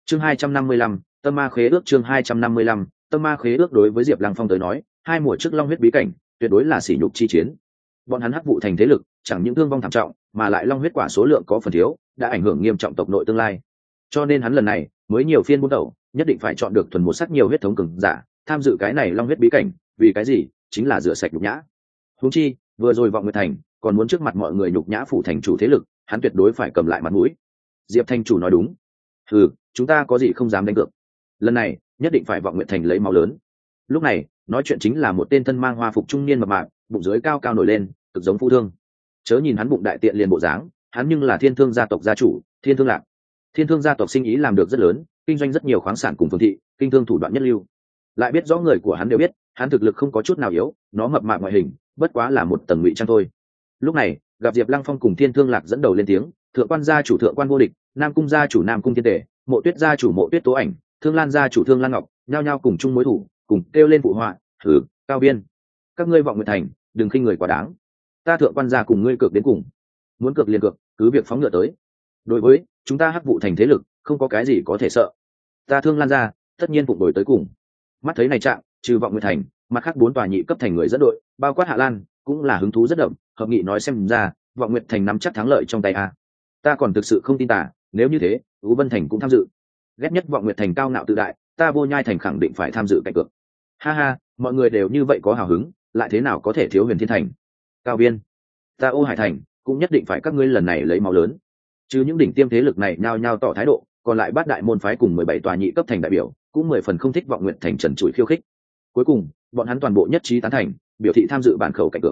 chương 255, tâm ma khế ước. chương 255, tâm ma khế ước. Đối với Diệp Lăng Phong tới nói, 2 mùa trước Long huyết bí cảnh tuyệt đối là sỉ nhục chi chiến. Bọn hắn Hắc vụ thành thế lực chẳng những thương vong thảm trọng, mà lại Long huyết quả số lượng có phần thiếu, đã ảnh hưởng nghiêm trọng tộc nội tương lai. Cho nên hắn lần này mới nhiều phiên buôn đầu, nhất định phải chọn được thuần một sắc nhiều huyết thống cường giả tham dự cái này Long huyết bí cảnh. Vì cái gì? Chính là rửa sạch nhục nhã. Huống chi vừa rồi Vọng Nguyệt Thành còn muốn trước mặt mọi người nhục nhã phủ thành chủ thế lực, hắn tuyệt đối phải cầm lại mặt mũi. Diệp thành chủ nói đúng. Chúng ta có gì không dám đánh cược, lần này nhất định phải Vọng Nguyệt Thành lấy máu lớn. Lúc này nói chuyện chính là một tên thân mang hoa phục trung niên mập mạp, bụng dưới cao cao nổi lên, cực giống Phu Thương. Chớ nhìn hắn bụng đại tiện liền bộ dáng, hắn nhưng là Thiên Thương gia tộc gia chủ, Thiên Thương Lạc. Thiên Thương gia tộc sinh ý làm được rất lớn, kinh doanh rất nhiều khoáng sản cùng phương thị, kinh thương thủ đoạn nhất lưu. Lại biết rõ người của hắn đều biết, hắn thực lực không có chút nào yếu, nó mập mạp ngoại hình, bất quá là một tầng ngụy trang thôi. Lúc này, gặp Diệp Lăng Phong cùng Thiên Thương Lạc dẫn đầu lên tiếng, Thượng quan gia chủ Thượng quan Vô Địch, Nam cung gia chủ Nam cung Thiên Tể, Mộ Tuyết gia chủ Mộ Tuyết Tố Ảnh, Thương Lan gia chủ Thương Lan Ngọc, nhao nhao cùng chung mối thủ, cùng kêu lên phụ họa. Cao Biên, các ngươi Vọng Nguyệt Thành, đừng khinh người quá đáng. Ta Thượng quan gia cùng ngươi cược đến cùng, muốn cược liền cược, cứ việc phóng ngựa tới. Đối với chúng ta Hắc vụ thành thế lực, không có cái gì có thể sợ. Ta Thương Lan gia, tất nhiên phụng đổi tới cùng. Mắt thấy này trạng, trừ Vọng Nguyệt Thành, mặt khác 4 tòa nhị cấp thành người dẫn đội, bao quát Hạ Lan, cũng là hứng thú rất đậm, hợp nghị nói xem ra, Vọng Nguyệt Thành nắm chắc thắng lợi trong tay a. Ta còn thực sự không tin tả, nếu như thế, U Vân Thành cũng tham dự. Ghét nhất Vọng Nguyệt Thành cao ngạo tự đại, ta Vô Nhai Thành khẳng định phải tham dự cạnh cược. Ha ha, mọi người đều như vậy có hào hứng, lại thế nào có thể thiếu Huyền Thiên Thành? Cao Biên, ta Ô Hải Thành cũng nhất định phải các ngươi lần này lấy máu lớn. Chứ những đỉnh tiêm thế lực này nhao nhao tỏ thái độ, còn lại bát đại môn phái cùng 17 tòa nhị cấp thành đại biểu, cũng 10 phần không thích Vọng Nguyệt Thành trần trụi khiêu khích. Cuối cùng, bọn hắn toàn bộ nhất trí tán thành, biểu thị tham dự bản khẩu cạnh cược.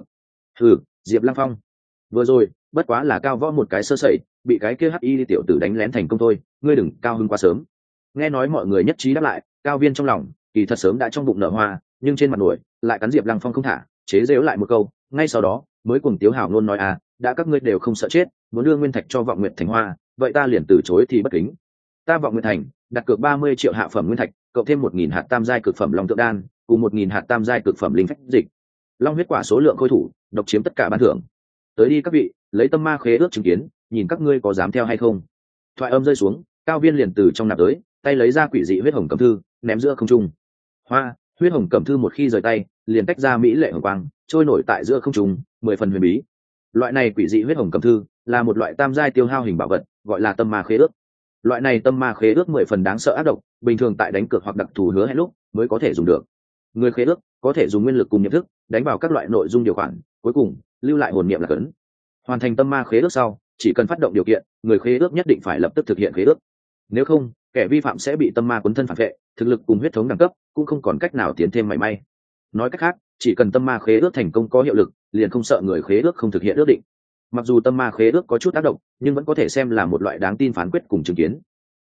Diệp Lăng Phong, vừa rồi bất quá là cao võ một cái sơ sẩy, bị cái kia hắc y tiểu tử đánh lén thành công thôi, ngươi đừng cao hứng quá sớm. Nghe nói mọi người nhất trí đáp lại, Cao Viên trong lòng kỳ thật sớm đã trong bụng nở hoa, nhưng trên mặt nổi lại cắn Diệp Lăng Phong không thả, chế giễu lại một câu, ngay sau đó mới cùng Tiếu Hào luôn nói đã các ngươi đều không sợ chết, muốn đưa nguyên thạch cho Vọng Nguyệt Thành hoa, vậy ta liền từ chối thì bất kính. Ta Vọng Nguyệt Thành đặt cược 30 triệu hạ phẩm nguyên thạch, cộng thêm 1000 hạt tam giai cực phẩm long tượng đan, cùng 1000 hạt tam giai cực phẩm linh phách dịch. Long huyết quả số lượng khôi thủ, độc chiếm tất cả ban thưởng. Tới đi các vị, lấy tâm ma khế ước chứng kiến, nhìn các ngươi có dám theo hay không. Thoại âm rơi xuống, Cao Viên liền từ trong nạp tới, tay lấy ra quỷ dị huyết hồng cẩm thư, ném giữa không trung. Huyết hồng cẩm thư một khi rời tay, liền tách ra mỹ lệ hồng quang, trôi nổi tại giữa không trung, 10 phần huyền bí. Loại này quỷ dị huyết hồng cẩm thư là một loại tam giai tiêu hao hình bảo vật, gọi là tâm ma khế ước. Loại này tâm ma khế ước 10 phần đáng sợ ác độc, bình thường tại đánh cược hoặc đặc thù hứa hẹn lúc mới có thể dùng được. Người khế ước có thể dùng nguyên lực cùng nhận thức đánh vào các loại nội dung điều khoản, cuối cùng lưu lại hồn niệm là cấn. Hoàn thành tâm ma khế ước sau, chỉ cần phát động điều kiện, người khế ước nhất định phải lập tức thực hiện khế ước. Nếu không, kẻ vi phạm sẽ bị tâm ma cuốn thân phản vệ, thực lực cùng huyết thống đẳng cấp cũng không còn cách nào tiến thêm mảy may. Nói cách khác, chỉ cần tâm ma khế ước thành công có hiệu lực, liền không sợ người khế ước không thực hiện ước định. Mặc dù tâm ma khế ước có chút tác động, nhưng vẫn có thể xem là một loại đáng tin phán quyết cùng chứng kiến.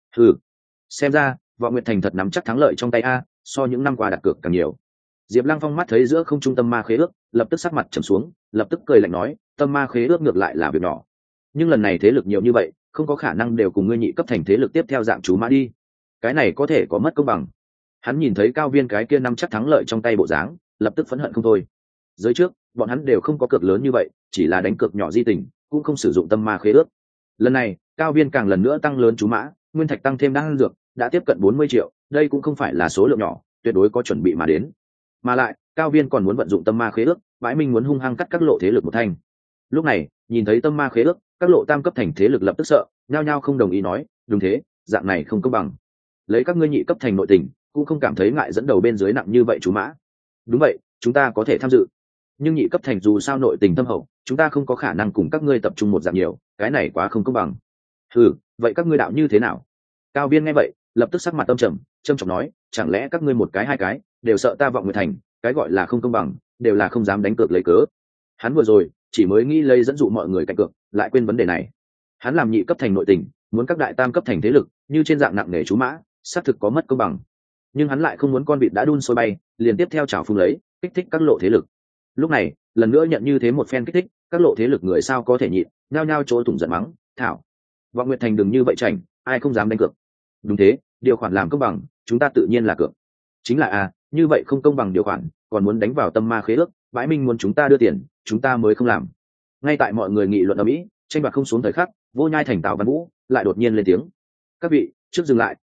Xem ra Vọng Nguyệt Thành thật nắm chắc thắng lợi trong tay a, so những năm qua đặt cược càng nhiều. Diệp Lăng Phong mắt thấy giữa không trung tâm ma khế ước, lập tức sắc mặt trầm xuống, lập tức cười lạnh nói, tâm ma khế ước ngược lại là việc nhỏ, nhưng lần này thế lực nhiều như vậy, không có khả năng đều cùng ngươi nhị cấp thành thế lực tiếp theo dạng chú mã đi, cái này có thể có mất công bằng. Hắn nhìn thấy Cao Viên cái kia nắm chắc thắng lợi trong tay bộ dáng, lập tức phẫn hận không thôi. Giới trước bọn hắn đều không có cược lớn như vậy, chỉ là đánh cược nhỏ di tình, cũng không sử dụng tâm ma khế ước. Lần này Cao Viên càng lần nữa tăng lớn chú mã, nguyên thạch tăng thêm đan dược, đã tiếp cận 40 triệu, đây cũng không phải là số lượng nhỏ, tuyệt đối có chuẩn bị mà đến. Mà lại Cao Viên còn muốn vận dụng tâm ma khế ước, bãi minh muốn hung hăng cắt các lộ thế lực một thanh. Lúc này nhìn thấy tâm ma khế ước, các lộ tam cấp thành thế lực lập tức sợ, nhao nhao không đồng ý nói, đúng thế, dạng này không công bằng. Lấy các ngươi nhị cấp thành nội tình, cũng không cảm thấy ngại dẫn đầu bên dưới nặng như vậy chú mã. Đúng vậy, chúng ta có thể tham dự, nhưng nhị cấp thành dù sao nội tình thâm hậu, chúng ta không có khả năng cùng các ngươi tập trung một dạng nhiều, cái này quá không công bằng. Vậy các ngươi đạo như thế nào? Cao Viên nghe vậy lập tức sắc mặt âm trầm, trầm trọng nói, chẳng lẽ các ngươi một cái hai cái đều sợ ta Vọng Nguyệt Thành, cái gọi là không công bằng đều là không dám đánh cược lấy cớ. Hắn vừa rồi chỉ mới nghĩ lấy dẫn dụ mọi người cạnh cược, lại quên vấn đề này. Hắn làm nhị cấp thành nội tình, muốn các đại tam cấp thành thế lực như trên dạng nặng nề chú mã, xác thực có mất công bằng, nhưng hắn lại không muốn con vịt đã đun sôi bay liền tiếp theo chảo phung lấy, kích thích các lộ thế lực. Lúc này lần nữa nhận như thế một phen kích thích, các lộ thế lực người sao có thể nhịn, nhao nhao chỗ thủng giận mắng, thảo, Vọng Nguyệt Thành đừng như vậy chảnh, ai không dám đánh cược. Đúng thế, điều khoản làm công bằng, chúng ta tự nhiên là cược. Chính là như vậy không công bằng điều khoản, còn muốn đánh vào tâm ma khế ước, bãi minh muốn chúng ta đưa tiền, chúng ta mới không làm. Ngay tại mọi người nghị luận ở mỹ tranh đoạt không xuống thời khắc, Vô Nhai Thành Tào Văn Vũ lại đột nhiên lên tiếng, các vị trước dừng lại,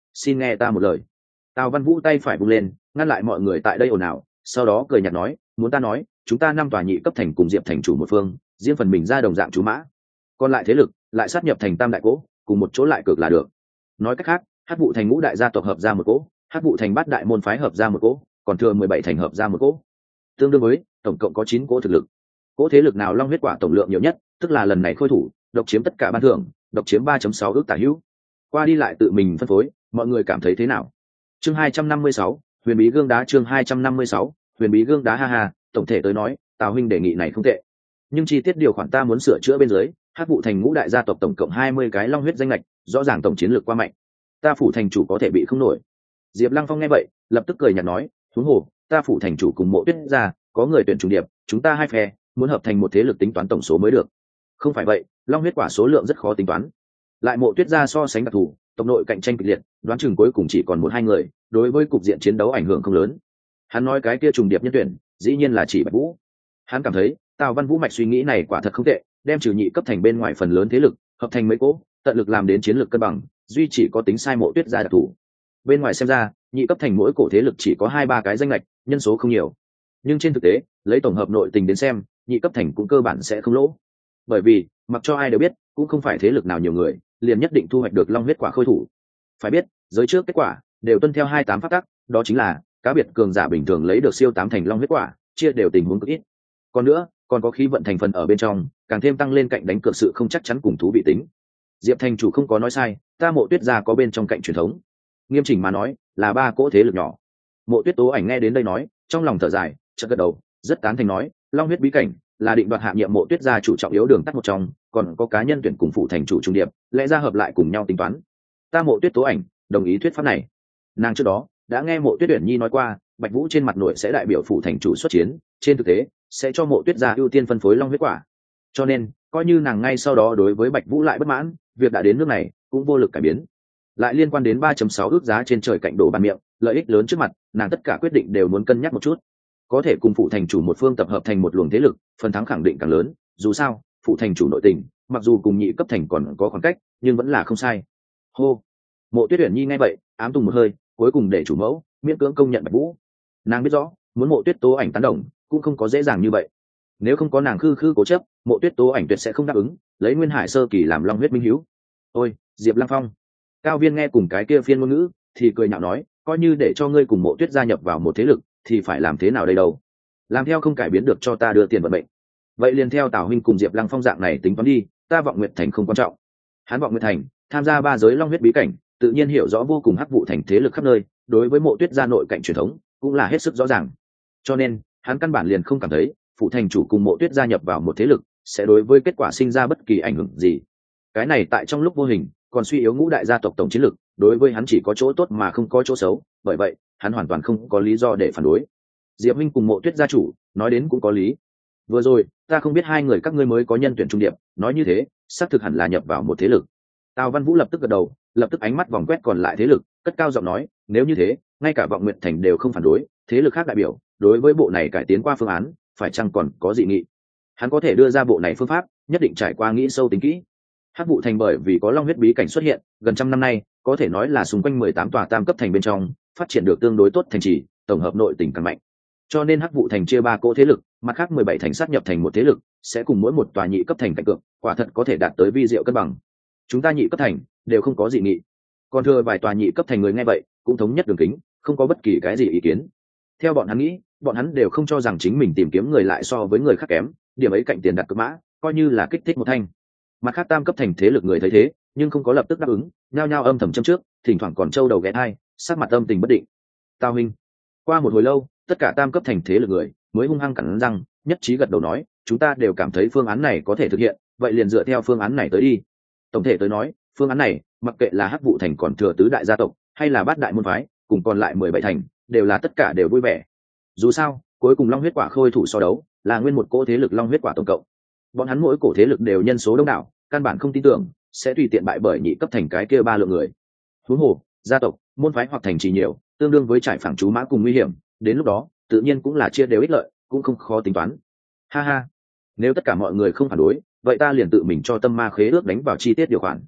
xin nghe ta một lời. Tào Văn Vũ tay phải vung lên ngăn lại mọi người tại đây ồn ào, sau đó cười nhạt nói, muốn ta nói chúng ta 5 tòa nhị cấp thành cùng Diệp thành chủ một phương, riêng phần mình ra đồng dạng chú mã, còn lại thế lực lại sát nhập thành tam đại cỗ, cùng một chỗ lại cược là được. Nói cách khác, Hắc vụ thành ngũ đại gia tộc hợp ra một cỗ, Hắc vụ thành bát đại môn phái hợp ra một cỗ, còn thừa 17 thành hợp ra một cỗ, tương đương với tổng cộng có 9 cỗ thực lực. Cỗ thế lực nào long huyết quả tổng lượng nhiều nhất, tức là lần này khôi thủ độc chiếm tất cả ban thưởng, độc chiếm 3.6 ước tả hữu. Qua đi lại tự mình phân phối, mọi người cảm thấy thế nào? Chương 256, huyền bí gương đá. Chương 256, huyền bí gương đá. Ha ha, tổng thể tới nói Tào huynh đề nghị này không tệ, nhưng chi tiết điều khoản ta muốn sửa chữa bên dưới. Hắc vụ thành ngũ đại gia tộc tổng cộng 20 cái long huyết danh lệch, rõ ràng tổng chiến lược qua mạnh, ta phủ thành chủ có thể bị không nổi. Diệp Lăng Phong nghe vậy lập tức cười nhạt nói, huống hồ ta phủ thành chủ cùng Mộ Tuyết gia có người tuyển trùng điệp, chúng ta hai phe muốn hợp thành một thế lực tính toán tổng số mới được. Không phải vậy long huyết quả số lượng rất khó tính toán, lại Mộ Tuyết gia so sánh đặc thù, tộc nội cạnh tranh kịch liệt, đoán chừng cuối cùng chỉ còn 1-2 người, đối với cục diện chiến đấu ảnh hưởng không lớn. Hắn nói cái kia trùng điệp nhân tuyển dĩ nhiên là chỉ Bạch Vũ. Hắn cảm thấy Tào Văn Vũ mạch suy nghĩ này quả thật không tệ, đem trừ nhị cấp thành bên ngoài phần lớn thế lực hợp thành mấy cỗ, tận lực làm đến chiến lược cân bằng, duy chỉ có tính sai Mộ Tuyết gia đặc thù. Bên ngoài xem ra nhị cấp thành mỗi cổ thế lực chỉ có 2-3 cái danh lệch, nhân số không nhiều, nhưng trên thực tế lấy tổng hợp nội tình đến xem, nhị cấp thành cũng cơ bản sẽ không lỗ, bởi vì mặc cho ai đều biết cũng không phải thế lực nào nhiều người liền nhất định thu hoạch được long huyết quả khôi thủ. Phải biết giới trước kết quả đều tuân theo 28 pháp tắc, đó chính là cá biệt cường giả bình thường lấy được siêu 8 thành long huyết quả chia đều tình huống cực ít, còn nữa còn có khí vận thành phần ở bên trong, càng thêm tăng lên cạnh đánh cược sự không chắc chắn cùng thú vị tính. Diệp thành chủ không có nói sai, ta Mộ Tuyết gia có bên trong cạnh truyền thống, nghiêm chỉnh mà nói là 3 cỗ thế lực nhỏ. Mộ Tuyết Tố Ảnh nghe đến đây nói trong lòng thở dài, chợt gật đầu rất tán thành nói, long huyết bí cảnh là định đoạt hạ nhiệm Mộ Tuyết gia chủ trọng yếu đường tắt một trong, còn có cá nhân tuyển cùng phụ thành chủ trung điệp, lẽ ra hợp lại cùng nhau tính toán. Ta Mộ Tuyết Tố Ảnh đồng ý thuyết pháp này. Nàng trước đó đã nghe Mộ Tuyết Uyển Nhi nói qua, Bạch Vũ trên mặt nội sẽ đại biểu phụ thành chủ xuất chiến, trên thực tế sẽ cho Mộ Tuyết gia ưu tiên phân phối long huyết quả, cho nên coi như nàng ngay sau đó đối với Bạch Vũ lại bất mãn, việc đã đến nước này cũng vô lực cải biến. Lại liên quan đến 3.6 ước giá trên trời cạnh đổ bàn miệng, lợi ích lớn trước mặt, nàng tất cả quyết định đều muốn cân nhắc một chút. Có thể cùng phụ thành chủ một phương tập hợp thành một luồng thế lực, phần thắng khẳng định càng lớn, dù sao phụ thành chủ nội tình mặc dù cùng nhị cấp thành còn có khoảng cách, nhưng vẫn là không sai. Hô. Mộ Tuyết Uyển Nhi nghe vậy ám tùng một hơi, cuối cùng để chủ mẫu miễn cưỡng công nhận Bạch Vũ. Nàng biết rõ muốn Mộ Tuyết Tố Ảnh tán đồng cũng không có dễ dàng như vậy, nếu không có nàng khư cố chấp, Mộ Tuyết Tố Ảnh tuyệt sẽ không đáp ứng lấy Nguyên Hải sơ kỳ làm long huyết minh hữu. Ôi Diệp Lăng Phong. Cao Viên nghe cùng cái kia phiên ngôn ngữ thì cười nhạo nói, coi như để cho ngươi cùng Mộ Tuyết gia nhập vào một thế lực thì phải làm thế nào đây đâu, làm theo không cải biến được cho ta đưa tiền vận mệnh, vậy liền theo Tào huynh cùng Diệp Lăng Phong dạng này tính toán đi, ta Vọng Nguyệt thành không quan trọng. Hắn Vọng Nguyệt thành tham gia 3 giới long huyết bí cảnh, tự nhiên hiểu rõ vô cùng Hắc vụ thành thế lực khắp nơi, đối với Mộ Tuyết gia nội cạnh truyền thống cũng là hết sức rõ ràng, cho nên hắn căn bản liền không cảm thấy phụ thành chủ cùng Mộ Tuyết gia nhập vào một thế lực sẽ đối với kết quả sinh ra bất kỳ ảnh hưởng gì. Cái này tại trong lúc vô hình còn suy yếu ngũ đại gia tộc tổng chiến lực, đối với hắn chỉ có chỗ tốt mà không có chỗ xấu, bởi vậy hắn hoàn toàn không có lý do để phản đối. Diệp Minh cùng Mộ Tuyết gia chủ nói đến cũng có lý, vừa rồi ta không biết hai người các ngươi mới có nhân tuyển trung điệp, nói như thế xác thực hẳn là nhập vào một thế lực. Tào Văn Vũ lập tức gật đầu, lập tức ánh mắt vòng quét còn lại thế lực, cất cao giọng nói, nếu như thế ngay cả Vọng Nguyệt thành đều không phản đối, thế lực khác đại biểu đối với bộ này cải tiến qua phương án phải chăng còn có dị nghị? Hắn có thể đưa ra bộ này phương pháp, nhất định trải qua nghĩ sâu tính kỹ. Hắc vụ thành bởi vì có long huyết bí cảnh xuất hiện gần trăm năm nay, có thể nói là xung quanh 18 tòa tam cấp thành bên trong phát triển được tương đối tốt thành trì, tổng hợp nội tình càng mạnh, cho nên Hắc vụ thành chia 3 cỗ thế lực, mặt khác 17 thành sát nhập thành một thế lực, sẽ cùng mỗi một tòa nhị cấp thành cạnh cược, quả thật có thể đạt tới vi diệu cân bằng. Chúng ta nhị cấp thành đều không có dị nghị, còn thừa vài tòa nhị cấp thành người nghe vậy cũng thống nhất đường kính, không có bất kỳ cái gì ý kiến. Theo bọn hắn nghĩ, bọn hắn đều không cho rằng chính mình tìm kiếm người lại so với người khác kém, điểm ấy cạnh tiền đặt cược mã coi như là kích thích một thanh. Mặt khác tam cấp thành thế lực người thấy thế nhưng không có lập tức đáp ứng, nhao nhao âm thầm châm trước, thỉnh thoảng còn trâu đầu ghé thai, sắc mặt âm tình bất định. Tào huynh. Qua một hồi lâu, tất cả tam cấp thành thế lực người mới hung hăng cắn răng, nhất trí gật đầu nói, chúng ta đều cảm thấy phương án này có thể thực hiện, vậy liền dựa theo phương án này tới đi. Tổng thể tới nói, phương án này mặc kệ là Hắc vụ thành còn thừa tứ đại gia tộc hay là bát đại môn phái cùng còn lại 17 thành, đều là tất cả đều vui vẻ. Dù sao cuối cùng long huyết quả khôi thủ so đấu là nguyên một cỗ thế lực long huyết quả tổng cộng, bọn hắn mỗi cổ thế lực đều nhân số đông đảo, căn bản không tin tưởng sẽ tùy tiện bại bởi nhị cấp thành cái kia 3 lượng người. Huống hồ gia tộc môn phái hoặc thành trì nhiều, tương đương với trải phẳng chú mã cùng nguy hiểm, đến lúc đó tự nhiên cũng là chia đều ích lợi, cũng không khó tính toán. Ha ha, nếu tất cả mọi người không phản đối, vậy ta liền tự mình cho tâm ma khế ước đánh vào chi tiết điều khoản.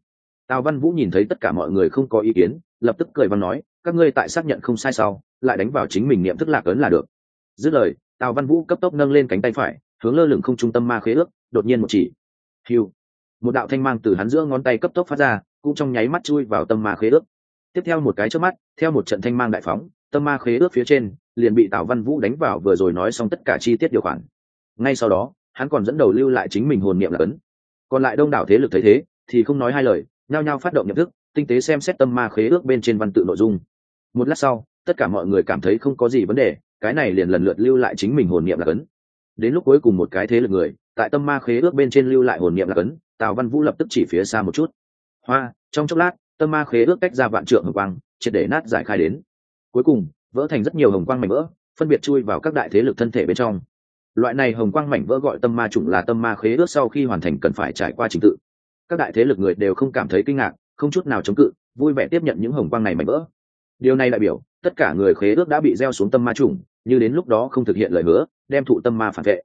Tào Văn Vũ nhìn thấy tất cả mọi người không có ý kiến, lập tức cười và nói, các ngươi tại xác nhận không sai sau, lại đánh vào chính mình niệm thức lạc ấn là được. Dứt lời, Tào Văn Vũ cấp tốc nâng lên cánh tay phải, hướng lơ lửng không trung tâm ma khế ước, đột nhiên một chỉ. Hưu. Một đạo thanh mang từ hắn giữa ngón tay cấp tốc phát ra, cũng trong nháy mắt chui vào tâm ma khế ước. Tiếp theo một cái chớp mắt, theo một trận thanh mang đại phóng, tâm ma khế ước phía trên liền bị Tào Văn Vũ đánh vào vừa rồi nói xong tất cả chi tiết điều khoản. Ngay sau đó, hắn còn dẫn đầu lưu lại chính mình hồn niệm lạc ấn. Còn lại đông đảo thế lực thấy thế, thì không nói hai lời, nhao nhao phát động nhận thức, tinh tế xem xét tâm ma khế ước bên trên văn tự nội dung. Một lát sau, tất cả mọi người cảm thấy không có gì vấn đề, cái này liền lần lượt lưu lại chính mình hồn niệm lạc ấn. Đến lúc cuối cùng một cái thế lực người tại tâm ma khế ước bên trên lưu lại hồn niệm lạc ấn, Tào Văn Vũ lập tức chỉ phía xa một chút. Hoa, trong chốc lát, tâm ma khế ước cách ra vạn trượng hồng quang, triệt để nát giải khai đến. Cuối cùng, vỡ thành rất nhiều hồng quang mảnh vỡ, phân biệt chui vào các đại thế lực thân thể bên trong. Loại này hồng quang mảnh vỡ gọi tâm ma chủng là tâm ma khế ước sau khi hoàn thành cần phải trải qua trình tự. Các đại thế lực người đều không cảm thấy kinh ngạc, không chút nào chống cự, vui vẻ tiếp nhận những hồng quang này mảnh vỡ. Điều này đại biểu tất cả người khế ước đã bị gieo xuống tâm ma chủng, như đến lúc đó không thực hiện lời hứa, đem thụ tâm ma phản vệ.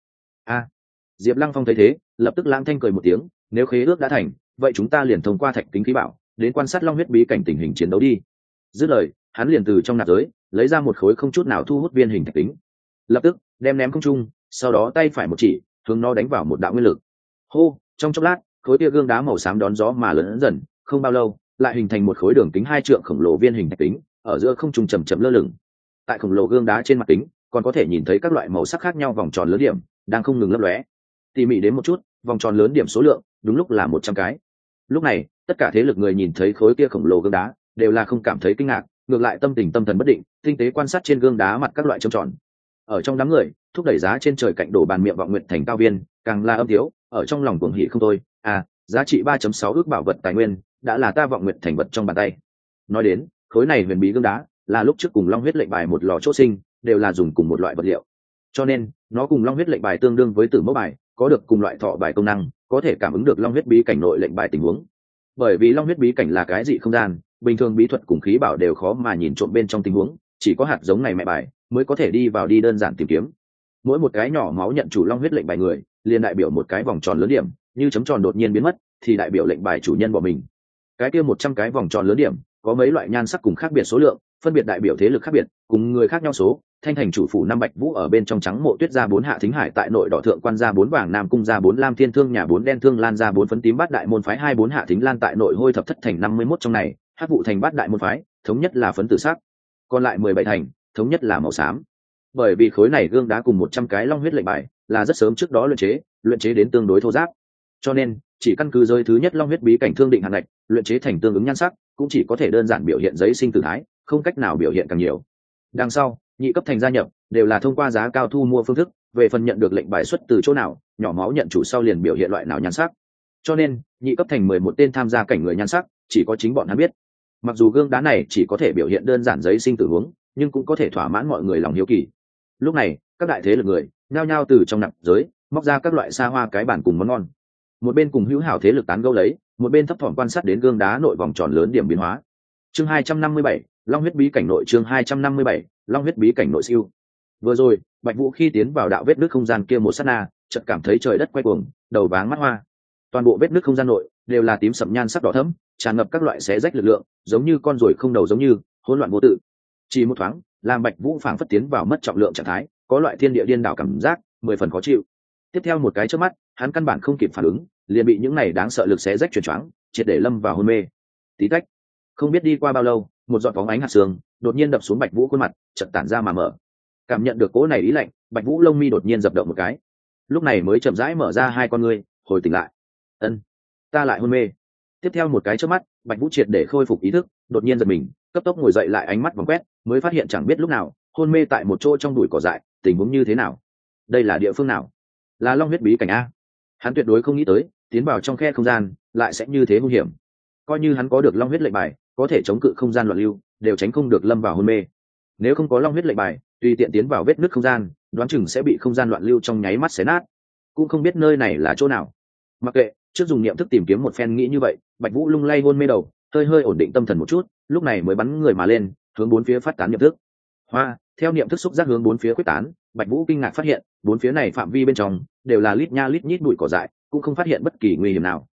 Diệp Lăng Phong thấy thế, lập tức lãng thanh cười một tiếng, nếu khế ước đã thành, vậy chúng ta liền thông qua thạch kính khí bảo, đến quan sát long huyết bí cảnh tình hình chiến đấu đi. Dứt lời, hắn liền từ trong nạp giới lấy ra một khối không chút nào thu hút viên hình thạch kính, lập tức đem ném không trung, sau đó tay phải một chỉ, hướng nó đánh vào một đạo nguyên lực. Hô, trong chốc lát, khối tia gương đá màu xám đón gió mà lớn dần, không bao lâu, lại hình thành một khối đường kính 2 trượng khổng lồ viên hình thạch kính, ở giữa không trung chậm chậm lơ lửng. Tại khổng lồ gương đá trên mặt kính, còn có thể nhìn thấy các loại màu sắc khác nhau vòng tròn lớn điểm, đang không ngừng lấp lóe. Tỉ mỉ đến một chút, vòng tròn lớn điểm số lượng, đúng lúc là 100 cái. Lúc này, tất cả thế lực người nhìn thấy khối kia khổng lồ gương đá, đều là không cảm thấy kinh ngạc, ngược lại tâm tình tâm thần bất định, tinh tế quan sát trên gương đá mặt các loại châm tròn. Ở trong đám người, thúc đẩy giá trên trời cạnh đổ bàn miệng vọng nguyện thành cao viên, càng là âm thiếu, ở trong lòng cuồng hỉ không thôi. Giá trị 3.6 ước bảo vật tài nguyên, đã là ta vọng nguyện thành vật trong bàn tay. Nói đến, khối này huyền bí gương đá, là lúc trước cùng long huyết lệnh bài một lò chỗ sinh, đều là dùng cùng một loại vật liệu. Cho nên, nó cùng long huyết lệnh bài tương đương với tử mẫu bài, có được cùng loại thọ bài công năng, có thể cảm ứng được long huyết bí cảnh nội lệnh bài tình huống. Bởi vì long huyết bí cảnh là cái dị không gian, bình thường bí thuật cùng khí bảo đều khó mà nhìn trộm bên trong tình huống, chỉ có hạt giống này mẹ bài mới có thể đi vào đi đơn giản tìm kiếm. Mỗi một cái nhỏ máu nhận chủ long huyết lệnh bài người, liền đại biểu một cái vòng tròn lớn điểm, như chấm tròn đột nhiên biến mất, thì đại biểu lệnh bài chủ nhân bỏ mình. Cái kia 100 cái vòng tròn lớn điểm, có mấy loại nhan sắc cùng khác biệt số lượng, phân biệt đại biểu thế lực khác biệt, cùng người khác nhau số. Thanh thành chủ phủ năm Bạch Vũ ở bên trong trắng mộ tuyết ra 4 hạ thính hải tại nội đỏ thượng quan ra 4 vàng nam cung ra 4 lam thiên thương nhà 4 đen thương lan ra 4 phấn tím bát đại môn phái 24 hạ thính lan tại nội hôi thập thất thành 51 trong này, hắc vụ thành bát đại môn phái, thống nhất là phấn tử sắc. Còn lại 17 thành, thống nhất là màu xám. Bởi vì khối này gương đá cùng 100 cái long huyết lệnh bài là rất sớm trước đó luyện chế đến tương đối thô ráp. Cho nên, chỉ căn cứ giới thứ nhất long huyết bí cảnh thương định hạn ngạch, luyện chế thành tương ứng nhan sắc, cũng chỉ có thể đơn giản biểu hiện giấy sinh tử thái, không cách nào biểu hiện càng nhiều. Đằng sau, nhị cấp thành gia nhập, đều là thông qua giá cao thu mua phương thức, về phần nhận được lệnh bài xuất từ chỗ nào, nhỏ máu nhận chủ sau liền biểu hiện loại nào nhan sắc. Cho nên, nhị cấp thành 11 tên tham gia cảnh người nhan sắc, chỉ có chính bọn hắn biết. Mặc dù gương đá này chỉ có thể biểu hiện đơn giản giấy sinh tử huống, nhưng cũng có thể thỏa mãn mọi người lòng hiếu kỳ. Lúc này, các đại thế lực người nhao nhao từ trong nạp giới móc ra các loại xa hoa cái bản cùng món ngon. Một bên cùng hữu hảo thế lực tán gẫu lấy, một bên thấp thỏm quan sát đến gương đá nội vòng tròn lớn điểm biến hóa. Chương 257, Long huyết bí cảnh nội. Chương 257, Long huyết bí cảnh nội siêu. Vừa rồi, Bạch Vũ khi tiến vào đạo vết nước không gian kia một sát na, chợt cảm thấy trời đất quay cuồng, đầu váng mắt hoa. Toàn bộ vết nước không gian nội đều là tím sậm nhan sắc đỏ thẫm, tràn ngập các loại xé rách lực lượng, giống như con ruồi không đầu giống như hỗn loạn vô tự. Chỉ một thoáng, làm Bạch Vũ phảng phất tiến vào mất trọng lượng trạng thái, có loại thiên địa điên đảo cảm giác, 10 phần khó chịu. Tiếp theo một cái chớp mắt, hắn căn bản không kịp phản ứng, liền bị những này đáng sợ lực xé rách truyền choáng, triệt để lâm vào hôn mê. Tí tách, không biết đi qua bao lâu, một giọt bóng ánh hạt sương đột nhiên đập xuống Bạch Vũ khuôn mặt, chợt tản ra mà mở. Cảm nhận được cỗ này ý lạnh, Bạch Vũ lông mi đột nhiên dập động một cái, lúc này mới chậm rãi mở ra hai con ngươi, hồi tỉnh lại. Ân, ta lại hôn mê. Tiếp theo một cái chớp mắt, Bạch Vũ triệt để khôi phục ý thức, đột nhiên giật mình, cấp tốc ngồi dậy lại ánh mắt vòng quét, mới phát hiện chẳng biết lúc nào hôn mê tại một chỗ trong bụi cỏ dại, tình huống như thế nào? Đây là địa phương nào? Là Long huyết bí cảnh a? Hắn tuyệt đối không nghĩ tới, tiến vào trong khe không gian lại sẽ như thế nguy hiểm. Coi như hắn có được Long huyết lệnh bài, có thể chống cự không gian loạn lưu, đều tránh không được lâm vào hôn mê. Nếu không có Long huyết lệnh bài, tùy tiện tiến vào vết nứt không gian, đoán chừng sẽ bị không gian loạn lưu trong nháy mắt xé nát. Cũng không biết nơi này là chỗ nào. Mặc kệ, trước dùng niệm thức tìm kiếm một phen nghĩ như vậy, Bạch Vũ lung lay hôn mê đầu, hơi hơi ổn định tâm thần một chút, lúc này mới bắn người mà lên, hướng bốn phía phát tán niệm thức. Hoa, theo niệm thức xúc giác hướng bốn phía quyết tán, Bạch Vũ kinh ngạc phát hiện, bốn phía này phạm vi bên trong đều là lít nha lít nhít bụi cỏ dại, cũng không phát hiện bất kỳ nguy hiểm nào.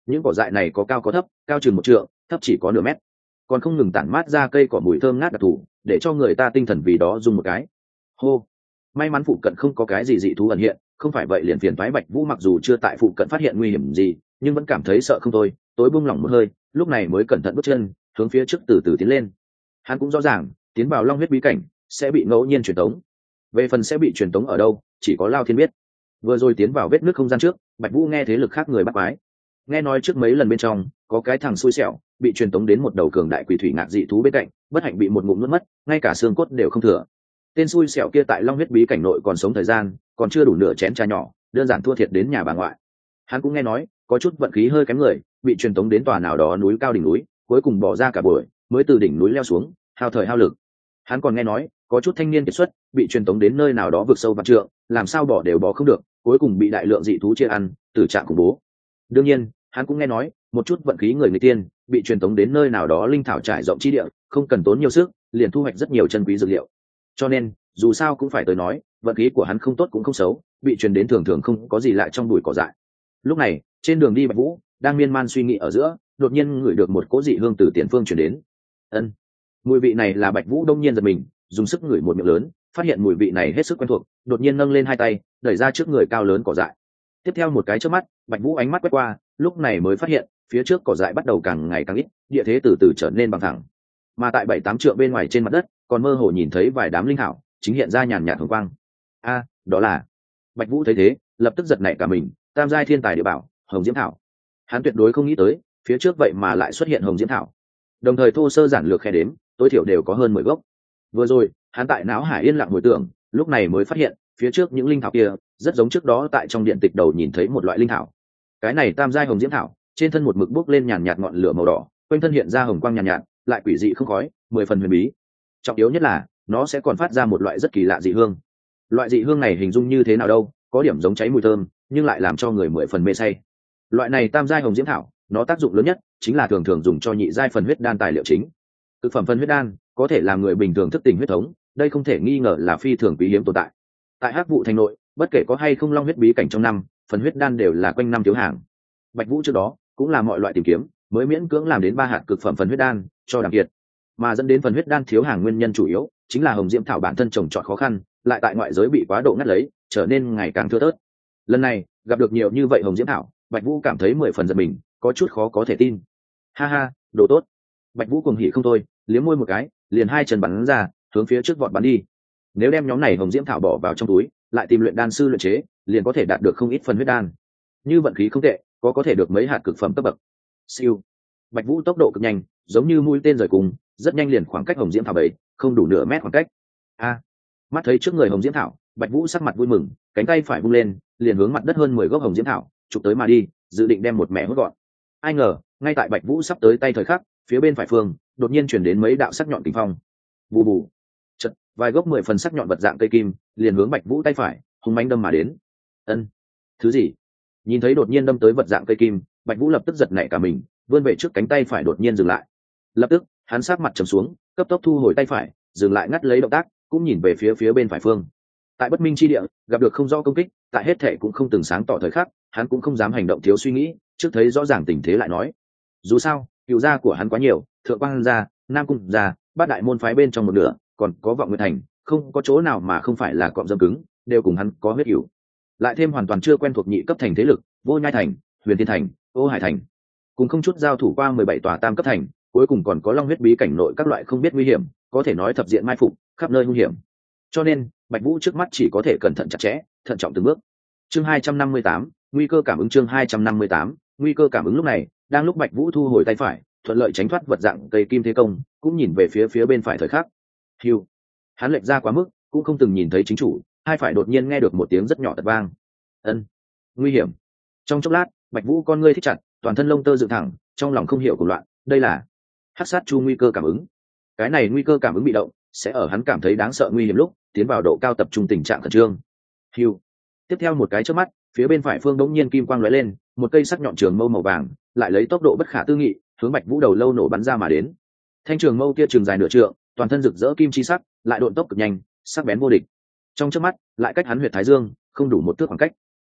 những cỏ dại này có cao có thấp, cao chừng 1 trượng, thấp chỉ có nửa mét, còn không ngừng tản mát ra cây cỏ mùi thơm ngát đặc thù, để cho người ta tinh thần vì đó rung một cái. Hô, may mắn phụ cận không có cái gì dị thú ẩn hiện, không phải vậy liền phiền toái. Bạch Vũ mặc dù chưa tại phụ cận phát hiện nguy hiểm gì, nhưng vẫn cảm thấy sợ không thôi, tối buông lỏng một hơi, lúc này mới cẩn thận bước chân hướng phía trước từ từ tiến lên. Hắn cũng rõ ràng, tiến vào long huyết bí cảnh sẽ bị ngẫu nhiên truyền tống. Về phần sẽ bị truyền tống ở đâu, chỉ có Lao Thiên biết. Vừa rồi tiến vào vết nước không gian trước, Bạch Vũ nghe thế lực khác người bắt quái. Nghe nói trước mấy lần bên trong có cái thằng xui xẻo bị truyền tống đến một đầu cường đại quỷ thủy ngạc dị thú bên cạnh, bất hạnh bị một ngụm nuốt mất, ngay cả xương cốt đều không thừa. Tên xui xẻo kia tại long huyết bí cảnh nội còn sống thời gian còn chưa đủ nửa chén trà nhỏ, đơn giản thua thiệt đến nhà bà ngoại. Hắn cũng nghe nói có chút vận khí hơi kém người bị truyền tống đến tòa nào đó núi cao đỉnh núi, cuối cùng bỏ ra cả buổi mới từ đỉnh núi leo xuống, hao thời hao lực. Hắn còn nghe nói có chút thanh niên kiệt xuất bị truyền tống đến nơi nào đó vượt sâu vạn trượng, làm sao bỏ đều bỏ không được, cuối cùng bị đại lượng dị thú chia ăn, tử trạng khủng bố. Đương nhiên, hắn cũng nghe nói một chút vận khí người tiên bị truyền tống đến nơi nào đó linh thảo trải rộng chi địa, không cần tốn nhiều sức liền thu hoạch rất nhiều chân quý dược liệu. Cho nên dù sao cũng phải tới nói, vận khí của hắn không tốt cũng không xấu, bị truyền đến thường thường không có gì lạ trong bụi cỏ dại. Lúc này trên đường đi, Bạch Vũ đang miên man suy nghĩ ở giữa, đột nhiên ngửi được một cỗ dị hương từ tiền phương truyền đến. Ân, mùi vị này là Bạch Vũ đông nhiên giật mình, dùng sức ngửi một miệng lớn, phát hiện mùi vị này hết sức quen thuộc, đột nhiên nâng lên hai tay đẩy ra trước người cao lớn cỏ dại. Tiếp theo một cái chớp mắt, Bạch Vũ ánh mắt quét qua, lúc này mới phát hiện phía trước cỏ dại bắt đầu càng ngày càng ít, địa thế từ từ trở nên bằng thẳng, mà tại 7-8 trượng bên ngoài trên mặt đất còn mơ hồ nhìn thấy vài đám linh thảo chính hiện ra nhàn nhạt hồng quang. A, đó là... Bạch Vũ thấy thế lập tức giật nảy cả mình, tam giai thiên tài địa bảo hồng diễm thảo. Hắn tuyệt đối không nghĩ tới phía trước vậy mà lại xuất hiện hồng diễm thảo, đồng thời thô sơ giản lược khe đếm tối thiểu đều có hơn 10 gốc. Vừa rồi hắn tại não hải yên lặng hồi tưởng, lúc này mới phát hiện phía trước những linh thảo kia rất giống trước đó tại trong điện tịch đầu nhìn thấy một loại linh thảo. Cái này tam giai hồng diễm thảo trên thân một mực bốc lên nhàn nhạt ngọn lửa màu đỏ, quanh thân hiện ra hồng quang nhàn nhạt, lại quỷ dị không khói, 10 phần huyền bí. Trọng yếu nhất là nó sẽ còn phát ra một loại rất kỳ lạ dị hương. Loại dị hương này hình dung như thế nào đâu, có điểm giống cháy mùi thơm nhưng lại làm cho người 10 phần mê say. Loại này tam giai hồng diễm thảo, nó tác dụng lớn nhất chính là thường thường dùng cho nhị giai phần huyết đan tài liệu chính. Thực phẩm phần huyết đan có thể làm người bình thường thức tỉnh huyết thống, đây không thể nghi ngờ là phi thường quý hiếm tồn tại. Tại Hắc Vụ thành nội, bất kể có hay không long huyết bí cảnh trong năm, phần huyết đan đều là quanh năm thiếu hàng. Bạch Vũ trước đó cũng là mọi loại tìm kiếm mới miễn cưỡng làm đến 3 hạt cực phẩm phần huyết đan cho Đàm Kiệt, mà dẫn đến phần huyết đan thiếu hàng nguyên nhân chủ yếu chính là hồng diễm thảo bản thân trồng trọt khó khăn, lại tại ngoại giới bị quá độ ngắt lấy, trở nên ngày càng thưa thớt. Lần này gặp được nhiều như vậy hồng diễm thảo, Bạch Vũ cảm thấy 10 phần giật mình, có chút khó có thể tin. Ha ha, đồ tốt! Bạch Vũ cuồng hỉ không thôi, liếm môi một cái, liền hai chân bắn ra, hướng phía trước vọt bắn đi. Nếu đem nhóm này hồng diễm thảo bỏ vào trong túi, lại tìm luyện đan sư luyện chế, liền có thể đạt được không ít phần huyết đan. Như vận khí không tệ, có thể được mấy hạt cực phẩm cấp bậc. Siêu! Bạch Vũ tốc độ cực nhanh, giống như mũi tên rời cùng, rất nhanh liền khoảng cách hồng diễm thảo bảy, không đủ nửa mét khoảng cách. A! Mắt thấy trước người hồng diễm thảo, Bạch Vũ sắc mặt vui mừng, cánh tay phải vung lên, liền hướng mặt đất hơn 10 gốc hồng diễm thảo chụp tới mà đi, dự định đem một mẻ hút gọn. Ai ngờ, ngay tại Bạch Vũ sắp tới tay thời khắc, phía bên phải phương đột nhiên chuyển đến mấy đạo sắc nhọn kình phong. Bù bù. Chợt, vài gốc 10 phần sắc nhọn vật dạng cây kim liền hướng Bạch Vũ tay phải hung mãnh đâm mà đến. Ân, thứ gì? Nhìn thấy đột nhiên đâm tới vật dạng cây kim, Bạch Vũ lập tức giật nảy cả mình, vươn về trước cánh tay phải đột nhiên dừng lại. Lập tức, hắn sát mặt trầm xuống, cấp tốc thu hồi tay phải, dừng lại ngắt lấy động tác, cũng nhìn về phía bên phải phương. Tại bất minh chi địa, gặp được không rõ công kích, tại hết thể cũng không từng sáng tỏ thời khắc, hắn cũng không dám hành động thiếu suy nghĩ, trước thấy rõ ràng tình thế lại nói. Dù sao, cựu gia của hắn quá nhiều, Thượng Quang gia, Nam Cung gia, bát đại môn phái bên trong một nửa, còn có Vọng Nguyệt thành, không có chỗ nào mà không phải là cọm dâm cứng, đều cùng hắn có huyết hữu. Lại thêm hoàn toàn chưa quen thuộc nhị cấp thành thế lực, Vô Nhai thành, Huyền Thiên thành, Ô Hải thành, cùng không chút giao thủ qua 17 tòa tam cấp thành, cuối cùng còn có long huyết bí cảnh nội các loại không biết nguy hiểm, có thể nói thập diện mai phục, khắp nơi nguy hiểm. Cho nên Bạch Vũ trước mắt chỉ có thể cẩn thận chặt chẽ, thận trọng từng bước. Chương 258, nguy cơ cảm ứng. Chương 258, nguy cơ cảm ứng. Lúc này, đang lúc Bạch Vũ thu hồi tay phải, thuận lợi tránh thoát vật dạng cây kim thế công, cũng nhìn về phía bên phải thời khắc. Hưu, hắn lệch ra quá mức, cũng không từng nhìn thấy chính chủ, hai phải đột nhiên nghe được một tiếng rất nhỏ tật vang. Ân, nguy hiểm. Trong chốc lát, Bạch Vũ con ngươi thích chặt, toàn thân lông tơ dựng thẳng, trong lòng không hiểu cuồng loạn, đây là Hắc sát chu nguy cơ cảm ứng. Cái này nguy cơ cảm ứng bị động, sẽ ở hắn cảm thấy đáng sợ nguy hiểm lúc tiến vào độ cao tập trung tình trạng khẩn trương. Hưu. Tiếp theo một cái chớp mắt, phía bên phải phương đống nhiên kim quang lóe lên, một cây sắc nhọn trường mâu màu vàng, lại lấy tốc độ bất khả tư nghị, hướng Bạch Vũ đầu lâu nổ bắn ra mà đến. Thanh trường mâu kia trường dài nửa trượng, toàn thân rực rỡ kim chi sắc, lại độn tốc cực nhanh, sắc bén vô địch. Trong chớp mắt, lại cách hắn huyệt thái dương, không đủ một thước khoảng cách.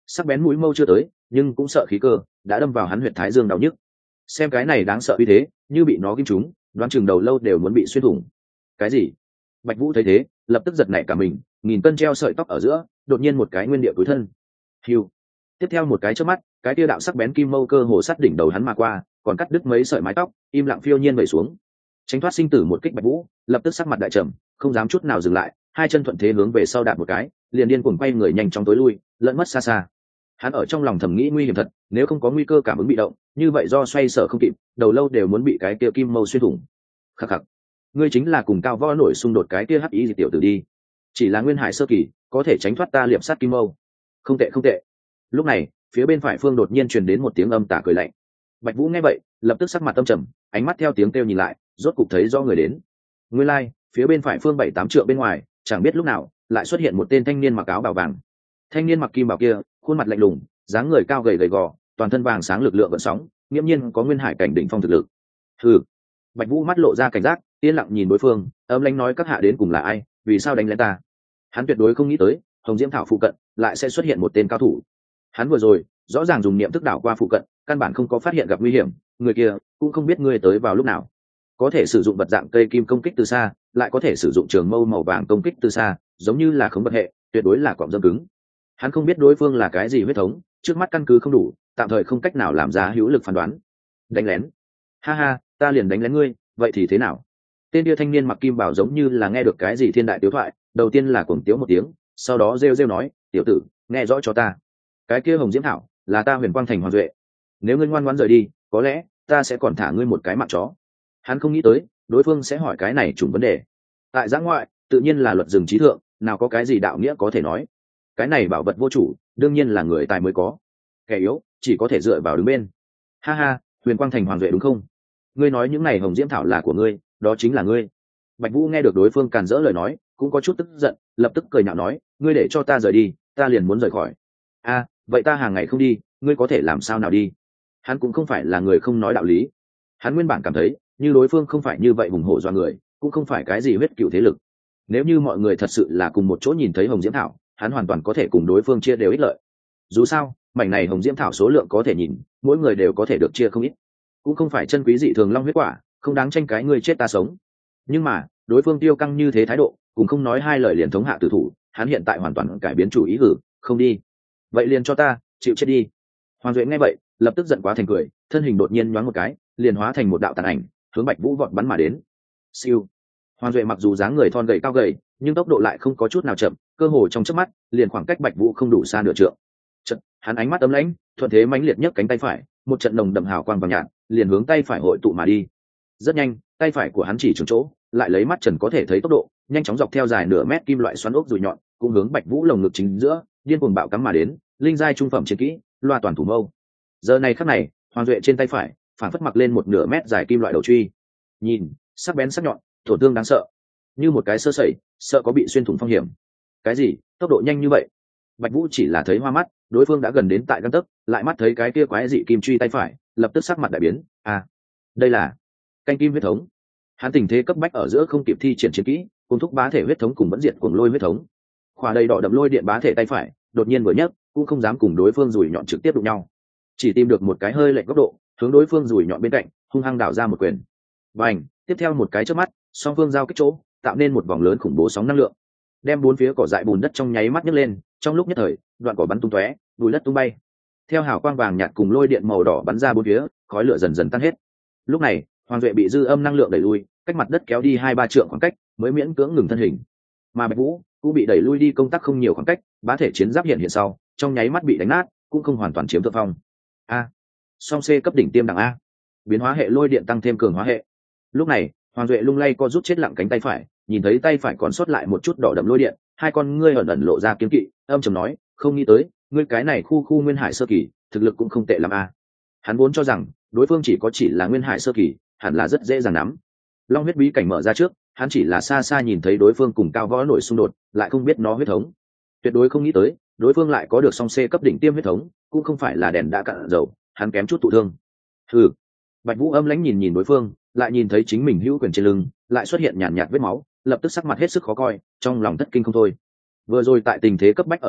sắc bén mũi mâu chưa tới nhưng cũng sợ khí cơ đã đâm vào hắn huyệt thái dương đau nhức. Xem cái này đáng sợ uy thế, như bị nó ghim trúng đoán chừng đầu lâu đều muốn bị xuyên thủng. Cái gì? Bạch Vũ thấy thế lập tức giật nảy cả mình, nghìn cân treo sợi tóc ở giữa đột nhiên một cái nguyên địa túi thân. Hiu. Tiếp theo một cái chớp mắt, cái tia đạo sắc bén kim mâu cơ hồ sát đỉnh đầu hắn mà qua, còn cắt đứt mấy sợi mái tóc, im lặng phiêu nhiên vẩy xuống. Tránh thoát sinh tử một kích Bạch Vũ lập tức sắc mặt đại trầm, không dám chút nào dừng lại, hai chân thuận thế hướng về sau đạp một cái, liền điên cuồng quay người nhanh chóng tối lui, lẫn mất xa xa. Hắn ở trong lòng thầm nghĩ nguy hiểm thật, nếu không có nguy cơ cảm ứng bị động, như vậy do xoay sở không kịp, đầu lâu đều muốn bị cái kia kim mâu xuyên thủng. Khắc khắc, ngươi chính là cùng Cao Võ nổi xung đột cái kia hắc ý gì tiểu tử đi, chỉ là nguyên hải sơ kỳ, có thể tránh thoát ta liệp sát kim mâu. Không tệ không tệ. Lúc này, phía bên phải phương đột nhiên truyền đến một tiếng âm tà cười lạnh. Bạch Vũ nghe vậy, lập tức sắc mặt tâm trầm, ánh mắt theo tiếng kêu nhìn lại, rốt cục thấy rõ người đến. Nguyên lai, phía bên phải phương 7-8 trượng bên ngoài, chẳng biết lúc nào lại xuất hiện một tên thanh niên mặc áo bào vàng. Thanh niên mặc kim bào kia, khuôn mặt lạnh lùng, dáng người cao gầy gầy gò, toàn thân vàng sáng lực lượng gợn sóng, nghiêm nhiên có nguyên hải cảnh đỉnh phong thực lực. Hừ. Bạch Vũ mắt lộ ra cảnh giác, yên lặng nhìn đối phương, âm lãnh nói các hạ đến cùng là ai, vì sao đánh lén ta? Hắn tuyệt đối không nghĩ tới, Hồng Diễm Thảo phụ cận lại sẽ xuất hiện một tên cao thủ. Hắn vừa rồi rõ ràng dùng niệm thức đảo qua phụ cận, căn bản không có phát hiện gặp nguy hiểm, người kia cũng không biết ngươi tới vào lúc nào. Có thể sử dụng vật dạng cây kim công kích từ xa, lại có thể sử dụng trường mâu màu vàng công kích từ xa, giống như là không bật hệ, tuyệt đối là cọm dâm cứng. Hắn không biết đối phương là cái gì huyết thống, trước mắt căn cứ không đủ, tạm thời không cách nào làm ra hữu lực phán đoán. Đánh lén? Ha ha, ta liền đánh lén ngươi, vậy thì thế nào? Tên kia thanh niên mặc kim bảo giống như là nghe được cái gì thiên đại tiếu thoại, đầu tiên là cuồng tiếu một tiếng, sau đó rêu rêu nói, tiểu tử, nghe rõ cho ta. Cái kia Hồng Diễm Thảo là ta Huyền Quang Thành Hoàng Duệ, nếu ngươi ngoan ngoãn rời đi, có lẽ ta sẽ còn thả ngươi một cái mạng chó. Hắn không nghĩ tới đối phương sẽ hỏi cái này trùng vấn đề. Tại giã ngoại tự nhiên là luật rừng trí thượng, nào có cái gì đạo nghĩa có thể nói. Cái này bảo vật vô chủ, đương nhiên là người tài mới có, kẻ yếu chỉ có thể dựa vào đứng bên. Ha ha, Huyền Quang Thành Hoàng Duệ đúng không? Ngươi nói những này Hồng Diễm Thảo là của ngươi, đó chính là ngươi. Bạch Vũ nghe được đối phương càn rỡ lời nói, cũng có chút tức giận, lập tức cười nhạo nói, ngươi để cho ta rời đi, ta liền muốn rời khỏi. A, vậy ta hàng ngày không đi, ngươi có thể làm sao nào đi? Hắn cũng không phải là người không nói đạo lý. Hắn nguyên bản cảm thấy, như đối phương không phải như vậy hùng hổ do người, cũng không phải cái gì huyết cựu thế lực. Nếu như mọi người thật sự là cùng một chỗ nhìn thấy Hồng Diễm Thảo, hắn hoàn toàn có thể cùng đối phương chia đều ích lợi. Dù sao, mảnh này Hồng Diễm Thảo số lượng có thể nhìn, mỗi người đều có thể được chia không ít. Cũng không phải chân quý dị thường long huyết quả, không đáng tranh cái ngươi chết ta sống. Nhưng mà, đối phương tiêu căng như thế thái độ, cũng không nói hai lời liền thống hạ tử thủ, hắn hiện tại hoàn toàn cải biến chủ ý hử, không đi. Vậy liền cho ta, chịu chết đi. Hoàng Duệ nghe vậy, lập tức giận quá thành cười, thân hình đột nhiên nhoáng một cái, liền hóa thành một đạo tàn ảnh, hướng Bạch Vũ vọt bắn mà đến. Siêu. Hoàng Duệ mặc dù dáng người thon gầy cao gầy, nhưng tốc độ lại không có chút nào chậm, cơ hồ trong chớp mắt, liền khoảng cách Bạch Vũ không đủ xa nửa trượng. Chợt, hắn ánh mắt ấm lãnh, thuận thế mãnh liệt nhấc cánh tay phải, một trận nồng đậm hào quang vàng nhạt, liền hướng tay phải hội tụ mà đi. Rất nhanh, tay phải của hắn chỉ trúng chỗ, lại lấy mắt trần có thể thấy tốc độ, nhanh chóng dọc theo dài nửa mét kim loại xoắn ốc dùi nhọn, cũng hướng Bạch Vũ lồng ngực chính giữa, điên cuồng bạo cắm mà đến, linh giai trung phẩm chiến kỹ, loa toàn thủ mâu. Giờ này khắc này, Hoàng Duệ trên tay phải, phản phất mặc lên một nửa mét dài kim loại đầu truy. Nhìn, sắc bén sắc nhọn, tổn thương đáng sợ. Như một cái sơ sẩy, sợ có bị xuyên thủng phong hiểm. Cái gì? Tốc độ nhanh như vậy? Bạch Vũ chỉ là thấy hoa mắt, đối phương đã gần đến tại gang tấc, lại mắt thấy cái kia quái dị kim truy tay phải, lập tức sắc mặt đại biến. À, đây là canh kim huyết thống. Hắn tình thế cấp bách ở giữa không kịp thi triển chiến kỹ, cùng thúc bá thể huyết thống cùng vẫn diệt cuồng lôi huyết thống. Khỏa đầy đỏ đậm lôi điện bá thể tay phải, đột nhiên vừa nhấc, cũng không dám cùng đối phương rủi nhọn trực tiếp đụng nhau, chỉ tìm được một cái hơi lệch góc độ, hướng đối phương rủi nhọn bên cạnh, hung hăng đảo ra một quyền. Bành, tiếp theo một cái chớp mắt, song phương giao kích chỗ, tạo nên một vòng lớn khủng bố sóng năng lượng, đem bốn phía cỏ dại bùn đất trong nháy mắt nhấc lên, trong lúc nhất thời, đoạn cỏ bắn tung tóe, bùi đất tung bay. Theo hào quang vàng nhạt cùng lôi điện màu đỏ bắn ra bốn phía, khói lửa dần dần tan hết. Lúc này, Hoàng Duệ bị dư âm năng lượng đẩy lui, cách mặt đất kéo đi 2-3 trượng khoảng cách, mới miễn cưỡng ngừng thân hình. Mà Bạch Vũ cũng bị đẩy lui đi công tác không nhiều khoảng cách, bá thể chiến giáp hiện sau, trong nháy mắt bị đánh nát, cũng không hoàn toàn chiếm thượng phong. A, song C cấp đỉnh tiêm đẳng A, biến hóa hệ lôi điện tăng thêm cường hóa hệ. Lúc này, Hoàng Duệ lung lay co rút chết lặng cánh tay phải, nhìn thấy tay phải còn sót lại một chút đỏ đậm lôi điện, hai con ngươi ẩn ẩn lộ ra kiên kỵ, âm trầm nói, không nghĩ tới, ngươi cái này khu nguyên hải sơ kỳ, thực lực cũng không tệ lắm A. Hắn vốn cho rằng đối phương chỉ là nguyên hải sơ kỳ, hẳn là rất dễ dàng nắm. Long huyết bí cảnh mở ra trước, hắn chỉ là xa xa nhìn thấy đối phương cùng Cao Võ nổi xung đột, lại không biết nó huyết thống. Tuyệt đối không nghĩ tới, đối phương lại có được song C cấp đỉnh tiêm huyết thống, cũng không phải là đèn đã cạn dầu, hắn kém chút thụ thương. Hừ. Bạch Vũ âm lãnh nhìn nhìn đối phương, lại nhìn thấy chính mình hữu quyền trên lưng, lại xuất hiện nhàn nhạt vết máu, lập tức sắc mặt hết sức khó coi, trong lòng thất kinh không thôi. Vừa rồi tại tình thế cấp bách ở giữa,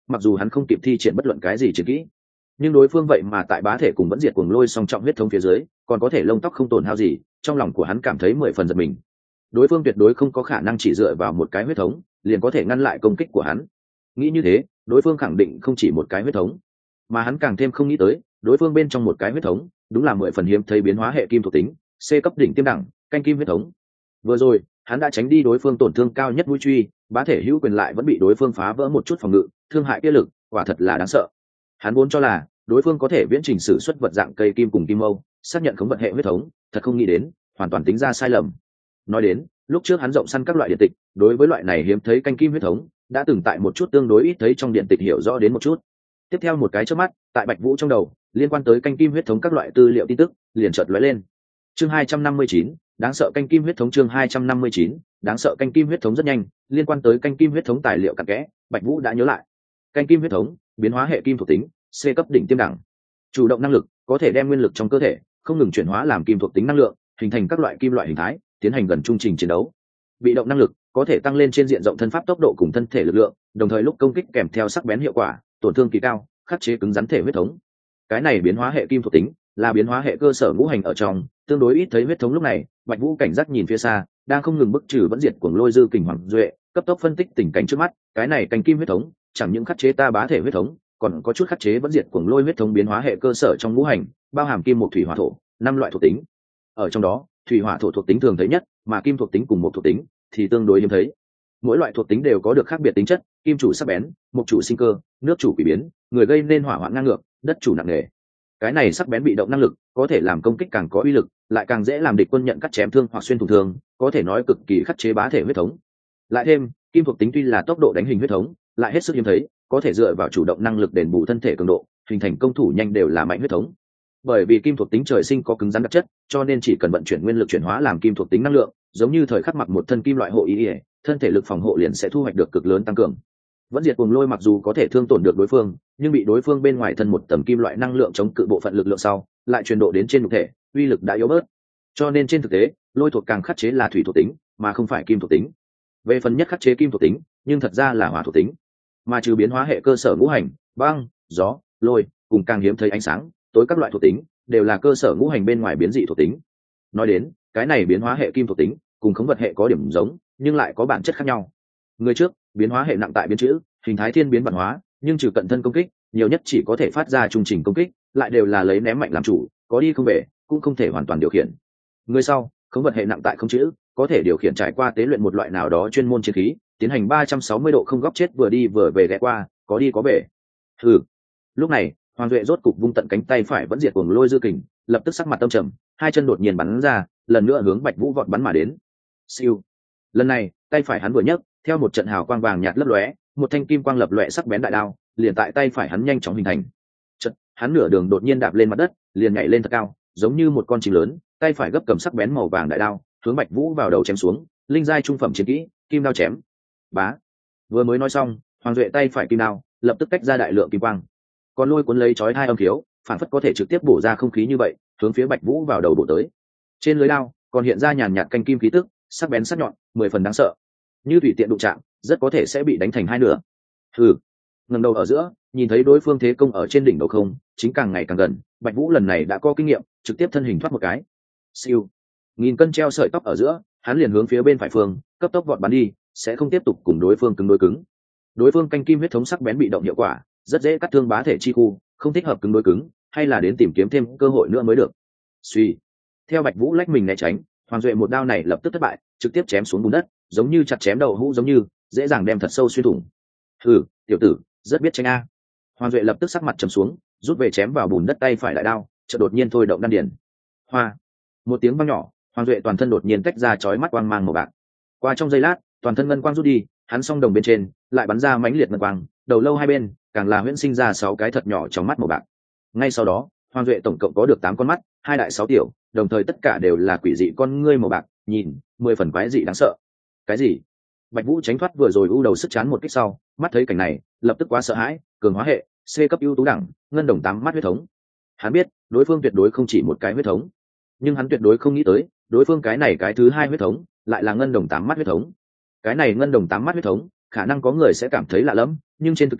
mặc dù hắn không kịp thi triển bất luận cái gì chiến kỹ, nhưng đối phương vậy mà tại bá thể cùng vẫn diệt cuồng lôi song trọng huyết thống phía dưới còn có thể lông tóc không tổn hao gì, trong lòng của hắn cảm thấy 10 phần giật mình. Đối phương tuyệt đối không có khả năng chỉ dựa vào một cái huyết thống liền có thể ngăn lại công kích của hắn. Nghĩ như thế, đối phương khẳng định không chỉ một cái huyết thống, mà hắn càng thêm không nghĩ tới đối phương bên trong một cái huyết thống đúng là 10 phần hiếm thấy biến hóa hệ kim thuộc tính, C cấp đỉnh tiêm đẳng canh kim huyết thống. Vừa rồi hắn đã tránh đi đối phương tổn thương cao nhất mũi truy, bá thể hữu quyền lại vẫn bị đối phương phá vỡ một chút phòng ngự, thương hại kia lực quả thật là đáng sợ. Hắn vốn cho là đối phương có thể viễn trình sử xuất vật dạng cây kim cùng kim mâu xác nhận khống vật hệ huyết thống, thật không nghĩ đến hoàn toàn tính ra sai lầm. Nói đến lúc trước hắn rộng săn các loại điện tịch, đối với loại này hiếm thấy canh kim huyết thống đã từng tại một chút tương đối ít thấy trong điện tịch hiểu rõ đến một chút. Tiếp theo một cái chớp mắt, tại Bạch Vũ trong đầu liên quan tới canh kim huyết thống các loại tư liệu tin tức liền chợt lóe lên. Chương 259, đáng sợ canh kim huyết thống. Chương 259, đáng sợ canh kim huyết thống. Rất nhanh, liên quan tới canh kim huyết thống tài liệu cặn kẽ, Bạch Vũ đã nhớ lại. Canh kim huyết thống, biến hóa hệ kim thuộc tính, C cấp đỉnh tiêm đẳng. Chủ động năng lực, có thể đem nguyên lực trong cơ thể không ngừng chuyển hóa làm kim thuộc tính năng lượng, hình thành các loại kim loại hình thái, tiến hành gần trung trình chiến đấu. Bị động năng lực, có thể tăng lên trên diện rộng thân pháp tốc độ cùng thân thể lực lượng, đồng thời lúc công kích kèm theo sắc bén hiệu quả, tổn thương kỳ cao, khắc chế cứng rắn thể huyết thống. Cái này biến hóa hệ kim thuộc tính là biến hóa hệ cơ sở ngũ hành ở trong, tương đối ít thấy huyết thống. Lúc này Bạch Vũ cảnh giác nhìn phía xa, đang không ngừng bức trừ vẫn diệt cuồng lôi dư kình hoàng duệ, cấp tốc phân tích tình cảnh trước mắt. Cái này canh kim huyết thống chẳng những khắc chế ta bá thể huyết thống, còn có chút khắc chế vẫn diệt cuồng lôi huyết thống. Biến hóa hệ cơ sở trong ngũ hành bao hàm kim một thủy hỏa thổ 5 loại thuộc tính, ở trong đó thủy hỏa thổ thuộc tính thường thấy nhất, mà kim thuộc tính cùng một thuộc tính thì tương đối hiếm thấy. Mỗi loại thuộc tính đều có được khác biệt tính chất, kim chủ sắc bén, mộc chủ sinh cơ, nước chủ quỷ biến, người gây nên hỏa hoạn ngang ngược, đất chủ nặng nề. Cái này sắc bén bị động năng lực có thể làm công kích càng có uy lực, lại càng dễ làm địch quân nhận cắt chém thương hoặc xuyên thủng thương, có thể nói cực kỳ khắc chế bá thể huyết thống. Lại thêm kim thuộc tính tuy là tốc độ đánh hình huyết thống, lại hết sức hiếm thấy, có thể dựa vào chủ động năng lực đền bù thân thể cường độ, hình thành công thủ nhanh đều là mạnh huyết thống. Bởi vì kim thuộc tính trời sinh có cứng rắn đặc chất, cho nên chỉ cần vận chuyển nguyên lực chuyển hóa làm kim thuộc tính năng lượng, giống như thời khắc mặc một thân kim loại hộ ý, thân thể lực phòng hộ liền sẽ thu hoạch được cực lớn tăng cường. Vẫn diệt cuồng lôi mặc dù có thể thương tổn được đối phương, nhưng bị đối phương bên ngoài thân một tầm kim loại năng lượng chống cự bộ phận lực lượng sau, lại truyền độ đến trên nhục thể, uy lực đã yếu bớt. Cho nên trên thực tế, lôi thuộc càng khắc chế là thủy thuộc tính, mà không phải kim thuộc tính. Về phần nhất khắc chế kim thuộc tính, nhưng thật ra là hỏa thuộc tính. Mà trừ biến hóa hệ cơ sở ngũ hành, băng, gió, lôi, cùng càng hiếm thấy ánh sáng, tối các loại thuộc tính đều là cơ sở ngũ hành bên ngoài biến dị thuộc tính. Nói đến, cái này biến hóa hệ kim thuộc tính cùng khống vật hệ có điểm giống, nhưng lại có bản chất khác nhau. Người trước biến hóa hệ nặng tại biến chữ, hình thái thiên biến vạn hóa, nhưng trừ cận thân công kích, nhiều nhất chỉ có thể phát ra trung trình công kích, lại đều là lấy ném mạnh làm chủ, có đi không về, cũng không thể hoàn toàn điều khiển. Người sau khống vật hệ nặng tại không chữ, có thể điều khiển trải qua tế luyện một loại nào đó chuyên môn chiến khí, tiến hành 360 độ không góc chết vừa đi vừa về ghé qua, có đi có về. Lúc này Hoàng Duệ rốt cục vung tận cánh tay phải vẫn diệt cuồng lôi dư kình, lập tức sắc mặt tâm trầm, hai chân đột nhiên bắn ra, lần nữa hướng Bạch Vũ vọt bắn mà đến. Siêu. Lần này, tay phải hắn vừa nhấc, theo một trận hào quang vàng nhạt lấp lóe, một thanh kim quang lập lóe sắc bén đại đao, liền tại tay phải hắn nhanh chóng hình thành. Chợt, hắn nửa đường đột nhiên đạp lên mặt đất, liền nhảy lên thật cao, giống như một con chim lớn, tay phải gấp cầm sắc bén màu vàng đại đao, hướng Bạch Vũ vào đầu chém xuống, linh giai trung phẩm chiến kỹ, kim đao chém. Bá. Vừa mới nói xong, Hoàng Duệ tay phải kim đao, lập tức tách ra đại lượng kim quang. Còn lôi cuốn lấy chói hai âm khiếu, phản phất có thể trực tiếp bổ ra không khí như vậy, hướng phía Bạch Vũ vào đầu bổ tới. Trên lưới đao còn hiện ra nhàn nhạt canh kim khí tức, sắc bén sắc nhọn, 10 phần đáng sợ. Như tùy tiện đụng chạm, rất có thể sẽ bị đánh thành hai nửa. Ngẩng đầu ở giữa, nhìn thấy đối phương thế công ở trên đỉnh đầu không, chính càng ngày càng gần, Bạch Vũ lần này đã có kinh nghiệm, trực tiếp thân hình thoát một cái. Siêu. Nghìn cân treo sợi tóc ở giữa, hắn liền hướng phía bên phải phương, cấp tốc vọt bắn đi, sẽ không tiếp tục cùng đối phương cứng đối cứng. Đối phương canh kim huyết thống sắc bén bị động hiệu quả, rất dễ cắt thương bá thể chi khu, không thích hợp cứng đối cứng, hay là đến tìm kiếm thêm cơ hội nữa mới được. Suy. Theo Bạch Vũ lách mình né tránh, Hoàng Duệ một đao này lập tức thất bại, trực tiếp chém xuống bùn đất, giống như chặt chém đầu hũ giống như, dễ dàng đem thật sâu xuyên thủng. Tiểu tử, rất biết tranh a. Hoàng Duệ lập tức sắc mặt trầm xuống, rút về chém vào bùn đất tay phải đại đao, chợt đột nhiên thôi động đan điền. Hoa. Một tiếng vang nhỏ, Hoàng Duệ toàn thân đột nhiên tách ra chói mắt quang mang màu bạc. Qua trong giây lát, toàn thân ngân quang rút đi, hắn song đồng bên trên lại bắn ra mãnh liệt ngân quang, đầu lâu hai bên càng là huyễn sinh ra 6 cái thật nhỏ trong mắt màu bạc. Ngay sau đó, Hoàng Duệ tổng cộng có được 8 con mắt, 2 đại 6 tiểu, đồng thời tất cả đều là quỷ dị con ngươi màu bạc, nhìn 10 phần quái dị đáng sợ. Cái gì? Bạch Vũ tránh thoát vừa rồi u đầu sức chán một kích sau, mắt thấy cảnh này, lập tức quá sợ hãi, cường hóa hệ, C cấp ưu tú đẳng, ngân đồng 8 mắt huyết thống. Hắn biết, đối phương tuyệt đối không chỉ một cái huyết thống, nhưng hắn tuyệt đối không nghĩ tới, đối phương cái này cái thứ hai huyết thống, lại là ngân đồng 8 mắt huyết thống. Cái này ngân đồng 8 mắt huyết thống, khả năng có người sẽ cảm thấy lạ lẫm, nhưng trên thực tế,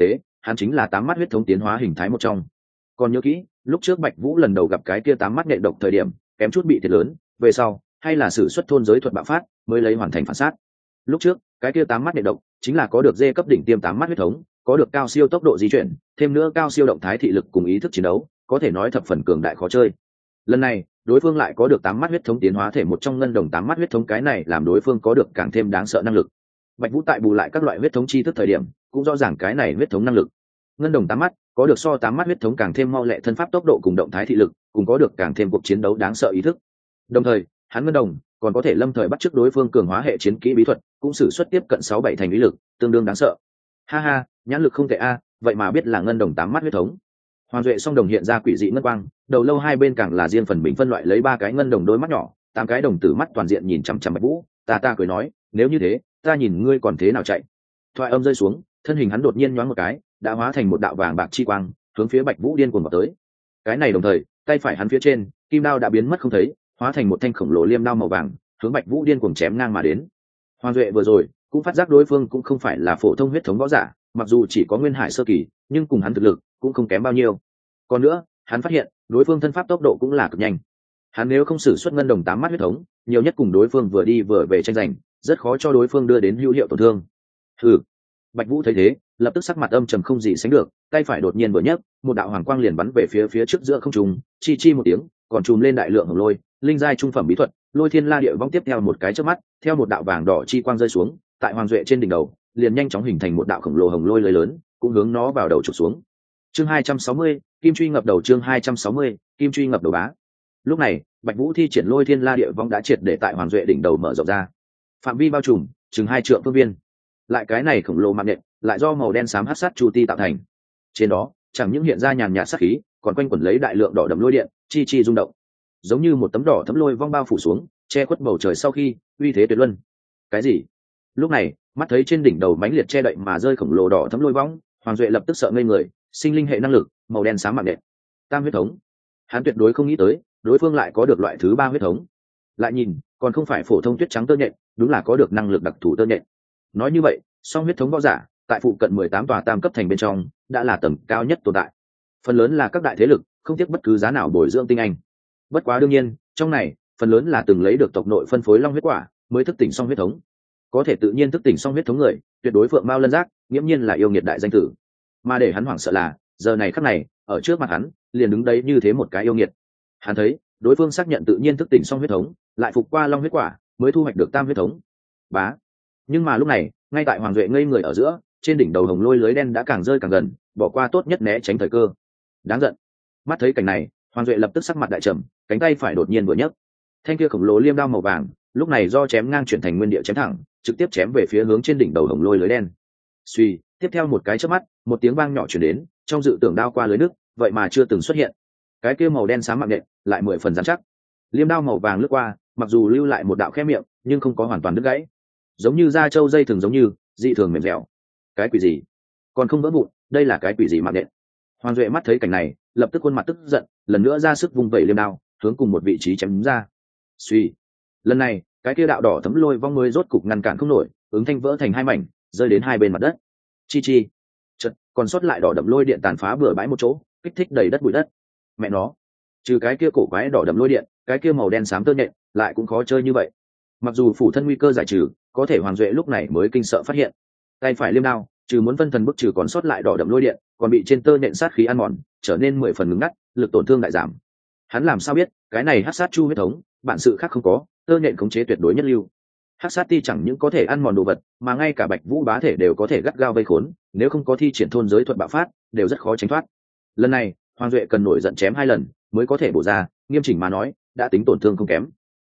hắn chính là tám mắt huyết thống tiến hóa hình thái một trong. Còn nhớ kỹ lúc trước Bạch Vũ lần đầu gặp cái kia tám mắt nhện độc thời điểm kém chút bị thiệt lớn, về sau hay là sử xuất thôn giới thuật bạo phát mới lấy hoàn thành phản sát. Lúc trước cái kia tám mắt nhện độc chính là có được dê cấp đỉnh tiêm tám mắt huyết thống, có được cao siêu tốc độ di chuyển, thêm nữa cao siêu động thái thị lực cùng ý thức chiến đấu, có thể nói thập phần cường đại khó chơi. Lần này đối phương lại có được tám mắt huyết thống tiến hóa thể một trong ngân đồng tám mắt huyết thống, cái này làm đối phương có được càng thêm đáng sợ năng lực. Bạch Vũ tại bù lại các loại huyết thống chi thức thời điểm cũng rõ ràng cái này huyết thống năng lực. Ngân đồng tám mắt có được so tám mắt huyết thống càng thêm mau lẹ thân pháp tốc độ cùng động thái thị lực, cùng có được càng thêm cuộc chiến đấu đáng sợ ý thức. Đồng thời hắn ngân đồng còn có thể lâm thời bắt chước đối phương cường hóa hệ chiến kỹ bí thuật, cũng sử xuất tiếp cận 6-7 thành ý lực, tương đương đáng sợ. Ha ha, nhãn lực không tệ a, vậy mà biết là ngân đồng tám mắt huyết thống. Hoàng Duệ song đồng hiện ra quỷ dị ngân quang, đầu lâu hai bên càng là riêng phần mình phân loại lấy 3 cái ngân đồng đôi mắt nhỏ, 8 cái đồng tử mắt toàn diện nhìn chằm chằm Bạch Vũ. Ta cười nói, nếu như thế, ta nhìn ngươi còn thế nào chạy. Thoại âm rơi xuống, thân hình hắn đột nhiên nhoáng một cái, đã hóa thành một đạo vàng bạc chi quang, hướng phía Bạch Vũ điên cuồng vào tới. Cái này đồng thời, tay phải hắn phía trên, kim đao đã biến mất không thấy, hóa thành một thanh khổng lồ liêm đao màu vàng, hướng Bạch Vũ điên cuồng chém ngang mà đến. Hoàng Duệ vừa rồi cũng phát giác đối phương cũng không phải là phổ thông huyết thống võ giả, mặc dù chỉ có nguyên hải sơ kỳ, nhưng cùng hắn thực lực cũng không kém bao nhiêu. Còn nữa, hắn phát hiện đối phương thân pháp tốc độ cũng là cực nhanh. Hắn nếu không sử xuất ngân đồng tám mắt huyết thống, nhiều nhất cùng đối phương vừa đi vừa về tranh giành, rất khó cho đối phương đưa đến hữu hiệu tổn thương. Hừ. Bạch Vũ thấy thế, lập tức sắc mặt âm trầm không gì sánh được, tay phải đột nhiên vừa nhấc, một đạo hoàng quang liền bắn về phía trước giữa không trung, chi chi một tiếng, còn trùm lên đại lượng hồng lôi, linh giai trung phẩm bí thuật, Lôi Thiên La Địa Vong tiếp theo một cái chớp mắt, theo một đạo vàng đỏ chi quang rơi xuống, tại Hoàng Duệ trên đỉnh đầu, liền nhanh chóng hình thành một đạo khổng lồ hồng lôi lưới lớn, cũng hướng nó vào đầu chụp xuống. Chương 260, Kim Truy ngập đầu, chương 260, Kim Truy ngập đầu bá. Lúc này, Bạch Vũ thi triển Lôi Thiên La Địa Vong đã triệt để tại Hoàng Duệ đỉnh đầu mở rộng ra. Phạm vi bao trùm chừng 2 trượng phương viên. Lại cái này khổng lồ mạng nhện, lại do màu đen xám hắc sát chu ti tạo thành. Trên đó, chẳng những hiện ra nhàn nhạt sát khí, còn quanh quẩn lấy đại lượng đỏ đậm lôi điện, chi chi rung động. Giống như một tấm đỏ thấm lôi vong bao phủ xuống, che khuất bầu trời sau khi, uy thế tuyệt luân. Cái gì? Lúc này, mắt thấy trên đỉnh đầu mãnh liệt che đậy mà rơi khổng lồ đỏ thấm lôi vong, Hoàng Duệ lập tức sợ ngây người, sinh linh hệ năng lực, màu đen xám mạng nhện, tam huyết thống. Hắn tuyệt đối không nghĩ tới, đối phương lại có được loại thứ 3 huyết thống. Lại nhìn, còn không phải phổ thông tuyết trắng tơ nhện, đúng là có được năng lực đặc thù tơ nhện. Nói như vậy, song huyết thống võ giả, tại phụ cận 18 tòa tam cấp thành bên trong, đã là tầng cao nhất tồn tại. Phần lớn là các đại thế lực, không tiếc bất cứ giá nào bồi dưỡng tinh anh. Bất quá đương nhiên, trong này, phần lớn là từng lấy được tộc nội phân phối long huyết quả, mới thức tỉnh song huyết thống. Có thể tự nhiên thức tỉnh song huyết thống người, tuyệt đối phượng mao lân giác, nghiễm nhiên là yêu nghiệt đại danh tử. Mà để hắn hoảng sợ là, giờ này khắc này, ở trước mặt hắn, liền đứng đấy như thế một cái yêu nghiệt. Hắn thấy, đối phương xác nhận tự nhiên thức tỉnh song huyết thống, lại phục qua long huyết quả, mới thu hoạch được tam huyết thống. Bá. Nhưng mà lúc này, ngay tại Hoàng Duệ ngây người ở giữa, trên đỉnh đầu hồng lôi lưới đen đã càng rơi càng gần, bỏ qua tốt nhất né tránh thời cơ. Đáng giận. Mắt thấy cảnh này, Hoàng Duệ lập tức sắc mặt đại trầm, cánh tay phải đột nhiên vừa nhấc, thanh kia khổng lồ liêm đao màu vàng, lúc này do chém ngang chuyển thành nguyên địa chém thẳng, trực tiếp chém về phía hướng trên đỉnh đầu hồng lôi lưới đen. Suy, tiếp theo một cái chớp mắt, một tiếng vang nhỏ truyền đến, trong dự tưởng đao qua lưới nước, vậy mà chưa từng xuất hiện. Cái kia màu đen sáng mạng nhện, lại 10 phần rắn chắc. Liêm đao màu vàng lướt qua, mặc dù lưu lại một đạo khe miệng, nhưng không có hoàn toàn đứt gãy. Giống như da trâu dây thường, giống như dị thường mềm dẻo. Cái quỷ gì? Còn không vỡ vụn, đây là cái quỷ gì mạng nhện? Hoàng Duệ mắt thấy cảnh này, lập tức khuôn mặt tức giận, lần nữa ra sức vung vẩy liêm đao, hướng cùng một vị trí chém ra. Suy, lần này, cái kia đạo đỏ thấm lôi vong mới rốt cục ngăn cản không nổi, ứng thanh vỡ thành 2 mảnh, rơi đến 2 bên mặt đất. Chi chi, chợt còn sót lại đỏ đậm lôi điện tàn phá bừa bãi một chỗ, kích thích đầy đất bụi đất. Mẹ nó, trừ cái kia cổ quái đỏ đậm lôi điện, cái kia màu đen xám tơ nhện, lại cũng khó chơi như vậy. Mặc dù phủ thân nguy cơ giải trừ, có thể Hoàng Duệ lúc này mới kinh sợ phát hiện, tay phải liêm đao, trừ muốn phân thần bức trừ còn sót lại đỏ đậm lôi điện, còn bị trên tơ nhện sát khí ăn mòn, trở nên 10 phần ngứng ngắt, lực tổn thương đại giảm. Hắn làm sao biết, cái này hắc sát chu huyết thống, bản sự khác không có, tơ nhện khống chế tuyệt đối nhất lưu. Hắc sát ti chẳng những có thể ăn mòn đồ vật, mà ngay cả Bạch Vũ bá thể đều có thể gắt gao vây khốn, nếu không có thi triển thôn giới thuật bạo phát, đều rất khó tránh thoát. Lần này, Hoàng Duệ cần nổi giận chém 2 lần, mới có thể bổ ra, nghiêm chỉnh mà nói, đã tính tổn thương không kém.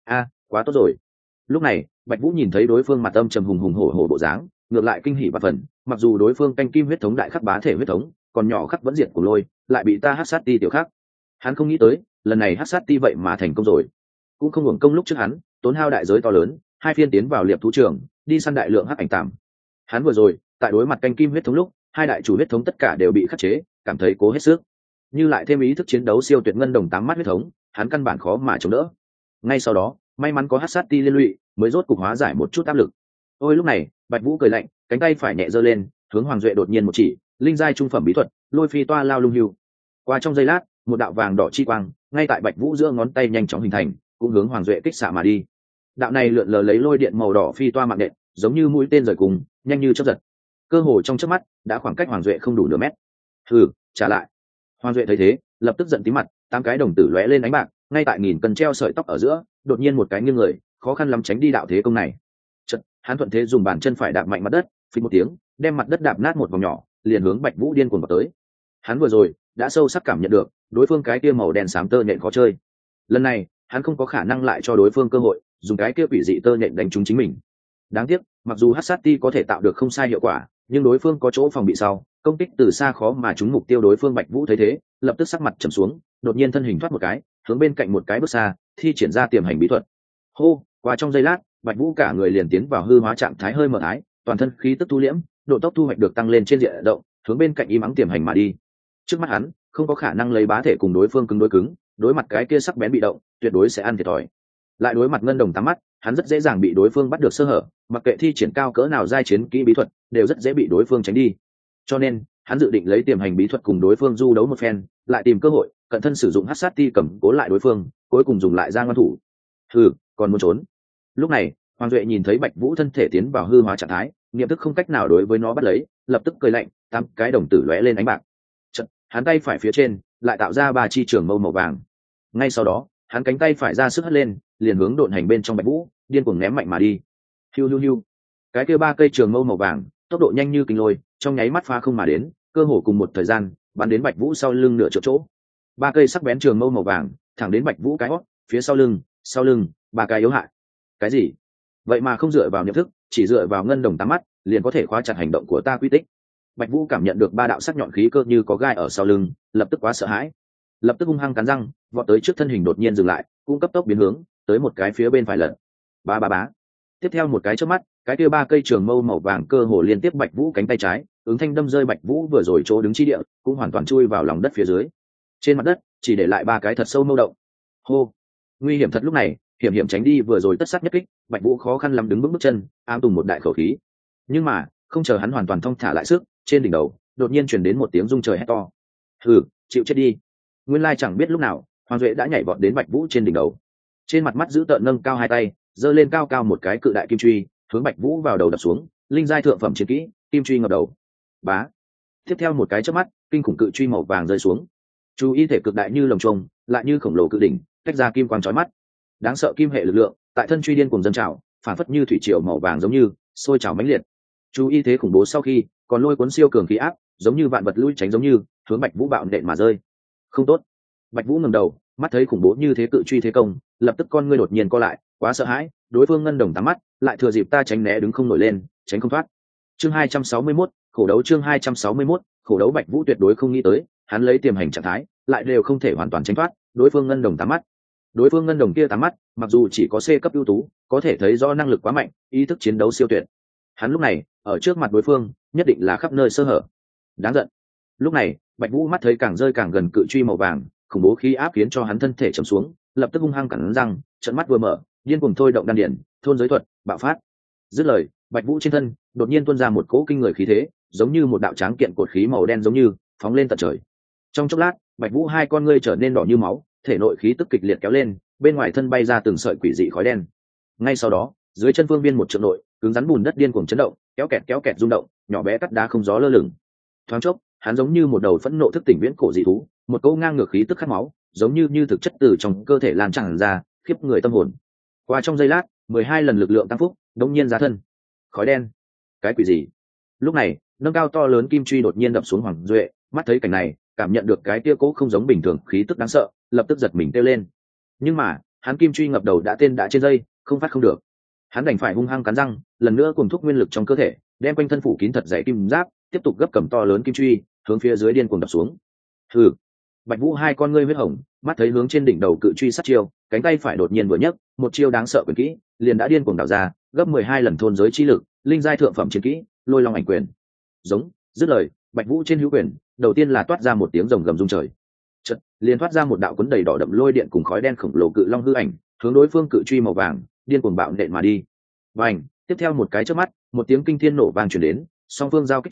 Quá tốt rồi. Lúc này, Bạch Vũ nhìn thấy đối phương mặt âm trầm hùng hùng hổ hổ bộ dáng, ngược lại kinh hỉ bạt phần, mặc dù đối phương canh kim huyết thống đại khắc bá thể huyết thống, còn nhỏ khắc vẫn diệt của lôi, lại bị ta hắc sát ti tiểu khắc. Hắn không nghĩ tới, lần này hắc sát ti vậy mà thành công rồi. Cũng không hưởng công lúc trước hắn tốn hao đại giới to lớn, 2 phiên tiến vào liệp thú trường, đi săn đại lượng hắc ảnh tạm. Hắn vừa rồi, tại đối mặt canh kim huyết thống lúc, 2 đại chủ huyết thống tất cả đều bị khắc chế, cảm thấy cố hết sức. Như lại thêm ý thức chiến đấu siêu tuyệt ngân đồng 8 mắt huyết thống, hắn căn bản khó mà chống đỡ. Ngay sau đó, may mắn có hắc sát ti liên lụy, mới rốt cục hóa giải một chút áp lực. Ôi lúc này, Bạch Vũ cười lạnh, cánh tay phải nhẹ giơ lên, hướng Hoàng Duệ đột nhiên một chỉ, linh giai trung phẩm bí thuật lôi phi toa lao lung hưu. Qua trong giây lát một đạo vàng đỏ chi quang ngay tại bạch vũ giữa ngón tay nhanh chóng hình thành, cũng hướng Hoàng Duệ kích xạ mà đi. Đạo này lượn lờ lấy lôi điện màu đỏ phi toa mạng nện, giống như mũi tên rời cùng, nhanh như chớp giật. Cơ hồ trong chớp mắt đã khoảng cách Hoàng Duệ không đủ nửa mét. Hừ, trả lại. Hoàng Duệ thấy thế lập tức giận tím mặt, tám cái đồng tử lóe lên ánh bạc, ngay tại nghìn cân treo sợi tóc ở giữa đột nhiên một cái nghiêng người, khó khăn lắm tránh đi đạo thế công này. Chợt hắn thuận thế dùng bàn chân phải đạp mạnh mặt đất, phình một tiếng đem mặt đất đạp nát một vòng nhỏ, liền hướng Bạch Vũ điên cuồng vào tới. Hắn vừa rồi đã sâu sắc cảm nhận được đối phương cái kia màu đen xám tơ nhện khó chơi. Lần này hắn không có khả năng lại cho đối phương cơ hội dùng cái kia quỷ dị tơ nhện đánh trúng chính mình. Đáng tiếc mặc dù hắc sát ti có thể tạo được không sai hiệu quả, nhưng đối phương có chỗ phòng bị sau, công kích từ xa khó mà trúng mục tiêu. Đối phương Bạch Vũ thấy thế lập tức sắc mặt trầm xuống, đột nhiên thân hình thoát một cái hướng bên cạnh một cái bước xa, thi triển ra tiềm hành bí thuật. Hô, qua trong giây lát Bạch Vũ cả người liền tiến vào hư hóa trạng thái hơi mờ ái, toàn thân khí tức thu liễm, độ tốc thu hoạch được tăng lên trên diện rộng, hướng bên cạnh im ắng tiềm hành mà đi. Trước mắt hắn không có khả năng lấy bá thể cùng đối phương cứng đối cứng, đối mặt cái kia sắc bén bị động tuyệt đối sẽ ăn thiệt thòi. Lại đối mặt ngân đồng tám mắt, hắn rất dễ dàng bị đối phương bắt được sơ hở, mặc kệ thi triển cao cỡ nào giai chiến kỹ bí thuật đều rất dễ bị đối phương tránh đi. Cho nên hắn dự định lấy tiềm hành bí thuật cùng đối phương du đấu một phen, lại tìm cơ hội cận thân sử dụng hắc sát ti cầm cố lại đối phương, cuối cùng dùng lại ra ngoan thủ. Hừ, còn muốn trốn? Lúc này Hoàng Duệ nhìn thấy Bạch Vũ thân thể tiến vào hư hóa trạng thái, niệm thức không cách nào đối với nó bắt lấy, lập tức cười lạnh, tám cái đồng tử lóe lên ánh bạc. Chợt hắn tay phải phía trên lại tạo ra ba chi trường mâu màu vàng. Ngay sau đó hắn cánh tay phải ra sức hất lên, liền hướng độn hành bên trong Bạch Vũ điên cuồng ném mạnh mà đi. Hiu hiu hiu, cái kia ba cây trường mâu màu vàng tốc độ nhanh như kinh lôi, trong nháy mắt phá không mà đến, cơ hồ cùng một thời gian bắn đến Bạch Vũ sau lưng nửa chỗ. Ba cây sắc bén trường mâu màu vàng thẳng đến Bạch Vũ cái hót, phía sau lưng ba cái yếu hại. Cái gì? Vậy mà không dựa vào niệm thức, chỉ dựa vào ngân đồng tám mắt liền có thể khóa chặt hành động của ta quy tích. Bạch Vũ cảm nhận được ba đạo sắc nhọn khí cơ như có gai ở sau lưng, lập tức quá sợ hãi, lập tức hung hăng cắn răng vọt tới trước thân hình đột nhiên dừng lại, cũng cấp tốc biến hướng tới một cái phía bên phải lật. Bá. Tiếp theo một cái chớp mắt, cái kia ba cây trường mâu màu vàng cơ hồ liên tiếp Bạch Vũ cánh tay trái, ứng thanh đâm rơi Bạch Vũ vừa rồi chỗ đứng chi địa, cũng hoàn toàn chui vào lòng đất phía dưới. Trên mặt đất chỉ để lại ba cái thật sâu mâu động. Hô, nguy hiểm thật. Lúc này hiểm tránh đi vừa rồi tất sát nhất kích, Bạch Vũ khó khăn lắm đứng bước chân, ám tùng một đại khẩu khí. Nhưng mà không chờ hắn hoàn toàn thong thả lại sức, trên đỉnh đầu đột nhiên truyền đến một tiếng rung trời hét to. Hừ, chịu chết đi. Nguyên lai chẳng biết lúc nào Hoàng Duệ đã nhảy vọt đến Bạch Vũ trên đỉnh đầu, trên mặt mắt giữ tợn nâng cao hai tay, giơ lên cao cao một cái cự đại kim truy, hướng Bạch Vũ vào đầu đập xuống. Linh giai thượng phẩm chiến kỹ, kim truy ngập đầu. Bá. Tiếp theo một cái chớp mắt, kinh khủng cự truy màu vàng rơi xuống. Chú ý thể cực đại như lồng trùng, lại như khổng lồ cự đỉnh, tách ra kim quang chói mắt. Đáng sợ kim hệ lực lượng tại thân truy điên cùng dâng trào, phản phất như thủy triều màu vàng giống như sôi trào mãnh liệt. Chú ý thế khủng bố sau khi còn lôi cuốn siêu cường khí áp, giống như vạn vật lui tránh giống như hướng Bạch Vũ bạo nện mà rơi. Không tốt. Bạch Vũ ngẩng đầu, mắt thấy khủng bố như thế cự truy thế công, lập tức con ngươi đột nhiên co lại, quá sợ hãi, đối phương ngân đồng tám mắt, lại thừa dịp ta tránh né đứng không nổi lên, tránh không thoát. Chương 261, khổ đấu. Chương 261, khổ đấu. Bạch Vũ tuyệt đối không nghĩ tới, hắn lấy tiềm hành trạng thái, lại đều không thể hoàn toàn tránh thoát đối phương ngân đồng tám mắt. Đối phương ngân đồng kia tám mắt, mặc dù chỉ có C cấp ưu tú, có thể thấy rõ năng lực quá mạnh, ý thức chiến đấu siêu tuyệt. Hắn lúc này ở trước mặt đối phương nhất định là khắp nơi sơ hở. Đáng giận. Lúc này Bạch Vũ mắt thấy càng rơi càng gần cự truy màu vàng, khủng bố khí áp khiến cho hắn thân thể trầm xuống, lập tức hung hăng cắn răng, trợn mắt vừa mở, điên cuồng thôi động đan điển, thôn giới thuật bạo phát. Dứt lời, Bạch Vũ trên thân đột nhiên tuôn ra một cỗ kinh người khí thế, giống như một đạo tráng kiện cột khí màu đen giống như phóng lên tận trời. Trong chốc lát, Bạch Vũ hai con ngươi trở nên đỏ như máu, thể nội khí tức kịch liệt kéo lên, bên ngoài thân bay ra từng sợi quỷ dị khói đen. Ngay sau đó, dưới chân phương viên một trượng nội, cứng rắn bùn đất điên cuồng chấn động, kéo kẹt rung động, nhỏ bé cắt đá không gió lơ lửng. Thoáng chốc, hắn giống như một đầu phẫn nộ thức tỉnh viễn cổ dị thú, một cỗ ngang ngược khí tức khát máu, giống như thực chất từ trong cơ thể lan tràn ra, khiếp người tâm hồn. Qua trong giây lát, 12 lần lực lượng tăng phúc, đống nhiên ra thân. Khói đen, cái quỷ gì? Lúc này, nâng cao to lớn kim truy đột nhiên đập xuống Hoàng Duệ, mắt thấy cảnh này, cảm nhận được cái tia cố không giống bình thường khí tức đáng sợ, lập tức giật mình kêu lên. Nhưng mà hắn kim truy ngập đầu đã tên đã trên dây, không phát không được. Hắn đành phải hung hăng cắn răng, lần nữa cùng thúc nguyên lực trong cơ thể, đem quanh thân phủ kín thật dày kim giáp, tiếp tục gấp cầm to lớn kim truy, hướng phía dưới điên cuồng đập xuống. Hừ. Bạch Vũ hai con ngươi huyết hồng, mắt thấy hướng trên đỉnh đầu cự truy sát chiêu, cánh tay phải đột nhiên vừa nhấc, một chiêu đáng sợ quyền kỹ, liền đã điên cuồng đảo ra, gấp 12 lần thôn giới chi lực, linh giai thượng phẩm chiến kỹ, lôi long ảnh quyền. Giống. Dứt lời, Bạch Vũ trên hữu quyền, đầu tiên là toát ra một tiếng rồng gầm rung trời. Chợt, liền thoát ra một đạo cuốn đầy đỏ đậm lôi điện cùng khói đen khổng lồ cự long hư ảnh, hướng đối phương cự truy màu vàng, điên cuồng bạo nện mà đi. Vành, tiếp theo một cái chớp mắt, một tiếng kinh thiên nổ vang truyền đến, song phương giao kích chỗ,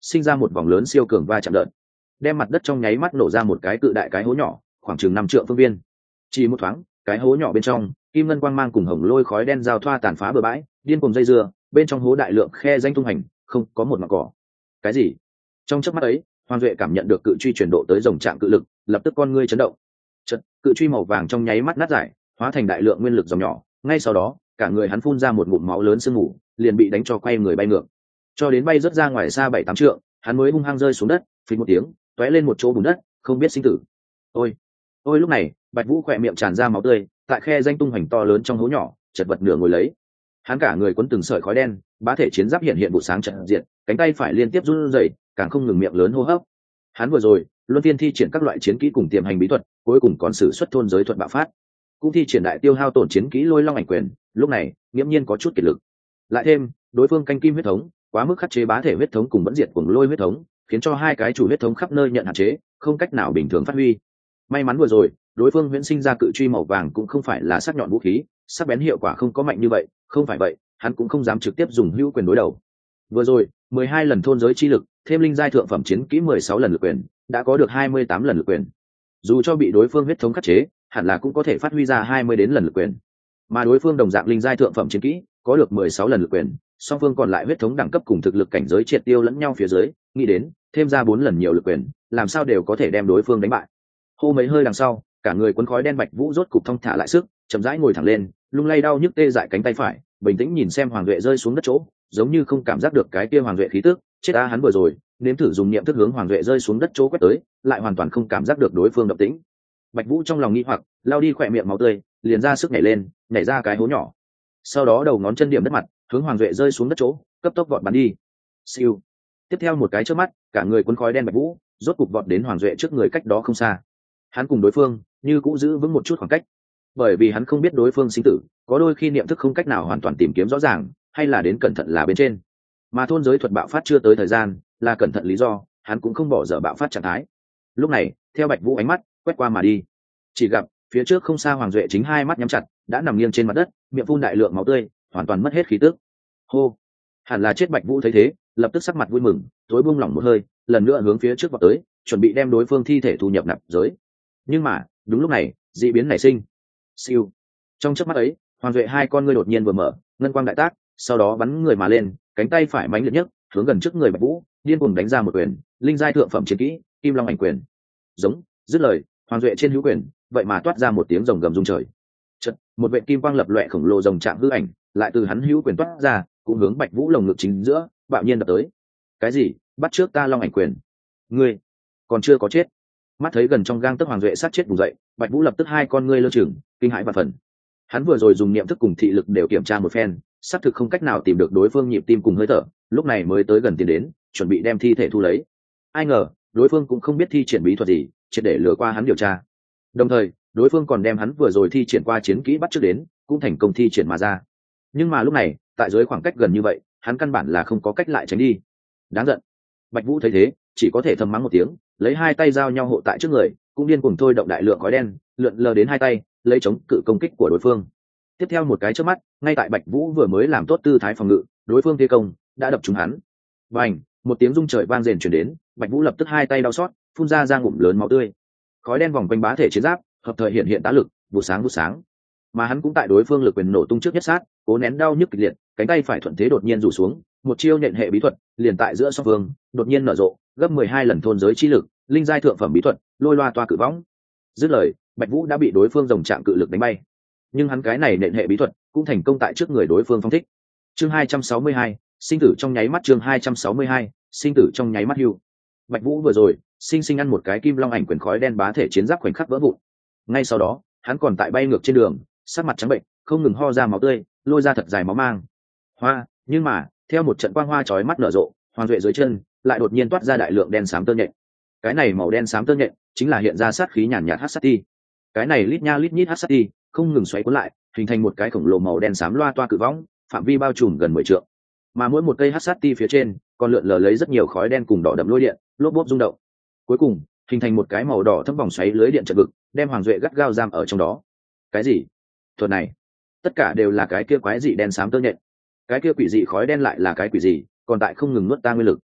sinh ra một vòng lớn siêu cường va chạm đợt, đem mặt đất trong nháy mắt nổ ra một cái cự đại cái hố nhỏ khoảng chừng 5 trượng phương viên. Chỉ một thoáng, cái hố nhỏ bên trong kim ngân quang mang cùng hồng lôi khói đen giao thoa tàn phá bừa bãi, điên cùng dây dưa, bên trong hố đại lượng khe danh tung hành, không có một mảng cỏ. Cái gì? Trong chớp mắt ấy, Hoàng Duệ cảm nhận được cự truy chuyển độ tới rồng trạng cự lực, lập tức con ngươi chấn động. Chợt, cự truy màu vàng trong nháy mắt nát giải, hóa thành đại lượng nguyên lực dòng nhỏ, ngay sau đó, cả người hắn phun ra một ngụm máu lớn sương mù, liền bị đánh cho quay người bay ngược, cho đến bay rất ra ngoài xa 7-8 trượng, hắn mới hung hăng rơi xuống đất, phình một tiếng, tóe lên một chỗ bùn đất, không biết sinh tử. Ôi, ôi lúc này, Bạch Vũ khỏe miệng tràn ra máu tươi, tại khe danh tung hoành to lớn trong hố nhỏ, chật vật nửa ngồi lấy. Hắn cả người quấn từng sợi khói đen, bá thể chiến giáp hiện hiện bộ sáng trận diện, cánh tay phải liên tiếp run rẩy, càng không ngừng miệng lớn hô hấp. Hắn vừa rồi luân phiên thi triển các loại chiến kỹ cùng tiềm hành bí thuật, cuối cùng còn sử xuất thôn giới thuật bạo phát, cũng thi triển đại tiêu hao tổn chiến kỹ lôi long ảnh quyền, lúc này nghiễm nhiên có chút kiệt lực. Lại thêm đối phương canh kim huyết thống quá mức khắc chế bá thể huyết thống cùng vẫn diệt cuồng lôi huyết thống, khiến cho hai cái chủ huyết thống khắp nơi nhận hạn chế, không cách nào bình thường phát huy. May mắn vừa rồi đối phương huyễn sinh ra cự truy màu vàng cũng không phải là sắc nhọn vũ khí, sắc bén hiệu quả không có mạnh như vậy, không phải vậy hắn cũng không dám trực tiếp dùng hữu quyền đối đầu. Vừa rồi 12 lần thôn giới chi lực, thêm linh giai thượng phẩm chiến kỹ 16 lần lực quyền, đã có được 28 lần lực quyền. Dù cho bị đối phương huyết thống khắc chế, hẳn là cũng có thể phát huy ra 20 đến lần lực quyền. Mà đối phương đồng dạng linh giai thượng phẩm chiến kỹ, có được 16 lần lực quyền, song phương còn lại huyết thống đẳng cấp cùng thực lực cảnh giới triệt tiêu lẫn nhau phía dưới, nghĩ đến thêm ra 4 lần nhiều lực quyền, làm sao đều có thể đem đối phương đánh bại. Hô mấy hơi đằng sau, cả người cuốn khói đen Bạch Vũ rốt cục thong thả lại sức, chậm rãi ngồi thẳng lên, lung lay đau nhức tê dại cánh tay phải, bình tĩnh nhìn xem Hoàng Duệ rơi xuống đất chỗ, giống như không cảm giác được cái kia Hoàng Duệ khí tức, chết a hắn vừa rồi, nếm thử dùng niệm thức hướng Hoàng Duệ rơi xuống đất chỗ quét tới, lại hoàn toàn không cảm giác được đối phương động tĩnh. Bạch Vũ trong lòng nghi hoặc, lao đi khỏe miệng máu tươi, liền ra sức nhảy lên, nhảy ra cái hố nhỏ. Sau đó đầu ngón chân điểm đất mặt, hướng Hoàng Duệ rơi xuống đất chỗ, cấp tốc vọt bắn đi. Siêu. Tiếp theo một cái chớp mắt, cả người cuốn khói đen Bạch Vũ, rốt cục vọt đến Hoàng Duệ trước người cách đó không xa. Hắn cùng đối phương như cũng giữ vững một chút khoảng cách, bởi vì hắn không biết đối phương sinh tử, có đôi khi niệm thức không cách nào hoàn toàn tìm kiếm rõ ràng, hay là đến cẩn thận là bên trên. Mà thôn giới thuật bạo phát chưa tới thời gian, là cẩn thận lý do, hắn cũng không bỏ dở bạo phát trạng thái. Lúc này, theo Bạch Vũ ánh mắt quét qua mà đi, chỉ gặp phía trước không xa Hoàng Duệ chính hai mắt nhắm chặt, đã nằm nghiêng trên mặt đất, miệng phun đại lượng máu tươi, hoàn toàn mất hết khí tức. Hô, hẳn là chết. Bạch Vũ thấy thế, lập tức sắc mặt vui mừng, tối buông lỏng một hơi, lần nữa hướng phía trước vọt tới, chuẩn bị đem đối phương thi thể thu nhập nạp giới. Nhưng mà đúng lúc này, dị biến nảy sinh. Siêu. Trong chớp mắt ấy, Hoàng Duệ hai con ngươi đột nhiên vừa mở, ngân quang đại tác, sau đó bắn người mà lên, cánh tay phải mãnh liệt nhất, hướng gần trước người Bạch Vũ, điên cuồng đánh ra một quyền, linh giai thượng phẩm chiến kỹ, Kim Long ảnh quyền. Giống, dứt lời, Hoàng Duệ trên hữu quyền, vậy mà toát ra một tiếng rồng gầm rung trời. Chợt, một vệt kim quang lập loè khổng lồ rồng trạng hư ảnh, lại từ hắn hữu quyền toát ra, cũng hướng Bạch Vũ lồng ngực chính giữa, bạo nhiên đập tới. Cái gì? Bắt trước ta Long ảnh quyền? Ngươi còn chưa có chết. Mắt thấy gần trong gang tấc Hoàng Duệ sát chết vùng dậy, Bạch Vũ lập tức hai con ngươi lơ chừng, kinh hãi và phần. Hắn vừa rồi dùng niệm thức cùng thị lực đều kiểm tra một phen, xác thực không cách nào tìm được đối phương nhịp tim cùng hơi thở, lúc này mới tới gần tiến đến, chuẩn bị đem thi thể thu lấy. Ai ngờ, đối phương cũng không biết thi triển bí thuật gì, triệt để lừa qua hắn điều tra. Đồng thời, đối phương còn đem hắn vừa rồi thi triển qua chiến kỹ bắt trước đến, cũng thành công thi triển mà ra. Nhưng mà lúc này, tại dưới khoảng cách gần như vậy, hắn căn bản là không có cách lại tránh đi. Đáng giận. Bạch Vũ thấy thế, chỉ có thể thầm mắng một tiếng, lấy hai tay giao nhau hộ tại trước người, cũng điên cuồng thôi động đại lượng khói đen, lượn lờ đến hai tay, lấy chống cự công kích của đối phương. Tiếp theo một cái chớp mắt, ngay tại Bạch Vũ vừa mới làm tốt tư thái phòng ngự, đối phương thế công đã đập trúng hắn. Bành, một tiếng rung trời vang rền truyền đến, Bạch Vũ lập tức hai tay đau xót, phun ra ngụm lớn máu tươi. Khói đen vòng quanh bá thể chiến giáp, hợp thời hiện hiện tá lực, vụ sáng. Mà hắn cũng tại đối phương lực quyền nổ tung trước nhất sát, cố nén đau nhức kịch liệt, cánh tay phải thuận thế đột nhiên rủ xuống, một chiêu nện hệ bí thuật, liền tại giữa song phương, đột nhiên nở rộ, gấp 12 lần thôn giới chi lực, linh giai thượng phẩm bí thuật, lôi loa toa cự võng. Dứt lời, Bạch Vũ đã bị đối phương rồng trạng cự lực đánh bay. Nhưng hắn cái này nện hệ bí thuật, cũng thành công tại trước người đối phương phong thích. Chương 262, sinh tử trong nháy mắt. Chương 262, sinh tử trong nháy mắt hưu. Bạch Vũ vừa rồi, sinh ăn một cái Kim Long ảnh quyền khói đen bá thể chiến giáp khoảnh khắc vỡ vụn. Ngay sau đó, hắn còn tại bay ngược trên đường, sắc mặt trắng bệnh, không ngừng ho ra máu tươi, lôi ra thật dài máu mang. Nhưng mà, theo một trận quang hoa chói mắt nở rộ, Hoàng Duệ dưới chân lại đột nhiên toát ra đại lượng đen xám tơ nhện. Cái này màu đen xám tơ nhện chính là hiện ra sát khí nhàn nhạt hắc sát ti. Cái này lít nha lít nhít hắc sát ti không ngừng xoáy cuốn lại, hình thành một cái khổng lồ màu đen xám loa toa cự võng, phạm vi bao trùm gần 10 trượng. Mà mỗi một cây hắc sát ti phía trên còn lượn lờ lấy rất nhiều khói đen cùng đỏ đậm lôi điện, lốp bốp rung động. Cuối cùng, hình thành một cái màu đỏ thâm vòng xoáy lưới điện trận vực, đem Hoàng Duệ gắt gao giam ở trong đó. Cái gì? Thuật này, tất cả đều là cái kia quái dị đen xám tơ nhện. Cái kia quỷ dị khói đen lại là cái quỷ gì, còn tại không ngừng nuốt ta nguyên lực.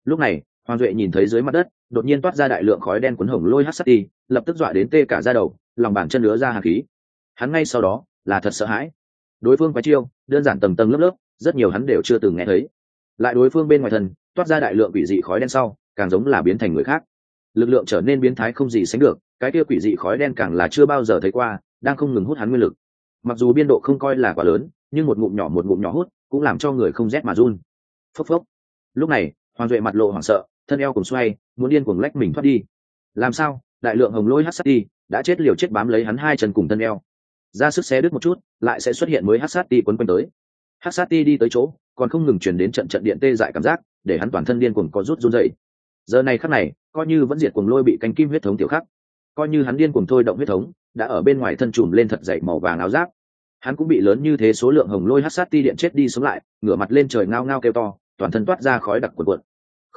Lúc này Hoàng Duệ nhìn thấy dưới mặt đất đột nhiên toát ra đại lượng khói đen cuốn hồng lôi hắc sát ti, lập tức dọa đến tê cả da đầu, lòng bàn chân lứa ra hàn khí. Hắn ngay sau đó là thật sợ hãi. Đối phương quái chiêu đơn giản tầng tầng lớp lớp, rất nhiều hắn đều chưa từng nghe thấy. Lại đối phương bên ngoài thân toát ra đại lượng quỷ dị khói đen sau, càng giống là biến thành người khác. Lực lượng trở nên biến thái không gì sánh được, cái kia quỷ dị khói đen càng là chưa bao giờ thấy qua, đang không ngừng hút hắn nguyên lực. Mặc dù biên độ không coi là quá lớn, nhưng một ngụm nhỏ hút cũng làm cho người không rét mà run. Phốc phốc. Lúc này Hoàng Duệ mặt lộ hoảng sợ, thân eo cùng xoay, muốn điên cuồng lách mình thoát đi. Làm sao? Đại lượng hồng lôi hắc sát ti đã chết liều chết bám lấy hắn hai chân cùng thân eo, ra sức xé đứt một chút, lại sẽ xuất hiện mới hắc sát ti quấn quanh tới. Hắc sát ti đi tới chỗ, còn không ngừng truyền đến trận trận điện tê dại cảm giác, để hắn toàn thân điên cuồng co rút run rẩy. Giờ này khắc này, coi như vẫn diệt cuồng lôi bị canh kim huyết thống tiểu khắc, coi như hắn điên cuồng thôi động huyết thống, đã ở bên ngoài thân trùm lên thật dày màu vàng áo giáp, hắn cũng bị lớn như thế số lượng hồng lôi hắc sát ti điện chết đi sống lại, ngửa mặt lên trời ngao ngao kêu to, toàn thân toát ra khói đặc cuồn cuộn.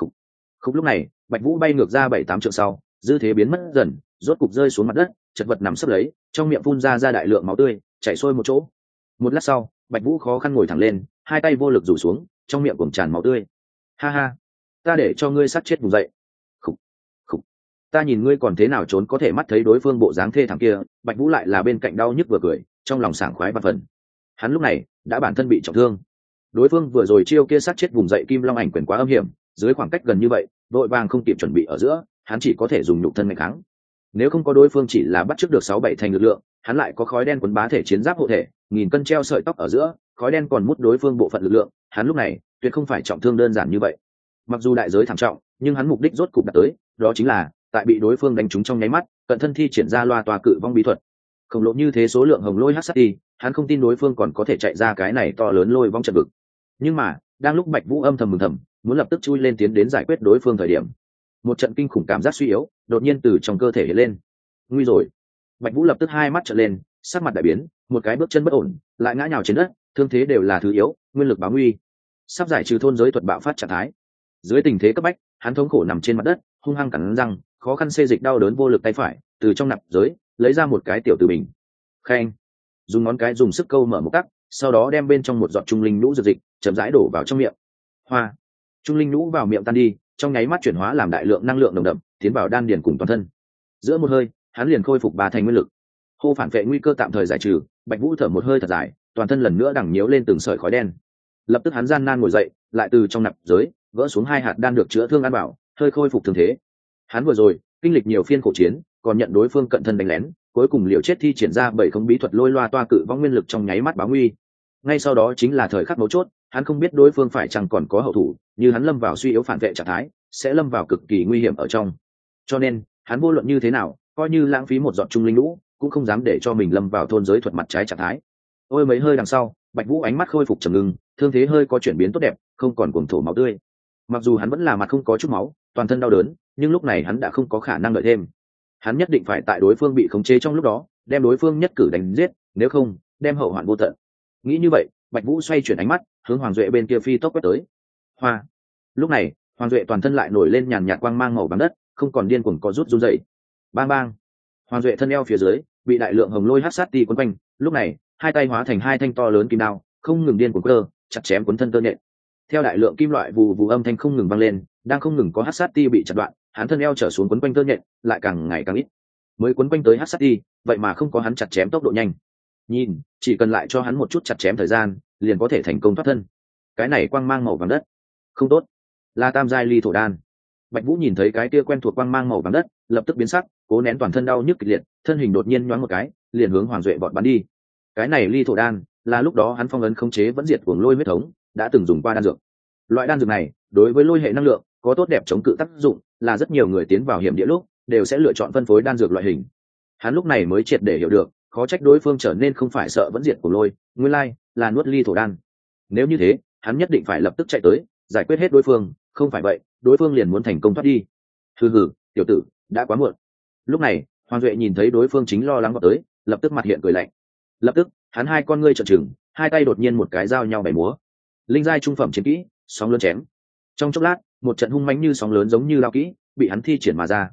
Khúc lúc này Bạch Vũ bay ngược ra 7-8 trượng sau, dư thế biến mất dần, rốt cục rơi xuống mặt đất, chật vật nằm sấp lấy, trong miệng phun ra đại lượng máu tươi, chảy xuôi một chỗ. Một lát sau, Bạch Vũ khó khăn ngồi thẳng lên, hai tay vô lực rủ xuống, trong miệng cuồng tràn máu tươi. Ha ha, ta để cho ngươi sát chết vùng dậy. Khục, khục, ta nhìn ngươi còn thế nào trốn. Có thể mắt thấy đối phương bộ dáng thê thảm kia, Bạch Vũ lại là bên cạnh đau nhức vừa cười, trong lòng sảng khoái và phần. Hắn lúc này đã bản thân bị trọng thương. Đối phương vừa rồi chiêu kia sát chết vùng dậy Kim Long ảnh quyền quá âm hiểm, dưới khoảng cách gần như vậy, đội vàng không kịp chuẩn bị ở giữa, hắn chỉ có thể dùng nhục thân nghênh kháng. Nếu không có đối phương chỉ là bắt trước được 6-7 thành lực lượng, hắn lại có khói đen quấn bá thể chiến giáp hộ thể, nghìn cân treo sợi tóc ở giữa, khói đen còn mút đối phương bộ phận lực lượng, hắn lúc này tuyệt không phải trọng thương đơn giản như vậy. Mặc dù đại giới thảm trọng, nhưng hắn mục đích rốt cục đạt tới, đó chính là tại bị đối phương đánh trúng trong nháy mắt, cận thân thi triển ra loa tòa cự vong bí thuật. Khổng lồ như thế số lượng hồng lôi hắc sát ti, hắn không tin đối phương còn có thể chạy ra cái này to lớn lôi vong trận vực. Nhưng mà đang lúc Bạch Vũ âm thầm mừng thầm, muốn lập tức chui lên tiến đến giải quyết đối phương thời điểm, một trận kinh khủng cảm giác suy yếu đột nhiên từ trong cơ thể hiện lên. Nguy rồi! Bạch Vũ lập tức hai mắt trợn lên, sắc mặt đại biến, một cái bước chân bất ổn, lại ngã nhào trên đất, thương thế đều là thứ yếu, nguyên lực báo nguy, sắp giải trừ thôn giới thuật bạo phát trạng thái. Dưới tình thế cấp bách, hắn thống khổ nằm trên mặt đất, hung hăng cắn răng, khó khăn xê dịch đau đớn vô lực tay phải, từ trong nạp giới lấy ra một cái tiểu tử bình. Khen, dùng ngón cái dùng sức câu mở một cắc, sau đó đem bên trong một giọt trung linh nhũ dược dịch chậm rãi đổ vào trong miệng. Hoa, trung linh nhũ vào miệng tan đi, trong nháy mắt chuyển hóa làm đại lượng năng lượng nồng đậm, tiến vào đan điền cùng toàn thân. Giữa một hơi, hắn liền khôi phục 3 thành nguyên lực. Hô phản vệ nguy cơ tạm thời giải trừ, Bạch Vũ thở một hơi thật dài, toàn thân lần nữa đằng nhiễu lên từng sợi khói đen. Lập tức hắn gian nan ngồi dậy, lại từ trong nạp giới gỡ xuống 2 hạt đan được chữa thương an bảo, hơi khôi phục thương thế. Hắn vừa rồi kinh lịch nhiều phiên khổ chiến, còn nhận đối phương cận thân đánh lén, cuối cùng liều chết thi triển ra 7 không bí thuật lôi loa toa cự vong nguyên lực trong nháy mắt báo nguy. Ngay sau đó chính là thời khắc mấu chốt, hắn không biết đối phương phải chăng còn có hậu thủ, như hắn lâm vào suy yếu phản vệ trạng thái, sẽ lâm vào cực kỳ nguy hiểm ở trong. Cho nên, hắn vô luận như thế nào, coi như lãng phí một giọt trung linh lũ, cũng không dám để cho mình lâm vào thôn giới thuật mặt trái trạng thái. Ôi mấy hơi đằng sau, Bạch Vũ ánh mắt khôi phục trầm ngưng, thương thế hơi có chuyển biến tốt đẹp, không còn cuồng thổ máu tươi. Mặc dù hắn vẫn là mặt không có chút máu, toàn thân đau đớn, nhưng lúc này hắn đã không có khả năng đợi thêm. Hắn nhất định phải tại đối phương bị khống chế trong lúc đó, đem đối phương nhất cử đánh giết, nếu không, đem hậu hoạn vô tận. Nghĩ như vậy, Bạch Vũ xoay chuyển ánh mắt, hướng Hoàng Duệ bên kia phi tốc quét tới. Hoa. Lúc này, Hoàng Duệ toàn thân lại nổi lên nhàn nhạt quang mang màu vàng đất, không còn điên cuồng có rút run dậy. Bang bang. Hoàng Duệ thân eo phía dưới bị đại lượng hồng lôi hắc sát ti quấn quanh, lúc này, hai tay hóa thành 2 thanh to lớn kim đao, không ngừng điên cuồng cơ, chặt chém cuốn thân tơ nhện. Theo đại lượng kim loại vù vù âm thanh không ngừng vang lên, đang không ngừng có hắc sát ti bị chặt đoạn, hắn thân eo trở xuống quấn quanh tơ nhện, lại càng ngày càng ít. Mới quấn quanh tới hắc sát ti, vậy mà không có hắn chặt chém tốc độ nhanh. Nhìn, chỉ cần lại cho hắn một chút chặt chém thời gian, liền có thể thành công thoát thân. Cái này quang mang màu vàng đất, không tốt, là tam giai ly thổ đan. Bạch Vũ nhìn thấy cái kia quen thuộc quang mang màu vàng đất, lập tức biến sắc, cố nén toàn thân đau nhức kịch liệt, thân hình đột nhiên nhoáng một cái, liền hướng Hoàng Duệ vọt bắn đi. Cái này ly thổ đan, là lúc đó hắn phong ấn khống chế vẫn diệt cuồng lôi huyết thống, đã từng dùng qua đan dược. Loại đan dược này, đối với lôi hệ năng lượng, có tốt đẹp chống cự tác dụng, là rất nhiều người tiến vào hiểm địa lúc, đều sẽ lựa chọn phân phối đan dược loại hình. Hắn lúc này mới triệt để hiểu được, khó trách đối phương trở nên không phải sợ vẫn diệt cuồng lôi, nguyên lai là nuốt ly thổ đan. Nếu như thế, hắn nhất định phải lập tức chạy tới, giải quyết hết đối phương, không phải vậy, đối phương liền muốn thành công thoát đi. Hừ, tiểu tử, đã quá muộn. Lúc này, Hoàng Duệ nhìn thấy đối phương chính lo lắng vào tới, lập tức mặt hiện cười lạnh. Lập tức, hắn hai con ngươi trợn trừng, hai tay đột nhiên một cái dao nhau bày múa. Linh giai trung phẩm chiến kỹ, sóng lớn chém. Trong chốc lát, một trận hung mãnh như sóng lớn giống như lao kỹ, bị hắn thi triển mà ra.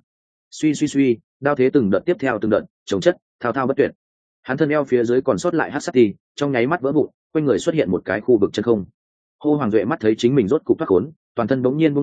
Suy, đao thế từng đợt tiếp theo từng đợt, chống chất, thao thao bất tuyệt. Hắn thân eo phía dưới còn sót lại hắc sát ti, trong nháy mắt vỡ vụn, quanh người xuất hiện một cái khu vực chân không. Hô Hoàng Duệ mắt thấy chính mình rốt cục thoát khốn, toàn thân bỗng nhiên buông lỏng,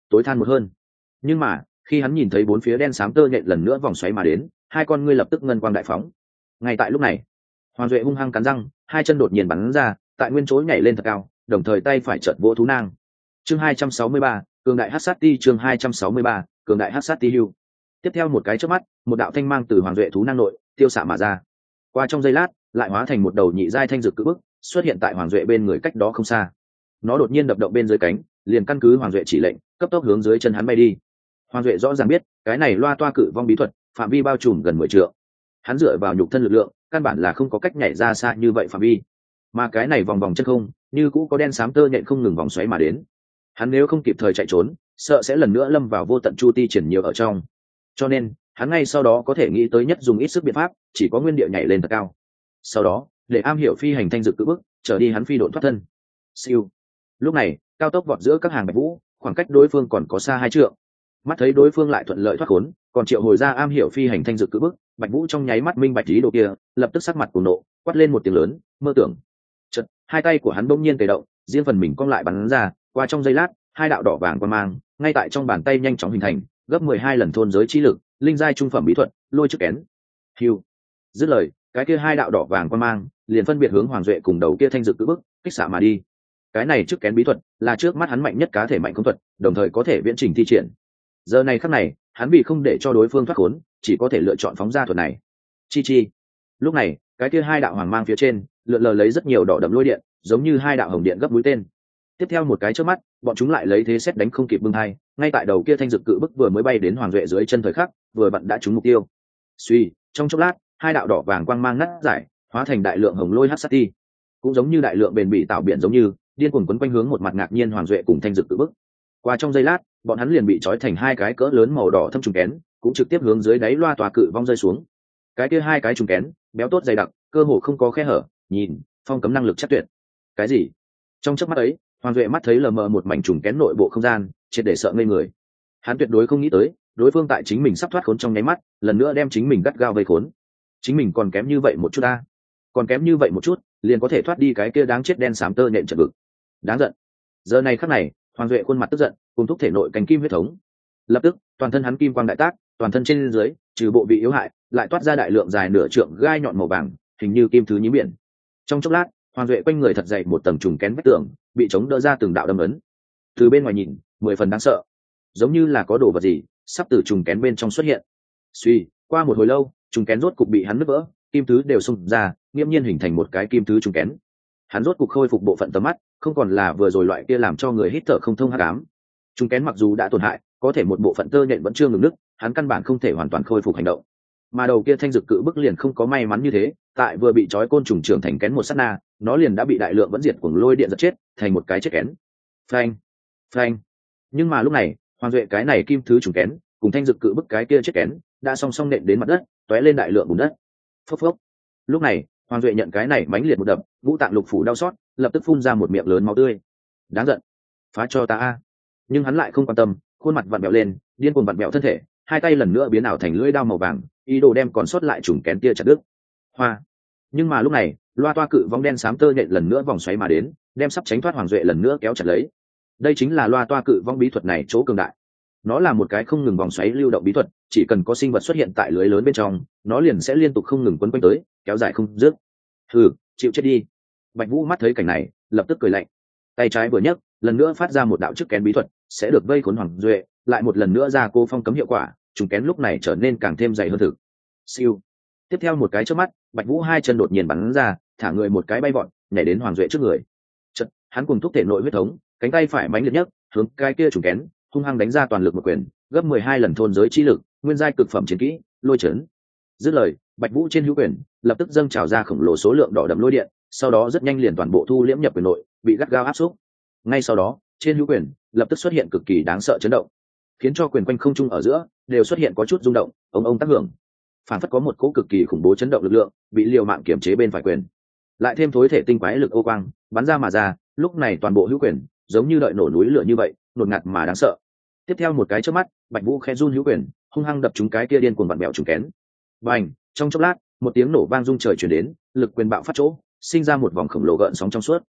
tối than một hơn. Nhưng mà khi hắn nhìn thấy bốn phía đen xám tơ nhện lần nữa vòng xoáy mà đến, hai con ngươi lập tức ngân quang đại phóng. Ngay tại lúc này, Hoàng Duệ hung hăng cắn răng, hai chân đột nhiên bắn ra, tại nguyên chỗ nhảy lên thật cao, đồng thời tay phải chợt vỗ thú nang. Chương 263, cường đại hắc sát ti. Chương 263, cường đại hắc sát ti hưu. Tiếp theo một cái chớp mắt, một đạo thanh mang từ Hoàng Duệ thú nang nội tiêu xạ mà ra. Qua trong giây lát, lại hóa thành một đầu nhị giai thanh dược cự bức, xuất hiện tại Hoàng Duệ bên người cách đó không xa. Nó đột nhiên đập động bên dưới cánh, liền căn cứ Hoàng Duệ chỉ lệnh, cấp tốc hướng dưới chân hắn bay đi. Hoàng Duệ rõ ràng biết, cái này loa toa cự vong bí thuật, phạm vi bao trùm gần 10 trượng. Hắn dựa vào nhục thân lực lượng, căn bản là không có cách nhảy ra xa như vậy phạm vi. Mà cái này vòng vòng chân không, như cũ có đen xám tơ nhện không ngừng vòng xoáy mà đến. Hắn nếu không kịp thời chạy trốn, sợ sẽ lần nữa lâm vào vô tận chu ti triển nhiều ở trong. Cho nên, hắn ngay sau đó có thể nghĩ tới nhất dùng ít sức biện pháp, chỉ có nguyên địa nhảy lên thật cao. Sau đó, để am hiểu phi hành thanh dược cự bước, trở đi hắn phi độn thoát thân. Siêu. Lúc này, cao tốc vọt giữa các hàng bạch vũ, khoảng cách đối phương còn có xa 2 trượng. Mắt thấy đối phương lại thuận lợi thoát khốn, còn triệu hồi ra am hiểu phi hành thanh dược cự bước, bạch vũ trong nháy mắt minh bạch ý đồ kia, lập tức sắc mặt cuồng nộ, quát lên một tiếng lớn, mơ tưởng. Chợt, hai tay của hắn bỗng nhiên tề động, riêng phần mình cong lại bắn ra, qua trong giây lát, hai đạo đỏ vàng quang mang, ngay tại trong bàn tay nhanh chóng hình thành, gấp 12 lần thôn giới chi lực, linh giai trung phẩm bí thuật, lôi chức kén. Hưu. Dứt lời, cái kia hai đạo đỏ vàng quang mang, liền phân biệt hướng Hoàng Duệ cùng đầu kia thanh dược cự bức, kích xạ mà đi. Cái này chức kén bí thuật, là trước mắt hắn mạnh nhất cá thể mạnh công thuật, đồng thời có thể viễn trình thi triển. Giờ này khắc này, hắn vì không để cho đối phương thoát khốn, chỉ có thể lựa chọn phóng ra thuật này. Chi chi. Lúc này, cái kia hai đạo hoàng mang phía trên, lượn lờ lấy rất nhiều đỏ đậm lôi điện, giống như hai đạo hồng điện gấp mũi tên. Tiếp theo một cái chớp mắt, bọn chúng lại lấy thế xét đánh không kịp bưng hai, ngay tại đầu kia thanh dược cự bức vừa mới bay đến Hoàng Duệ dưới chân thời khắc, vừa vặn đã trúng mục tiêu. Suy, trong chốc lát, hai đạo đỏ vàng quang mang ngắt giải, hóa thành đại lượng hồng lôi hắc sát ti. Cũng giống như đại lượng bền bỉ tạo biển giống như, điên cuồng quấn quanh hướng một mặt ngạc nhiên Hoàng Duệ cùng thanh dược cự bức. Qua trong giây lát, bọn hắn liền bị trói thành hai cái cỡ lớn màu đỏ thâm trùng kén, cũng trực tiếp hướng dưới đáy loa tòa cự vong rơi xuống. Cái kia hai cái trùng kén, béo tốt dày đặc, cơ hồ không có khe hở, nhìn, phong cấm năng lực chắc tuyệt. Cái gì? Trong chớp mắt ấy, Hoàng Duệ mắt thấy lờ mờ một mảnh trùng kén nội bộ không gian, triệt để sợ ngây người. Hắn tuyệt đối không nghĩ tới, đối phương tại chính mình sắp thoát khốn trong nháy mắt, lần nữa đem chính mình gắt gao vây khốn. Chính mình còn kém như vậy một chút a, còn kém như vậy một chút, liền có thể thoát đi cái kia đáng chết đen xám tơ nhện trận vực. Đáng giận. Giờ này khắc này, Hoàng Duệ khuôn mặt tức giận, cùng thúc thể nội cánh kim huyết thống. Lập tức, toàn thân hắn kim quang đại tác, toàn thân trên dưới, trừ bộ vị yếu hại, lại toát ra đại lượng dài nửa trượng gai nhọn màu vàng, hình như kim thứ nhím biển. Trong chốc lát, Hoàng Duệ quanh người thật dày một tầng trùng kén vách tường, bị chống đỡ ra từng đạo đâm ấn. Từ bên ngoài nhìn, 10 phần đáng sợ, giống như là có đồ vật gì sắp từ trùng kén bên trong xuất hiện. Suy, qua một hồi lâu, trùng kén rốt cục bị hắn nứt vỡ, kim thứ đều xung ra, nghiêm nhiên hình thành một cái kim thứ trùng kén. Hắn rốt cục khôi phục bộ phận tầm mắt, không còn là vừa rồi loại kia làm cho người hít thở không thông hắc ám. Trùng kén mặc dù đã tổn hại, có thể một bộ phận tơ nhện vẫn chưa ngừng nứt, hắn căn bản không thể hoàn toàn khôi phục hành động. Mà đầu kia thanh dược cự bức liền không có may mắn như thế, tại vừa bị trói côn trùng trưởng thành kén một sát na, nó liền đã bị đại lượng vẫn diệt cuồng lôi điện giật chết, thành một cái chết kén. Phanh, phanh. Nhưng mà lúc này, Hoàng Duệ cái này kim thứ trùng kén, cùng thanh dược cự bức cái kia chết kén, đã song song nện đến mặt đất, tóe lên đại lượng bùn đất. Phốc phốc. Lúc này, Hoàng Duệ nhận cái này mãnh liệt một đập, ngũ tạng lục phủ đau xót, lập tức phun ra một miệng lớn máu tươi. Đáng giận, phá cho ta a! Nhưng hắn lại không quan tâm, khuôn mặt vặn vẹo lên, điên cuồng vặn vẹo thân thể, hai tay lần nữa biến ảo thành lưỡi dao màu vàng, ý đồ đem còn sót lại trùng kén kia chặt đứt. Hoa! Nhưng mà lúc này, loa toa cự vong đen xám tơ nhện lần nữa vòng xoáy mà đến, đem sắp tránh thoát Hoàng Duệ lần nữa kéo chặt lấy. Đây chính là loa toa cự vong bí thuật này chỗ cường đại. Nó là một cái không ngừng vòng xoáy lưu động bí thuật, chỉ cần có sinh vật xuất hiện tại lưới lớn bên trong, nó liền sẽ liên tục không ngừng quấn quanh tới, kéo dài không dứt. Hừ, chịu chết đi. Bạch Vũ mắt thấy cảnh này, lập tức cười lạnh, tay trái vừa nhấc, lần nữa phát ra một đạo chức kén bí thuật, sẽ được vây khốn Hoàng Duệ, lại một lần nữa ra cô phong cấm hiệu quả, trùng kén lúc này trở nên càng thêm dày hơn thực. Siêu. Tiếp theo một cái chớp mắt, Bạch Vũ hai chân đột nhiên bắn ra, thả người một cái bay vọt, nhảy đến Hoàng Duệ trước người. Chợt, hắn cùng thúc thể nội huyết thống, cánh tay phải mãnh liệt nhất, hướng cái kia trùng kén, hung hăng đánh ra toàn lực một quyền, gấp 12 lần thôn giới chi lực, nguyên giai cực phẩm chiến kỹ, lôi chấn. Dứt lời, Bạch Vũ trên hữu quyền, lập tức dâng trào ra khổng lồ số lượng đỏ đậm lôi điện, sau đó rất nhanh liền toàn bộ thu liễm nhập quyền nội, bị gắt gao áp xúc. Ngay sau đó, trên hữu quyền, lập tức xuất hiện cực kỳ đáng sợ chấn động, khiến cho quyền quanh không trung ở giữa đều xuất hiện có chút rung động, ông tác hưởng. Phản phất có một cỗ cực kỳ khủng bố chấn động lực lượng, bị liều mạng kiểm chế bên phải quyền. Lại thêm thối thể tinh quái lực ô quang, bắn ra mà ra, lúc này toàn bộ hữu quyền, giống như đợi nổ núi lửa như vậy, đột ngạt mà đáng sợ. Tiếp theo một cái chớp mắt, Bạch Vũ khẽ run hữu quyền, hung hăng đập trúng cái kia điên cuồng vặn bẹo trùng kén. Bành, trong chốc lát, một tiếng nổ vang rung trời truyền đến, lực quyền bạo phát chỗ, sinh ra một vòng khổng lồ gợn sóng trong suốt.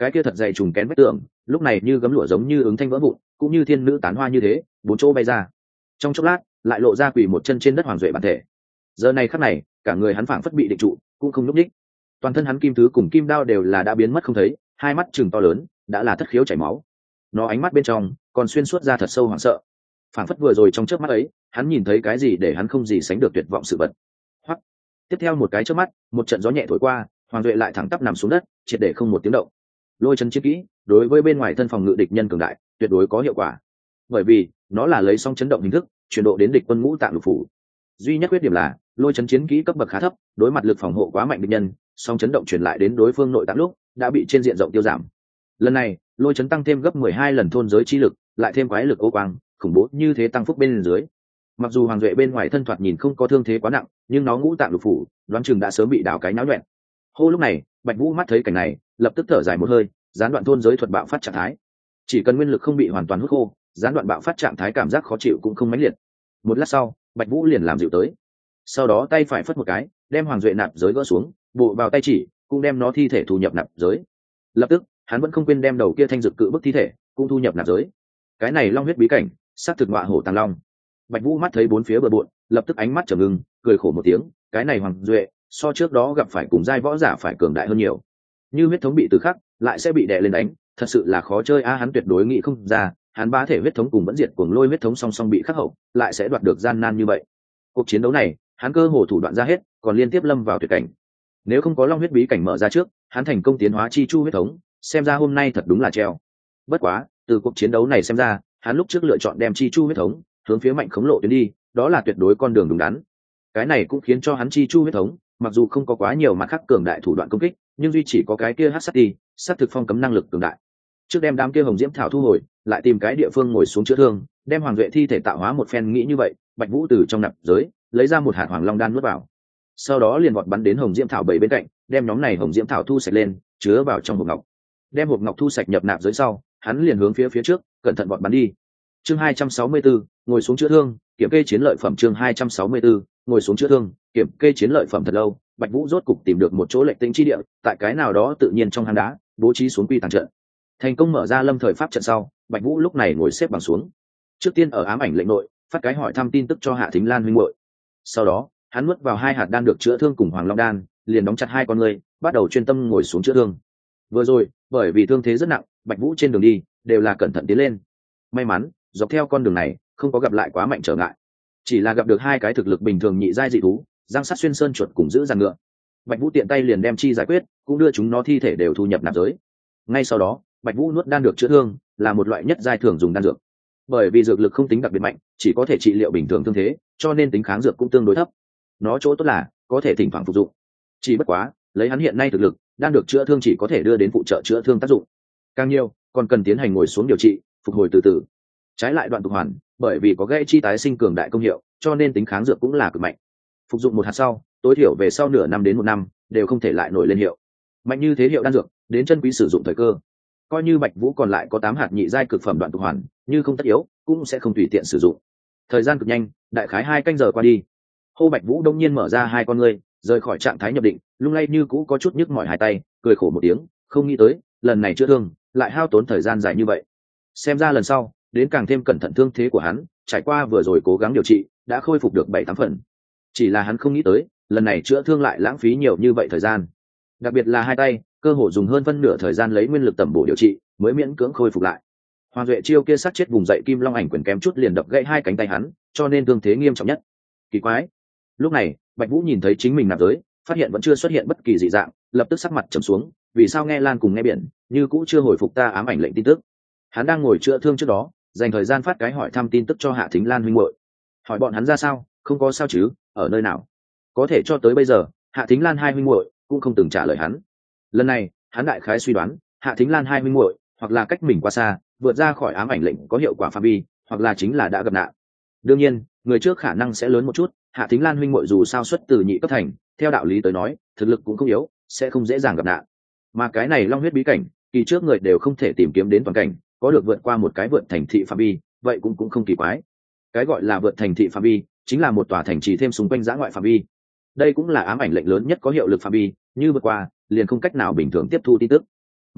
cái kia thật dày trùng kén vách tường lúc này như gấm lụa giống như ứng thanh vỡ vụn, cũng như thiên nữ tán hoa như thế bốn chỗ bay ra. Trong chốc lát lại lộ ra quỳ một chân trên đất Hoàng Duệ bản thể. Giờ này khắc này cả người hắn phảng phất bị định trụ, cũng không nhúc nhích. Toàn thân hắn kim thứ cùng kim đao đều là đã biến mất không thấy, hai mắt chừng to lớn đã là thất khiếu chảy máu. Nó ánh mắt bên trong còn xuyên suốt ra thật sâu hoảng sợ, phảng phất vừa rồi trong chớp mắt ấy hắn nhìn thấy cái gì để hắn không gì sánh được tuyệt vọng sự vật. Hoặc tiếp theo một cái chớp mắt, một trận gió nhẹ thổi qua, Hoàng Duệ lại thẳng tắp nằm xuống đất, triệt để không một tiếng động. Lôi chấn chiến kỹ đối với bên ngoài thân phòng ngự địch nhân cường đại tuyệt đối có hiệu quả, bởi vì nó là lấy song chấn động hình thức chuyển độ đến địch quân ngũ tạng lục phủ. Duy nhất khuyết điểm là lôi chấn chiến kỹ cấp bậc khá thấp, đối mặt lực phòng hộ quá mạnh địch nhân, song chấn động truyền lại đến đối phương nội tạng lúc đã bị trên diện rộng tiêu giảm. Lần này lôi chấn tăng thêm gấp 12 lần thôn giới chi lực, lại thêm quái lực ô quang khủng bố như thế tăng phúc bên dưới. Mặc dù Hoàng Duệ bên ngoài thân thoạt nhìn không có thương thế quá nặng, nhưng nó ngũ tạng lục phủ đoán chừng đã sớm bị đào cái náo nhuẹn. Hô, lúc này Bạch Vũ mắt thấy cảnh này lập tức thở dài một hơi, gián đoạn thôn giới thuật bạo phát trạng thái. Chỉ cần nguyên lực không bị hoàn toàn hút khô, gián đoạn bạo phát trạng thái cảm giác khó chịu cũng không mãnh liệt. Một lát sau Bạch Vũ liền làm dịu tới, sau đó tay phải phất một cái đem Hoàng Duệ nạp giới gỡ xuống, bộ vào tay chỉ cũng đem nó thi thể thu nhập nạp giới. Lập tức hắn vẫn không quên đem đầu kia thanh dược cự bức thi thể cũng thu nhập nạp giới. Cái này long huyết bí cảnh xác thực ngọa hổ tàng long. Bạch Vũ mắt thấy bốn phía bờ bộn, lập tức ánh mắt trầm ngưng, cười khổ một tiếng, cái này Hoàng Duệ so trước đó gặp phải cùng giai võ giả phải cường đại hơn nhiều. Như huyết thống bị từ khắc lại sẽ bị đè lên đánh, thật sự là khó chơi a. Hắn tuyệt đối nghĩ không ra hắn bá thể huyết thống cùng vẫn diệt cuồng lôi huyết thống song song bị khắc hậu, lại sẽ đoạt được gian nan như vậy. Cuộc chiến đấu này hắn cơ hồ thủ đoạn ra hết, còn liên tiếp lâm vào tuyệt cảnh. Nếu không có long huyết bí cảnh mở ra trước, hắn thành công tiến hóa chi chu huyết thống, xem ra hôm nay thật đúng là treo. Bất quá từ cuộc chiến đấu này xem ra, hắn lúc trước lựa chọn đem chi chu huyết thống hướng phía mạnh khống lộ tuyến đi, đó là tuyệt đối con đường đúng đắn. Cái này cũng khiến cho hắn chi chu huyết thống mặc dù không có quá nhiều mặt khác cường đại thủ đoạn công kích, nhưng duy chỉ có cái kia hắc sát đi sát thực phong cấm năng lực cường đại. Trước đem đám kia hồng diễm thảo thu hồi, lại tìm cái địa phương ngồi xuống chữa thương, đem Hoàng Duệ thi thể tạo hóa một phen. Nghĩ như vậy, Bạch Vũ từ trong nạp giới lấy ra một hạt hoàng long đan nuốt vào, sau đó liền vọt bắn đến hồng diễm thảo bảy bên cạnh, đem nhóm này hồng diễm thảo thu sạch lên, chứa vào trong hộp ngọc. Đem hộp ngọc thu sạch nhập nạp giới sau, hắn liền hướng phía trước cẩn thận vọt bắn đi. Chương 264, ngồi xuống chữa thương, kiểm kê chiến lợi phẩm. Chương 264, ngồi xuống chữa thương, kiểm kê chiến lợi phẩm. Thật lâu, Bạch Vũ rốt cục tìm được một chỗ lệnh tĩnh chi địa, tại cái nào đó tự nhiên trong hang đá bố trí xuống quy tàng trận. Thành công mở ra lâm thời pháp trận sau, Bạch Vũ lúc này ngồi xếp bằng xuống. Trước tiên ở ám ảnh lệnh nội phát cái hỏi thăm tin tức cho Hạ Thính Lan huynh muội. Sau đó hắn nuốt vào 2 hạt đan được chữa thương cùng hoàng long đan, liền đóng chặt 2 con ngươi, bắt đầu chuyên tâm ngồi xuống chữa thương. Vừa rồi bởi vì thương thế rất nặng, Bạch Vũ trên đường đi đều là cẩn thận tiến lên. May mắn dọc theo con đường này không có gặp lại quá mạnh trở ngại, chỉ là gặp được 2 cái thực lực bình thường nhị giai dị thú, giang sắt xuyên sơn chuột cùng giữ giàn ngựa. Bạch Vũ tiện tay liền đem chi giải quyết, cũng đưa chúng nó thi thể đều thu nhập nạp giới. Ngay sau đó Bạch Vũ nuốt đan được chữa thương, là một loại nhất giai thường dùng đan dược. Bởi vì dược lực không tính đặc biệt mạnh, chỉ có thể trị liệu bình thường thương thế, cho nên tính kháng dược cũng tương đối thấp. Nó chỗ tốt là có thể thỉnh thoảng phục dụng. Chỉ bất quá lấy hắn hiện nay thực lực, đan được chữa thương chỉ có thể đưa đến phụ trợ chữa thương tác dụng, càng nhiều còn cần tiến hành ngồi xuống điều trị, phục hồi từ từ. Trái lại đoạn tục hoàn, bởi vì có gây chi tái sinh cường đại công hiệu, cho nên tính kháng dược cũng là cực mạnh. Phục dụng 1 hạt sau, tối thiểu về sau nửa năm đến 1 năm đều không thể lại nổi lên hiệu. Mạnh như thế hiệu đan dược, đến chân quý sử dụng thời cơ. Coi như Bạch Vũ còn lại có 8 hạt nhị giai cực phẩm đoạn tục hoàn, như không tất yếu cũng sẽ không tùy tiện sử dụng. Thời gian cực nhanh, đại khái 2 canh giờ qua đi. Hô, Bạch Vũ đông nhiên mở ra 2 con ngươi, rời khỏi trạng thái nhập định, lung lay như cũ có chút nhức mỏi 2 tay, cười khổ một tiếng, không nghĩ tới lần này chữa thương lại hao tốn thời gian dài như vậy. Xem ra lần sau đến càng thêm cẩn thận thương thế của hắn, trải qua vừa rồi cố gắng điều trị đã khôi phục được 7-8 phần. Chỉ là hắn không nghĩ tới lần này chữa thương lại lãng phí nhiều như vậy thời gian, đặc biệt là 2 tay cơ hồ dùng hơn phân nửa thời gian lấy nguyên lực tẩm bổ điều trị mới miễn cưỡng khôi phục lại. Hoàng Duệ chiêu kia sát chết vùng dậy kim long ảnh quyền kém chút liền đập gãy 2 cánh tay hắn, cho nên thương thế nghiêm trọng nhất. Kỳ quái, lúc này Bạch Vũ nhìn thấy chính mình nạp giới, phát hiện vẫn chưa xuất hiện bất kỳ dị dạng, lập tức sắc mặt trầm xuống. Vì sao nghe Lan cùng nghe biển như cũ chưa hồi phục ta ám ảnh lệnh tin tức? Hắn đang ngồi chữa thương trước đó, dành thời gian phát cái hỏi thăm tin tức cho Hạ Thính Lan huynh muội, hỏi bọn hắn ra sao, không có sao chứ, ở nơi nào. Có thể cho tới bây giờ Hạ Thính Lan 2 huynh muội cũng không từng trả lời hắn. Lần này hắn đại khái suy đoán Hạ Thính Lan 2 huynh muội hoặc là cách mình quá xa, vượt ra khỏi ám ảnh lệnh có hiệu quả phạm vi, hoặc là chính là đã gặp nạn. Đương nhiên người trước khả năng sẽ lớn một chút. Hạ Thính Lan huynh muội dù sao xuất từ nhị cấp thành, theo đạo lý tới nói thực lực cũng không yếu, sẽ không dễ dàng gặp nạn. Mà cái này long huyết bí cảnh kỳ trước người đều không thể tìm kiếm đến toàn cảnh, có được vượt qua một cái vượt thành thị phạm vi, vậy cũng không kỳ quái. Cái gọi là vượt thành thị phạm vi chính là một tòa thành trì thêm xung quanh giã ngoại phạm vi. Đây cũng là ám ảnh lệnh lớn nhất có hiệu lực phạm vi, như vượt qua liền không cách nào bình thường tiếp thu tin tức. Mặc kệ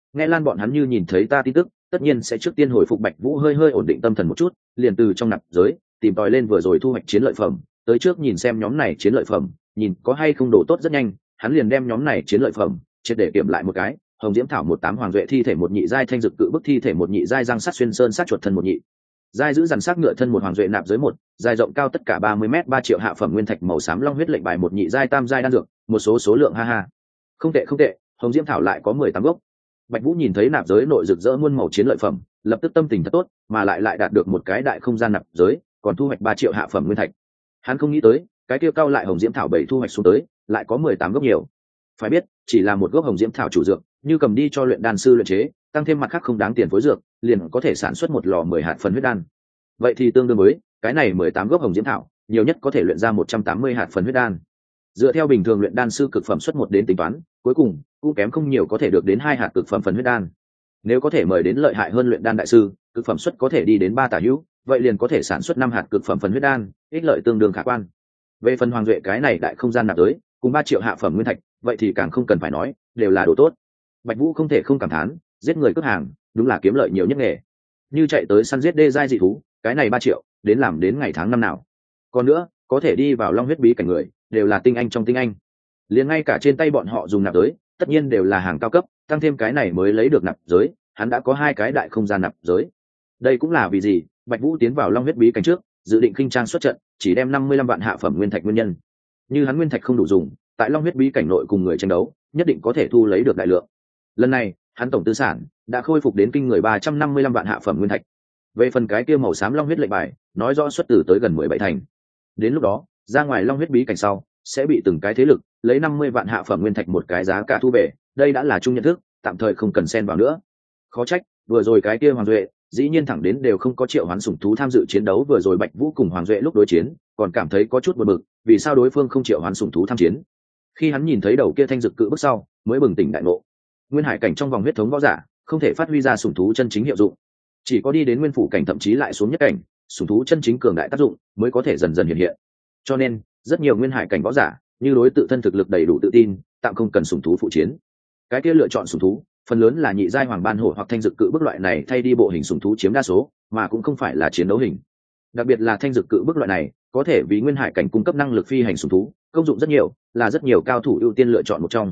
Nghe Lan bọn hắn như nhìn thấy ta tin tức, tất nhiên sẽ trước tiên hồi phục. Bạch Vũ hơi hơi ổn định tâm thần một chút, liền từ trong nạp giới tìm tòi lên vừa rồi thu hoạch chiến lợi phẩm, tới trước nhìn xem nhóm này chiến lợi phẩm, nhìn có hay không đồ tốt. Rất nhanh, hắn liền đem nhóm này chiến lợi phẩm triệt để kiểm lại một cái. Hồng diễm thảo 18 hoàng duệ thi thể một nhị giai, thanh dực cự bức thi thể một nhị giai, răng sắt xuyên sơn sát chuột thân một nhị giai, giữ dàn sát ngựa thân một hoàng duệ, nạp giới một dài rộng cao tất cả 30 m, 3 triệu hạ phẩm nguyên thạch màu xám long huyết lệnh bài một nhị giai, tam giai đan dược, một số lượng, ha ha. Không tệ không tệ, hồng diễm thảo lại có 18 gốc. Bạch Vũ nhìn thấy nạp giới nội rực rỡ muôn màu chiến lợi phẩm, lập tức tâm tình thật tốt, mà lại đạt được một cái đại không gian nạp giới, còn thu hoạch 3 triệu hạ phẩm nguyên thạch. Hắn không nghĩ tới, cái kia cao lại hồng diễm thảo 7 thu hoạch xuống tới, lại có 18 gốc nhiều. Phải biết, chỉ là một gốc hồng diễm thảo chủ dược, như cầm đi cho luyện đan sư luyện chế, tăng thêm mặt khác không đáng tiền phối dược, liền có thể sản xuất một lò 10 hạt phần huyết đan. Vậy thì tương đương với cái này 18 gốc hồng diễm thảo, nhiều nhất có thể luyện ra 180 hạt phần huyết đan. Dựa theo bình thường luyện đan sư cực phẩm xuất một đến tính toán, cuối cùng cũng kém không nhiều có thể được đến 2 hạt cực phẩm phần huyết đan. Nếu có thể mời đến lợi hại hơn luyện đan đại sư, cực phẩm suất có thể đi đến 3 tả hữu, vậy liền có thể sản xuất 5 hạt cực phẩm phần huyết đan, ích lợi tương đương khả quan. Về phần hoàng duệ cái này đại không gian nạp giới, cùng 3 triệu hạ phẩm nguyên thạch, vậy thì càng không cần phải nói, đều là đồ tốt. Bạch Vũ không thể không cảm thán, giết người cướp hàng, đúng là kiếm lợi nhiều nhất nghề. Như chạy tới săn giết đê giai dị thú, cái này 3 triệu, đến làm đến ngày tháng năm nào. Còn nữa, có thể đi vào long huyết bí cảnh người, đều là tinh anh trong tinh anh. Liền ngay cả trên tay bọn họ dùng nạp giới, tất nhiên đều là hàng cao cấp, tăng thêm cái này mới lấy được nạp giới, hắn đã có 2 cái đại không gian nạp giới. Đây cũng là vì gì Bạch Vũ tiến vào long huyết bí cảnh trước, dự định khinh trang xuất trận, chỉ đem 55 vạn hạ phẩm nguyên thạch nguyên nhân. Như hắn nguyên thạch không đủ dùng, tại long huyết bí cảnh nội cùng người tranh đấu, nhất định có thể thu lấy được đại lượng. Lần này, hắn tổng tư sản đã khôi phục đến kinh người 355 vạn hạ phẩm nguyên thạch. Về phần cái kia màu xám long huyết lệnh bài, nói rõ xuất từ tới gần 17 thành. Đến lúc đó, ra ngoài long huyết bí cảnh sau, sẽ bị từng cái thế lực lấy 50 vạn hạ phẩm nguyên thạch một cái giá cả thu về, đây đã là chung nhận thức, tạm thời không cần xen vào nữa. Khó trách, vừa rồi cái kia Hoàng Duệ, dĩ nhiên thẳng đến đều không có triệu hoán sủng thú tham dự chiến đấu. Vừa rồi Bạch Vũ cùng Hoàng Duệ lúc đối chiến, còn cảm thấy có chút buồn bực, vì sao đối phương không triệu hoán sủng thú tham chiến. Khi hắn nhìn thấy đầu kia thanh dực cự bước sau, mới bừng tỉnh đại ngộ. Nguyên hải cảnh trong vòng huyết thống võ giả, không thể phát huy ra sủng thú chân chính hiệu dụng, chỉ có đi đến nguyên phủ cảnh thậm chí lại xuống nhất cảnh, sủng thú chân chính cường đại tác dụng mới có thể dần dần hiện hiện. Cho nên, rất nhiều nguyên hải cảnh võ giả, như đối tự thân thực lực đầy đủ tự tin, tạm không cần sủng thú phụ chiến. Cái kia lựa chọn sủng thú, phần lớn là nhị giai hoàng ban hổ hoặc thanh dực cự bức loại này thay đi bộ hình sủng thú chiếm đa số, mà cũng không phải là chiến đấu hình. Đặc biệt là thanh dực cự bức loại này, có thể vì nguyên hải cảnh cung cấp năng lực phi hành sủng thú, công dụng rất nhiều, là rất nhiều cao thủ ưu tiên lựa chọn một trong.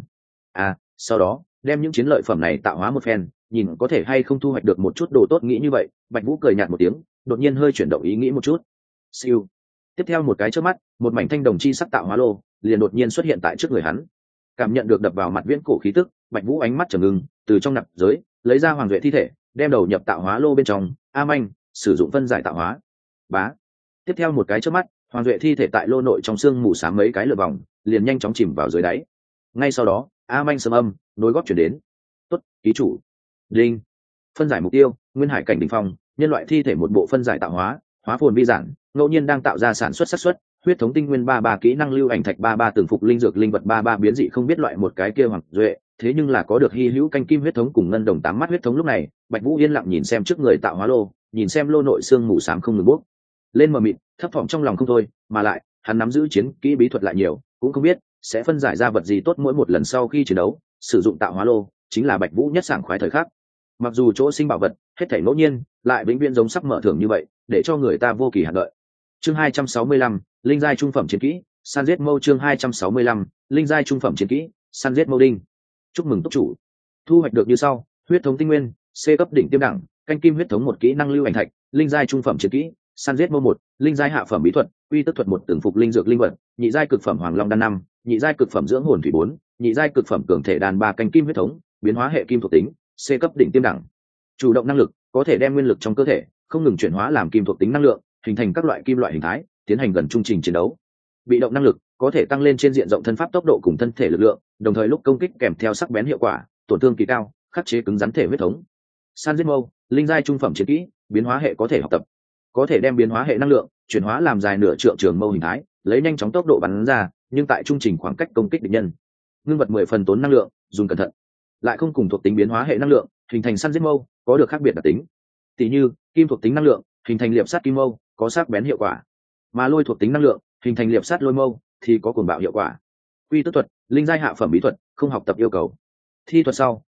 Sau đó, đem những chiến lợi phẩm này tạo hóa một phen, nhìn có thể hay không thu hoạch được một chút đồ tốt. Nghĩ như vậy, Bạch Vũ cười nhạt một tiếng, đột nhiên hơi chuyển động ý nghĩ một chút. Siêu. Tiếp theo một cái chớp mắt, một mảnh thanh đồng chi sắc tạo hóa lô liền đột nhiên xuất hiện tại trước người hắn. Cảm nhận được đập vào mặt viễn cổ khí tức, Bạch Vũ ánh mắt trầm ngưng, từ trong nạp giới lấy ra hoàng duệ thi thể, đem đầu nhập tạo hóa lô bên trong. A Manh, sử dụng phân giải tạo hóa. Bá. Tiếp theo một cái chớp mắt, hoàng duệ thi thể tại lô nội trong xương mù xám mấy cái lượt vòng, liền nhanh chóng chìm vào dưới đáy. Ngay sau đó, A Manh sầm âm, nối gót chuyển đến. Tốt, ký chủ. Đinh. Phân giải mục tiêu, nguyên hải cảnh đỉnh phong, nhân loại thi thể một bộ phân giải tạo hóa, hóa phồn vi giản, ngẫu nhiên đang tạo ra sản xuất xác suất, huyết thống tinh nguyên 33 kỹ năng lưu ảnh thạch 33 từng phục linh dược linh vật 33 biến dị không biết loại một cái kia hoàng duệ, thế nhưng là có được hy hữu canh kim huyết thống cùng ngân đồng 8 mắt huyết thống. Lúc này, Bạch Vũ yên lặng nhìn xem trước người tạo hóa lô, nhìn xem lô nội xương mù xám không ngừng bốc lên mờ mịt, thấp thỏm trong lòng không thôi, mà lại, hắn nắm giữ chiến kỹ bí thuật lại nhiều, cũng không biết sẽ phân giải ra vật gì tốt. Mỗi một lần sau khi chiến đấu, sử dụng tạo hóa lô chính là Bạch Vũ nhất sảng khoái thời khắc. Mặc dù chỗ sinh bảo vật hết thảy ngẫu nhiên, lại vĩnh viễn giống sắp mở thưởng như vậy, để cho người ta vô kỳ hạn đợi. Chương 265, linh giai trung phẩm chiến kỹ, săn giết mâu. Chương 265, linh giai trung phẩm chiến kỹ, săn giết mâu đinh. Chúc mừng túc chủ, thu hoạch được như sau: huyết thống tinh nguyên, C cấp đỉnh tiêm đẳng, canh kim huyết thống một kỹ năng lưu ảnh thạch, linh giai trung phẩm chiến kỹ, săn giết mâu một, linh giai hạ phẩm bí thuật, uy tức thuật một từng phục linh dược linh vật, nhị giai cực phẩm hoàng long đan 5, nhị giai cực phẩm dưỡng hồn thủy 4, nhị giai cực phẩm cường thể đan 3, canh kim huyết thống, biến hóa hệ kim thuộc tính, C cấp đỉnh tiêm đẳng. Chủ động năng lực, có thể đem nguyên lực trong cơ thể không ngừng chuyển hóa làm kim thuộc tính năng lượng, hình thành các loại kim loại hình thái, tiến hành gần trung trình chiến đấu. Bị động năng lực, có thể tăng lên trên diện rộng thân pháp tốc độ cùng thân thể lực lượng, đồng thời lúc công kích kèm theo sắc bén hiệu quả, tổn thương kỳ cao, khắc chế cứng rắn thể huyết thống. San giết mâu, linh giai trung phẩm chiến kỹ, biến hóa hệ có thể học tập, có thể đem biến hóa hệ năng lượng chuyển hóa làm dài nửa trượng trường mâu hình thái, lấy nhanh chóng tốc độ bắn ra, nhưng tại trung trình khoảng cách công kích địch nhân. Ngưng vật 10 phần tốn năng lượng, dùng cẩn thận. Lại không cùng thuộc tính biến hóa hệ năng lượng, hình thành săn giết mâu, có được khác biệt đặc tính. Tỷ như, kim thuộc tính năng lượng, hình thành liệp sát kim mâu, có sắc bén hiệu quả, mà lôi thuộc tính năng lượng, hình thành liệp sát lôi mâu, thì có cuồng bạo hiệu quả. Quy tức thuật, linh giai hạ phẩm bí thuật, không học tập yêu cầu. Thi thuật sau,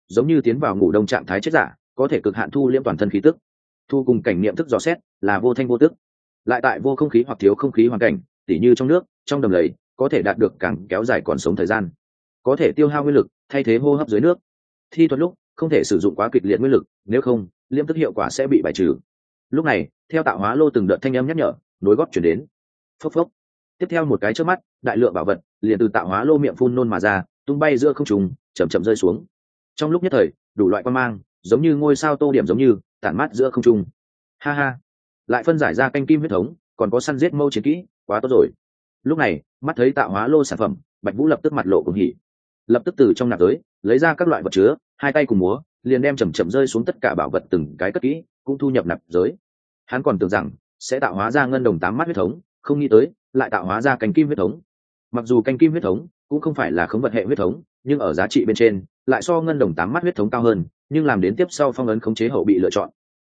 giống như tiến vào ngủ đông trạng thái chết giả, có thể cực hạn thu liễm toàn thân khí tức. Thu cùng cảnh niệm thức dò xét là vô thanh vô tức, lại tại vô không khí hoặc thiếu không khí hoàn cảnh, tỉ như trong nước, trong đầm lầy, có thể đạt được càng kéo dài còn sống thời gian, có thể tiêu hao nguyên lực thay thế hô hấp dưới nước. Thi thuật lúc không thể sử dụng quá kịch liệt nguyên lực, nếu không liễm tức hiệu quả sẽ bị bài trừ. Lúc này theo tạo hóa lô từng đợt thanh âm nhắc nhở nối góp chuyển đến. Phốc phốc. Tiếp theo một cái chớp mắt, đại lượng bảo vật liền từ tạo hóa lô miệng phun nôn mà ra, tung bay giữa không trung, chậm chậm rơi xuống. Trong lúc nhất thời, đủ loại quang mang giống như ngôi sao tô điểm giống như tản mát giữa không trung. Ha ha, lại phân giải ra canh kim huyết thống, còn có săn giết mâu chiến kỹ, quá tốt rồi. Lúc này mắt thấy tạo hóa lô sản phẩm, Bạch Vũ lập tức mặt lộ cuồng hỉ, lập tức từ trong nạp giới lấy ra các loại vật chứa, hai tay cùng múa liền đem chậm chậm rơi xuống tất cả bảo vật từng cái cất kỹ, cũng thu nhập nạp giới. Hắn còn tưởng rằng sẽ tạo hóa ra ngân đồng 8 mắt huyết thống, không nghĩ tới lại tạo hóa ra canh kim huyết thống. Mặc dù canh kim huyết thống cũng không phải là khống vật hệ huyết thống, nhưng ở giá trị bên trên lại so ngân đồng 8 mắt huyết thống cao hơn, nhưng làm đến tiếp sau phong ấn khống chế hậu bị lựa chọn.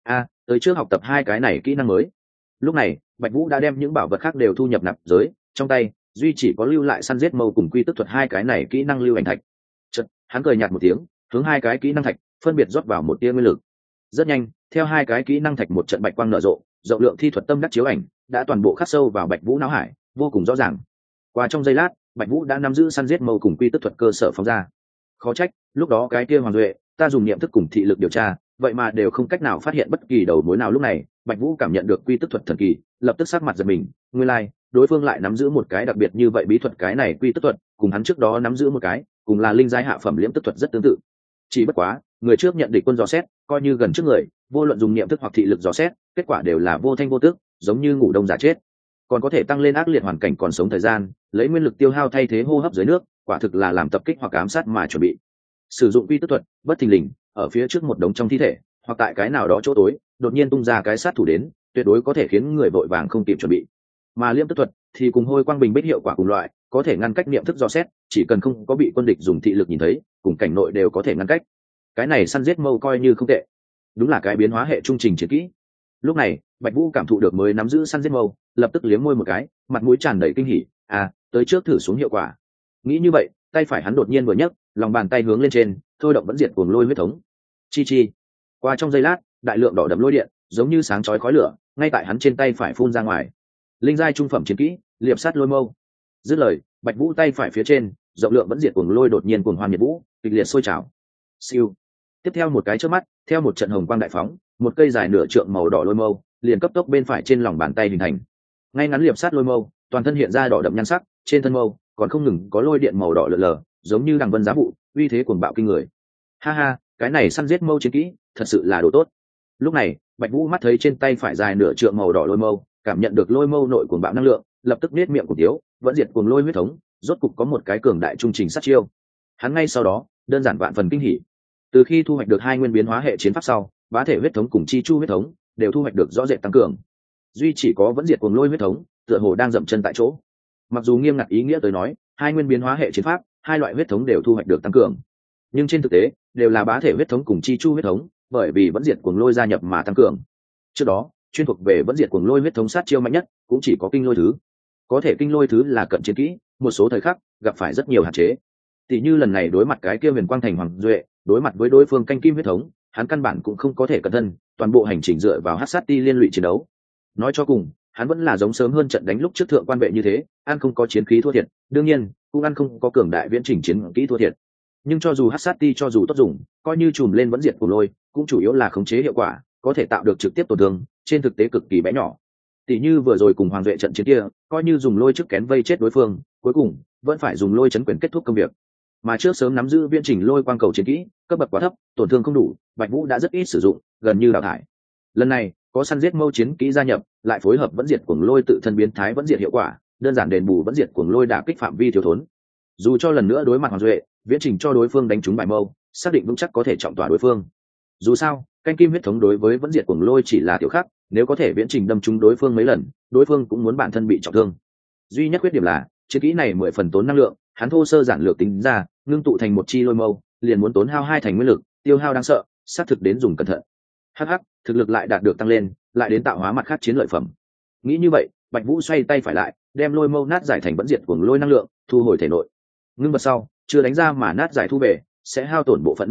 Tới trước học tập hai cái này kỹ năng mới. Lúc này Bạch Vũ đã đem những bảo vật khác đều thu nhập nạp giới, trong tay duy chỉ có lưu lại săn giết mâu cùng quy tức thuật hai cái này kỹ năng lưu ảnh thạch. Chợt hắn cười nhạt một tiếng, hướng hai cái kỹ năng thạch phân biệt rót vào một tia nguyên lực. Rất nhanh, theo hai cái kỹ năng thạch một trận bạch quang nở rộ, rộng lượng thi thuật tâm đắc chiếu ảnh đã toàn bộ khắc sâu vào Bạch Vũ não hải, vô cùng rõ ràng. Qua trong giây lát, Bạch Vũ đã nắm giữ săn giết mâu cùng quy tức thuật cơ sở phóng ra. Khó trách lúc đó cái kia Hoàng Duệ, ta dùng niệm thức cùng thị lực điều tra, vậy mà đều không cách nào phát hiện bất kỳ đầu mối nào. Lúc này Bạch Vũ cảm nhận được quy tức thuật thần kỳ, lập tức sắc mặt giật mình, nguyên lai đối phương lại nắm giữ một cái đặc biệt như vậy bí thuật. Cái này quy tức thuật cùng hắn trước đó nắm giữ một cái cùng là linh giai hạ phẩm liễm tức thuật rất tương tự, chỉ bất quá người trước nhận địch quân dò xét coi như gần trước người, vô luận dùng niệm thức hoặc thị lực dò xét, kết quả đều là vô thanh vô tức, giống như ngủ đông giả chết. Còn có thể tăng lên ác liệt hoàn cảnh còn sống thời gian, lấy nguyên lực tiêu hao thay thế hô hấp dưới nước, quả thực là làm tập kích hoặc ám sát mà chuẩn bị. Sử dụng quy tức thuật bất thình lình ở phía trước một đống trong thi thể, hoặc tại cái nào đó chỗ tối đột nhiên tung ra cái sát thủ đến, tuyệt đối có thể khiến người vội vàng không kịp chuẩn bị. Mà liễm tức thuật thì cùng hôi quang bình bích hiệu quả cùng loại, có thể ngăn cách niệm thức dò xét, chỉ cần không có bị quân địch dùng thị lực nhìn thấy, cùng cảnh nội đều có thể ngăn cách. Cái này săn giết mâu coi như không tệ, đúng là cái biến hóa hệ trung trình chiến kỹ. Lúc này Bạch Vũ cảm thụ được mới nắm giữ săn giết mâu, lập tức liếm môi một cái, mặt mũi tràn đầy kinh hỉ. Tới trước thử xuống hiệu quả. Nghĩ như vậy, tay phải hắn đột nhiên vừa nhấc, lòng bàn tay hướng lên trên, thôi động vẫn diệt cuồng lôi huyết thống. Chi chi. Qua trong giây lát, đại lượng đỏ đậm lôi điện giống như sáng chói khói lửa ngay tại hắn trên tay phải phun ra ngoài. Linh giai trung phẩm chiến kỹ, liệp sát lôi mâu. Dứt lời, Bạch Vũ tay phải phía trên rộng lượng vẫn diệt cuồng lôi đột nhiên cuồng hoan nhiệt vũ, kịch liệt sôi trào. Siêu. Tiếp theo một cái chớp mắt, theo một trận hồng quang đại phóng, một cây dài nửa trượng màu đỏ lôi mâu liền cấp tốc bên phải trên lòng bàn tay hình thành. Ngay ngắn liệp sát lôi mâu, toàn thân hiện ra đỏ đậm nhan sắc, trên thân mâu còn không ngừng có lôi điện màu đỏ lờ lờ, giống như đằng vân giá vụ, uy thế cuồng bạo kinh người. Ha ha, cái này săn giết mâu chiến kỹ thật sự là đồ tốt. Lúc này Bạch Vũ mắt thấy trên tay phải dài nửa trượng màu đỏ lôi mâu, cảm nhận được lôi mâu nội cuồng bạo năng lượng, lập tức nết miệng cùng tiếu, vẫn diệt cuồng lôi huyết thống, rốt cục có một cái cường đại trung trình sát chiêu. Hắn ngay sau đó đơn giản vạn phần kinh hỉ. Từ khi thu hoạch được hai nguyên biến hóa hệ chiến pháp sau, bá thể huyết thống cùng chi chu huyết thống đều thu hoạch được rõ rệt tăng cường, duy chỉ có vẫn diệt cuồng lôi huyết thống tựa hồ đang dậm chân tại chỗ. Mặc dù nghiêm ngặt ý nghĩa tới nói, hai nguyên biến hóa hệ chiến pháp, hai loại huyết thống đều thu hoạch được tăng cường, nhưng trên thực tế đều là bá thể huyết thống cùng chi chu huyết thống, bởi vì vẫn diệt cuồng lôi gia nhập mà tăng cường. Trước đó chuyên thuộc về vẫn diệt cuồng lôi huyết thống sát chiêu mạnh nhất cũng chỉ có kinh lôi thứ. Có thể kinh lôi thứ là cận chiến kỹ, một số thời khắc gặp phải rất nhiều hạn chế. Tỷ như lần này đối mặt cái kia Huyền Quang Thành Hoàng Duệ, đối mặt với đối phương canh kim huyết thống, hắn căn bản cũng không có thể cẩn thân, toàn bộ hành trình dựa vào hắc sát ti liên lụy chiến đấu. Nói cho cùng, hắn vẫn là giống sớm hơn trận đánh lúc trước thượng quan vệ như thế, ăn không có chiến khí thua thiệt, đương nhiên cũng ăn không có cường đại viễn trình chiến kỹ thua thiệt. Nhưng cho dù hắc sát ti cho dù tốt dùng, coi như chùm lên vẫn diệt cuồng lôi, cũng chủ yếu là khống chế hiệu quả, có thể tạo được trực tiếp tổn thương, trên thực tế cực kỳ bé nhỏ. Tỷ như vừa rồi cùng Hoàng Duệ trận chiến kia, coi như dùng lôi trước kén vây chết đối phương, cuối cùng vẫn phải dùng lôi chấn quyền kết thúc công việc. Mà trước sớm nắm giữ viễn trình lôi quang cầu chiến kỹ, cấp bậc quá thấp, tổn thương không đủ, Bạch Vũ đã rất ít sử dụng, gần như đào thải. Lần này có săn giết mâu chiến kỹ gia nhập, lại phối hợp vẫn diệt cuồng lôi tự thân biến thái vẫn diệt hiệu quả, đơn giản đền bù vẫn diệt cuồng lôi đả kích phạm vi thiếu thốn. Dù cho lần nữa đối mặt Hoàng Duệ, viễn trình cho đối phương đánh trúng bài mâu, xác định vững chắc có thể trọng tỏa đối phương. Dù sao canh kim huyết thống đối với vẫn diệt cuồng lôi chỉ là tiểu khắc, nếu có thể viễn trình đâm trúng đối phương mấy lần, đối phương cũng muốn bản thân bị trọng thương. Duy nhất khuyết điểm là chiến kỹ này 10 phần tốn năng lượng, hắn thô sơ giản lược tính ra, ngưng tụ thành một chi lôi mâu liền muốn tốn hao 2 thành nguyên lực, tiêu hao đáng sợ, xác thực đến dùng cẩn thận. Hắc, thực lực lại đạt được tăng lên, lại đến tạo hóa mặt khác chiến lợi phẩm. Nghĩ như vậy, Bạch Vũ xoay tay phải lại, đem lôi mâu nát giải thành vẫn diệt cuồng lôi năng lượng, thu hồi thể nội. Ngưng bật sau, chưa đánh ra mà nát giải thu về, sẽ hao tổn bộ phận năng lượng,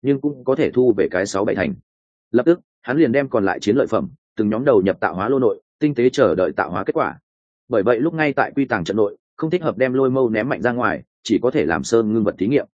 nhưng cũng có thể thu về cái 6-7 thành. Lập tức hắn liền đem còn lại chiến lợi phẩm từng nhóm đầu nhập tạo hóa lô nội, tinh tế chờ đợi tạo hóa kết quả. Bởi vậy lúc ngay tại quy tàng trận nội không thích hợp đem lôi mâu ném mạnh ra ngoài, chỉ có thể làm sơn ngưng vật thí nghiệm.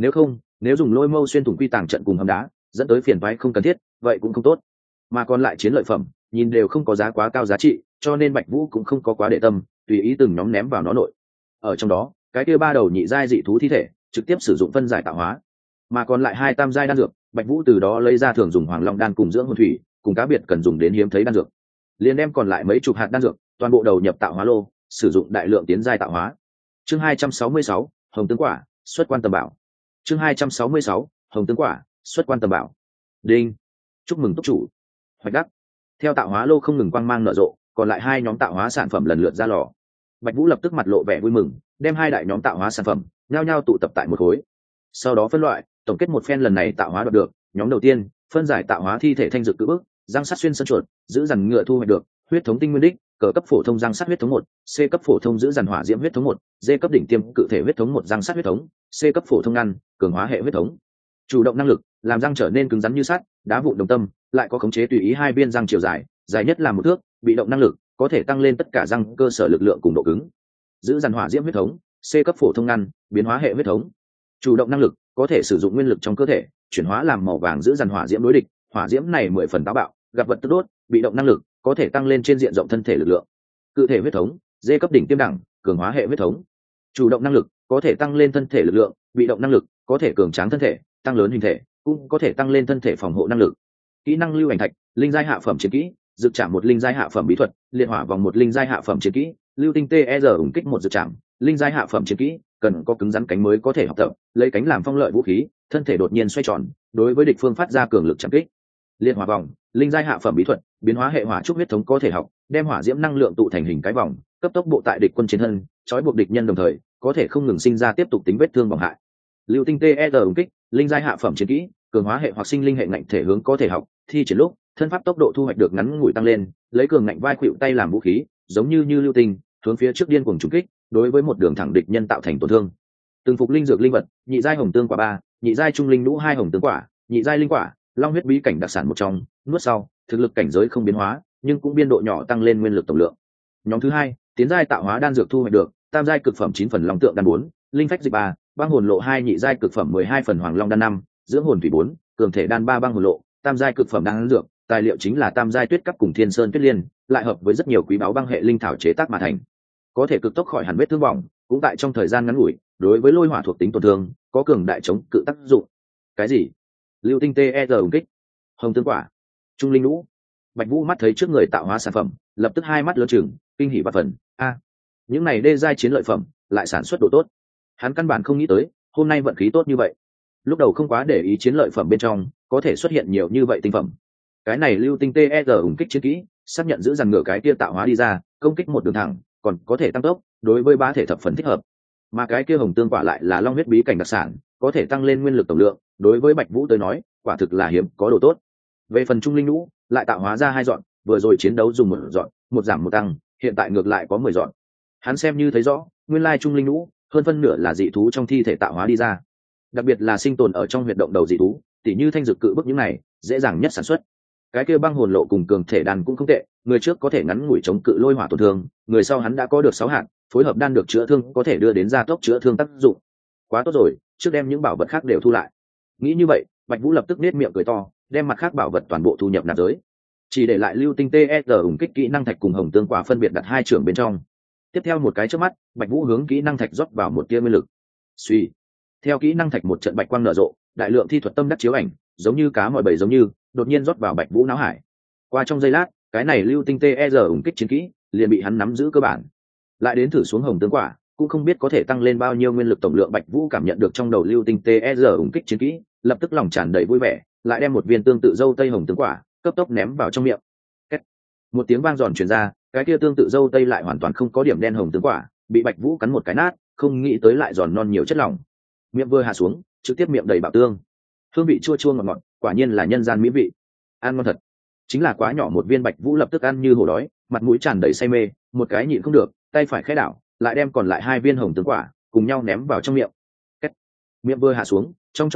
Nếu dùng lôi mâu xuyên thủng quy tàng trận cùng hầm đá, dẫn tới phiền toái không cần thiết, vậy cũng không tốt. Mà còn lại chiến lợi phẩm nhìn đều không có giá quá cao giá trị, cho nên Bạch Vũ cũng không có quá để tâm, tùy ý từng nhóm ném vào nó nội. Ở trong đó, cái kia 3 đầu nhị giai dị thú thi thể trực tiếp sử dụng phân giải tạo hóa, mà còn lại 2 tam giai đan dược, Bạch Vũ từ đó lấy ra thường dùng Hoàng Long đan cùng dưỡng hồn thủy, cùng cá biệt cần dùng đến hiếm thấy đan dược. Liền đem còn lại mấy chục hạt đan dược toàn bộ đầu nhập tạo hóa lô, sử dụng đại lượng tiến giai tạo hóa. Chương 266, Hồng Tương Quả, xuất quan tầm bảo. Chương 266, Hồng Tương Quả, xuất quan tầm bảo. Đinh. Chúc mừng túc chủ. Hoạch đắc. Theo tạo hóa lô không ngừng quang mang nở rộ, còn lại 2 nhóm tạo hóa sản phẩm lần lượt ra lò. Bạch Vũ lập tức mặt lộ vẻ vui mừng, đem 2 đại nhóm tạo hóa sản phẩm nhao nhao tụ tập tại một khối. Sau đó phân loại, tổng kết một phen lần này tạo hóa đoạt được. Nhóm đầu tiên, phân giải tạo hóa thi thể thanh dược cự bức, răng sắt xuyên sơn chuột, giữ dằn ngựa thu hoạch được, huyết thống tinh nguyên đích, cờ cấp phổ thông răng sắt huyết thống 1, C cấp phổ thông giữ dằn hỏa diễm huyết thống 1, D cấp đỉnh tiêm cự thể huyết thống 1 răng sắt huyết thống, C cấp phổ thông ngăn, cường hóa hệ huyết thống. Chủ động năng lực, làm răng trở nên cứng rắn như sắt, đá vụn đồng tâm, lại có khống chế tùy ý 2 viên răng chiều dài, dài nhất là 1 thước, bị động năng lực, có thể tăng lên tất cả răng cơ sở lực lượng cùng độ cứng. Giữ dằn hỏa diễm huyết thống, C cấp phổ thông ngăn, biến hóa hệ huyết thống. Chủ động năng lực, có thể sử dụng nguyên lực trong cơ thể, chuyển hóa làm màu vàng giữ dằn hỏa diễm đối địch, hỏa diễm này 10 phần táo bạo, gặp vật tức đốt. Bị động năng lực, có thể tăng lên trên diện rộng thân thể lực lượng. Cự thể huyết thống, D cấp đỉnh tiêm đẳng, cường hóa hệ huyết thống. Chủ động năng lực, có thể tăng lên thân thể lực lượng. Bị động năng lực, có thể cường tráng thân thể, tăng lớn hình thể, cũng có thể tăng lên thân thể phòng hộ năng lực. Kỹ năng lưu ảnh thạch, linh giai hạ phẩm chiến kỹ, dược trảm một linh giai hạ phẩm bí thuật, liệt hỏa vòng một linh giai hạ phẩm chiến kỹ, lưu tinh TR ủng kích một dược trảm, linh giai hạ phẩm chiến kỹ, cần có cứng rắn cánh mới có thể học tập, lấy cánh làm phong lợi vũ khí, thân thể đột nhiên xoay tròn, đối với địch phương phát ra cường lực chạm kích. Liệt hỏa vòng, linh giai hạ phẩm bí thuật, biến hóa hệ hỏa trúc huyết thống có thể học, đem hỏa diễm năng lượng tụ thành hình cái vòng, cấp tốc bộ tại địch quân trên thân, trói buộc địch nhân đồng thời, có thể không ngừng sinh ra tiếp tục tính vết thương bỏng hại. Lưu tinh TR ủng kích, linh giai hạ phẩm chiến kỹ, cường hóa hệ hoặc sinh linh hệ ngạnh thể hướng có thể học, thi triển lúc, thân pháp tốc độ thu hoạch được ngắn ngủi tăng lên, lấy cường ngạnh vai khuỵu tay làm vũ khí, giống như lưu tinh, hướng phía trước điên cuồng trúng kích, đối với một đường thẳng địch nhân tạo thành tổn thương. Từng phục linh dược linh vật, nhị giai hồng tương quả 3, nhị giai trung linh nhũ 2 hồng tương quả, nhị giai linh quả, long huyết bí cảnh đặc sản một trong, nuốt sau, thực lực cảnh giới không biến hóa, nhưng cũng biên độ nhỏ tăng lên nguyên lực tổng lượng. Nhóm thứ 2, tiến giai tạo hóa đan dược thu hoạch được, tam giai cực phẩm 9 phần long tượng đan 4, linh phách dịch 3, băng hồn lộ 2 nhị giai cực phẩm 12 phần hoàng long đan 5, dưỡng hồn thủy 4, cường thể đan 3 băng hồn lộ, tam giai cực phẩm đan dược, tài liệu chính là tam giai tuyết cấp cùng thiên sơn tuyết liên, lại hợp với rất nhiều quý báu băng hệ linh thảo chế tác mà thành, có thể cực tốc khỏi hẳn vết thương bỏng, cũng tại trong thời gian ngắn ngủi, đối với lôi hỏa thuộc tính tổn thương có cường đại chống cự tác dụng. Cái gì? Lưu tinh TR ủng kích, hồng tương quả, trung linh nhũ. Bạch Vũ mắt thấy trước người tạo hóa sản phẩm, lập tức 2 mắt lớn trừng, kinh hỉ và phần. Những này đê giai chiến lợi phẩm, lại sản xuất độ tốt. Hắn căn bản không nghĩ tới, hôm nay vận khí tốt như vậy. Lúc đầu không quá để ý chiến lợi phẩm bên trong có thể xuất hiện nhiều như vậy tinh phẩm. Cái này lưu tinh TR ủng kích chiến kỹ, xác nhận giữ dằn ngửa cái kia tạo hóa đi ra, công kích một đường thẳng, còn có thể tăng tốc, đối với bá thể thập phần thích hợp. Mà cái kia hồng tương quả lại là long huyết bí cảnh đặc sản, có thể tăng lên nguyên lực tổng lượng, đối với Bạch Vũ tới nói, quả thực là hiếm có đồ tốt. Về phần trung linh nhũ, lại tạo hóa ra 2 dọn, vừa rồi chiến đấu dùng 1 dọn, 1 giảm 1 tăng, hiện tại ngược lại có 10 dọn. Hắn xem như thấy rõ, nguyên lai trung linh nhũ, hơn phân nửa là dị thú trong thi thể tạo hóa đi ra. Đặc biệt là sinh tồn ở trong huyệt động đầu dị thú, tỉ như thanh dược cự bức những này, dễ dàng nhất sản xuất. Cái kia băng hồn lộ cùng cường thể đan cũng không tệ, người trước có thể ngắn ngủi chống cự lôi hỏa tổn thương, người sau hắn đã có được 6 hạt, phối hợp đan được chữa thương có thể đưa đến gia tốc chữa thương tác dụng. Quá tốt rồi, trước đem những bảo vật khác đều thu lại. Nghĩ như vậy, Bạch Vũ lập tức nết miệng cười to, đem mặt khác bảo vật toàn bộ thu nhập nạp giới, chỉ để lại lưu tinh TR ủng kích kỹ năng thạch cùng hồng tương quả phân biệt đặt 2 trường bên trong. Tiếp theo một cái chớp mắt, Bạch Vũ hướng kỹ năng thạch rót vào một tia nguyên lực. Suy, theo kỹ năng thạch một trận bạch quang nở rộ, đại lượng thi thuật tâm đắc chiếu ảnh, giống như cá mọi bầy giống như, đột nhiên rót vào Bạch Vũ não hải. Qua trong giây lát, cái này lưu tinh TR ủng kích chiến kỹ liền bị hắn nắm giữ cơ bản. Lại đến thử xuống hồng tương quả, cũng không biết có thể tăng lên bao nhiêu nguyên lực tổng lượng. Bạch Vũ cảm nhận được trong đầu lưu tinh TR ủng kích chiến kỹ, lập tức lòng tràn đầy vui vẻ, lại đem một viên tương tự dâu tây hồng tương quả cấp tốc ném vào trong miệng. Kết. Một tiếng vang giòn truyền ra, cái kia tương tự dâu tây lại hoàn toàn không có điểm đen hồng tương quả, bị Bạch Vũ cắn một cái nát, không nghĩ tới lại giòn non nhiều chất lỏng. Miệng vừa hạ xuống, trực tiếp miệng đầy bạo tương. Hương vị chua chua ngọt ngọt, quả nhiên là nhân gian mỹ vị. Ăn ngon thật. Chính là quá nhỏ một viên. Bạch Vũ lập tức ăn như hổ đói, mặt mũi tràn đầy say mê, một cái nhịn không được, tay phải khẽ đảo, lại đem còn lại 2 viên hồng tương quả cùng nhau ném vào trong miệng. Kết. Miệng vừa hạ xuống, trong chốc lát,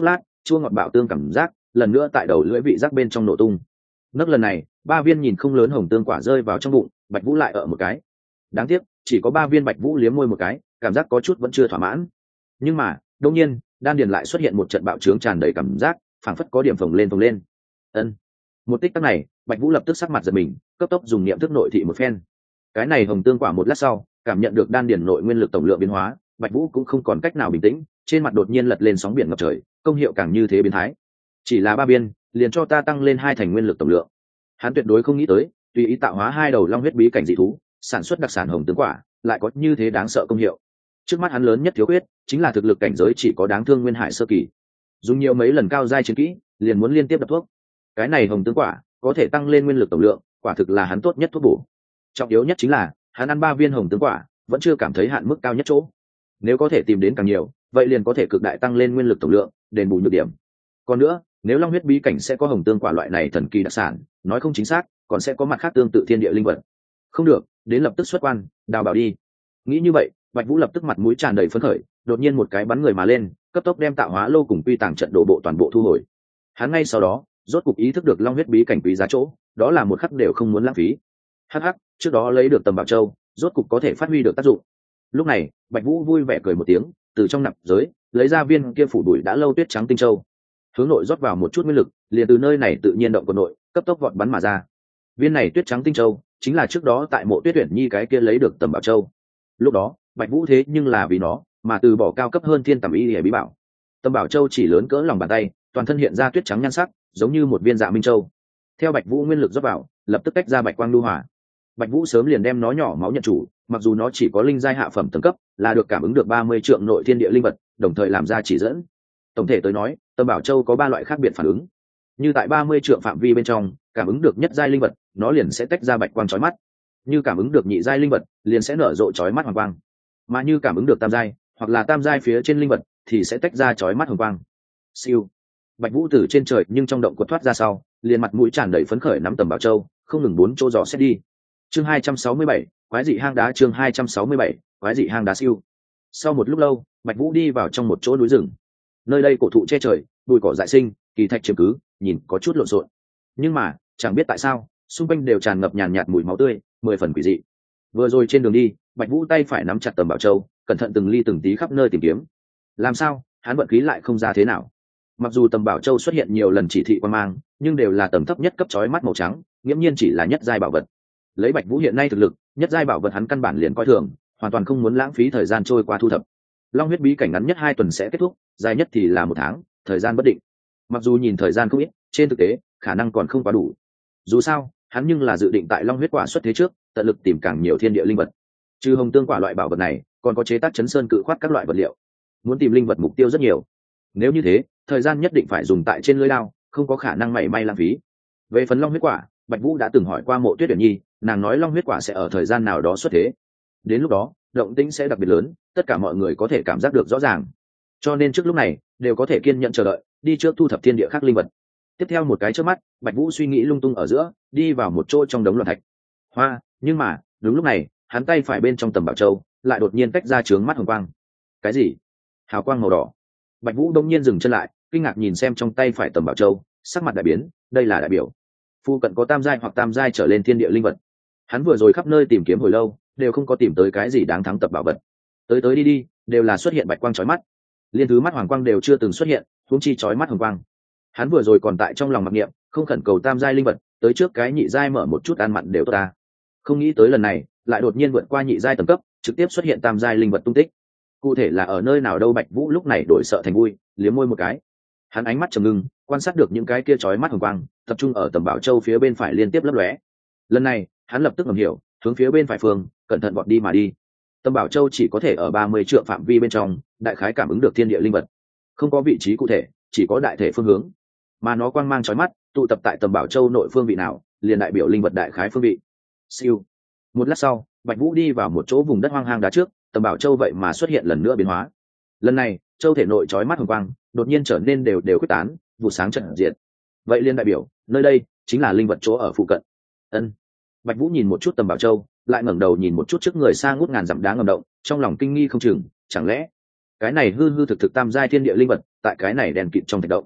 chua ngọt bạo tương cảm giác lần nữa tại đầu lưỡi vị giác bên trong nổ tung. Nấc lần này 3 viên nhìn không lớn hồng tương quả rơi vào trong bụng, Bạch Vũ lại ở một cái. Đáng tiếc chỉ có 3 viên. Bạch Vũ liếm môi một cái, cảm giác có chút vẫn chưa thỏa mãn. Nhưng mà đột nhiên đan điền lại xuất hiện một trận bạo trướng tràn đầy cảm giác, phảng phất có điểm phồng lên. Ân. Một tích tắc này, Bạch Vũ lập tức sắc mặt giật mình, cấp tốc dùng niệm thức nội thị một phen. Cái này hồng tương quả một lát sau, cảm nhận được đan điền nội nguyên lực tổng lượng biến hóa, Bạch Vũ cũng không còn cách nào bình tĩnh, trên mặt đột nhiên lật lên sóng biển ngập trời, công hiệu càng như thế biến thái. Chỉ là 3 viên, liền cho ta tăng lên 2 thành nguyên lực tổng lượng. Hắn tuyệt đối không nghĩ tới, tùy ý tạo hóa 2 đầu long huyết bí cảnh dị thú, sản xuất đặc sản hồng tương quả, lại có như thế đáng sợ công hiệu. Trước mắt hắn lớn nhất thiếu khuyết chính là thực lực cảnh giới chỉ có đáng thương nguyên hải sơ kỳ. Dùng nhiều mấy lần cao giai chiến kỹ, liền muốn liên tiếp đập thuốc. Cái này hồng tương quả có thể tăng lên nguyên lực tổng lượng, quả thực là hắn tốt nhất thuốc bổ. Trọng yếu nhất chính là hắn ăn 3 viên hồng tương quả, vẫn chưa cảm thấy hạn mức cao nhất chỗ. Nếu có thể tìm đến càng nhiều, vậy liền có thể cực đại tăng lên nguyên lực tổng lượng, đền bù nhược điểm. Còn nữa, nếu long huyết bí cảnh sẽ có hồng tương quả loại này thần kỳ đặc sản, nói không chính xác, còn sẽ có mặt khác tương tự thiên địa linh vật. Không được, đến lập tức xuất quan, đào bảo đi. Nghĩ như vậy, Bạch Vũ lập tức mặt mũi tràn đầy phấn khởi, đột nhiên một cái bắn người mà lên, cấp tốc đem tạo hóa lô cùng quy tàng trận đổ bộ toàn bộ thu hồi. Hắn ngay sau đó, rốt cục ý thức được long huyết bí cảnh quý giá chỗ, đó là một khắc đều không muốn lãng phí. Hắc hắc, trước đó lấy được tầm bảo châu, rốt cục có thể phát huy được tác dụng. Lúc này, Bạch Vũ vui vẻ cười một tiếng, từ trong nạp giới lấy ra viên kia phủ bụi đã lâu tuyết trắng tinh châu, hướng nội rót vào một chút nguyên lực, liền từ nơi này tự nhiên động của nội, cấp tốc vọt bắn mà ra. Viên này tuyết trắng tinh châu chính là trước đó tại mộ Tuyết Uyển Nhi cái kia lấy được tầm bảo châu. Lúc đó, Bạch Vũ thế nhưng là vì nó mà từ bỏ cao cấp hơn thiên tầm y hề bí bảo. Tầm bảo châu chỉ lớn cỡ lòng bàn tay, toàn thân hiện ra tuyết trắng nhan sắc, giống như một viên dạ minh châu. Theo Bạch Vũ nguyên lực rót vào, lập tức tách ra bạch quang lưu hỏa. Bạch Vũ sớm liền đem nó nhỏ máu nhận chủ, mặc dù nó chỉ có linh giai hạ phẩm tầng cấp, là được cảm ứng được 30 trượng nội thiên địa linh vật, đồng thời làm ra chỉ dẫn. Tổng thể tới nói, Tầm Bảo Châu có 3 loại khác biệt phản ứng. Như tại 30 trượng phạm vi bên trong, cảm ứng được nhất giai linh vật, nó liền sẽ tách ra bạch quang chói mắt. Như cảm ứng được nhị giai linh vật, liền sẽ nở rộ chói mắt hoàng quang. Mà như cảm ứng được tam giai, hoặc là tam giai phía trên linh vật, thì sẽ tách ra chói mắt hồng quang. Siêu. Bạch Vũ từ trên trời nhưng trong động quật thoát ra sau, liền mặt mũi tràn đầy phấn khởi nắm Tầm Bảo Châu, không ngừng bốn chỗ dò xét đi. Chương 267, quái dị hang đá. Chương 267, quái dị hang đá. Siêu. Sau một lúc lâu, Bạch Vũ đi vào trong một chỗ núi rừng. Nơi đây cổ thụ che trời, bụi cỏ dại sinh, kỳ thạch chiếm cứ, nhìn có chút lộn xộn. Nhưng mà, chẳng biết tại sao, xung quanh đều tràn ngập nhàn nhạt mùi máu tươi, 10 phần quỷ dị. Vừa rồi trên đường đi, Bạch Vũ tay phải nắm chặt Tầm Bảo Châu, cẩn thận từng ly từng tí khắp nơi tìm kiếm. Làm sao, hắn vận khí lại không ra thế nào? Mặc dù Tầm Bảo Châu xuất hiện nhiều lần chỉ thị quan mang, nhưng đều là tầm thấp nhất cấp chói mắt màu trắng, nghiễm nhiên chỉ là nhất giai bảo vật. Lấy Bạch Vũ hiện nay thực lực, nhất giai bảo vật hắn căn bản liền coi thường, hoàn toàn không muốn lãng phí thời gian trôi qua thu thập. Long huyết bí cảnh ngắn nhất 2 tuần sẽ kết thúc, dài nhất thì là 1 tháng, thời gian bất định. Mặc dù nhìn thời gian không ít, trên thực tế khả năng còn không quá đủ. Dù sao, hắn nhưng là dự định tại long huyết quả xuất thế trước, tận lực tìm càng nhiều thiên địa linh vật. Trừ hồng tương quả loại bảo vật này, còn có chế tác chấn sơn cự khoát các loại vật liệu. Muốn tìm linh vật mục tiêu rất nhiều. Nếu như thế, thời gian nhất định phải dùng tại trên lưỡi đao, không có khả năng mảy may lãng phí. Về phần long huyết quả, Bạch Vũ đã từng hỏi qua Mộ Tuyết Uyển Nhi, nàng nói long huyết quả sẽ ở thời gian nào đó xuất thế. Đến lúc đó, động tĩnh sẽ đặc biệt lớn, tất cả mọi người có thể cảm giác được rõ ràng. Cho nên trước lúc này, đều có thể kiên nhẫn chờ đợi, đi trước thu thập thiên địa khác linh vật. Tiếp theo một cái chớp mắt, Bạch Vũ suy nghĩ lung tung ở giữa, đi vào một chỗ trong đống loạn thạch. Hoa, nhưng mà, đúng lúc này, hắn tay phải bên trong Tầm Bảo Châu, lại đột nhiên tách ra chướng mắt hồng quang. Cái gì? Hào quang màu đỏ. Bạch Vũ đông nhiên dừng chân lại, kinh ngạc nhìn xem trong tay phải Tầm Bảo Châu, sắc mặt đại biến, đây là đại biểu phu cận có tam giai hoặc tam giai trở lên thiên địa linh vật. Hắn vừa rồi khắp nơi tìm kiếm hồi lâu, đều không có tìm tới cái gì đáng thắng tập bảo vật. Tới đi, đều là xuất hiện bạch quang chói mắt. Liên thứ mắt hoàng quang đều chưa từng xuất hiện, huống chi chói mắt hồng quang. Hắn vừa rồi còn tại trong lòng mặc niệm, không khẩn cầu tam giai linh vật, tới trước cái nhị giai mở một chút ăn mặn đều tốt ta. Không nghĩ tới lần này, lại đột nhiên vượt qua nhị giai tầng cấp, trực tiếp xuất hiện tam giai linh vật tung tích. Cụ thể là ở nơi nào đâu? Bạch Vũ lúc này đổi sợ thành vui, liếm môi một cái. Hắn ánh mắt trầm ngưng, quan sát được những cái kia chói mắt hồng quang, tập trung ở Tầm Bảo Châu phía bên phải liên tiếp lấp lóe. Lần này, hắn lập tức ngầm hiểu, hướng phía bên phải phương, cẩn thận vọt đi mà đi. Tầm Bảo Châu chỉ có thể ở 30 trượng phạm vi bên trong, đại khái cảm ứng được thiên địa linh vật, không có vị trí cụ thể, chỉ có đại thể phương hướng. Mà nó quang mang chói mắt, tụ tập tại Tầm Bảo Châu nội phương vị nào, liền đại biểu linh vật đại khái phương vị. Siêu. Một lát sau, Bạch Vũ đi vào một chỗ vùng đất hoang hang đá trước, Tầm Bảo Châu vậy mà xuất hiện lần nữa biến hóa. Lần này, châu thể nội chói mắt hồng quang, đột nhiên trở nên đều quyết tán, vụ sáng trận diện. Vậy liên đại biểu, nơi đây chính là linh vật chỗ ở phụ cận. Ân. Bạch Vũ nhìn một chút Tầm Bảo Châu, lại ngẩng đầu nhìn một chút trước người xa ngút ngàn dặm đá ngầm động, trong lòng kinh nghi không chừng, chẳng lẽ cái này hư thực tam giai thiên địa linh vật, tại cái này đèn kịt trong thạch động,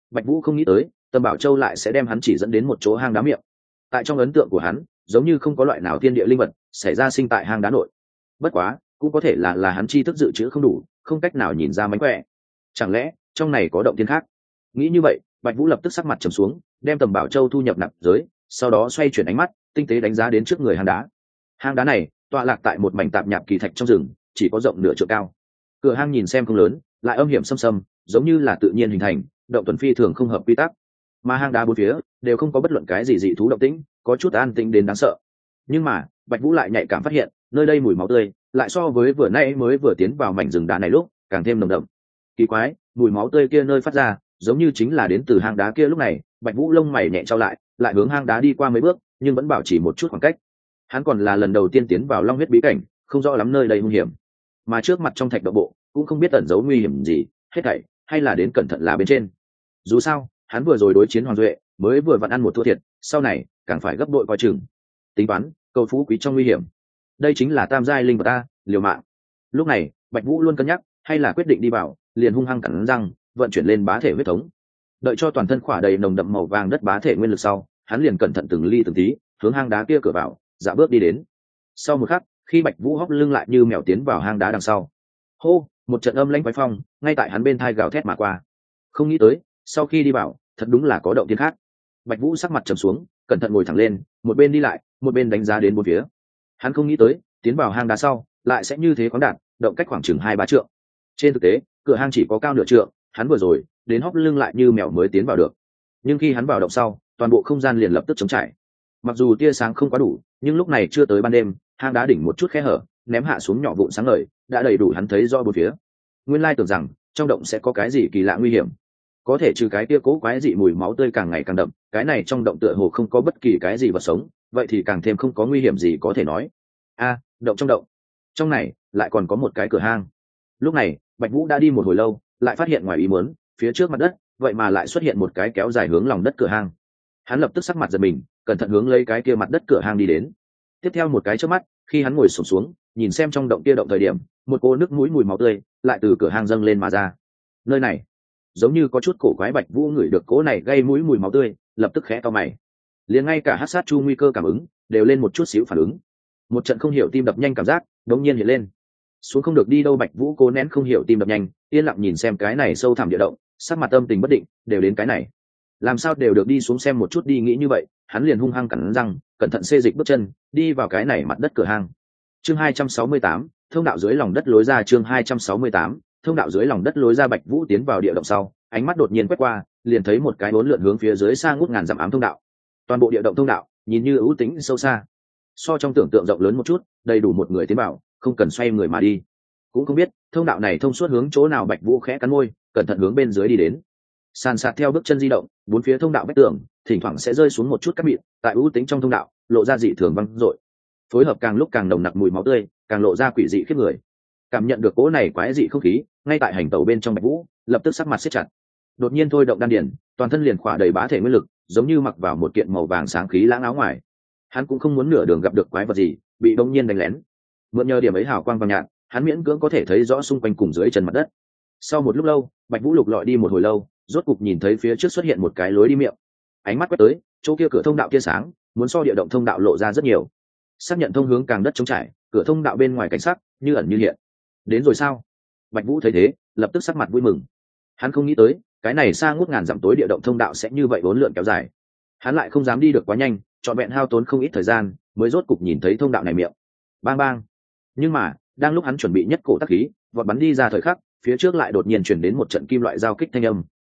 Bạch Vũ không nghĩ tới Tâm Bảo Châu lại sẽ đem hắn chỉ dẫn đến một chỗ hang đá miệng. Tại trong ấn tượng của hắn, giống như không có loại nào thiên địa linh vật xảy ra sinh tại hang đá nội. Bất quá cũng có thể là hắn tri thức dự trữ không đủ, không cách nào nhìn ra mánh khỏe. Chẳng lẽ trong này có động thiên khác? Nghĩ như vậy, Bạch Vũ lập tức sắc mặt trầm xuống, đem Tầm Bảo Châu thu nhập nạp giới, sau đó xoay chuyển ánh mắt tinh tế đánh giá đến trước người hang đá. Hang đá này tọa lạc tại một mảnh tạp nhạp kỳ thạch trong rừng, chỉ có rộng nửa trượng cao. Cửa hang nhìn xem không lớn, lại âm hiểm xâm xâm, giống như là tự nhiên hình thành, động tuần phi thường không hợp quy tắc. Mà hang đá bốn phía đều không có bất luận cái gì dị thú động tĩnh, có chút an tĩnh đến đáng sợ. Nhưng mà Bạch Vũ lại nhạy cảm phát hiện, nơi đây mùi máu tươi lại so với vừa nãy mới vừa tiến vào mảnh rừng đá này lúc càng thêm nồng đậm. Kỳ quái, mùi máu tươi kia nơi phát ra giống như chính là đến từ hang đá kia. Lúc này Bạch Vũ lông mày nhẹ trao lại hướng hang đá đi qua mấy bước, nhưng vẫn bảo trì một chút khoảng cách. Hắn còn là lần đầu tiên tiến vào Long huyết bí cảnh, không rõ lắm nơi đây hung hiểm, mà trước mặt trong thạch động bộ cũng không biết ẩn giấu nguy hiểm gì, hết thảy hay là đến cẩn thận là bên trên. Dù sao hắn vừa rồi đối chiến Hoàng Duệ mới vừa vặn ăn một thua thiệt, sau này càng phải gấp bội coi chừng. Tính toán cầu phú quý trong nguy hiểm, đây chính là tam giai linh vật ta, liều mạng. Lúc này Bạch Vũ luôn cân nhắc, hay là quyết định đi vào, liền hung hăng cắn răng vận chuyển lên bá thể huyết thống. Đợi cho toàn thân khỏa đầy nồng đậm màu vàng đất bá thể nguyên lực sau, hắn liền cẩn thận từng ly từng tí hướng hang đá kia cửa vào dạo bước đi đến. Sau một khắc, khi Bạch Vũ hóc lưng lại như mèo tiến vào hang đá đằng sau, hô, một trận âm lãnh quái phong ngay tại hắn bên thai gào thét mà qua. Không nghĩ tới sau khi đi vào thật đúng là có động thiên khác. Bạch Vũ sắc mặt trầm xuống, cẩn thận ngồi thẳng lên, một bên đi lại một bên đánh giá đến bốn phía. Hắn không nghĩ tới tiến vào hang đá sau lại sẽ như thế khoáng đạt, động cách khoảng chừng 2-3 trượng. Trên thực tế cửa hang chỉ có cao nửa trượng, hắn vừa rồi đến hóc lưng lại như mèo mới tiến vào được. Nhưng khi hắn vào động sau, toàn bộ không gian liền lập tức trống trải. Mặc dù tia sáng không quá đủ, nhưng lúc này chưa tới ban đêm, hang đá đỉnh một chút khe hở ném hạ xuống nhỏ vụn sáng ngời, đã đầy đủ hắn thấy rõ bốn phía. Nguyên lai tưởng rằng trong động sẽ có cái gì kỳ lạ nguy hiểm, có thể trừ cái tia cố quái dị mùi máu tươi càng ngày càng đậm, cái này trong động tựa hồ không có bất kỳ cái gì vật sống, vậy thì càng thêm không có nguy hiểm gì có thể nói. Động trong động, trong này lại còn có một cái cửa hang. Lúc này Bạch Vũ đã đi một hồi lâu, lại phát hiện ngoài ý muốn, phía trước mặt đất vậy mà lại xuất hiện một cái kéo dài hướng lòng đất cửa hang. Hắn lập tức sắc mặt giật mình, cẩn thận hướng lấy cái kia mặt đất cửa hang đi đến. Tiếp theo một cái chớp mắt, khi hắn ngồi xổm xuống nhìn xem trong động kia động thời điểm, một cô nước mũi mùi máu tươi lại từ cửa hang dâng lên mà ra. Nơi này giống như có chút cổ quái. Bạch Vũ ngửi được cỗ này gây mũi mùi máu tươi, lập tức khẽ cau mày. Liền ngay cả Hắc Sát Chu nguy cơ cảm ứng đều lên một chút xíu phản ứng. Một trận không hiểu tim đập nhanh cảm giác đống nhiên hiện lên. Xuống không được đi đâu, Bạch Vũ cố nén không hiểu tim đập nhanh, yên lặng nhìn xem cái này sâu thẳm địa động, sắc mặt âm tình bất định. Đều đến cái này, làm sao đều được đi xuống xem một chút đi. Nghĩ như vậy, hắn liền hung hăng cắn răng, cẩn thận xê dịch bước chân đi vào cái này mặt đất cửa hang. Chương 268, thông đạo dưới lòng đất lối ra. Chương 268, thông đạo dưới lòng đất lối ra. Bạch Vũ tiến vào địa động sau, ánh mắt đột nhiên quét qua, liền thấy một cái bốn lượn hướng phía dưới xa ngút ngàn dặm ám thông đạo. Toàn bộ địa động thông đạo nhìn như ưu tĩnh sâu xa, so trong tưởng tượng rộng lớn một chút, đầy đủ một người tiến vào, không cần xoay người mà đi. Cũng không biết thông đạo này thông suốt hướng chỗ nào. Bạch Vũ khẽ cắn môi, cẩn thận hướng bên dưới đi đến. Sàn sạt theo bước chân di động, bốn phía thông đạo vách tường thỉnh thoảng sẽ rơi xuống một chút cát mịn, tại ưu tĩnh trong thông đạo lộ ra dị thường văng dội, phối hợp càng lúc càng nồng nặc mùi máu tươi, càng lộ ra quỷ dị khiếp người. Cảm nhận được cỗ này quái dị không khí ngay tại hành tẩu bên trong, Bạch Vũ lập tức sắc mặt siết chặt, đột nhiên thôi động đan điển, toàn thân liền khỏa đầy bá thể nguyên lực, giống như mặc vào một kiện màu vàng sáng khí lãng áo ngoài. Hắn cũng không muốn nửa đường gặp được quái vật gì, bị đống nhiên đánh lén. Mượn nhờ điểm ấy hào quang vàng nhạt, hắn miễn cưỡng có thể thấy rõ xung quanh cùng dưới chân mặt đất. Sau một lúc lâu, Bạch Vũ lục lọi đi một hồi lâu, rốt cục nhìn thấy phía trước xuất hiện một cái lối đi miệng. Ánh mắt quét tới, chỗ kia cửa thông đạo kia sáng, muốn so địa động thông đạo lộ ra rất nhiều. Xác nhận thông hướng càng đất trống trải, cửa thông đạo bên ngoài cảnh sắc như ẩn như hiện. Đến rồi sao? Bạch Vũ thấy thế, lập tức sắc mặt vui mừng. Hắn không nghĩ tới, cái này xa ngút ngàn dặm tối địa động thông đạo sẽ như vậy vốn lượn kéo dài. Hắn lại không dám đi được quá nhanh, trọn vẹn hao tốn không ít thời gian, mới rốt cục nhìn thấy thông đạo này miệng. Bang bang. Nhưng mà, đang lúc hắn chuẩn bị nhất cổ tác khí, vọt bắn đi ra thời khắc, phía trước lại đột nhiên truyền đến một trận kim loại giao kích thanh âm.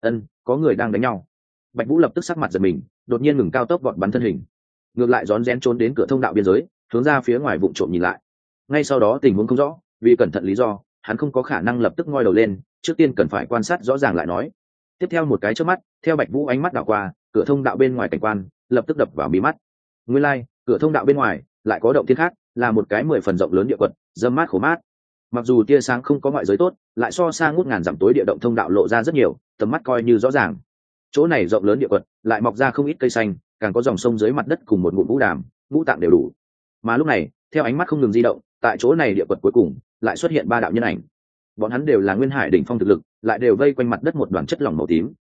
Có người đang đánh nhau. Bạch Vũ lập tức sắc mặt giật mình, đột nhiên ngừng cao tốc vọt bắn thân hình, ngược lại rón rén trốn đến cửa thông đạo biên giới, hướng ra phía ngoài vụng trộm nhìn lại. Ngay sau đó tình huống không rõ, vì cẩn thận lý do, hắn không có khả năng lập tức ngoi đầu lên, trước tiên cần phải quan sát rõ ràng lại nói. Tiếp theo một cái chớp mắt, theo Bạch Vũ ánh mắt đảo qua, cửa thông đạo bên ngoài cảnh quan lập tức đập vào mí mắt. Nguyên lai, cửa thông đạo bên ngoài lại có động thiên khác, là một cái 10 phần rộng lớn địa quật, râm mát khổ mát. Mặc dù tia sáng không có ngoại giới tốt, lại so xa ngút ngàn dặm tối địa động thông đạo lộ ra rất nhiều, tầm mắt coi như rõ ràng. Chỗ này rộng lớn địa quật, lại mọc ra không ít cây xanh, càng có dòng sông dưới mặt đất cùng một ngụm vũ đàm, ngũ tạng đều đủ. Mà lúc này, theo ánh mắt không ngừng di động, tại chỗ này địa quật cuối cùng lại xuất hiện 3 đạo nhân ảnh. Bọn hắn đều là Nguyên Hải đỉnh phong thực lực, lại đều vây quanh mặt đất một đoàn chất lỏng màu tím,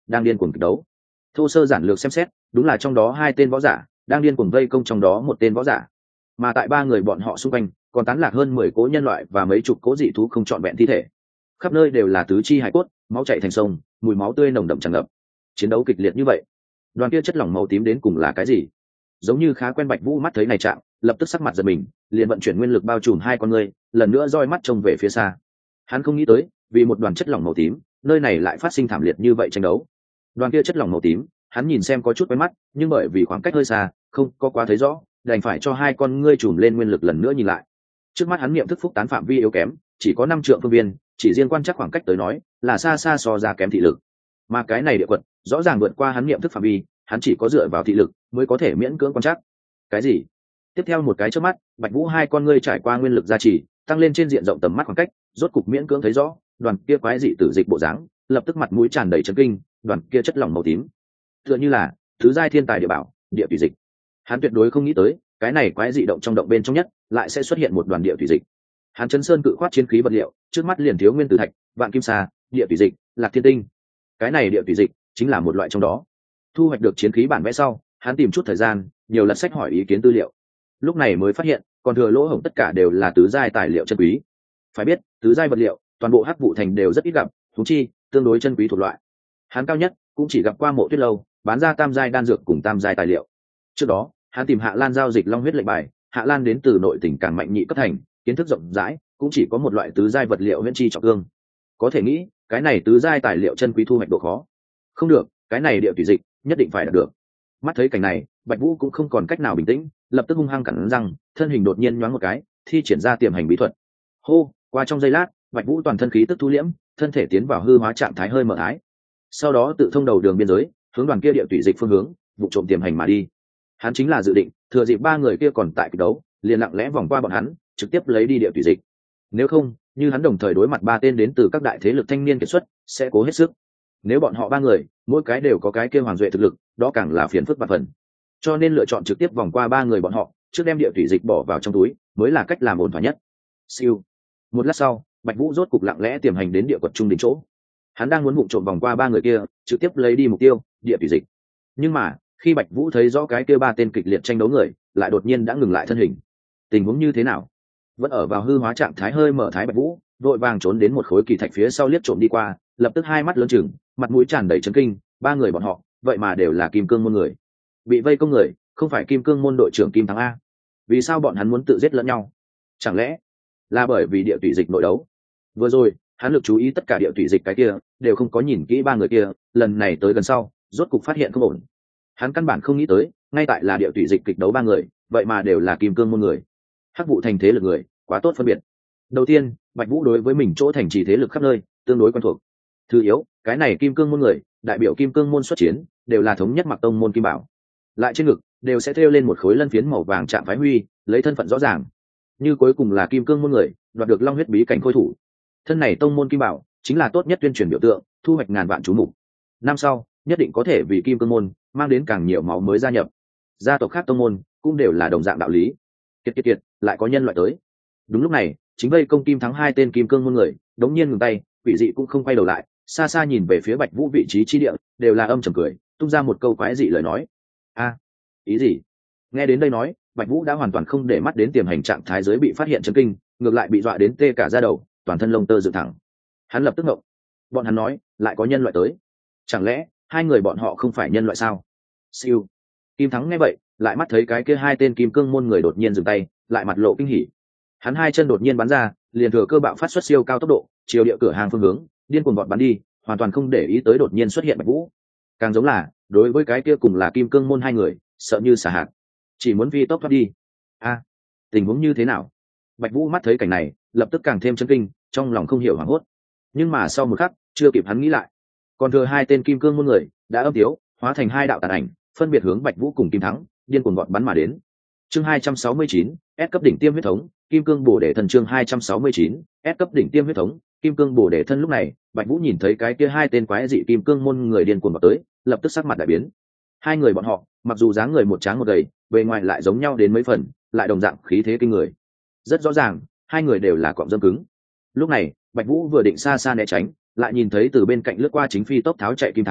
đang điên cuồng kịch đấu. Thô sơ giản lược xem xét, đúng là trong đó hai tên võ giả đang điên cuồng vây công trong đó một tên võ giả, mà tại ba người bọn họ xung quanh còn tán lạc hơn 10 cố nhân loại và mấy chục cố dị thú không trọn vẹn thi thể, khắp nơi đều là tứ chi hải cốt, máu chảy thành sông, mùi máu tươi nồng đậm tràn ngập. Chiến đấu kịch liệt như vậy, đoàn kia chất lỏng màu tím đến cùng là cái gì? Giống như khá quen Bạch Vũ mắt thấy này trạng, lập tức sắc mặt giật mình, liền vận chuyển nguyên lực bao trùm hai con người, lần nữa roi mắt trông về phía xa. Hắn không nghĩ tới, vì một đoàn chất lỏng màu tím, nơi này lại phát sinh thảm liệt như vậy tranh đấu. Đoàn kia chất lỏng màu tím, hắn nhìn xem có chút quen mắt, nhưng bởi vì khoảng cách hơi xa, không có quá thấy rõ, đành phải cho hai con ngươi trùm lên nguyên lực lần nữa nhìn lại. Trước mắt hắn niệm thức phúc tán phạm vi yếu kém, chỉ có 5 trượng phương viên, chỉ riêng quan trắc khoảng cách tới nói, là xa xa so ra kém thị lực. Mà cái này địa quật, rõ ràng vượt qua hắn niệm thức phạm vi, hắn chỉ có dựa vào thị lực mới có thể miễn cưỡng quan trắc. Cái gì? Tiếp theo một cái chớp mắt, Bạch Vũ hai con ngươi trải qua nguyên lực gia trì, tăng lên trên diện rộng tầm mắt khoảng cách, rốt cục miễn cưỡng thấy rõ, đoàn kia quái dị tử dịch bộ dáng, lập tức mặt mũi tràn đầy chấn kinh, đoàn kia chất lỏng màu tím, tựa như là thứ giai thiên tài địa bảo, địa thủy dịch. Hắn tuyệt đối không nghĩ tới, cái này quái dị động trong động bên trong nhất, lại sẽ xuất hiện một đoàn địa thủy dịch. Hắn chấn sơn cự khoát chiến khí vật liệu, trước mắt liền thiếu nguyên tử thạch, vạn kim sa, địa thủy dịch, lạc thiên tinh. Cái này địa thủy dịch chính là một loại trong đó. Thu hoạch được chiến khí bản vẽ sau, hắn tìm chút thời gian, nhiều lật sách hỏi ý kiến tư liệu. Lúc này mới phát hiện, còn thừa lỗ hổng tất cả đều là tứ giai tài liệu chân quý. Phải biết, tứ giai vật liệu, toàn bộ Hắc Vụ Thành đều rất ít gặp, thú chi tương đối chân quý thuộc loại. Hắn cao nhất cũng chỉ gặp qua Mộ Tuyết lâu bán ra tam giai đan dược cùng tam giai tài liệu. Trước đó, hắn tìm Hạ Lan giao dịch long huyết lệnh bài, Hạ Lan đến từ nội tỉnh càng mạnh nhị cấp thành, kiến thức rộng rãi, cũng chỉ có một loại tứ giai vật liệu huyễn chi trọng cương. Có thể nghĩ, cái này tứ giai tài liệu chân quý thu hoạch độ khó. Không được, cái này địa thủy dịch nhất định phải đạt được. Mắt thấy cảnh này, Bạch Vũ cũng không còn cách nào bình tĩnh, lập tức hung hăng cắn răng, thân hình đột nhiên nhoáng một cái, thi triển ra tiềm hành bí thuật. Hô, qua trong giây lát, Bạch Vũ toàn thân khí tức thu liễm, thân thể tiến vào hư hóa trạng thái hơi mở ái. Sau đó tự thông đầu đường biên giới, hướng đoàn kia địa thủy dịch phương hướng, vụ trộm tiềm hành mà đi. Hắn chính là dự định, thừa dịp ba người kia còn tại kịch đấu, liền lặng lẽ vòng qua bọn hắn, trực tiếp lấy đi địa thủy dịch. Nếu không, như hắn đồng thời đối mặt ba tên đến từ các đại thế lực thanh niên kiệt xuất, sẽ cố hết sức. Nếu bọn họ ba người, mỗi cái đều có cái kia hoàng duệ thực lực, đó càng là phiền phức vạn phần. Cho nên lựa chọn trực tiếp vòng qua ba người bọn họ, trước đem địa thủy dịch bỏ vào trong túi, mới là cách làm ổn thỏa nhất. Siêu. Một lát sau, Bạch Vũ rốt cục lặng lẽ tiềm hành đến địa quật trung đỉnh chỗ. Hắn đang muốn vụng trộm vòng qua ba người kia, trực tiếp lấy đi mục tiêu, địa thủy dịch. Nhưng mà, khi Bạch Vũ thấy rõ cái kia ba tên kịch liệt tranh đấu người, lại đột nhiên đã ngừng lại thân hình. Tình huống như thế nào? Vẫn ở vào hư hóa trạng thái hơi mở thái Bạch Vũ, vội vàng trốn đến một khối kỳ thạch phía sau liếc trộm đi qua, lập tức hai mắt lớn trừng, mặt mũi tràn đầy chấn kinh, ba người bọn họ, vậy mà đều là Kim Cương môn người. Bị vây công người, không phải Kim Cương môn đội trưởng Kim Thắng a? Vì sao bọn hắn muốn tự giết lẫn nhau? Chẳng lẽ là bởi vì địa thủy dịch nội đấu? Vừa rồi, hắn lực chú ý tất cả địa thủy dịch cái kia, đều không có nhìn kỹ ba người kia, lần này tới gần sau, rốt cục phát hiện không ổn. Hắn căn bản không nghĩ tới, ngay tại là địa thủy dịch kịch đấu ba người, vậy mà đều là Kim Cương môn người. Hắc Vụ Thành thế lực người, quá tốt phân biệt. Đầu tiên, Bạch Vũ đối với mình chỗ thành trì thế lực khắp nơi, tương đối quen thuộc. Thứ yếu, cái này Kim Cương môn người, đại biểu Kim Cương môn xuất chiến, đều là thống nhất mặc tông môn kim bảo. Lại trên ngực, đều sẽ thêu lên một khối lân phiến màu vàng chạm phái huy, lấy thân phận rõ ràng. Như cuối cùng là Kim Cương môn người, đoạt được Long huyết bí cảnh khôi thủ. Thân này tông môn kim bảo, chính là tốt nhất tuyên truyền biểu tượng, thu hoạch ngàn vạn chú mục. Năm sau, nhất định có thể vì Kim Cương môn mang đến càng nhiều máu mới gia nhập. Gia tộc khác tông môn cũng đều là đồng dạng đạo lý. Kiệt, lại có nhân loại tới. Đúng lúc này, chính vây công Kim Thắng hai tên Kim Cương môn người, đống nhiên ngừng tay, quỷ dị cũng không quay đầu lại, xa xa nhìn về phía Bạch Vũ vị trí chi địa, đều là âm trầm cười, tung ra một câu quái dị lời nói. A, ý gì? Nghe đến đây nói, Bạch Vũ đã hoàn toàn không để mắt đến tiềm hành trạng thái giới bị phát hiện chấn kinh, ngược lại bị dọa đến tê cả da đầu, toàn thân lông tơ dựng thẳng. Hắn lập tức ngộng. Bọn hắn nói, lại có nhân loại tới. Chẳng lẽ hai người bọn họ không phải nhân loại sao? Siêu. Kim Thắng nghe vậy, lại mắt thấy cái kia hai tên Kim Cương môn người đột nhiên dừng tay, lại mặt lộ kinh hỉ. Hắn hai chân đột nhiên bắn ra, liền thừa cơ bạo phát xuất siêu cao tốc độ, chiều địa cửa hàng phương hướng, điên cuồng vọt bắn đi, hoàn toàn không để ý tới đột nhiên xuất hiện Bạch Vũ. Càng giống là, đối với cái kia cùng là Kim Cương môn hai người, sợ như xả hạt, chỉ muốn phi tốc thoát đi. A, tình huống như thế nào? Bạch Vũ mắt thấy cảnh này, lập tức càng thêm chấn kinh, trong lòng không hiểu hoảng hốt. Nhưng mà sau một khắc, chưa kịp hắn nghĩ lại, còn thừa hai tên Kim Cương môn người đã âm tiếu, hóa thành hai đạo tàn ảnh, phân biệt hướng Bạch Vũ cùng Kim Thắng, điên cuồng vọt bắn mà đến. Chương 269, S cấp đỉnh tiêm huyết thống, Kim Cương Bổ Đề Thân. Chương 269, S cấp đỉnh tiêm huyết thống, Kim Cương Bổ Đề Thân. Lúc này, Bạch Vũ nhìn thấy cái kia hai tên quái dị Kim Cương môn người điên cuồng vào tới, lập tức sắc mặt đại biến. Hai người bọn họ, mặc dù dáng người một tráng một gầy, bề ngoài lại giống nhau đến mấy phần, lại đồng dạng khí thế kinh người. Rất rõ ràng, hai người đều là cọm dâm cứng. Lúc này, Bạch Vũ vừa định xa xa né tránh, lại nhìn thấy từ bên cạnh lướt qua chính phi tốc tháo chạy Kim Thắng,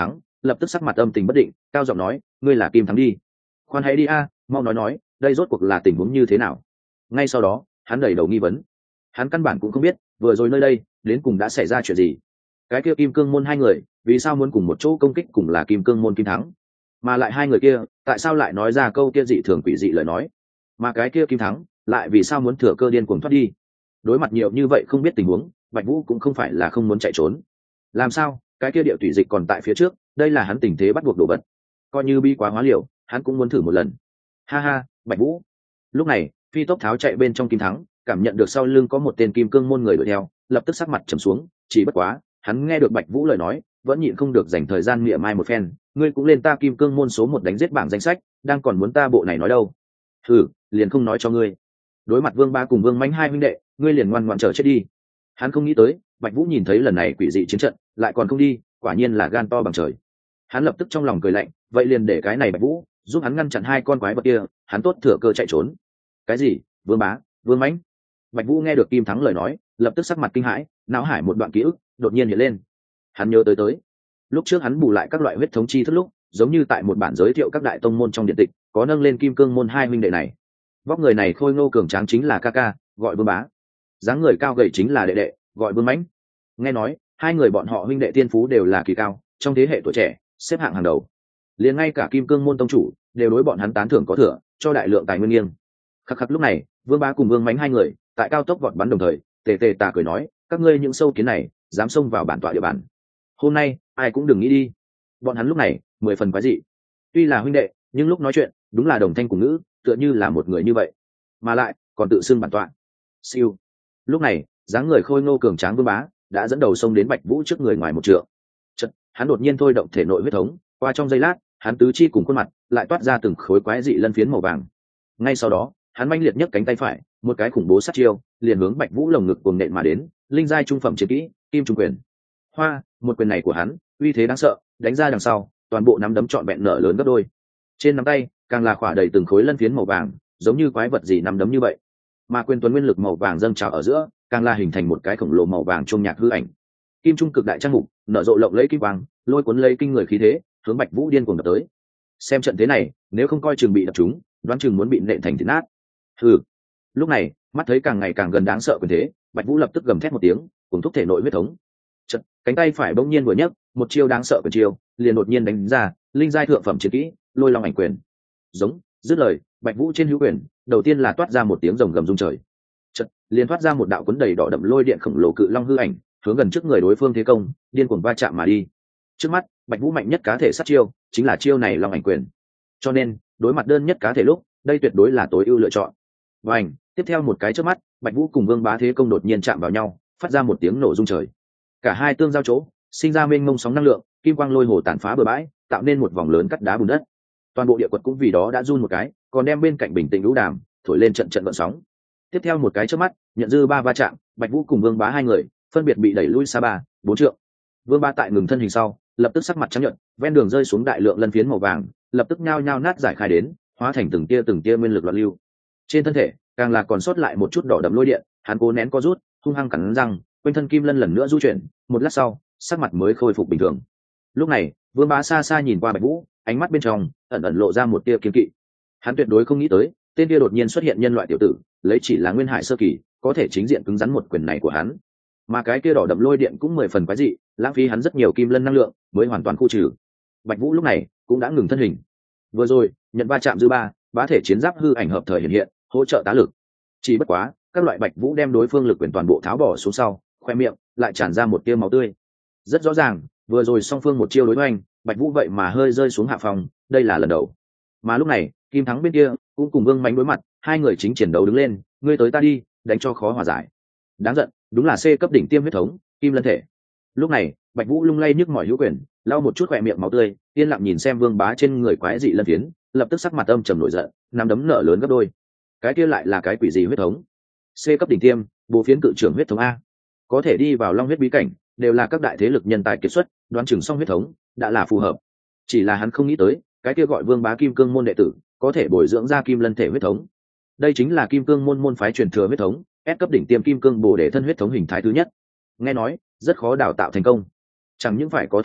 lập tức sắc mặt âm tình bất định, cao giọng nói, ngươi là Kim Thắng đi. Khoan hãy đi a, mau nói, đây rốt cuộc là tình huống như thế nào? Ngay sau đó, hắn đầy đầu nghi vấn. Hắn căn bản cũng không biết, vừa rồi nơi đây, đến cùng đã xảy ra chuyện gì. Cái kia Kim Cương môn hai người, vì sao muốn cùng một chỗ công kích cùng là Kim Cương môn Kim Thắng? Mà lại hai người kia, tại sao lại nói ra câu kia dị thường quỷ dị lời nói? Mà cái kia Kim Thắng, lại vì sao muốn thừa cơ điên cuồng thoát đi? Đối mặt nhiều như vậy không biết tình huống, Bạch Vũ cũng không phải là không muốn chạy trốn. Làm sao? Cái kia địa tủy dịch còn tại phía trước, đây là hắn tình thế bắt buộc đổ vật. Coi như bi quá hóa liều, hắn cũng muốn thử một lần. Ha ha, Bạch Vũ. Lúc này, phi tốc tháo chạy bên trong Kim Thắng, cảm nhận được sau lưng có một tên Kim Cương môn người đuổi theo, lập tức sắc mặt trầm xuống, chỉ bất quá, hắn nghe được Bạch Vũ lời nói, vẫn nhịn không được dành thời gian mỉa mai một phen, ngươi cũng lên ta Kim Cương môn số một đánh giết bảng danh sách, đang còn muốn ta bộ này nói đâu? Hừ, liền không nói cho ngươi. Đối mặt Vương Ba cùng Vương Mãnh hai huynh đệ, ngươi liền ngoan ngoãn chờ chết đi. Hắn không nghĩ tới, Bạch Vũ nhìn thấy lần này quỷ dị chiến trận, lại còn không đi, quả nhiên là gan to bằng trời. Hắn lập tức trong lòng cười lạnh, vậy liền để cái này Bạch Vũ giúp hắn ngăn chặn hai con quái vật kia, hắn tốt thừa cơ chạy trốn. Cái gì? Vương Bá, Vương Mãnh? Bạch Vũ nghe được Kim Thắng lời nói, lập tức sắc mặt kinh hãi, não hải một đoạn ký ức đột nhiên hiện lên. Hắn nhớ tới lúc trước hắn bù lại các loại huyết thống chi thức lúc, giống như tại một bản giới thiệu các đại tông môn trong điện tịch, có nâng lên Kim Cương môn hai huynh đệ này. Vóc người này khôi ngô cường tráng chính là ca ca, gọi Vương Bá. Dáng người cao gầy chính là đệ đệ, gọi Vương Mãnh. Nghe nói, hai người bọn họ huynh đệ tiên phú đều là kỳ cao, trong thế hệ tuổi trẻ, xếp hạng hàng đầu. Liền ngay cả Kim Cương môn tông chủ đều đối bọn hắn tán thưởng có thừa, cho đại lượng tài nguyên nghiêng. Khắc lúc này, Vương Bá cùng Vương Mãnh hai người, tại cao tốc vọt bắn đồng thời, tề tề tà cười nói, các ngươi những sâu kiến này, dám xông vào bản tọa địa bàn. Hôm nay, ai cũng đừng nghĩ đi. Bọn hắn lúc này, 10 phần quái dị. Tuy là huynh đệ, nhưng lúc nói chuyện, đúng là đồng thanh cùng ngữ, tựa như là một người như vậy. Mà lại, còn tự xưng bản tọa. Siêu. Lúc này, dáng người khôi ngô cường tráng Vương Bá đã dẫn đầu xông đến Bạch Vũ trước người ngoài một trượng. Chợt, hắn đột nhiên thôi động thể nội huyết thống, qua trong giây lát, hắn tứ chi cùng khuôn mặt lại toát ra từng khối quái dị lân phiến màu vàng. Ngay sau đó, hắn manh liệt nhấc cánh tay phải, một cái khủng bố sát chiêu, liền hướng Bạch Vũ lồng ngực cuồng nện mà đến, linh giai trung phẩm chiến kỹ, Kim Trung Quyền. Hoa, một quyền này của hắn, uy thế đáng sợ, đánh ra đằng sau, toàn bộ nắm đấm trọn vẹn nở lớn gấp đôi. Trên nắm tay, càng là khỏa đầy từng khối lân phiến màu vàng, giống như quái vật gì nắm đấm như vậy. Mà quyền tuấn nguyên lực màu vàng dâng trào ở giữa, càng là hình thành một cái khổng lồ màu vàng trung nhạc hư ảnh. Kim Trung cực đại trang mục, nở rộ lộng lẫy kim quang, lôi cuốn lấy kinh người khí thế, hướng Bạch Vũ điên cuồng đập tới. Xem trận thế này, nếu không coi chừng bị đập trúng, đoán chừng muốn bị nện thành thịt nát. Hừ. Lúc này, mắt thấy càng ngày càng gần đáng sợ quyền thế, Bạch Vũ lập tức gầm thét một tiếng, cùng thúc thể nội huyết thống. Chợt, cánh tay phải bỗng nhiên vừa nhấc, một chiêu đáng sợ quyền chiêu, liền đột nhiên đánh ra, linh giai thượng phẩm chiến kỹ, Lôi Long ảnh quyền. Giống, dứt lời, Bạch Vũ trên hữu quyền, đầu tiên là toát ra một tiếng rồng gầm rung trời. Chợt, liền thoát ra một đạo cuốn đầy đỏ đậm lôi điện khổng lồ cự long hư ảnh, hướng gần trước người đối phương thế công, điên cuồng va chạm mà đi. Trước mắt, Bạch Vũ mạnh nhất cá thể sát chiêu, chính là chiêu này Long ảnh quyền. Cho nên, đối mặt đơn nhất cá thể lúc, đây tuyệt đối là tối ưu lựa chọn. Vành, tiếp theo một cái chớp mắt, Bạch Vũ cùng Vương Bá thế công đột nhiên chạm vào nhau, phát ra một tiếng nổ rung trời. Cả hai tương giao chỗ, sinh ra mênh mông sóng năng lượng, kim quang lôi hồ tàn phá bờ bãi, tạo nên một vòng lớn cắt đá bùn đất. Toàn bộ địa quật cũng vì đó đã run một cái, còn đem bên cạnh bình tĩnh lũ đàm, thổi lên trận trận gợn sóng. Tiếp theo một cái chớp mắt, nhận dư ba va chạm, Bạch Vũ cùng Vương Bá hai người phân biệt bị đẩy lui xa 3-4 trượng. Vương Bá tại ngừng thân hình sau, lập tức sắc mặt trắng nhợt, ven đường rơi xuống đại lượng lân phiến màu vàng, lập tức nhao nhao nát giải khai đến, hóa thành từng tia nguyên lực loạn lưu. Trên thân thể, càng là còn sót lại một chút đỏ đậm lôi điện, hắn cố nén co rút, hung hăng cắn răng, quanh thân kim lân lần nữa du chuyển, một lát sau, sắc mặt mới khôi phục bình thường. Lúc này, Vương Bá xa xa nhìn qua Bạch Vũ, ánh mắt bên trong ẩn ẩn lộ ra một tia kiên kỵ. Hắn tuyệt đối không nghĩ tới, tên kia đột nhiên xuất hiện nhân loại tiểu tử, lấy chỉ là nguyên hải sơ kỳ, có thể chính diện cứng rắn một quyền này của hắn. Mà cái kia đỏ đậm lôi điện cũng 10 phần quái dị, lãng phí hắn rất nhiều kim lân năng lượng, mới hoàn toàn khu trừ. Bạch Vũ lúc này cũng đã ngừng thân hình. Vừa rồi, nhận va chạm dư ba, bá thể chiến giáp hư ảnh hợp thời hiện hiện, hỗ trợ tá lực. Chỉ bất quá, các loại Bạch Vũ đem đối phương lực quyền toàn bộ tháo bỏ xuống sau, khoe miệng lại tràn ra một tia máu tươi. Rất rõ ràng, vừa rồi song phương một chiêu đối hoành, Bạch Vũ vậy mà hơi rơi xuống hạ phòng, đây là lần đầu. Mà lúc này, Kim Thắng bên kia cũng cùng Vương Mạnh đối mặt, hai người chính chiến đấu đứng lên, ngươi tới ta đi, đánh cho khó hòa giải. Đáng giận, đúng là C cấp đỉnh tiêm huyết thống, Kim Lân thể. Lúc này, Bạch Vũ lung lay nhức mỏi hữu quyền, lau một chút khỏe miệng máu tươi, yên lặng nhìn xem Vương Bá trên người quái dị lân phiến, lập tức sắc mặt âm trầm nổi giận, nắm đấm nở lớn gấp đôi. Cái kia lại là cái quỷ gì huyết thống? C cấp đỉnh tiêm, bộ phiến cự trưởng huyết thống a. Có thể đi vào Long huyết bí cảnh, đều là các đại thế lực nhân tài kiệt xuất, đoán chừng song huyết thống đã là phù hợp. Chỉ là hắn không nghĩ tới, cái kia gọi Vương Bá Kim Cương môn đệ tử, có thể bồi dưỡng ra Kim Lân thể huyết thống. Đây chính là Kim Cương môn môn phái truyền thừa huyết thống, S cấp đỉnh tiêm Kim Cương Bồ Đề thân huyết thống hình thái thứ nhất. Nghe nói, rất khó đào tạo thành công. Chẳng những phải có thiên phú,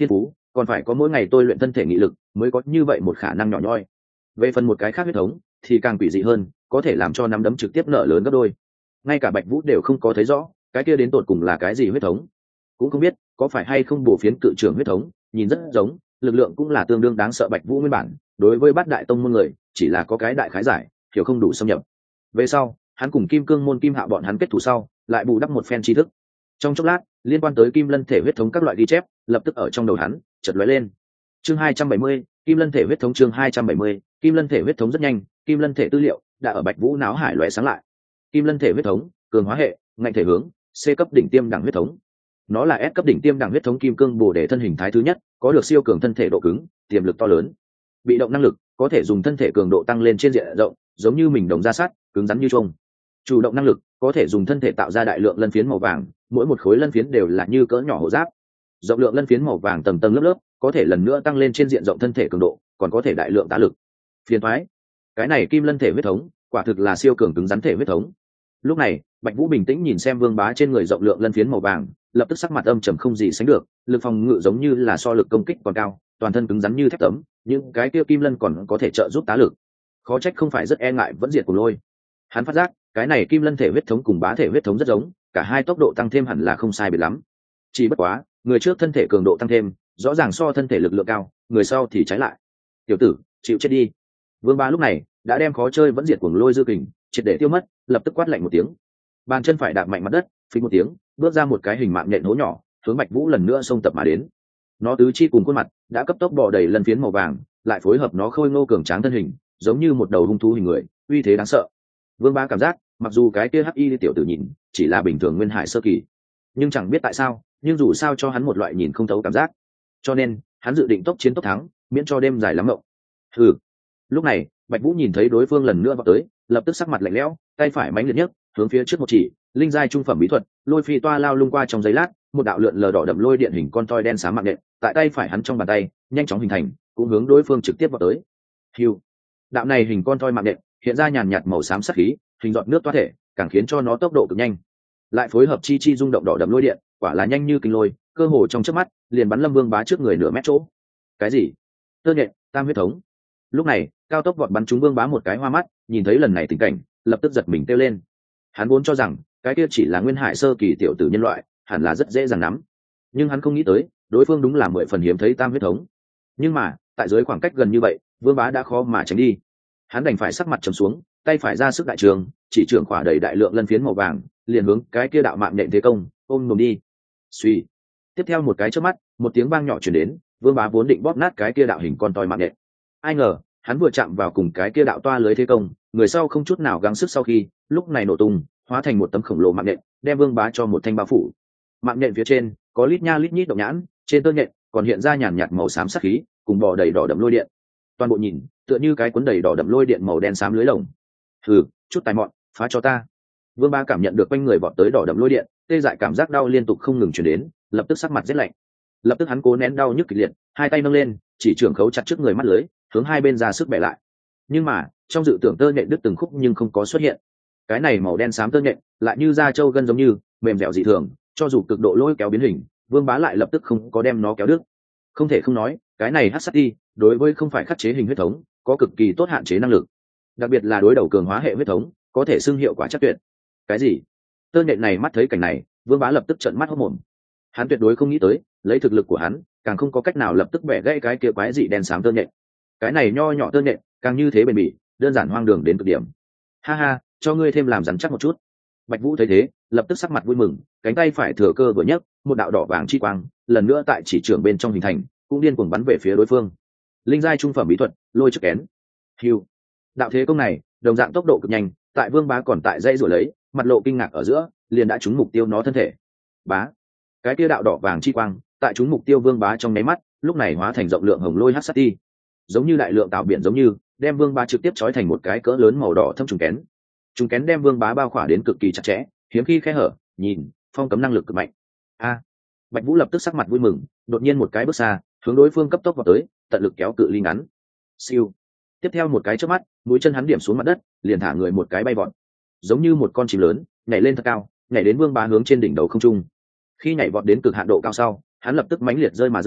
còn phải có mỗi ngày tôi luyện thân thể nghị lực mới có như vậy một khả năng nhỏ nhoi. Về phần một cái khác huyết thống thì càng quỷ dị hơn, có thể làm cho nắm đấm trực tiếp nở lớn gấp đôi. Ngay cả Bạch Vũ đều không có thấy rõ cái kia đến tột cùng là cái gì huyết thống, cũng không biết có phải hay không bổ phiến cự trưởng huyết thống, nhìn rất giống, lực lượng cũng là tương đương đáng sợ. Bạch Vũ nguyên bản đối với bát đại tông môn người chỉ là có cái đại khái giải, hiểu không đủ xâm nhập. Về sau hắn cùng Kim Cương môn Kim Hạo bọn hắn kết thù sau, lại bù đắp một phen tri thức. Trong chốc lát, liên quan tới Kim Lân thể huyết thống các loại ghi chép lập tức ở trong đầu hắn chợt lóe lên. Chương 270, Kim Lân thể huyết thống. Chương 270, Kim Lân thể huyết thống. Rất nhanh, Kim Lân thể tư liệu đã ở Bạch Vũ náo hải lóe sáng lại. Kim Lân thể huyết thống, cường hóa hệ, ngạnh thể hướng, C cấp đỉnh tiêm đẳng huyết thống. Nó là S cấp đỉnh tiêm đẳng huyết thống kim cương bổ để thân hình thái thứ nhất, có được siêu cường thân thể độ cứng, tiềm lực to lớn. Bị động năng lực, có thể dùng thân thể cường độ tăng lên trên diện rộng, giống như mình đồng ra sắt, cứng rắn như chuông. Chủ động năng lực, có thể dùng thân thể tạo ra đại lượng lân phiến màu vàng, mỗi một khối lân phiến đều là như cỡ nhỏ hộ giáp. Rộng lượng lân phiến màu vàng tầng tầng lớp lớp, có thể lần nữa tăng lên trên diện rộng thân thể cường độ, còn có thể đại lượng tá lực. Phiền toái. Cái này Kim Lân thể huyết thống, quả thực là siêu cường cứng rắn thể huyết thống. Lúc này, Bạch Vũ bình tĩnh nhìn xem Vương Bá trên người rộng lượng lân phiến màu vàng, lập tức sắc mặt âm trầm không gì sánh được, lực phòng ngự giống như là so lực công kích còn cao, toàn thân cứng rắn như thép tấm, những cái kia kim lân còn có thể trợ giúp tá lực. Khó trách không phải rất e ngại vẫn diệt Cuồng Lôi. Hắn phát giác, cái này Kim Lân thể huyết thống cùng Bá thể huyết thống rất giống, cả hai tốc độ tăng thêm hẳn là không sai biệt lắm. Chỉ bất quá, người trước thân thể cường độ tăng thêm, rõ ràng so thân thể lực lượng cao, người sau thì trái lại. Tiểu tử, chịu chết đi. Vương Bá lúc này đã đem khó chơi vẫn diệt Cuồng Lôi dư kình triệt để tiêu mất, lập tức quát lạnh một tiếng. Bàn chân phải đạp mạnh mặt đất, phình một tiếng, bước ra một cái hình mạng nhện hố nhỏ, hướng Bạch Vũ lần nữa xông tập mà đến. Nó tứ chi cùng khuôn mặt đã cấp tốc bò đầy lân phiến màu vàng, lại phối hợp nó khôi ngô cường tráng thân hình, giống như một đầu hung thú hình người, uy thế đáng sợ. Vương Bá cảm giác, mặc dù cái kia hắc y tiểu tử nhìn chỉ là bình thường nguyên hải sơ kỳ, nhưng chẳng biết tại sao, nhưng dù sao cho hắn một loại nhìn không thấu cảm giác, cho nên hắn dự định tốc chiến tốc thắng, miễn cho đêm dài lắm mộng. Hừ. Lúc này, Bạch Vũ nhìn thấy đối phương lần nữa vọt tới, lập tức sắc mặt lạnh lẽo, tay phải mãnh liệt nhất, hướng phía trước một chỉ, linh giai trung phẩm bí thuật, lôi phi toa lao lung qua trong giây lát, một đạo lượn lờ đỏ đậm lôi điện hình con toi đen xám mạng nện, tại tay phải hắn trong bàn tay, nhanh chóng hình thành, cũng hướng đối phương trực tiếp vọt tới. Hưu. Đạo này hình con toi mạng nện, hiện ra nhàn nhạt màu xám sắc khí, hình giọt nước toát thể, càng khiến cho nó tốc độ cực nhanh. Lại phối hợp chi chi rung động đỏ đậm lôi điện, quả là nhanh như kinh lôi, cơ hồ trong chớp mắt, liền bắn Lâm Vương Bá trước người nửa mét chỗ. Cái gì? Tơ nhện, tam huyết thống. Lúc này, cao tốc vọt bắn trúng Vương Bá một cái hoa mắt, nhìn thấy lần này tình cảnh, lập tức giật mình kêu lên. Hắn vốn cho rằng cái kia chỉ là nguyên hải sơ kỳ tiểu tử nhân loại, hẳn là rất dễ dàng nắm, nhưng hắn không nghĩ tới đối phương đúng là 10 phần hiếm thấy tam huyết thống. Nhưng mà tại dưới khoảng cách gần như vậy, Vương Bá đã khó mà tránh đi. Hắn đành phải sắc mặt trầm xuống, tay phải ra sức đại trường, chỉ trưởng khỏa đầy đại lượng lân phiến màu vàng, liền hướng cái kia đạo mạng nện thế công ôm ngồm đi. Suy. Tiếp theo một cái chớp mắt, một tiếng vang nhỏ truyền đến, Vương Bá vốn định bóp nát cái kia đạo hình con toi mạng nện, ai ngờ hắn vừa chạm vào cùng cái kia đạo toa lưới thế công, người sau không chút nào gắng sức, sau khi lúc này nổ tung, hóa thành một tấm khổng lồ mạng nện, đem Vương Bá cho một thanh bao phủ. Mạng nện phía trên có lít nha lít nhít động nhãn, trên tơ nhện còn hiện ra nhàn nhạt màu xám sắc khí, cùng bò đầy đỏ đậm lôi điện. Toàn bộ nhìn tựa như cái cuốn đầy đỏ đậm lôi điện màu đen xám lưới lồng. Hừ, chút tài mọn, phá cho ta. Vương Bá cảm nhận được quanh người vọt tới đỏ đậm lôi điện, tê dại cảm giác đau liên tục không ngừng truyền đến, lập tức sắc mặt rét lạnh. Lập tức hắn cố nén đau nhức kịch liệt, hai tay nâng lên, chỉ trưởng khấu chặt trước người mắt lưới, hướng hai bên ra sức bẻ lại. Nhưng mà trong dự tưởng tơ nhện đứt từng khúc nhưng không có xuất hiện. Cái này màu đen xám tơ nhện lại như da trâu gân giống như mềm dẻo dị thường, cho dù cực độ lôi kéo biến hình, Vương Bá lại lập tức không có đem nó kéo đứt. Không thể không nói, cái này hắc sát ti đối với không phải khắc chế hình huyết thống có cực kỳ tốt hạn chế năng lực, đặc biệt là đối đầu cường hóa hệ huyết thống có thể xưng hiệu quả chắc tuyệt. Cái gì? Tơ nhện này mắt thấy cảnh này, Vương Bá lập tức trợn mắt hốt mồm. Hắn tuyệt đối không nghĩ tới, lấy thực lực của hắn, càng không có cách nào lập tức bẻ gãy cái kia quái dị đen xám tơ nhện. Cái này nho nhỏ tơ nhện, càng như thế bền bỉ, đơn giản hoang đường đến cực điểm. Ha ha, cho ngươi thêm làm rắn chắc một chút. Bạch Vũ thấy thế, lập tức sắc mặt vui mừng, cánh tay phải thừa cơ vừa nhấc, một đạo đỏ vàng chi quang, lần nữa tại chỉ trưởng bên trong hình thành, cũng điên cuồng bắn về phía đối phương. Linh giai trung phẩm bí thuật, lôi trực kén. Hưu. Đạo thế công này, đồng dạng tốc độ cực nhanh, tại Vương Bá còn tại dây rủa lấy, mặt lộ kinh ngạc ở giữa, liền đã trúng mục tiêu nó thân thể. Bá. Cái kia đạo đỏ vàng chi quang, tại trúng mục tiêu Vương Bá trong nháy mắt, lúc này hóa thành rộng lượng hồng lôi hắc sát ti, giống như đại lượng tạo biển giống như, đem Vương Bá trực tiếp trói thành một cái cỡ lớn màu đỏ thâm trùng kén. Trùng kén đem Vương Bá bao khỏa đến cực kỳ chặt chẽ, hiếm khi khe hở, nhìn, phong cấm năng lực cực mạnh. A. Bạch Vũ lập tức sắc mặt vui mừng, đột nhiên một cái bước xa, hướng đối phương cấp tốc vào tới, tận lực kéo cự ly ngắn. Siêu. Tiếp theo một cái chớp mắt, mũi chân hắn điểm xuống mặt đất, liền thả người một cái bay vọt, giống như một con chim lớn, nhảy lên thật cao, nhảy đến Vương Bá hướng trên đỉnh đầu không trung. Khi nhảy vọt đến cực hạn độ cao sau, hắn lập tức mãnh liệt rơi mà rơi,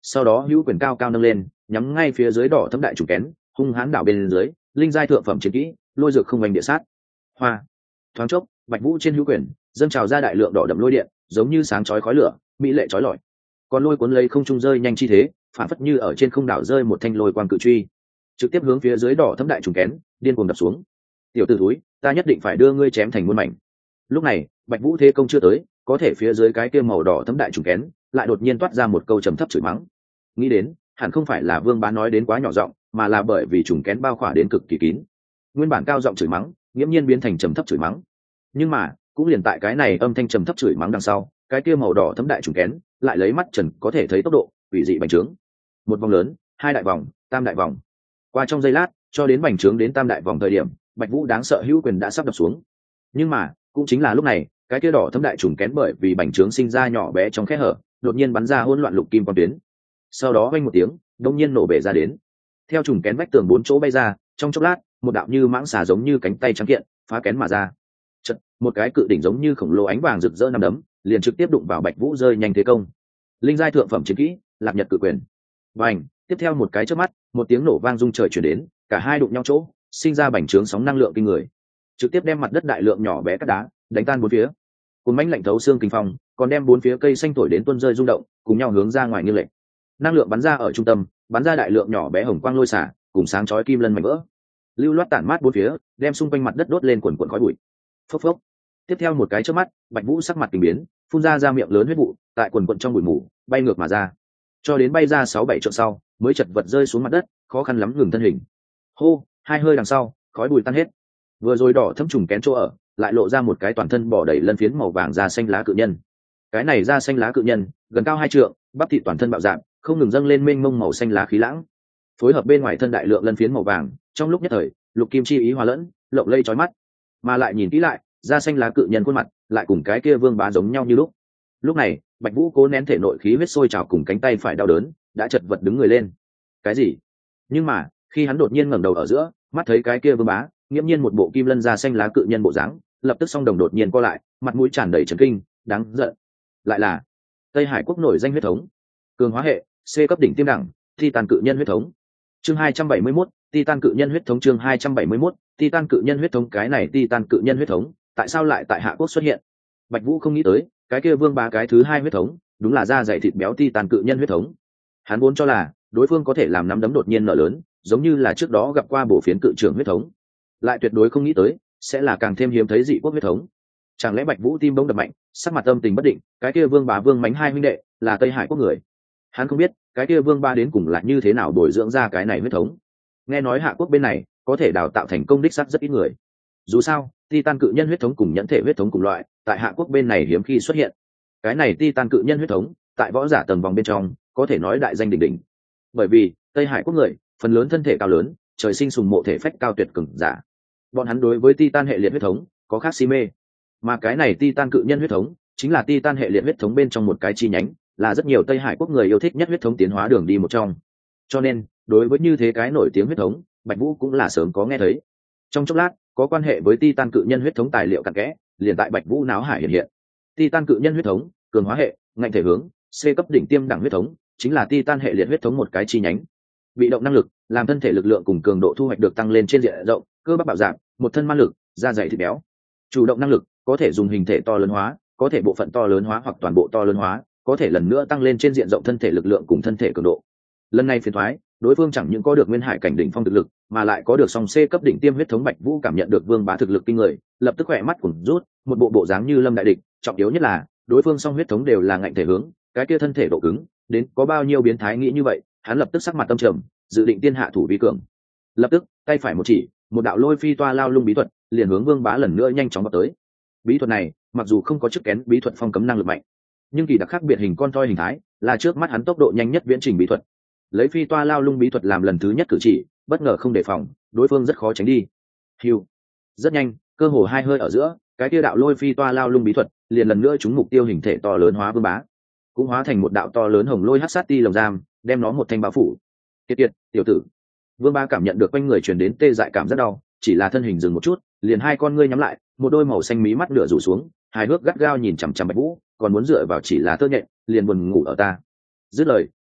sau đó hữu quyền cao cao nâng lên, nhắm ngay phía dưới đỏ thấm đại trùng kén, hung hãn đảo bên dưới, linh giai thượng phẩm chiến kỹ, lôi dược không hành địa sát. Hoa. Thoáng chốc, Bạch Vũ trên hữu quyền dâng trào ra đại lượng đỏ đậm lôi điện, giống như sáng chói khói lửa, mỹ lệ chói lọi. Còn lôi cuốn lấy không trung rơi nhanh chi thế, phản phất như ở trên không đảo rơi một thanh lôi quang cự truy, trực tiếp hướng phía dưới đỏ thấm đại trùng kén, điên cuồng đập xuống. Tiểu tử thúi, ta nhất định phải đưa ngươi chém thành muôn mảnh. Lúc này, Bạch Vũ thế công chưa tới, có thể phía dưới cái kia màu đỏ thấm đại trùng kén, lại đột nhiên toát ra một câu trầm thấp chửi mắng. Nghĩ đến, hẳn không phải là Vương Bá nói đến quá nhỏ giọng, mà là bởi vì trùng kén bao khỏa đến cực kỳ kín. Nguyên bản cao giọng chửi mắng, nghiễm nhiên biến thành trầm thấp chửi mắng. Nhưng mà, cũng liền tại cái này âm thanh trầm thấp chửi mắng đằng sau, cái kia màu đỏ thấm đại trùng kén, lại lấy mắt trần có thể thấy tốc độ, quỷ dị bành trướng. Một vòng lớn, hai đại vòng, tam đại vòng. Qua trong giây lát, cho đến bành trướng đến tam đại vòng thời điểm, Bạch Vũ đáng sợ hữu quyền đã sắp đập xuống. Nhưng mà, cũng chính là lúc này, cái kia đỏ thấm đại trùng kén bởi vì bành trướng sinh ra nhỏ bé trong khe hở, đột nhiên bắn ra hỗn loạn lục kim quang tuyến. Sau đó vang một tiếng, đột nhiên nổ bể ra đến. Theo trùng kén vách tường bốn chỗ bay ra, trong chốc lát, một đạo như mãng xà giống như cánh tay trắng kiện, phá kén mà ra. Chợt, một cái cự đỉnh giống như khổng lồ ánh vàng rực rỡ năm đấm, liền trực tiếp đụng vào Bạch Vũ rơi nhanh thế công. Linh giai thượng phẩm chiến kỹ, Lạc Nhật cự quyền. Vành, tiếp theo một cái chớp mắt, một tiếng nổ vang rung trời truyền đến, cả hai đụng nhau chỗ, sinh ra bành trướng sóng năng lượng kinh người, trực tiếp đem mặt đất đại lượng nhỏ bé cát đá đánh tan bốn phía. Cuốn mãnh lạnh thấu xương kinh phong, còn đem bốn phía cây xanh thổi đến tuôn rơi rung động, cùng nhau hướng ra ngoài nghiêng lệch. Năng lượng bắn ra ở trung tâm, bắn ra đại lượng nhỏ bé hồng quang lôi xả, cùng sáng chói kim lân mảnh vỡ, lưu loát tản mát bốn phía, đem xung quanh mặt đất đốt lên quần quần khói bụi. Phốc phốc. Tiếp theo một cái chớp mắt, Bạch Vũ sắc mặt kinh biến, phun ra miệng lớn huyết vụ, tại quần quần trong bụi mù bay ngược mà ra, cho đến bay ra 6-7 trượng sau, mới chật vật rơi xuống mặt đất, khó khăn lắm ngừng thân hình. Hô, hai hơi đằng sau, khói bụi tan hết. Vừa rồi đỏ thấm trùng kén chỗ ở, lại lộ ra một cái toàn thân bò đầy lân phiến màu vàng da xanh lá cự nhân. Cái này da xanh lá cự nhân, gần cao 2 trượng, bắp thịt toàn thân bạo dạn, không ngừng dâng lên mênh mông màu xanh lá khí lãng. Phối hợp bên ngoài thân đại lượng lân phiến màu vàng, trong lúc nhất thời, lục kim chi ý hòa lẫn, lộng lây chói mắt. Mà lại nhìn kỹ lại, da xanh lá cự nhân khuôn mặt, lại cùng cái kia Vương Bá giống nhau như lúc. Lúc này, Bạch Vũ cố nén thể nội khí huyết sôi trào cùng cánh tay phải đau đớn, đã chật vật đứng người lên. Cái gì? Nhưng mà, khi hắn đột nhiên ngẩng đầu ở giữa, mắt thấy cái kia Vương Bá, nghiễm nhiên một bộ kim lân da xanh lá cự nhân bộ dáng, lập tức song đồng đột nhiên co lại, mặt mũi tràn đầy chấn kinh, đáng giận. Lại là Tây Hải quốc nổi danh huyết thống, cường hóa hệ, C cấp đỉnh tiêm đẳng, Titan cự nhân huyết thống. Chương 271, Titan cự nhân huyết thống chương 271, Titan cự nhân huyết thống cái này Titan cự nhân huyết thống, tại sao lại tại Hạ quốc xuất hiện? Bạch Vũ không nghĩ tới, cái kia Vương Bá cái thứ hai huyết thống, đúng là da dày thịt béo Titan cự nhân huyết thống. Hắn vốn cho là đối phương có thể làm nắm đấm đột nhiên nở lớn, giống như là trước đó gặp qua bổ phiến cự trưởng huyết thống, lại tuyệt đối không nghĩ tới sẽ là càng thêm hiếm thấy dị quốc huyết thống. Chẳng lẽ Bạch Vũ tim bỗng đập mạnh, sắc mặt âm tình bất định, cái kia Vương Bá Vương Mánh hai huynh đệ là Tây Hải quốc người. Hắn không biết cái kia Vương Bá đến cùng là như thế nào bồi dưỡng ra cái này huyết thống. Nghe nói Hạ quốc bên này có thể đào tạo thành công đích sắc rất ít người. Dù sao, Titan cự nhân huyết thống cùng nhẫn thể huyết thống cùng loại, tại Hạ quốc bên này hiếm khi xuất hiện. Cái này Titan cự nhân huyết thống, tại võ giả tầng vòng bên trong, có thể nói đại danh đỉnh đỉnh. Bởi vì Tây Hải quốc người, phần lớn thân thể cao lớn, trời sinh sùng mộ thể phách cao tuyệt cường giả. Bọn hắn đối với Titan hệ liệt huyết thống có khác si mê, mà cái này Titan cự nhân huyết thống chính là Titan hệ liệt huyết thống bên trong một cái chi nhánh, là rất nhiều Tây Hải quốc người yêu thích nhất huyết thống tiến hóa đường đi một trong. Cho nên, đối với như thế cái nổi tiếng huyết thống, Bạch Vũ cũng là sớm có nghe thấy. Trong chốc lát, có quan hệ với Titan cự nhân huyết thống tài liệu cặn kẽ, liền tại Bạch Vũ náo hải hiện hiện. Titan cự nhân huyết thống, cường hóa hệ, ngạnh thể hướng, C cấp đỉnh tiêm đẳng huyết thống, chính là Titan hệ liệt huyết thống một cái chi nhánh. Bị động năng lực, làm thân thể lực lượng cùng cường độ thu hoạch được tăng lên trên diện rộng, cơ bắp bạo dạn, một thân man lực, da dày thịt béo. Chủ động năng lực, có thể dùng hình thể to lớn hóa, có thể bộ phận to lớn hóa hoặc toàn bộ to lớn hóa, có thể lần nữa tăng lên trên diện rộng thân thể lực lượng cùng thân thể cường độ. Lần này phiền thoái, đối phương chẳng những có được nguyên hải cảnh đỉnh phong thực lực, mà lại có được song C cấp đỉnh tiêm huyết thống. Bạch Vũ cảm nhận được Vương Bá thực lực kinh người, lập tức khỏe mắt cuồng rút, một bộ dáng như lâm đại địch. Trọng yếu nhất là, đối phương song huyết thống đều là ngạnh thể hướng, cái kia thân thể độ cứng, đến có bao nhiêu biến thái nghĩ như vậy, hắn lập tức sắc mặt tâm trầm, dự định tiên hạ thủ vi cường. Lập tức, tay phải một chỉ, một đạo lôi phi toa lao lung bí thuật, liền hướng Vương Bá lần nữa nhanh chóng vào tới. Bí thuật này, mặc dù không có chức kén bí thuật phong cấm năng lực mạnh, nhưng kỳ đặc khác biệt hình con thoi hình thái, là trước mắt hắn tốc độ nhanh nhất viễn trình bí thuật. Lấy phi toa lao lung bí thuật làm lần thứ nhất cử chỉ, bất ngờ không đề phòng, đối phương rất khó tránh đi. Hưu. Rất nhanh, cơ hồ hai hơi ở giữa, cái kia đạo lôi phi toa lao lung bí thuật, liền lần nữa trúng mục tiêu hình thể to lớn hóa Vương Bá, cũng hóa thành một đạo to lớn hồng lôi hắc sát ti lồng giam, đem nó một thanh bao phủ. Kiệt kiệt, tiểu tử. Vương Bá cảm nhận được quanh người truyền đến tê dại cảm rất đau, chỉ là thân hình dừng một chút, liền hai con ngươi nhắm lại, một đôi màu xanh mí mắt nửa rủ xuống, hài hước gắt gao nhìn chằm chằm Bạch Vũ, còn muốn dựa vào chỉ là tơ nhện, liền buồn ngủ ở ta. Dứt lời,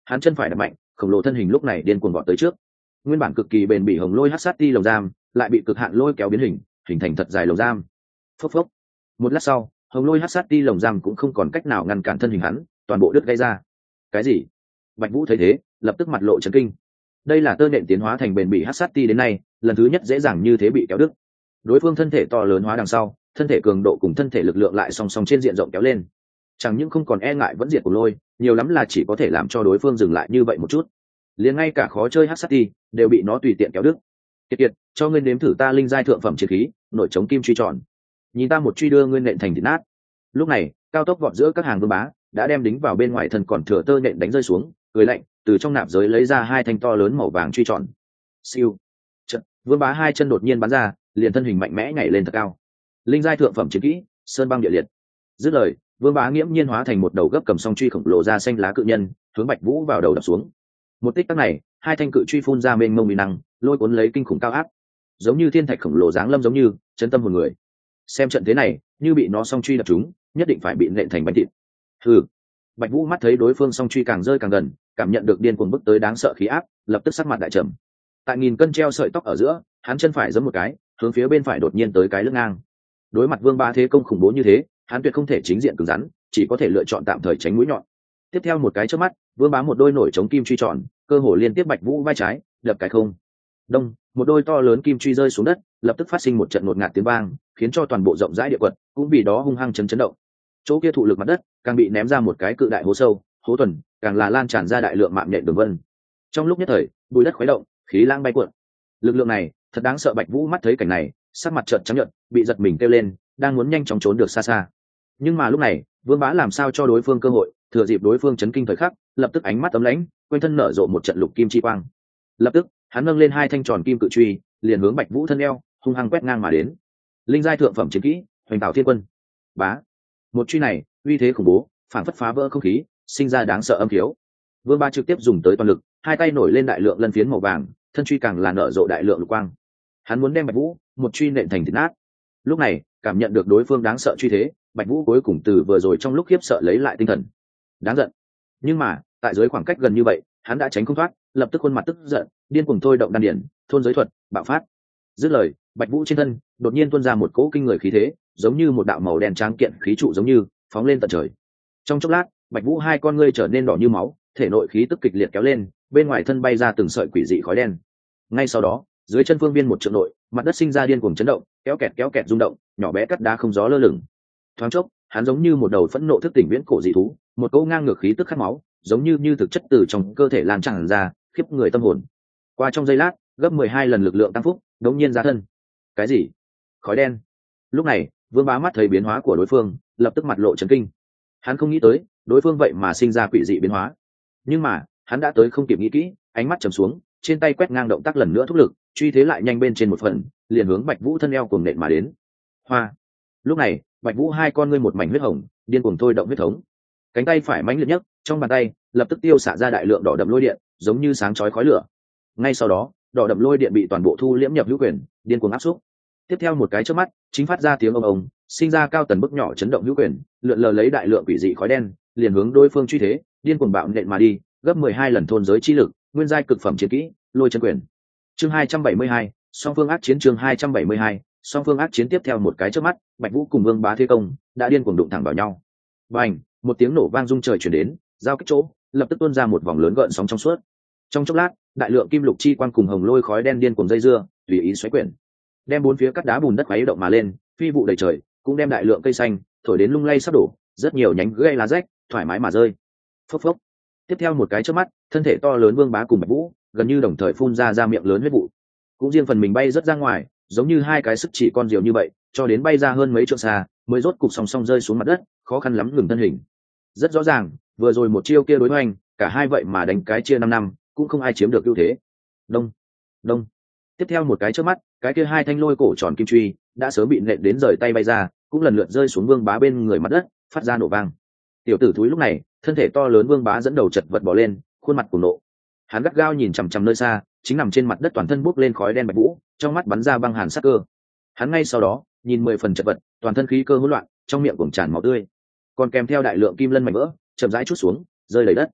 hắn chân phải đập mạnh, khổng lồ thân hình lúc này điên cuồng vọt tới trước. Nguyên bản cực kỳ bền bỉ hồng lôi hắc sát ti lồng giam lại bị cực hạn lôi kéo biến hình thành thật dài lồng giam. Phốc phốc. Một lát sau, hồng lôi hắc sát ti lồng giam cũng không còn cách nào ngăn cản thân hình hắn, toàn bộ đứt gãy ra. Cái gì? Bạch Vũ thấy thế, lập tức mặt lộ chấn kinh. Đây là tơ nện tiến hóa thành bền bỉ hắc sát ti đến nay, lần thứ nhất dễ dàng như thế bị kéo đứt. Đối phương thân thể to lớn hóa đằng sau, thân thể cường độ cùng thân thể lực lượng lại song song trên diện rộng kéo lên. Chẳng những không còn e ngại vẫn diệt của lôi, nhiều lắm là chỉ có thể làm cho đối phương dừng lại như vậy một chút. Liền ngay cả khó chơi hắc sát ti đều bị nó tùy tiện kéo đứt. Kiệt kiệt, cho ngươi nếm thử ta linh giai thượng phẩm chiến khí, nội chống kim truy tròn. Nhìn ta một truy đưa ngươi nện thành thịt nát. Lúc này, cao tốc vọt giữa các hàng vương bá đã đem đính vào bên ngoài thân còn thừa tơ nện đánh rơi xuống, cười lạnh, từ trong nạp giới lấy ra hai thanh to lớn màu vàng truy tròn. Siêu. Chợt, vương bá hai chân đột nhiên bắn ra, liền thân hình mạnh mẽ nhảy lên thật cao. Linh giai thượng phẩm chiến kỹ, sơn băng địa liệt. Dứt lời, vương bá nghiễm nhiên hóa thành một đầu gấp cầm song truy khổng lồ ra xanh lá cự nhân, hướng Bạch Vũ vào đầu đập xuống. Một tích tắc này, hai thanh cự truy phun ra mênh mông uy năng, lôi cuốn lấy kinh khủng cao áp, giống như thiên thạch khổng lồ giáng lâm giống như chấn tâm hồn người. Xem trận thế này, như bị nó song truy đập trúng, nhất định phải bị nện thành bánh thịt. Hừ. Bạch Vũ mắt thấy đối phương song truy càng rơi càng gần, cảm nhận được điên cuồng bức tới đáng sợ khí áp, lập tức sắc mặt đại trầm. Tại nghìn cân treo sợi tóc ở giữa, hắn chân phải giẫm một cái, hướng phía bên phải đột nhiên tới cái lưng ngang. Đối mặt vương bá thế công khủng bố như thế, hắn tuyệt không thể chính diện cứng rắn, chỉ có thể lựa chọn tạm thời tránh mũi nhọn. Tiếp theo một cái chớp mắt, vương bá một đôi nổi chống kim truy tròn, cơ hồ liên tiếp Bạch Vũ vai trái, đập cái không. Đông, một đôi to lớn kim truy rơi xuống đất, lập tức phát sinh một trận ngột ngạt tiếng vang, khiến cho toàn bộ rộng rãi địa quật cũng vì đó hung hăng chấn động. Chỗ kia thụ lực mặt đất càng bị ném ra một cái cự đại hố sâu, hố tuần càng là lan tràn ra đại lượng mạng nhện đường vân. Trong lúc nhất thời, bụi đất khuấy động, khí lang bay cuộn. Lực lượng này thật đáng sợ. Bạch Vũ mắt thấy cảnh này, sắc mặt trợn trắng nhợt, bị giật mình kêu lên, đang muốn nhanh chóng trốn được xa xa. Nhưng mà lúc này, vương bá làm sao cho đối phương cơ hội, thừa dịp đối phương chấn kinh thời khắc, lập tức ánh mắt ấm lãnh, quanh thân nở rộ một trận lục kim chi quang. Lập tức, hắn nâng lên hai thanh tròn kim cự truy, liền hướng Bạch Vũ thân eo hung hăng quét ngang mà đến. Linh giai thượng phẩm chiến kỹ, Hoành Tạo Thiên Quân. Bá. Một truy này, uy thế khủng bố, phản phất phá vỡ không khí, sinh ra đáng sợ âm thiếu. Vương bá trực tiếp dùng tới toàn lực, hai tay nổi lên đại lượng lân phiến màu vàng, thân truy càng là nở rộ đại lượng lục quang. Hắn muốn đem Bạch Vũ một truy nện thành thịt nát. Lúc này, cảm nhận được đối phương đáng sợ truy thế, Bạch Vũ cuối cùng từ vừa rồi trong lúc khiếp sợ lấy lại tinh thần. Đáng giận. Nhưng mà, tại dưới khoảng cách gần như vậy, hắn đã tránh không thoát, lập tức khuôn mặt tức giận, điên cuồng thôi động đan điển, thôn giới thuật, bạo phát. Dứt lời, Bạch Vũ trên thân đột nhiên tuôn ra một cỗ kinh người khí thế, giống như một đạo màu đen tráng kiện khí trụ giống như phóng lên tận trời. Trong chốc lát, Bạch Vũ hai con ngươi trở nên đỏ như máu, thể nội khí tức kịch liệt kéo lên, bên ngoài thân bay ra từng sợi quỷ dị khói đen. Ngay sau đó, dưới chân phương viên một trượng nội, mặt đất sinh ra điên cuồng chấn động, kéo kẹt rung động, nhỏ bé cắt đá không gió lơ lửng. Thoáng chốc, hắn giống như một đầu phẫn nộ thức tỉnh viễn cổ dị thú, một cỗ ngang ngược khí tức khát máu, giống như thực chất từ trong cơ thể lan tràn ra, khiếp người tâm hồn. Qua trong giây lát, gấp 12 lần lực lượng tăng phúc, đống nhiên ra thân. Cái gì? Khói đen. Lúc này, Vương Bá mắt thấy biến hóa của đối phương, lập tức mặt lộ chấn kinh. Hắn không nghĩ tới, đối phương vậy mà sinh ra quỷ dị biến hóa. Nhưng mà, hắn đã tới không kịp nghĩ kỹ, ánh mắt trầm xuống, trên tay quét ngang động tác lần nữa thúc lực, truy thế lại nhanh bên trên một phần, liền hướng Bạch Vũ thân eo cuồng nện mà đến. Hoa. Lúc này, Bạch Vũ hai con ngươi một mảnh huyết hồng, điên cuồng thôi động huyết thống. Cánh tay phải mãnh liệt nhất, trong bàn tay lập tức tiêu xạ ra đại lượng đỏ đậm lôi điện, giống như sáng chói khói lửa. Ngay sau đó, đỏ đậm lôi điện bị toàn bộ thu liễm nhập hữu quyền, điên cuồng áp xúc. Tiếp theo một cái chớp mắt, chính phát ra tiếng ông, sinh ra cao tần bức nhỏ chấn động hữu quyền, lượn lờ lấy đại lượng quỷ dị khói đen, liền hướng đối phương truy thế, điên cuồng bạo nện mà đi, gấp 12 lần thôn giới chi lực, nguyên giai cực phẩm chiến kỹ, lôi chân quyền. Chương 272, song phương ác chiến. Chương 272, song phương ác chiến. Tiếp theo một cái chớp mắt, Bạch Vũ cùng Vương Bá thế công đã điên cuồng đụng thẳng vào nhau. Bành, một tiếng nổ vang rung trời truyền đến, giao kích chỗ, lập tức tuôn ra một vòng lớn gợn sóng trong suốt. Trong chốc lát, đại lượng kim lục chi quang cùng hồng lôi khói đen điên cuồng dây dưa, tùy ý xoáy quyển, đem bốn phía cắt đá bùn đất khuấy động mà lên, phi vụ đầy trời, cũng đem đại lượng cây xanh thổi đến lung lay sắp đổ, rất nhiều nhánh gãy lá rách, thoải mái mà rơi. Phốc phốc. Tiếp theo một cái chớp mắt, thân thể to lớn Vương Bá cùng Bạch Vũ gần như đồng thời phun ra miệng lớn huyết vụ, cũng riêng phần mình bay rất ra ngoài, giống như hai cái sức chỉ con diều như vậy, cho đến bay ra hơn mấy trượng xa, mới rốt cục song song rơi xuống mặt đất, khó khăn lắm ngừng thân hình. Rất rõ ràng, vừa rồi một chiêu kia đối hoành, cả hai vậy mà đánh cái chia 5 năm, cũng không ai chiếm được ưu thế. Đông, đông. Tiếp theo một cái chớp mắt, cái kia hai thanh lôi cổ tròn kim truy đã sớm bị nện đến rời tay bay ra, cũng lần lượt rơi xuống Vương Bá bên người mặt đất, phát ra nổ vang. Tiểu tử thúi lúc này, thân thể to lớn Vương Bá dẫn đầu chật vật bò lên, khuôn mặt cuồng nộ. Hắn gắt gao nhìn chằm chằm nơi xa, chính nằm trên mặt đất toàn thân bốc lên khói đen Bạch Vũ, trong mắt bắn ra băng hàn sắc cơ. Hắn ngay sau đó, nhìn 10 phần chật vật, toàn thân khí cơ hỗn loạn, trong miệng cuồng tràn máu tươi, còn kèm theo đại lượng kim lân mảnh vỡ, chậm rãi chút xuống, rơi đầy đất.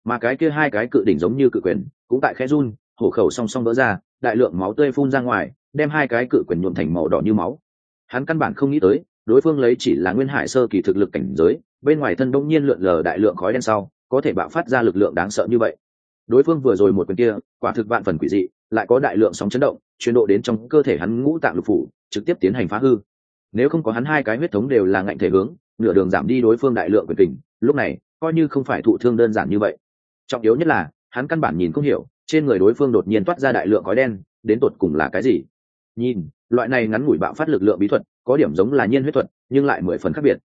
mà cái kia hai cái cự đỉnh giống như cự quyền cũng tại khẽ run, hổ khẩu song song vỡ ra, đại lượng máu tươi phun ra ngoài, đem hai cái cự quyền nhuộm thành màu đỏ như máu. Hắn căn bản không nghĩ tới đối phương lấy chỉ là nguyên hải sơ kỳ thực lực cảnh giới, bên ngoài thân đông nhiên lượn lờ đại lượng khói đen sau có thể bạo phát ra lực lượng đáng sợ như vậy. Đối phương vừa rồi một quyền kia quả thực vạn phần quỷ dị, lại có đại lượng sóng chấn động truyền độ đến trong cơ thể hắn ngũ tạng lục phủ, trực tiếp tiến hành phá hư. Nếu không có hắn hai cái huyết thống đều là ngạnh thể hướng, nửa đường giảm đi đối phương đại lượng quyền kình, lúc này coi như không phải thụ thương đơn giản như vậy. Trọng yếu nhất là hắn căn bản nhìn không hiểu trên người đối phương đột nhiên toát ra đại lượng khói đen đến tột cùng là cái gì. Nhìn loại này ngắn ngủi bạo phát lực lượng bí thuật có điểm giống là nhiên huyết thuật, nhưng lại 10 phần khác biệt.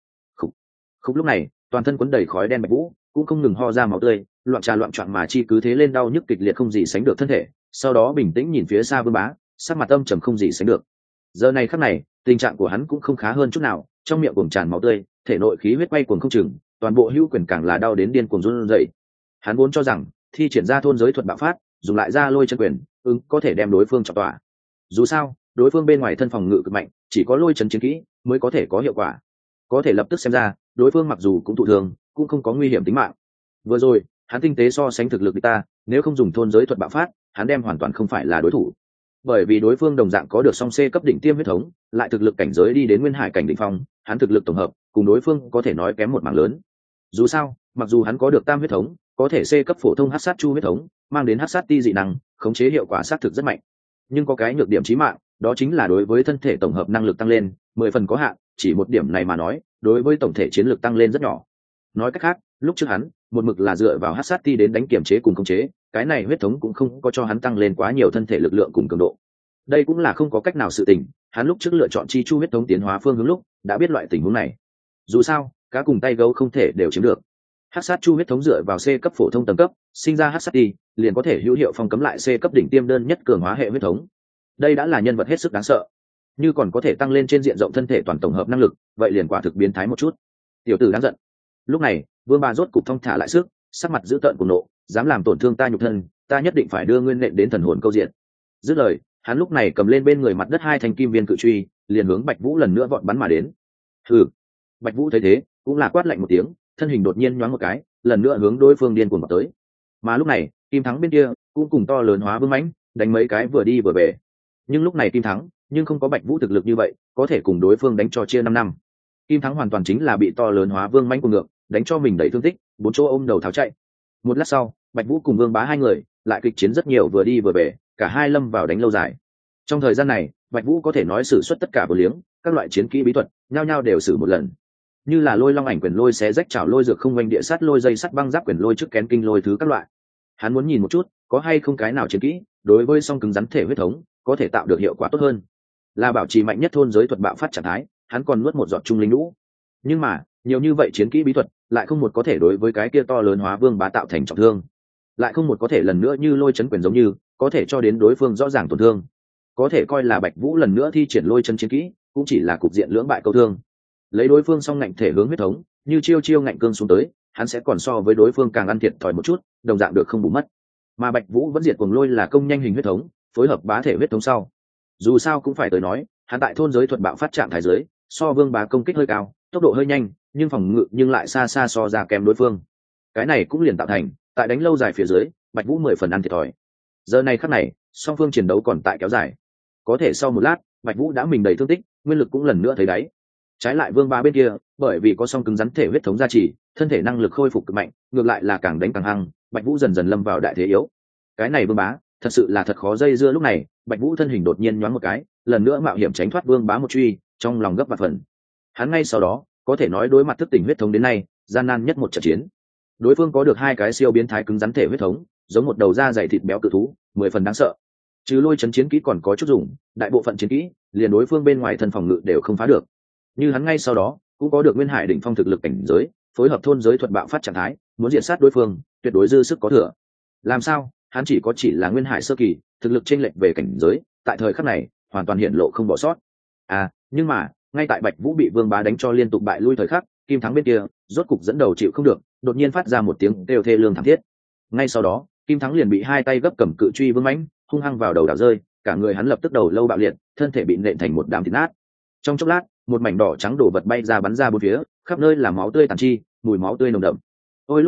Khúc lúc này toàn thân quấn đầy khói đen Bạch Vũ cũng không ngừng ho ra máu tươi, loạn trà loạn choạng mà chi cứ thế lên đau nhức kịch liệt không gì sánh được thân thể, sau đó bình tĩnh nhìn phía xa Vương Bá, sắc mặt âm trầm không gì sánh được. Giờ này khắc này tình trạng của hắn cũng không khá hơn chút nào, trong miệng cuồng tràn máu tươi, thể nội khí huyết quay cuồng không chừng, toàn bộ hữu quyền càng là đau đến điên cuồng run rẩy. Hắn vốn cho rằng thi triển ra thôn giới thuật bạo phát, dùng lại ra lôi chân quyền, có thể đem đối phương trọng tỏa. Dù sao đối phương bên ngoài thân phòng ngự cực mạnh, chỉ có lôi chấn chiến kỹ mới có thể có hiệu quả. Có thể lập tức xem ra đối phương mặc dù cũng thụ thương, cũng không có nguy hiểm tính mạng. Vừa rồi hắn tinh tế so sánh thực lực ta, nếu không dùng thôn giới thuật bạo phát, hắn đem hoàn toàn không phải là đối thủ. Bởi vì đối phương đồng dạng có được song C cấp đỉnh tiêm huyết thống, lại thực lực cảnh giới đi đến nguyên hải cảnh đỉnh phong, hắn thực lực tổng hợp cùng đối phương có thể nói kém một mảng lớn. Dù sao mặc dù hắn có được tam huyết thống, có thể C cấp phổ thông hắc sát chu huyết thống, mang đến hắc sát ti dị năng, khống chế hiệu quả sát thực rất mạnh, nhưng có cái nhược điểm chí mạng, đó chính là đối với thân thể tổng hợp năng lực tăng lên 10 phần có hạn, chỉ một điểm này mà nói đối với tổng thể chiến lược tăng lên rất nhỏ. Nói cách khác lúc trước hắn một mực là dựa vào hắc sát ti đến đánh kiểm chế cùng khống chế, cái này huyết thống cũng không có cho hắn tăng lên quá nhiều thân thể lực lượng cùng cường độ. Đây cũng là không có cách nào sự tình, hắn lúc trước lựa chọn chi chu huyết thống tiến hóa phương hướng lúc đã biết loại tình huống này. Dù sao cá cùng tay gấu không thể đều chiếm được. Hắc sát chu huyết thống dựa vào C cấp phổ thông tầng cấp sinh ra hắc sát ti liền có thể hữu hiệu phong cấm lại C cấp đỉnh tiêm đơn nhất cường hóa hệ huyết thống. Đây đã là nhân vật hết sức đáng sợ, như còn có thể tăng lên trên diện rộng thân thể toàn tổng hợp năng lực, vậy liền quả thực biến thái một chút. Tiểu tử đáng giận. Lúc này Vương Ba rốt cục thong thả lại sức, sắc mặt dữ tợn cùng nộ, dám làm tổn thương ta nhục thân, ta nhất định phải đưa nguyên nện đến thần hồn câu diện. Dứt lời hắn lúc này cầm lên bên người mặt đất hai thanh kim viên cự truy, liền hướng Bạch Vũ lần nữa vọt bắn mà đến. Hừ. Bạch Vũ thấy thế cũng là quát lạnh một tiếng, thân hình đột nhiên nhoáng một cái, lần nữa hướng đối phương điên cuồng vào tới. Mà lúc này Kim Thắng bên kia cũng cùng to lớn hóa vương mãnh đánh mấy cái vừa đi vừa về. Nhưng lúc này Kim Thắng nhưng không có Bạch Vũ thực lực như vậy, có thể cùng đối phương đánh cho chia 5 năm. Kim Thắng hoàn toàn chính là bị to lớn hóa vương mãnh cuồng ngược, đánh cho mình đầy thương tích, bốn chỗ ôm đầu tháo chạy. Một lát sau Bạch Vũ cùng Vương Bá hai người lại kịch chiến rất nhiều vừa đi vừa về, cả hai lâm vào đánh lâu dài. Trong thời gian này Bạch Vũ có thể nói sử xuất tất cả vô liếng, các loại chiến kỹ bí thuật nhao nhao đều sử một lần, như là lôi long ảnh quyền lôi xé rách chảo lôi dược không quanh địa sát lôi dây sắt băng giáp quyền lôi trước kén kinh lôi thứ các loại. Hắn muốn nhìn một chút có hay không cái nào chiến kỹ đối với song cứng rắn thể huyết thống có thể tạo được hiệu quả tốt hơn, là bảo trì mạnh nhất thôn giới thuật bạo phát trạng thái. Hắn còn nuốt một giọt trung linh lũ, nhưng mà nhiều như vậy chiến kỹ bí thuật lại không một có thể đối với cái kia to lớn hóa vương bá tạo thành trọng thương, lại không một có thể lần nữa như lôi chấn quyền giống như có thể cho đến đối phương rõ ràng tổn thương. Có thể coi là Bạch Vũ lần nữa thi triển lôi chân chiến kỹ cũng chỉ là cục diện lưỡng bại câu thương. Lấy đối phương song ngạnh thể hướng huyết thống, như chiêu chiêu ngạnh cương xuống tới, hắn sẽ còn so với đối phương càng ăn thiệt thòi một chút, đồng dạng được không bù mất. Mà Bạch Vũ vẫn diệt cuồng lôi là công nhanh hình huyết thống, phối hợp bá thể huyết thống sau. Dù sao cũng phải tới nói, hắn tại thôn giới thuật bạo phát trạng thái giới, so Vương Bá công kích hơi cao, tốc độ hơi nhanh, nhưng phòng ngự nhưng lại xa xa so ra kém đối phương. Cái này cũng liền tạo thành, tại đánh lâu dài phía dưới, Bạch Vũ 10 phần ăn thiệt thòi. Giờ này khắc này, song phương chiến đấu còn tại kéo dài. Có thể sau một lát, Bạch Vũ đã mình đầy thương tích, nguyên lực cũng lần nữa thấy đáy. Trái lại Vương Bá bên kia, bởi vì có song cứng rắn thể huyết thống gia trì, thân thể năng lực khôi phục cực mạnh, ngược lại là càng đánh càng hăng, Bạch Vũ dần dần lâm vào đại thế yếu. Cái này Vương Bá, thật sự là thật khó dây dưa. Lúc này, Bạch Vũ thân hình đột nhiên nhoáng một cái, lần nữa mạo hiểm tránh thoát Vương Bá một truy, trong lòng gấp vạn phần. Hắn ngay sau đó, có thể nói đối mặt thức tỉnh huyết thống đến nay, gian nan nhất một trận chiến. Đối phương có được hai cái siêu biến thái cứng rắn thể huyết thống, giống một đầu da dày thịt béo cự thú, 10 phần đáng sợ. Chứ lôi chấn chiến kỹ còn có chút dùng, đại bộ phận chiến kỹ, liền đối phương bên ngoài thân phòng ngự đều không phá được. Như hắn ngay sau đó cũng có được nguyên hải đỉnh phong thực lực cảnh giới, phối hợp thôn giới thuật bạo phát trạng thái, muốn diệt sát đối phương tuyệt đối dư sức có thừa. Làm sao hắn chỉ là nguyên hải sơ kỳ, thực lực chênh lệch về cảnh giới tại thời khắc này hoàn toàn hiện lộ không bỏ sót. Nhưng mà ngay tại Bạch Vũ bị Vương Bá đánh cho liên tục bại lui thời khắc, Kim Thắng bên kia rốt cục dẫn đầu chịu không được, đột nhiên phát ra một tiếng kêu thê lương thảm thiết. Ngay sau đó Kim Thắng liền bị hai tay gấp cầm cự truy vương mãnh hung hăng vào đầu đảo rơi, cả người hắn lập tức đầu lâu bạo liệt, thân thể bị nện thành một đám thịt nát. Trong chốc lát một mảnh đỏ trắng đổ vật bay ra bắn ra bốn phía, khắp nơi là máu tươi tàn chi, mùi máu tươi nồng đậm. Ôi lúc này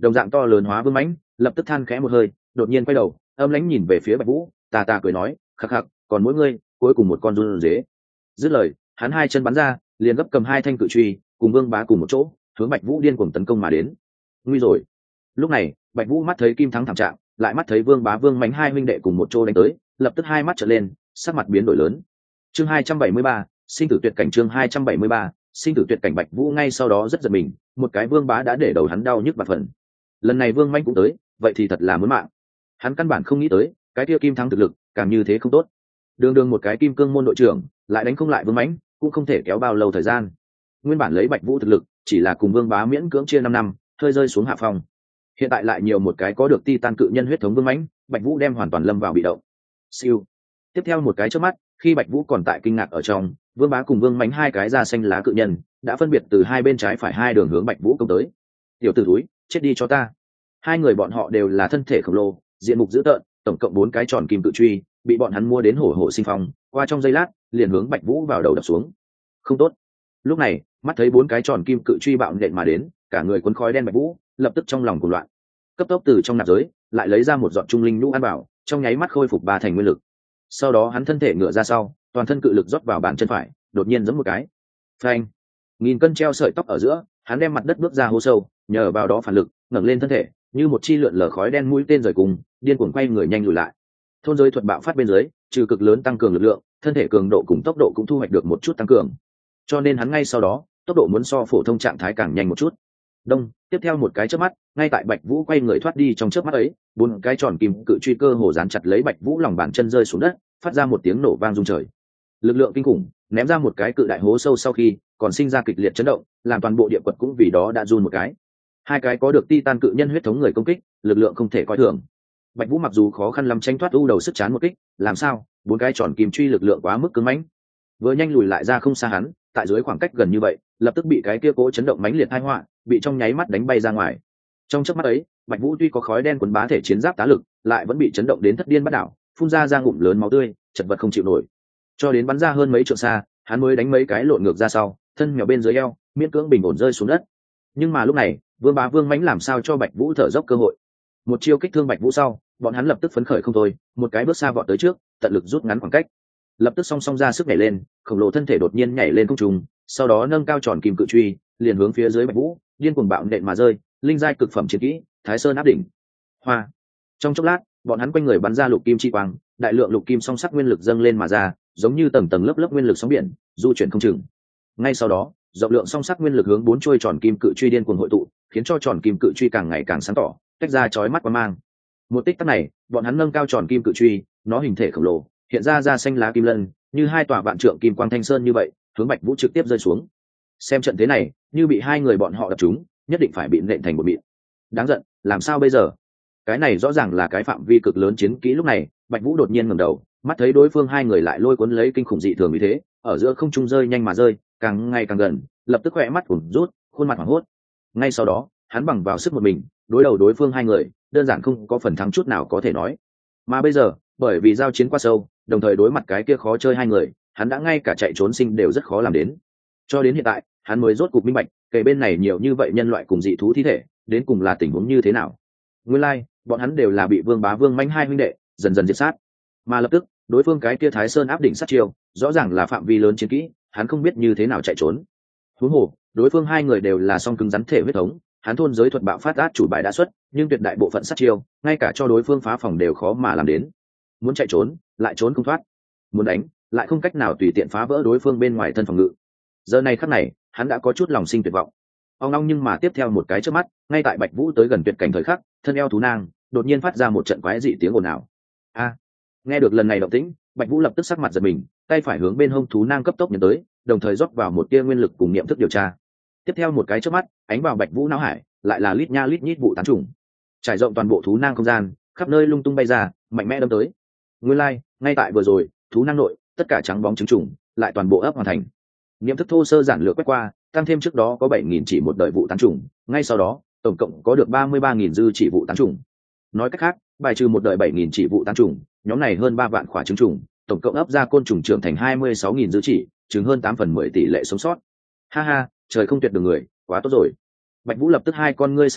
đồng dạng to lớn hóa vương mãnh lập tức than khẽ một hơi, đột nhiên quay đầu âm lãnh nhìn về phía Bạch Vũ, tà tà cười nói, khắc khắc, còn mỗi ngươi cuối cùng một con run dế. Dứt lời, hắn hai chân bắn ra, liền gấp cầm hai thanh cự truy cùng Vương Bá cùng một chỗ hướng Bạch Vũ điên cuồng tấn công mà đến. Nguy rồi. Lúc này Bạch Vũ mắt thấy Kim Thắng thảm trạng, lại mắt thấy Vương Bá Vương Mánh hai huynh đệ cùng một chỗ đánh tới, lập tức hai mắt trợn lên, sắc mặt biến đổi lớn. Chương 273, sinh tử tuyệt cảnh. Chương 273, sinh tử tuyệt cảnh. Bạch Vũ ngay sau đó rất giật mình, một cái Vương Bá đã để đầu hắn đau nhức bạt phần. Lần này Vương Mánh cũng tới, vậy thì thật là muốn mạng. Hắn căn bản không nghĩ tới, cái kia Kim Thắng thực lực càng như thế không tốt. Đường đường một cái Kim Cương môn đội trưởng, lại đánh không lại Vương Mánh, cũng không thể kéo bao lâu thời gian. Nguyên bản lấy Bạch Vũ thực lực, chỉ là cùng Vương Bá miễn cưỡng chia 5 năm, hơi rơi xuống hạ phong. Hiện tại lại nhiều một cái có được Titan cự nhân huyết thống Vương Mãnh, Bạch Vũ đem hoàn toàn lâm vào bị động. Siêu. Tiếp theo một cái chớp mắt, khi Bạch Vũ còn tại kinh ngạc ở trong, Vương Bá cùng Vương Mãnh hai cái da xanh lá cự nhân đã phân biệt từ hai bên trái phải hai đường hướng Bạch Vũ công tới. Tiểu tử thúi, chết đi cho ta. Hai người bọn họ đều là thân thể khổng lồ, diện mục dữ tợn, tổng cộng 4 cái tròn kim cự truy, bị bọn hắn mua đến hổ hổ sinh phong, qua trong giây lát, liền hướng Bạch Vũ vào đầu đập xuống. Không tốt. Lúc này, mắt thấy 4 cái tròn kim cự truy bạo nện mà đến, cả người cuốn khói đen Bạch Vũ lập tức trong lòng cuồng loạn, cấp tốc từ trong nạp giới lại lấy ra một giọt trung linh nhũ ăn vào, trong nháy mắt khôi phục 3 thành nguyên lực. Sau đó hắn thân thể ngửa ra sau, toàn thân cự lực rót vào bàn chân phải, đột nhiên giẫm một cái, phanh, nghìn cân treo sợi tóc ở giữa, hắn đem mặt đất bước ra hố sâu, nhờ vào đó phản lực ngẩng lên thân thể, như một chi lượn lờ khói đen mũi tên rời cùng, điên cuồng quay người nhanh lùi lại. Thôn giới thuật bạo phát bên dưới, trừ cực lớn tăng cường lực lượng, thân thể cường độ cùng tốc độ cũng thu hoạch được một chút tăng cường, cho nên hắn ngay sau đó tốc độ muốn so phổ thông trạng thái càng nhanh một chút. Đông, tiếp theo một cái chớp mắt, ngay tại Bạch Vũ quay người thoát đi trong chớp mắt ấy, 4 cái tròn kim cự truy cơ hồ dán chặt lấy Bạch Vũ lòng bàn chân rơi xuống đất, phát ra một tiếng nổ vang rung trời. Lực lượng kinh khủng, ném ra một cái cự đại hố sâu sau khi, còn sinh ra kịch liệt chấn động, làm toàn bộ địa quật cũng vì đó đã run một cái. Hai cái có được Titan cự nhân huyết thống người công kích, lực lượng không thể coi thường. Bạch Vũ mặc dù khó khăn lắm tránh thoát u đầu sức chán một kích, làm sao? 4 cái tròn kim truy lực lượng quá mức cứng mãnh. Vừa nhanh lùi lại ra không xa hắn, tại dưới khoảng cách gần như vậy, lập tức bị cái kia cố chấn động mãnh liệt tai họa, bị trong nháy mắt đánh bay ra ngoài. Trong chớp mắt ấy, Bạch Vũ tuy có khói đen quấn bá thể chiến giáp tá lực, lại vẫn bị chấn động đến thất điên bắt đảo, phun ra ngụm lớn máu tươi, chật vật không chịu nổi. Cho đến bắn ra hơn mấy trượng xa, hắn mới đánh mấy cái lộn ngược ra sau, thân mèo bên dưới eo, miễn cưỡng bình ổn rơi xuống đất. Nhưng mà lúc này, Vương Bá Vương Mãnh làm sao cho Bạch Vũ thở dốc cơ hội. Một chiêu kích thương Bạch Vũ sau, bọn hắn lập tức phấn khởi không thôi, một cái bước xa vọt tới trước, tận lực rút ngắn khoảng cách. Lập tức song song ra sức nhảy lên, khổng lồ thân thể đột nhiên nhảy lên không trung, sau đó nâng cao tròn kim cự truy, liền hướng phía dưới Bạch Vũ, điên cuồng bạo nện mà rơi, linh giai cực phẩm chiến kỹ, Thái Sơn áp đỉnh. Hoa. Trong chốc lát, bọn hắn quanh người bắn ra lục kim chi quang, đại lượng lục kim song sắc nguyên lực dâng lên mà ra, giống như tầng tầng lớp lớp nguyên lực sóng biển, du chuyển không chừng. Ngay sau đó, rộng lượng song sắc nguyên lực hướng 4 chuôi tròn kim cự truy điên cuồng hội tụ, khiến cho tròn kim cự truy càng ngày càng sáng tỏ, tách ra chói mắt quang mang. Một tích tắc này, bọn hắn nâng cao tròn kim cự truy, nó hình thể khổng lồ, hiện ra da xanh lá kim lân, như hai tòa vạn trượng kim quang thanh sơn như vậy, hướng Bạch Vũ trực tiếp rơi xuống. Xem trận thế này, như bị hai người bọn họ đập trúng, nhất định phải bị nện thành một mịn. Đáng giận, làm sao bây giờ? Cái này rõ ràng là cái phạm vi cực lớn chiến kỹ. Lúc này, Bạch Vũ đột nhiên ngẩng đầu, mắt thấy đối phương hai người lại lôi cuốn lấy kinh khủng dị thường như thế, ở giữa không trung rơi nhanh mà rơi, càng ngày càng gần, lập tức khỏe mắt ủn rút, khuôn mặt hoảng hốt. Ngay sau đó, hắn bằng vào sức một mình, đối đầu đối phương hai người, đơn giản không có phần thắng chút nào có thể nói. Mà bây giờ, bởi vì giao chiến quá sâu, đồng thời đối mặt cái kia khó chơi hai người, hắn đã ngay cả chạy trốn sinh đều rất khó làm đến. Cho đến hiện tại, hắn mới rốt cục minh bạch, kể bên này nhiều như vậy nhân loại cùng dị thú thi thể, đến cùng là tình huống như thế nào. Nguyên lai, bọn hắn đều là bị Vương Bá Vương Mãnh hai huynh đệ dần dần diệt sát. Mà lập tức, đối phương cái kia Thái Sơn áp đỉnh sát chiêu, rõ ràng là phạm vi lớn chiến kỹ, hắn không biết như thế nào chạy trốn. Huống hồ, đối phương hai người đều là song cứng rắn thể huyết thống, hắn thôn giới thuật bạo phát át chủ bài đã xuất, nhưng tuyệt đại bộ phận sát chiêu, ngay cả cho đối phương phá phòng đều khó mà làm đến. Muốn chạy trốn, lại trốn không thoát. Muốn đánh, lại không cách nào tùy tiện phá vỡ đối phương bên ngoài thân phòng ngự. Giờ này khắc này, hắn đã có chút lòng sinh tuyệt vọng. Ông long nhưng mà tiếp theo một cái chớp mắt, ngay tại Bạch Vũ tới gần tuyệt cảnh thời khắc, thân eo thú nang đột nhiên phát ra một trận quái dị tiếng ồn ào. A! Nghe được lần này động tĩnh, Bạch Vũ lập tức sắc mặt giật mình, tay phải hướng bên hông thú nang cấp tốc nhấn tới, đồng thời rót vào một tia nguyên lực cùng niệm thức điều tra. Tiếp theo một cái chớp mắt, ánh vào Bạch Vũ não hải, lại là lít nha lít nhít vụ tán trùng, trải rộng toàn bộ thú nang không gian, khắp nơi lung tung bay ra, mạnh mẽ đâm tới. Nguyên lai, ngay tại vừa rồi, thú nang nội, tất cả trắng bóng trứng trùng, lại toàn bộ ấp hoàn thành. Niệm thức thô sơ giản lược quét qua, tăng thêm trước đó có 7.000 chỉ một đời vụ tán trùng, ngay sau đó, tổng cộng có được 33.000 dư chỉ vụ tán trùng. Nói cách khác, bài trừ một đời 7.000 chỉ vụ tán trùng, nhóm này hơn 3 vạn khỏa trứng trùng, tổng cộng ấp ra côn trùng trưởng thành 26.000 dư chỉ, chứng hơn 8/10 tỷ lệ sống sót. Ha ha, trời không tuyệt đường người, quá tốt rồi. Bạch Vũ lập tức hai con ngươi sáng rõ,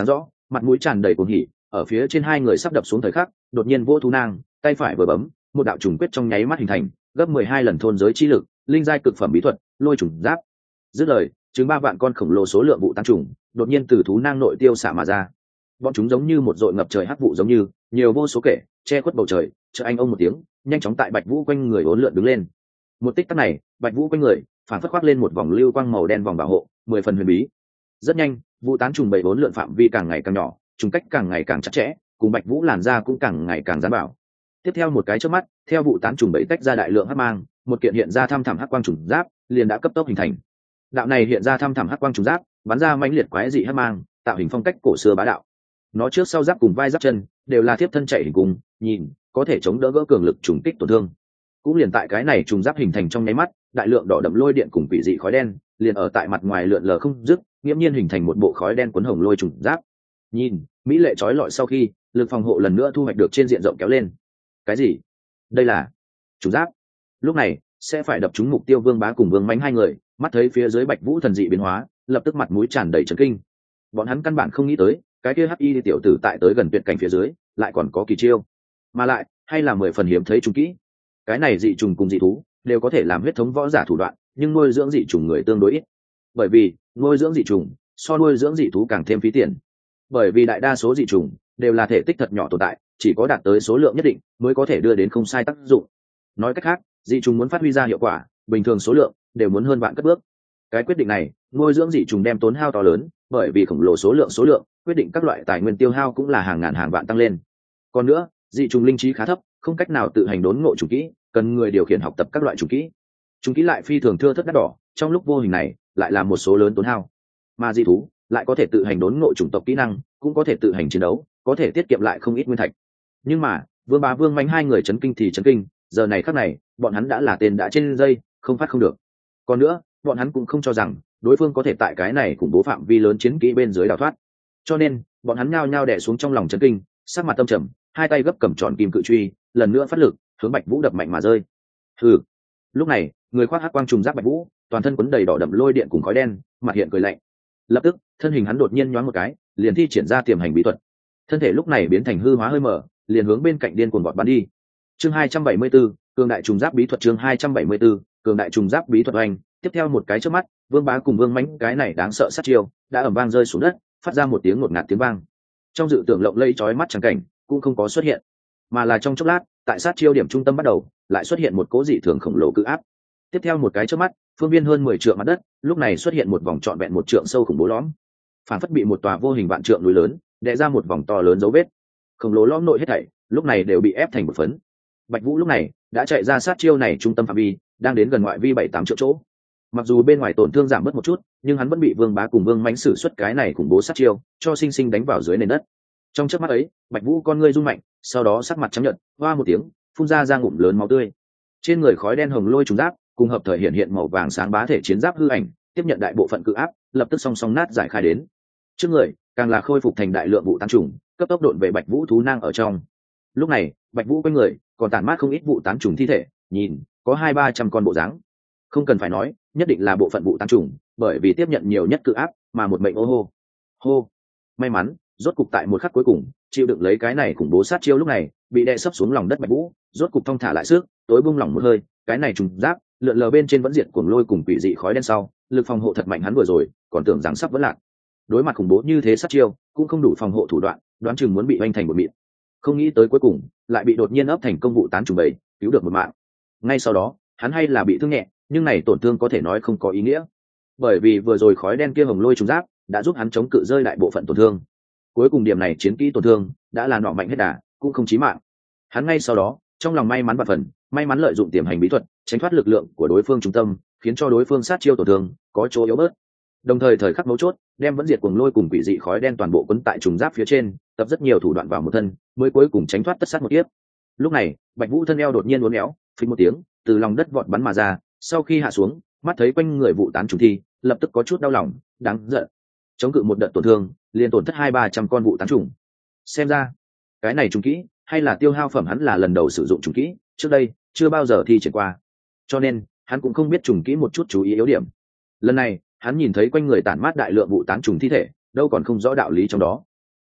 mặt mũi tràn đầy cuồng hỉ, ở phía trên hai người sắp đập xuống thời khắc đột nhiên vỗ thú nang, tay phải vừa bấm, một đạo trùng quyết trong nháy mắt hình thành, gấp 12 lần thôn giới chi lực, linh giai cực phẩm bí thuật, lôi trùng giáp. Dứt lời, chứng 3 vạn con khổng lồ số lượng vụ tán trùng, đột nhiên từ thú nang nội tiêu xạ mà ra. Bọn chúng giống như một dội ngập trời hắc vụ giống như, nhiều vô số kể, che khuất bầu trời, chợt anh ông một tiếng, nhanh chóng tại Bạch Vũ quanh người uốn lượn đứng lên. Một tích tắc này, Bạch Vũ quanh người phản phất khoác lên một vòng lưu quang màu đen vòng bảo hộ, 10 phần huyền bí. Rất nhanh, vụ tán trùng bảy uốn lượn phạm vi càng ngày càng nhỏ, trùng cách càng ngày càng chặt chẽ, cùng Bạch Vũ làn ra cũng càng ngày càng dán bảo. Tiếp theo một cái chớp mắt, theo vụ tán trùng bảy tách ra đại lượng hắc mang, một kiện hiện ra thăm thẳm hắc quang trùng giáp liền đã cấp tốc hình thành. Đạo này hiện ra thăm thẳm hắc quang trùng giáp, bắn ra mãnh liệt quái dị hắc mang, tạo hình phong cách cổ xưa bá đạo. Nó trước sau giáp cùng vai giáp chân đều là thiếp thân chạy hình cùng, nhìn có thể chống đỡ gỡ cường lực trùng kích tổn thương. Cũng liền tại cái này trùng giáp hình thành trong nháy mắt, đại lượng đỏ đậm lôi điện cùng quỷ dị khói đen liền ở tại mặt ngoài lượn lờ không dứt, nghiễm nhiên hình thành một bộ khói đen cuốn hồng lôi trùng giáp. Nhìn mỹ lệ chói lọi, sau khi lực phòng hộ lần nữa thu hoạch được trên diện rộng kéo lên. Cái gì? Đây là trùng giáp? Lúc này sẽ phải đập trúng mục tiêu Vương Bá cùng Vương Mánh hai người, mắt thấy phía dưới Bạch Vũ thần dị biến hóa, lập tức mặt mũi tràn đầy chấn kinh. Bọn hắn căn bản không nghĩ tới, cái kia hắc y tiểu tử tại tới gần tuyệt cảnh phía dưới lại còn có kỳ chiêu, mà lại hay là 10 phần hiếm thấy trùng kỹ. Cái này dị trùng cùng dị thú đều có thể làm huyết thống võ giả thủ đoạn, nhưng nuôi dưỡng dị trùng người tương đối ít, bởi vì nuôi dưỡng dị trùng so nuôi dưỡng dị thú càng thêm phí tiền. Bởi vì đại đa số dị trùng đều là thể tích thật nhỏ tồn tại, chỉ có đạt tới số lượng nhất định mới có thể đưa đến không sai tác dụng. Nói cách khác, dị trùng muốn phát huy ra hiệu quả, bình thường số lượng đều muốn hơn vạn cất bước. Cái quyết định này nuôi dưỡng dị trùng đem tốn hao to lớn, bởi vì khổng lồ số lượng quyết định các loại tài nguyên tiêu hao cũng là hàng ngàn hàng vạn tăng lên. Còn nữa, dị trùng linh trí khá thấp, không cách nào tự hành đốn ngộ trùng kỹ, cần người điều khiển học tập các loại trùng kỹ. Trùng kỹ lại phi thường thưa thớt đắt đỏ, trong lúc vô hình này lại là một số lớn tốn hao. Mà dị thú lại có thể tự hành đốn ngộ chủng tộc kỹ năng, cũng có thể tự hành chiến đấu, có thể tiết kiệm lại không ít nguyên thạch. Nhưng mà Vương Bá Vương Mánh hai người chấn kinh thì chấn kinh, giờ này khắc này bọn hắn đã là tên đã trên dây, không phát không được. Còn nữa, bọn hắn cũng không cho rằng đối phương có thể tại cái này khủng bố phạm vi lớn chiến kỹ bên dưới đào thoát, cho nên bọn hắn nhao nhao đè xuống trong lòng chấn kinh, sắc mặt tâm trầm, hai tay gấp cầm tròn kim cự truy, lần nữa phát lực hướng Bạch Vũ đập mạnh mà rơi. Hừ. Lúc này, người khoác hắc quang trùng giáp Bạch Vũ, toàn thân quấn đầy đỏ đậm lôi điện cùng khói đen, mặt hiện cười lạnh. Lập tức, thân hình hắn đột nhiên nhoáng một cái, liền thi triển ra tiềm hành bí thuật. Thân thể lúc này biến thành hư hóa hơi mở, liền hướng bên cạnh điên cuồng vọt bắn đi. Chương 274, cường đại trùng giáp bí thuật. Chương 274, cường đại trùng giáp bí thuật oanh. Tiếp theo một cái chớp mắt, Vương Bá cùng Vương Mánh cái này đáng sợ sát chiêu đã ầm vang rơi xuống đất, phát ra một tiếng ngột ngạt tiếng vang. Trong dự tưởng lộng lẫy chói mắt chẳng cảnh cũng không có xuất hiện, mà là trong chốc lát, tại sát chiêu điểm trung tâm bắt đầu, lại xuất hiện một cỗ dị thường khổng lồ cự áp. Tiếp theo một cái chớp mắt, phương viên hơn 10 trượng mặt đất, lúc này xuất hiện một vòng trọn vẹn 1 trượng sâu khủng bố lõm, phản phất bị một tòa vô hình vạn trượng núi lớn đè ra một vòng to lớn dấu vết. Khổng lồ lõm nội hết thảy lúc này đều bị ép thành một phấn. Bạch Vũ lúc này đã chạy ra sát chiêu này trung tâm phạm vi, đang đến gần ngoại vi 7-8 trượng chỗ. Mặc dù bên ngoài tổn thương giảm bớt một chút, nhưng hắn vẫn bị Vương Bá cùng Vương Mánh sử xuất cái này khủng bố sát chiêu cho sinh sinh đánh vào dưới nền đất. Trong chớp mắt ấy, Bạch Vũ con ngươi run mạnh, sau đó sắc mặt trắng nhợt, hoa một tiếng, phun ra ngụm lớn máu tươi. Trên người khói đen hồng lôi trùng giáp cùng hợp thời hiện màu vàng sáng bá thể chiến giáp hư ảnh, tiếp nhận đại bộ phận cự áp, lập tức song song nát giải khai đến. Trước người càng là khôi phục thành đại lượng vụ tán trùng, cấp tốc độn về Bạch Vũ thú nang ở trong. Lúc này, Bạch Vũ quanh người còn tản mát không ít vụ tán trùng thi thể, nhìn có 200-300 con bộ dáng. Không cần phải nói, nhất định là bộ phận vụ tán trùng, bởi vì tiếp nhận nhiều nhất cự áp mà một mệnh ô hô. Hô. May mắn, rốt cục tại một khắc cuối cùng, chịu đựng lấy cái này khủng bố sát chiêu lúc này, bị đè sấp xuống lòng đất Bạch Vũ, rốt cục thong thả lại sức, tối buông lỏng một hơi, cái này trùng giáp lượn lờ bên trên vẫn diện cuồng lôi cùng quỷ dị khói đen sau, lực phòng hộ thật mạnh hắn vừa rồi, còn tưởng rằng sắp vỡ lạc. Đối mặt khủng bố như thế sát chiêu, cũng không đủ phòng hộ thủ đoạn, đoán chừng muốn bị hoành thành một mịn. Không nghĩ tới cuối cùng, lại bị đột nhiên ấp thành công vụ tán trùng bầy, cứu được một mạng. Ngay sau đó, hắn hay là bị thương nhẹ, nhưng này tổn thương có thể nói không có ý nghĩa, bởi vì vừa rồi khói đen kia hồng lôi trùng giáp đã giúp hắn chống cự rơi đại bộ phận tổn thương. Cuối cùng điểm này chiến kỹ tổn thương đã là nọ mạnh hết đà, cũng không chí mạng. Hắn ngay sau đó trong lòng may mắn và phần, may mắn lợi dụng tiềm hành bí thuật tránh thoát lực lượng của đối phương trung tâm, khiến cho đối phương sát chiêu tổn thương có chỗ yếu bớt. Đồng thời thời khắc mấu chốt, đem vẫn diệt cuồng lôi cùng quỷ dị khói đen toàn bộ quấn tại trùng giáp phía trên, tập rất nhiều thủ đoạn vào một thân, mới cuối cùng tránh thoát tất sát một kiếp. Lúc này, Bạch Vũ thân eo đột nhiên uốn éo, phình một tiếng, từ lòng đất vọt bắn mà ra, sau khi hạ xuống, mắt thấy quanh người vụ tán trùng thi, lập tức có chút đau lòng, đáng giận. Chống cự một đợt tổn thương, liền tổn thất 200-300 con vụ tán trùng. Xem ra, cái này trùng kỹ, hay là tiêu hao phẩm hắn là lần đầu sử dụng trùng kỹ, trước đây chưa bao giờ thi triển qua. Cho nên, hắn cũng không biết trùng kỹ một chút chú ý yếu điểm. Lần này, hắn nhìn thấy quanh người tản mát đại lượng vụ tán trùng thi thể, đâu còn không rõ đạo lý trong đó.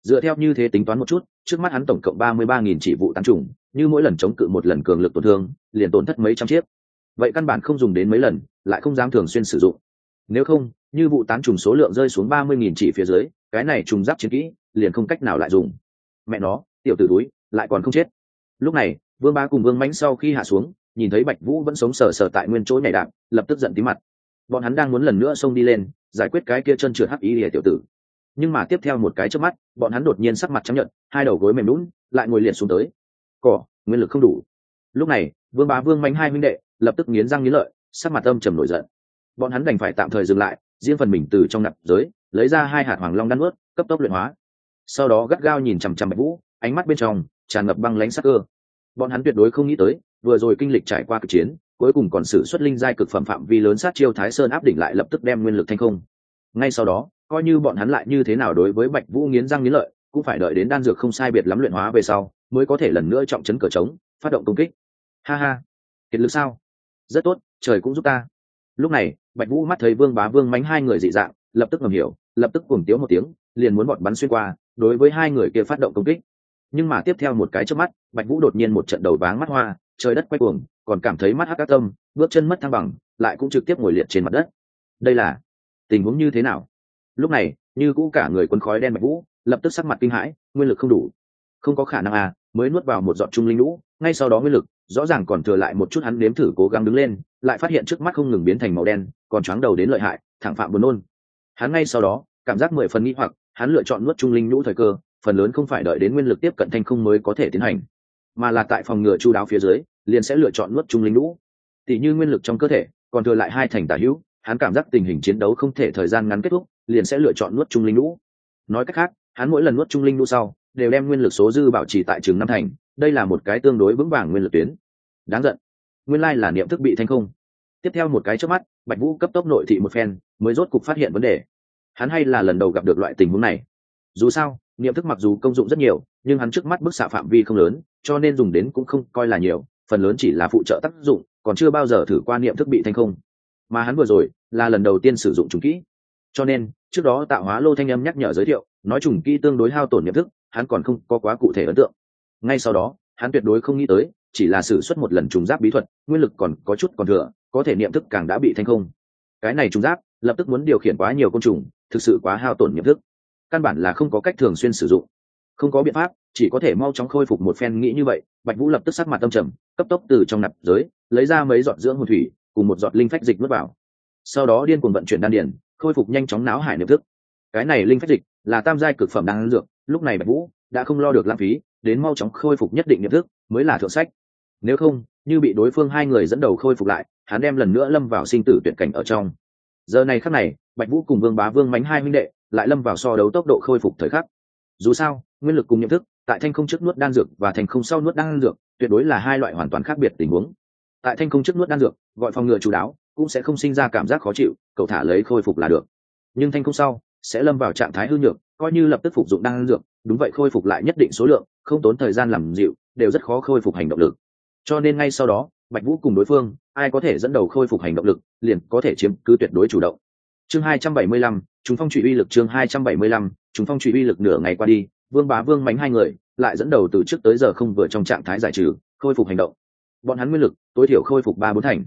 Dựa theo như thế tính toán một chút, trước mắt hắn tổng cộng 33.000 chỉ vụ tán trùng, như mỗi lần chống cự một lần cường lực tổn thương liền tổn thất mấy trăm chiếc, vậy căn bản không dùng đến mấy lần, lại không dám thường xuyên sử dụng. Nếu không, như vụ tán trùng số lượng rơi xuống 30.000 chỉ phía dưới, cái này trùng giáp chiến kỹ liền không cách nào lại dùng. Mẹ nó, tiểu tử túi lại còn không chết. Lúc này Vương Bá cùng Vương Mãnh sau khi hạ xuống, nhìn thấy Bạch Vũ vẫn sống sờ sờ tại nguyên chỗ nhảy đạp, lập tức giận tím mặt. Bọn hắn đang muốn lần nữa xông đi lên giải quyết cái kia chân trượt hắc ý lìa tiểu tử, nhưng mà tiếp theo một cái chớp mắt, bọn hắn đột nhiên sắc mặt trắng nhợt, hai đầu gối mềm nhũn, lại ngồi liệt xuống tới. Cỏ, nguyên lực không đủ. Lúc này Vương Bá Vương Mãnh hai huynh đệ lập tức nghiến răng nghiến lợi, sắc mặt âm trầm nổi giận. Bọn hắn đành phải tạm thời dừng lại, riêng phần mình từ trong nạp giới lấy ra hai hạt hoàng long đan nuốt, cấp tốc luyện hóa. Sau đó gắt gao nhìn chằm chằm Bạch Vũ, ánh mắt bên trong tràn ngập băng lãnh sắc cơ. Bọn hắn tuyệt đối không nghĩ tới, vừa rồi kinh lịch trải qua cực chiến, cuối cùng còn sử xuất linh giai cực phẩm phạm vi lớn sát chiêu Thái Sơn áp đỉnh lại lập tức đem nguyên lực thanh không. Ngay sau đó, coi như bọn hắn lại như thế nào đối với Bạch Vũ nghiến răng nghiến lợi, cũng phải đợi đến đan dược không sai biệt lắm luyện hóa về sau, mới có thể lần nữa trọng trấn cờ trống, phát động công kích. Ha ha, kiệt lực sao? Rất tốt, trời cũng giúp ta. Lúc này Bạch Vũ mắt thấy Vương Bá Vương Mãnh hai người dị dạng, lập tức ngầm hiểu, lập tức cuồng tiếu một tiếng, liền muốn bọn bắn xuyên qua, đối với hai người kia phát động công kích. Nhưng mà tiếp theo một cái chớp mắt, Bạch Vũ đột nhiên một trận đầu váng mắt hoa, trời đất quay cuồng, còn cảm thấy mắt hắc ác tâm, bước chân mất thăng bằng, lại cũng trực tiếp ngồi liệt trên mặt đất. Đây là tình huống như thế nào? Lúc này như cũ cả người quấn khói đen Bạch Vũ lập tức sắc mặt kinh hãi, nguyên lực không đủ. Không có khả năng à, mới nuốt vào một giọt trung linh lũ, ngay sau đó nguyên lực rõ ràng còn thừa lại một chút, hắn nếm thử cố gắng đứng lên, lại phát hiện trước mắt không ngừng biến thành màu đen, còn choáng đầu đến lợi hại, thẳng phạm buồn nôn. Hắn ngay sau đó cảm giác 10 phần nghi hoặc, hắn lựa chọn nuốt trung linh lũ thời cơ, phần lớn không phải đợi đến nguyên lực tiếp cận thanh không mới có thể tiến hành, mà là tại phòng ngừa chu đáo phía dưới, liền sẽ lựa chọn nuốt trung linh lũ. Tỷ như nguyên lực trong cơ thể còn thừa lại hai thành tả hữu, hắn cảm giác tình hình chiến đấu không thể thời gian ngắn kết thúc, liền sẽ lựa chọn nuốt trung linh lũ. Nói cách khác, hắn mỗi lần nuốt trung linh lũ sau, đều đem nguyên lực số dư bảo trì tại chừng 5 thành, đây là một cái tương đối vững vàng nguyên lực tuyến. Đáng giận, nguyên lai là niệm thức bị thanh không. Tiếp theo một cái chớp mắt, Bạch Vũ cấp tốc nội thị một phen, mới rốt cục phát hiện vấn đề. Hắn hay là lần đầu gặp được loại tình huống này. Dù sao, niệm thức mặc dù công dụng rất nhiều, nhưng hắn trước mắt bức xạ phạm vi không lớn, cho nên dùng đến cũng không coi là nhiều, phần lớn chỉ là phụ trợ tác dụng, còn chưa bao giờ thử qua niệm thức bị thanh không. Mà hắn vừa rồi là lần đầu tiên sử dụng trùng kỹ, cho nên trước đó Tạo Hóa Lô thanh âm nhắc nhở giới thiệu, nói trùng kỹ tương đối hao tổn niệm thức, hắn còn không có quá cụ thể ấn tượng. Ngay sau đó, hắn tuyệt đối không nghĩ tới, chỉ là sử xuất một lần trùng giáp bí thuật, nguyên lực còn có chút còn thừa, có thể niệm thức càng đã bị thanh không. Cái này trùng giáp lập tức muốn điều khiển quá nhiều côn trùng, thực sự quá hao tổn niệm thức, căn bản là không có cách thường xuyên sử dụng. Không có biện pháp, chỉ có thể mau chóng khôi phục một phen. Nghĩ như vậy, Bạch Vũ lập tức sắc mặt tâm trầm, cấp tốc từ trong nạp giới lấy ra mấy giọt dưỡng hồn thủy cùng một giọt linh phách dịch nuốt vào, sau đó điên cuồng vận chuyển đan điền, khôi phục nhanh chóng náo hải niệm thức. Cái này linh phách dịch là tam giai cực phẩm đan dược, lúc này Bạch Vũ đã không lo được lãng phí, đến mau chóng khôi phục nhất định niệm thức mới là thượng sách. Nếu không, như bị đối phương hai người dẫn đầu khôi phục lại, hắn đem lần nữa lâm vào sinh tử tuyệt cảnh ở trong. Giờ này khắc này, Bạch Vũ cùng Vương Bá Vương Mãnh hai huynh đệ lại lâm vào so đấu tốc độ khôi phục thời khắc. Dù sao, nguyên lực cùng niệm thức, tại thanh không trước nuốt đan dược và thành không sau nuốt đan dược, tuyệt đối là hai loại hoàn toàn khác biệt tình huống. Tại thanh không trước nuốt đan dược, gọi phòng ngừa chú đáo, cũng sẽ không sinh ra cảm giác khó chịu, cậu thả lấy khôi phục là được. Nhưng thanh không sau sẽ lâm vào trạng thái hư nhược, coi như lập tức phục dụng đan dược, đúng vậy khôi phục lại nhất định số lượng, không tốn thời gian làm dịu, đều rất khó khôi phục hành động lực. Cho nên ngay sau đó, Bạch Vũ cùng đối phương, ai có thể dẫn đầu khôi phục hành động lực, liền có thể chiếm cứ tuyệt đối chủ động. Chương 275, chúng phong trụy uy lực. Chương 275, chúng phong trụy uy lực. Nửa ngày qua đi, Vương Bá Vương Mãnh hai người lại dẫn đầu từ trước tới giờ không vừa trong trạng thái giải trừ, khôi phục hành động. Bọn hắn nguyên lực tối thiểu khôi phục 3-4 thành.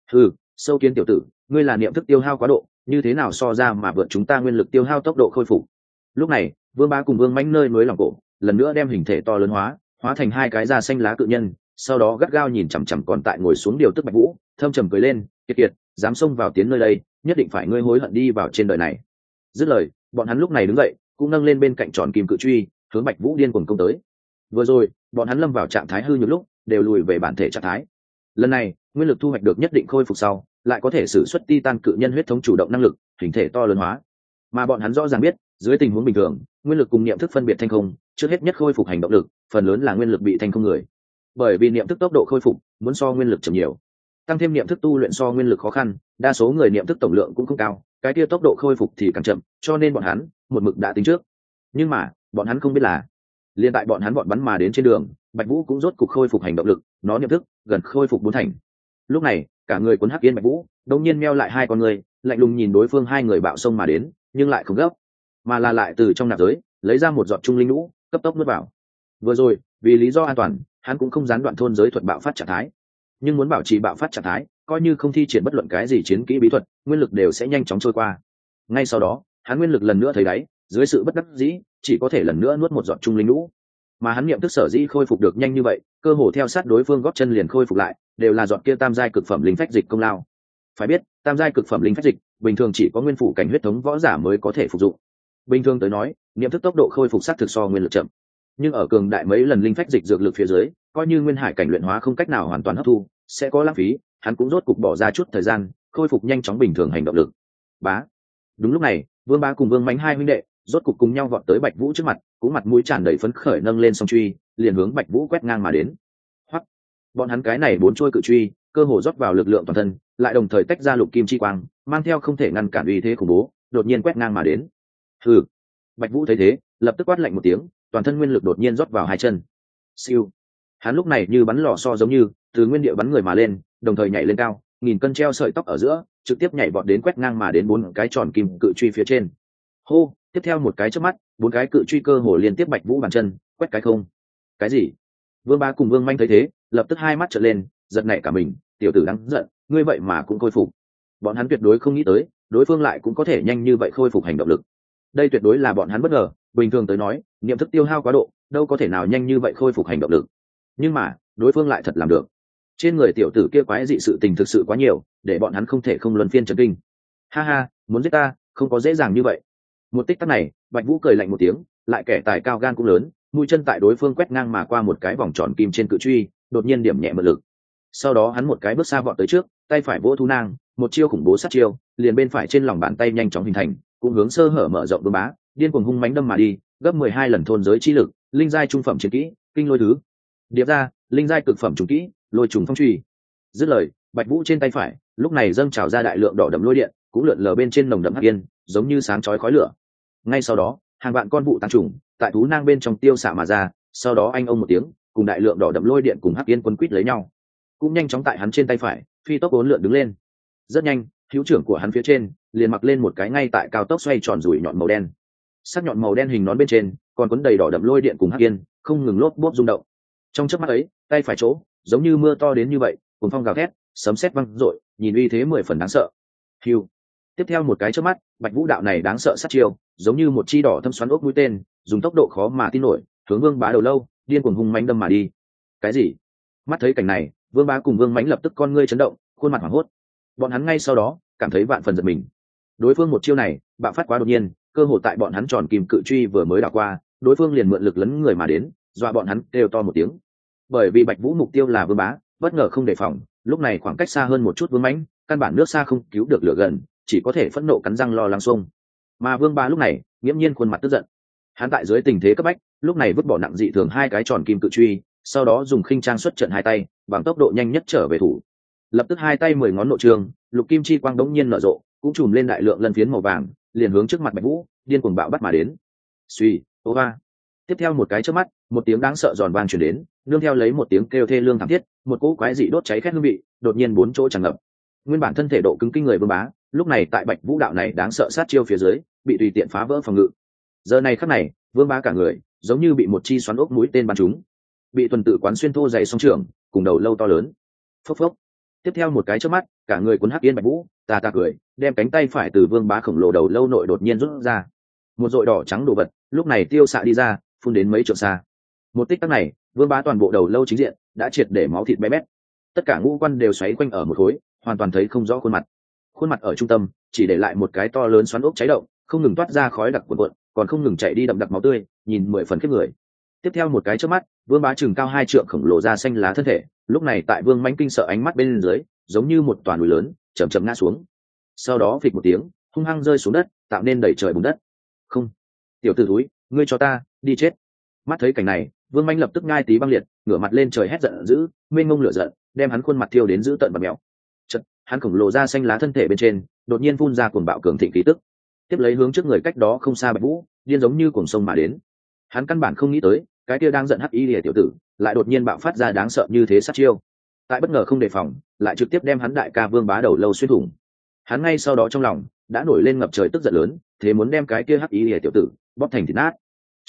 Sâu kiến tiểu tử, ngươi là niệm thức tiêu hao quá độ, như thế nào so ra mà vượt chúng ta nguyên lực tiêu hao tốc độ khôi phục. Lúc này, Vương Bá cùng Vương Mãnh nơi núi lòng cổ, lần nữa đem hình thể to lớn hóa thành hai cái da xanh lá cự nhân, sau đó gắt gao nhìn chằm chằm còn tại ngồi xuống điều tức Bạch Vũ, thâm trầm cười lên, kiệt, dám xông vào tiến nơi đây, nhất định phải ngươi hối hận đi vào trên đời này. Dứt lời, bọn hắn lúc này đứng dậy, cũng nâng lên bên cạnh tròn kim cự truy, hướng Bạch Vũ điên cuồng công tới. Vừa rồi, bọn hắn lâm vào trạng thái hư nhược lúc, đều lùi về bản thể trạng thái. Lần này, nguyên lực thu hoạch được nhất định khôi phục sau, lại có thể sử xuất Titan cự nhân huyết thống chủ động năng lực, hình thể to lớn hóa. Mà bọn hắn rõ ràng biết, dưới tình huống bình thường, nguyên lực cùng niệm thức phân biệt thanh không, trước hết nhất khôi phục hành động lực, phần lớn là nguyên lực bị thanh không người. Bởi vì niệm thức tốc độ khôi phục muốn so nguyên lực chậm nhiều, tăng thêm niệm thức tu luyện so nguyên lực khó khăn, đa số người niệm thức tổng lượng cũng không cao, cái kia tốc độ khôi phục thì càng chậm, cho nên bọn hắn một mực đã tính trước. Nhưng mà bọn hắn không biết là, liên tại bọn hắn bọn bắn mà đến trên đường, Bạch Vũ cũng rốt cục khôi phục hành động lực, nó niệm thức gần khôi phục 4 thành. Lúc này, cả người cuốn hắc yên Bạch Vũ đột nhiên meo lại hai con người, lạnh lùng nhìn đối phương hai người bạo xông mà đến, nhưng lại không gấp, mà là lại từ trong nạp giới lấy ra một giọt trung linh lũ cấp tốc nuốt vào. Vừa rồi vì lý do an toàn, hắn cũng không gián đoạn thôn giới thuật bạo phát trạng thái, nhưng muốn bảo trì bạo phát trạng thái, coi như không thi triển bất luận cái gì chiến kỹ bí thuật, nguyên lực đều sẽ nhanh chóng trôi qua. Ngay sau đó hắn nguyên lực lần nữa thấy đáy, dưới sự bất đắc dĩ chỉ có thể lần nữa nuốt một giọt trung linh lũ. Mà hắn niệm thức sở dĩ khôi phục được nhanh như vậy, cơ hồ theo sát đối phương góp chân liền khôi phục lại, đều là giọt kia tam giai cực phẩm linh phách dịch công lao. Phải biết tam giai cực phẩm linh phách dịch bình thường chỉ có nguyên phủ cảnh huyết thống võ giả mới có thể phục dụng. Bình thường tới nói, niệm thức tốc độ khôi phục sát thực so nguyên lực chậm, nhưng ở cường đại mấy lần linh phách dịch dược lực phía dưới, coi như nguyên hải cảnh luyện hóa không cách nào hoàn toàn hấp thu, sẽ có lãng phí, hắn cũng rốt cục bỏ ra chút thời gian khôi phục nhanh chóng bình thường hành động lực. Bá. Đúng lúc này, Vương Bá cùng Vương Mánh hai huynh đệ rốt cục cùng nhau vọt tới Bạch Vũ trước mặt, cũng mặt mũi tràn đầy phấn khởi nâng lên song truy, liền hướng Bạch Vũ quét ngang mà đến. Hoắc. Bọn hắn cái này bốn trôi cự truy, cơ hồ rót vào lực lượng toàn thân, lại đồng thời tách ra lục kim chi quang, mang theo không thể ngăn cản uy thế khủng bố, đột nhiên quét ngang mà đến. Hừ. Bạch Vũ thấy thế, lập tức quát lạnh một tiếng, toàn thân nguyên lực đột nhiên rót vào hai chân. Siêu. Hắn lúc này như bắn lò xo giống như từ nguyên địa bắn người mà lên, đồng thời nhảy lên cao, nghìn cân treo sợi tóc ở giữa, trực tiếp nhảy vọt đến quét ngang mà đến bốn cái tròn kim cự truy phía trên. Hô, tiếp theo một cái chớp mắt, bốn cái cự truy cơ hồ liên tiếp Bạch Vũ bàn chân, quét cái không. Cái gì? Vương Bá cùng Vương Manh thấy thế, lập tức hai mắt trợn lên, giật nảy cả mình, tiểu tử đáng giận, ngươi vậy mà cũng khôi phục. Bọn hắn tuyệt đối không nghĩ tới, đối phương lại cũng có thể nhanh như vậy khôi phục hành động lực. Đây tuyệt đối là bọn hắn bất ngờ, bình thường tới nói, niệm thức tiêu hao quá độ, đâu có thể nào nhanh như vậy khôi phục hành động lực. Nhưng mà, đối phương lại thật làm được. Trên người tiểu tử kia quái dị sự tình thực sự quá nhiều, để bọn hắn không thể không luân phiên chấn kinh. Ha ha, muốn giết ta, không có dễ dàng như vậy. Một tích tắc này, Bạch Vũ cười lạnh một tiếng, lại kẻ tài cao gan cũng lớn, mũi chân tại đối phương quét ngang mà qua một cái vòng tròn kim trên cự truy, đột nhiên điểm nhẹ mượn lực. Sau đó hắn một cái bước xa vọt tới trước, tay phải vỗ thu nang, một chiêu khủng bố sát chiêu, liền bên phải trên lòng bàn tay nhanh chóng hình thành, cũng hướng sơ hở mở rộng Vương Bá, điên cuồng hung mãnh đâm mà đi, gấp 12 lần thôn giới chi lực, linh giai trung phẩm chiến kỹ, kinh lôi thứ. Điệp ra, linh giai cực phẩm trùng kỹ, lôi trùng phong truy. Dứt lời, Bạch Vũ trên tay phải, lúc này dâng trào ra đại lượng đỏ đậm lôi điện, cũng lượn lờ bên trên nồng đậm hắc yên, giống như sáng chói khói lửa. Ngay sau đó, hàng vạn con vụ tang trùng tại thú nang bên trong tiêu xạ mà ra, sau đó anh ông một tiếng, cùng đại lượng đỏ đậm lôi điện cùng hắc yên quấn quýt lấy nhau, cũng nhanh chóng tại hắn trên tay phải phi tốc uốn lượn đứng lên. Rất nhanh, hữu trưởng của hắn phía trên liền mặc lên một cái ngay tại cao tốc xoay tròn rủi nhọn màu đen, sắc nhọn màu đen hình nón bên trên còn quấn đầy đỏ đậm lôi điện cùng hắc yên, không ngừng lốp bốp rung động. Trong chớp mắt ấy, tay phải chỗ giống như mưa to đến như vậy, cuồng phong gào thét, sấm sét vang rội, nhìn uy thế 10 phần đáng sợ. Hiu. Tiếp theo một cái chớp mắt, Bạch Vũ đạo này đáng sợ sát chiêu, giống như một chi đỏ thâm xoắn ốc mũi tên, dùng tốc độ khó mà tin nổi, hướng Vương Bá đầu lâu điên cuồng hung mãnh đâm mà đi. Cái gì? Mắt thấy cảnh này, Vương Bá cùng Vương Mãnh lập tức con ngươi chấn động, khuôn mặt hoảng hốt. Bọn hắn ngay sau đó cảm thấy vạn phần giật mình. Đối phương một chiêu này bạo phát quá đột nhiên, cơ hồ tại bọn hắn tròn kìm cự truy vừa mới đảo qua, đối phương liền mượn lực lấn người mà đến, dọa bọn hắn kêu to một tiếng. Bởi vì Bạch Vũ mục tiêu là Vương Bá, bất ngờ không đề phòng, lúc này khoảng cách xa hơn một chút Vương Mãnh, căn bản nước xa không cứu được lửa gần, chỉ có thể phẫn nộ cắn răng lo lắng xông. Mà Vương Bá lúc này nghiễm nhiên khuôn mặt tức giận. Hắn tại dưới tình thế cấp bách, lúc này vứt bỏ nặng dị thường hai cái tròn kim cự truy, sau đó dùng khinh trang xuất trận hai tay, bằng tốc độ nhanh nhất trở về thủ. Lập tức hai tay 10 ngón nội trường, lục kim chi quang đống nhiên nở rộ, cũng trùm lên đại lượng lân phiến màu vàng, liền hướng trước mặt Bạch Vũ điên cuồng bạo bắt mà đến. Suy, ova. Tiếp theo một cái chớp mắt, một tiếng đáng sợ giòn vang truyền đến, nương theo lấy một tiếng kêu thê lương thảm thiết, một cỗ quái dị đốt cháy khét hương vị đột nhiên bốn chỗ tràn ngập. Nguyên bản thân thể độ cứng kinh người Vương Bá, lúc này tại Bạch Vũ đạo này đáng sợ sát chiêu phía dưới, bị tùy tiện phá vỡ phòng ngự. Giờ này khắc này, Vương Bá cả người giống như bị một chi xoắn ốc mũi tên bắn trúng, bị tuần tự quán xuyên thô dày song trưởng, cùng đầu lâu to lớn. Phốc phốc. Tiếp theo một cái chớp mắt, cả người cuốn hắc yên Bạch Vũ ta cười, đem cánh tay phải từ Vương Bá khổng lồ đầu lâu nội đột nhiên rút ra. Một dội đỏ trắng đồ vật lúc này tiêu xạ đi ra, phun đến mấy trượng xa. Một tích tắc này, Vương Bá toàn bộ đầu lâu chính diện đã triệt để máu thịt bé bét, tất cả ngũ quan đều xoáy quanh ở một khối, hoàn toàn thấy không rõ khuôn mặt ở trung tâm chỉ để lại một cái to lớn xoắn ốc cháy động, không ngừng toát ra khói đặc cuộn cuộn, còn không ngừng chảy đi đậm đặc máu tươi, nhìn 10 phần khiếp người. Tiếp theo một cái chớp mắt, Vương Bá chừng cao 2 trượng khổng lồ da xanh lá thân thể, lúc này tại Vương Mãnh kinh sợ ánh mắt bên dưới, giống như một toàn núi lớn, chậm chậm ngã xuống. Sau đó phịch một tiếng, hung hăng rơi xuống đất, tạo nên đầy trời bùn đất. Không, tiểu tử thúi, ngươi cho ta đi chết. Mắt thấy cảnh này, Vương Mãnh lập tức ngai tí băng liệt, ngửa mặt lên trời hét giận dữ, mênh mông lửa giận đem hắn khuôn mặt thiêu đến dữ tợn và mèo. Chợt, hắn khổng lồ da xanh lá thân thể bên trên, đột nhiên phun ra cuồng bạo cường thịnh khí tức, tiếp lấy hướng trước người cách đó không xa Bạch Vũ, điên giống như cuồng sông mà đến. Hắn căn bản không nghĩ tới, cái kia đang giận hắc y lìa tiểu tử, lại đột nhiên bạo phát ra đáng sợ như thế sát chiêu. Tại bất ngờ không đề phòng, lại trực tiếp đem hắn đại ca Vương Bá đầu lâu xuyên thủng. Hắn ngay sau đó trong lòng đã nổi lên ngập trời tức giận lớn, thế muốn đem cái kia hắc y lìa tiểu tử bóp thành thịt nát.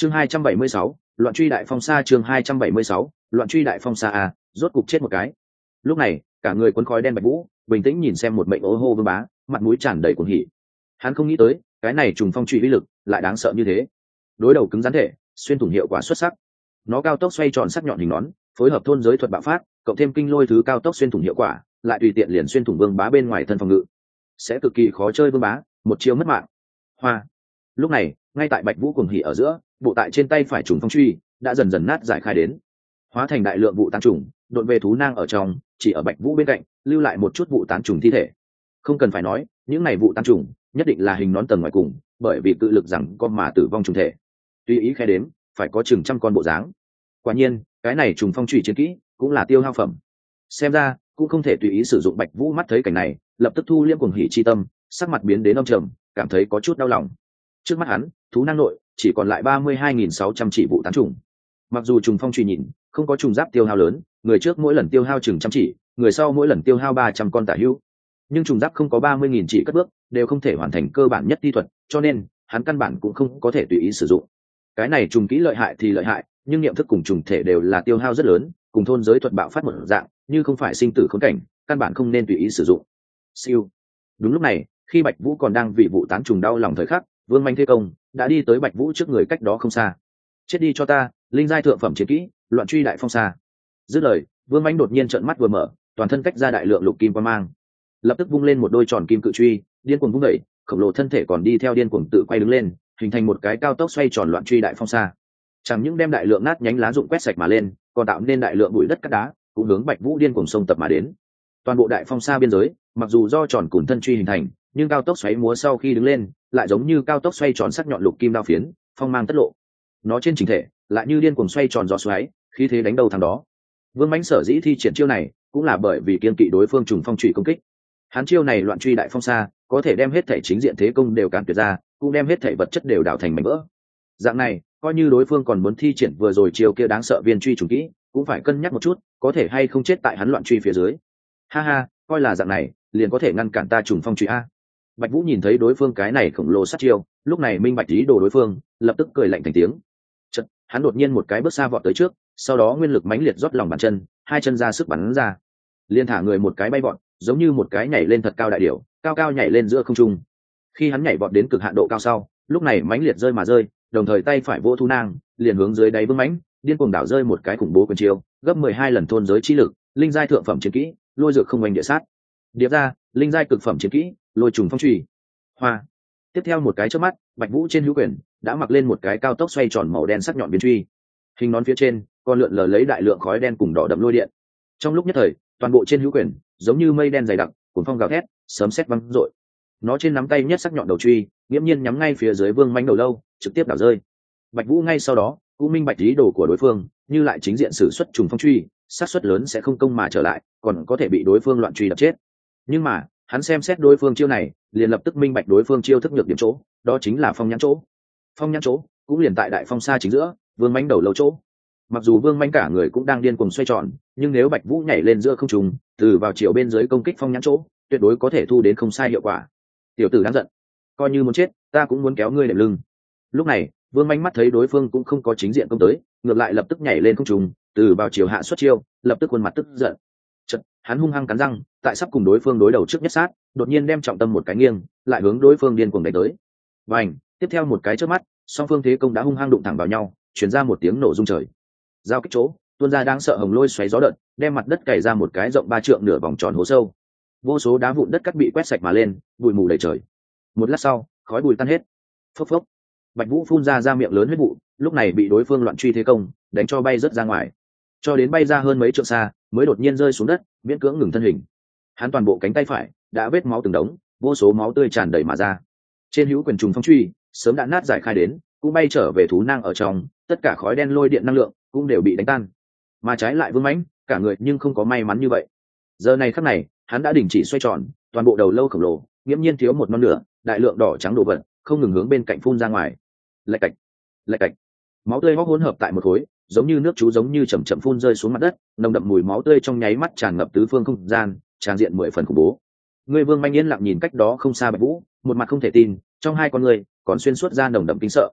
chương 276, loạn truy đại phong sa. Chương 276, loạn truy đại phong sa a, rốt cục chết một cái. Lúc này cả người cuốn khói đen Bạch Vũ bình tĩnh nhìn xem một mệnh ô hô vương bá, mặt mũi tràn đầy cuồng hỉ. Hắn không nghĩ tới cái này trùng phong truy uy lực lại đáng sợ như thế, đối đầu cứng rắn thể, xuyên thủng hiệu quả xuất sắc. Nó cao tốc xoay tròn sắc nhọn hình nón, phối hợp thôn giới thuật bạo phát, cộng thêm kinh lôi thứ cao tốc xuyên thủng hiệu quả, lại tùy tiện liền xuyên thủng vương bá bên ngoài thân phòng ngự, sẽ cực kỳ khó chơi vương bá, một chiêu mất mạng. Hoa. Lúc này ngay tại Bạch Vũ cuồng hỉ ở giữa, bộ tại trên tay phải trùng phong truy đã dần dần nát giải khai đến, hóa thành đại lượng vụ tán trùng đột về thú nang ở trong, chỉ ở Bạch Vũ bên cạnh lưu lại một chút vụ tán trùng thi thể. Không cần phải nói, những này vụ tán trùng nhất định là hình nón tầng ngoài cùng, bởi vì cự lực rằng con mà tử vong trùng thể. Tuy ý khe đếm, phải có chừng trăm con bộ dáng. Quả nhiên, cái này trùng phong truy chiến kỹ cũng là tiêu hao phẩm. Xem ra cũng không thể tùy ý sử dụng. Bạch Vũ mắt thấy cảnh này, lập tức thu liễm cuồng hỉ chi tâm, sắc mặt biến đến âm trầm, cảm thấy có chút đau lòng. Trước mắt hắn, thú năng nội chỉ còn lại 32.600 chỉ vụ tán trùng. Mặc dù trùng phong truy nhìn không có trùng giáp tiêu hao lớn, người trước mỗi lần tiêu hao chừng trăm chỉ, người sau mỗi lần tiêu hao 300 con tả hữu, nhưng trùng giáp không có 30.000 chỉ cất bước, đều không thể hoàn thành cơ bản nhất thi thuật, cho nên hắn căn bản cũng không có thể tùy ý sử dụng. Cái này trùng kỹ lợi hại thì lợi hại, nhưng niệm thức cùng trùng thể đều là tiêu hao rất lớn, cùng thôn giới thuật bạo phát một dạng, như không phải sinh tử khốn cảnh, căn bản không nên tùy ý sử dụng. Siêu. Đúng lúc này, khi Bạch Vũ còn đang vì vụ tán trùng đau lòng thời khắc, Vương Mạnh thế công đã đi tới Bạch Vũ trước người cách đó không xa. Chết đi cho ta, linh giai thượng phẩm chiến kỹ, loạn truy đại phong sa. Dứt lời, Vương Mạnh đột nhiên trợn mắt vừa mở, toàn thân cách ra đại lượng lục kim quang mang, lập tức vung lên một đôi tròn kim cự truy, điên cuồng vung đẩy, khổng lồ thân thể còn đi theo điên cuồng tự quay đứng lên, hình thành một cái cao tốc xoay tròn loạn truy đại phong sa. Chẳng những đem đại lượng nát nhánh lá rụng quét sạch mà lên, còn tạo nên đại lượng bụi đất cát đá, cũng hướng Bạch Vũ điên cuồng xông tập mà đến. Toàn bộ đại phong sa biên giới, mặc dù do tròn cùn thân truy hình thành, nhưng cao tốc xoáy múa sau khi đứng lên, lại giống như cao tốc xoay tròn sắc nhọn lục kim đao phiến, phong mang tất lộ. Nó trên chỉnh thể, lại như điên cuồng xoay tròn gió xoáy, khí thế đánh đầu thằng đó. Vương Mãnh sở dĩ thi triển chiêu này, cũng là bởi vì kiên kỵ đối phương trùng phong truy công kích. Hắn chiêu này loạn truy đại phong sa, có thể đem hết thể chính diện thế công đều cản tuyệt ra, cũng đem hết thể vật chất đều đảo thành mảnh vỡ. Dạng này, coi như đối phương còn muốn thi triển vừa rồi chiêu kia đáng sợ viên truy trùng kỹ, cũng phải cân nhắc một chút, có thể hay không chết tại hắn loạn truy phía dưới. Ha ha, coi là dạng này, liền có thể ngăn cản ta trùng phong truy a. Bạch Vũ nhìn thấy đối phương cái này khổng lồ sát chiêu, lúc này minh bạch ý đồ đối phương, lập tức cười lạnh thành tiếng. Chợt, hắn đột nhiên một cái bước xa vọt tới trước, sau đó nguyên lực mãnh liệt rót lòng bàn chân, hai chân ra sức bắn ra, liên thả người một cái bay vọt, giống như một cái nhảy lên thật cao đại điểu, cao cao nhảy lên giữa không trung. Khi hắn nhảy vọt đến cực hạn độ cao sau, lúc này mãnh liệt rơi mà rơi, đồng thời tay phải vỗ thu nang, liền hướng dưới đáy Vương Mãnh điên cuồng đảo rơi một cái khủng bố quyền chiêu, gấp 12 lần thôn giới chi lực, linh giai thượng phẩm chiến kỹ, lôi dược không oanh địa sát. Điệp ra, linh giai cực phẩm chiến kỹ, lôi trùng phong truy. Hoa. Tiếp theo một cái chớp mắt, Bạch Vũ trên hữu quyền đã mặc lên một cái cao tốc xoay tròn màu đen sắc nhọn biến truy. Hình nón phía trên còn lượn lờ lấy đại lượng khói đen cùng đỏ đậm lôi điện. Trong lúc nhất thời, toàn bộ trên hữu quyền giống như mây đen dày đặc, cuồng phong gào thét, sấm sét vang rội. Nó trên nắm tay nhất sắc nhọn đầu truy, nghiễm nhiên nhắm ngay phía dưới Vương Mãnh đầu lâu, trực tiếp đảo rơi. Bạch Vũ ngay sau đó cũng minh bạch ý đồ của đối phương, như lại chính diện sử xuất trùng phong truy, xác suất lớn sẽ không công mà trở lại, còn có thể bị đối phương loạn truy đập chết. Nhưng mà hắn xem xét đối phương chiêu này, liền lập tức minh bạch đối phương chiêu thức nhược điểm chỗ, đó chính là phong nhãn chỗ. Phong nhãn chỗ cũng liền tại đại phong sa chính giữa, Vương Mãnh đầu lâu chỗ. Mặc dù Vương Mãnh cả người cũng đang điên cuồng xoay tròn, nhưng nếu Bạch Vũ nhảy lên giữa không trung, từ vào chiều bên dưới công kích phong nhãn chỗ, tuyệt đối có thể thu đến không sai hiệu quả. Tiểu tử đáng giận, coi như muốn chết, ta cũng muốn kéo ngươi đệm lưng. Lúc này, Vương Mãnh mắt thấy đối phương cũng không có chính diện công tới, ngược lại lập tức nhảy lên không trung, từ vào chiều hạ xuất chiêu, lập tức khuôn mặt tức giận. Chợt, hắn hung hăng cắn răng, tại sắp cùng đối phương đối đầu trước nhất sát, đột nhiên đem trọng tâm một cái nghiêng, lại hướng đối phương điên cuồng đánh tới. Bành, tiếp theo một cái chớp mắt, song phương thế công đã hung hăng đụng thẳng vào nhau, truyền ra một tiếng nổ rung trời. Giao kích chỗ, tuôn ra đáng sợ hồng lôi xoáy gió đợt, đem mặt đất cày ra một cái rộng 3 trượng nửa vòng tròn hố sâu. Vô số đá vụn đất cắt bị quét sạch mà lên, bụi mù đầy trời. Một lát sau, khói bụi tan hết. Phốc phốc. Bạch Vũ phun ra miệng lớn huyết vụ, lúc này bị đối phương loạn truy thế công, đánh cho bay rất ra ngoài, cho đến bay ra hơn mấy trượng xa, mới đột nhiên rơi xuống đất, miễn cưỡng ngừng thân hình. Hắn toàn bộ cánh tay phải đã vết máu từng đống, vô số máu tươi tràn đầy mà ra. Trên hữu quyền trùng phong truy sớm đã nát giải khai đến, cũng bay trở về thú nang ở trong, tất cả khói đen lôi điện năng lượng cũng đều bị đánh tan. Mà trái lại Vương Mãnh, cả người nhưng không có may mắn như vậy. Giờ này khắc này, hắn đã đình chỉ xoay tròn, toàn bộ đầu lâu khổng lồ, nghiễm nhiên thiếu một non nửa, đại lượng đỏ trắng đồ vật không ngừng hướng bên cạnh phun ra ngoài. Lạch cạch, lạch cạch. Máu tươi hốc hỗn hợp tại một khối, giống như nước chú giống như chậm chậm phun rơi xuống mặt đất, nồng đậm mùi máu tươi trong nháy mắt tràn ngập tứ phương không gian, tràn diện 10 phần khủng bố. Người Vương Mãnh yên lặng nhìn cách đó không xa Bạch Vũ, một mặt không thể tin, trong hai con người còn xuyên suốt ra nồng đậm kính sợ.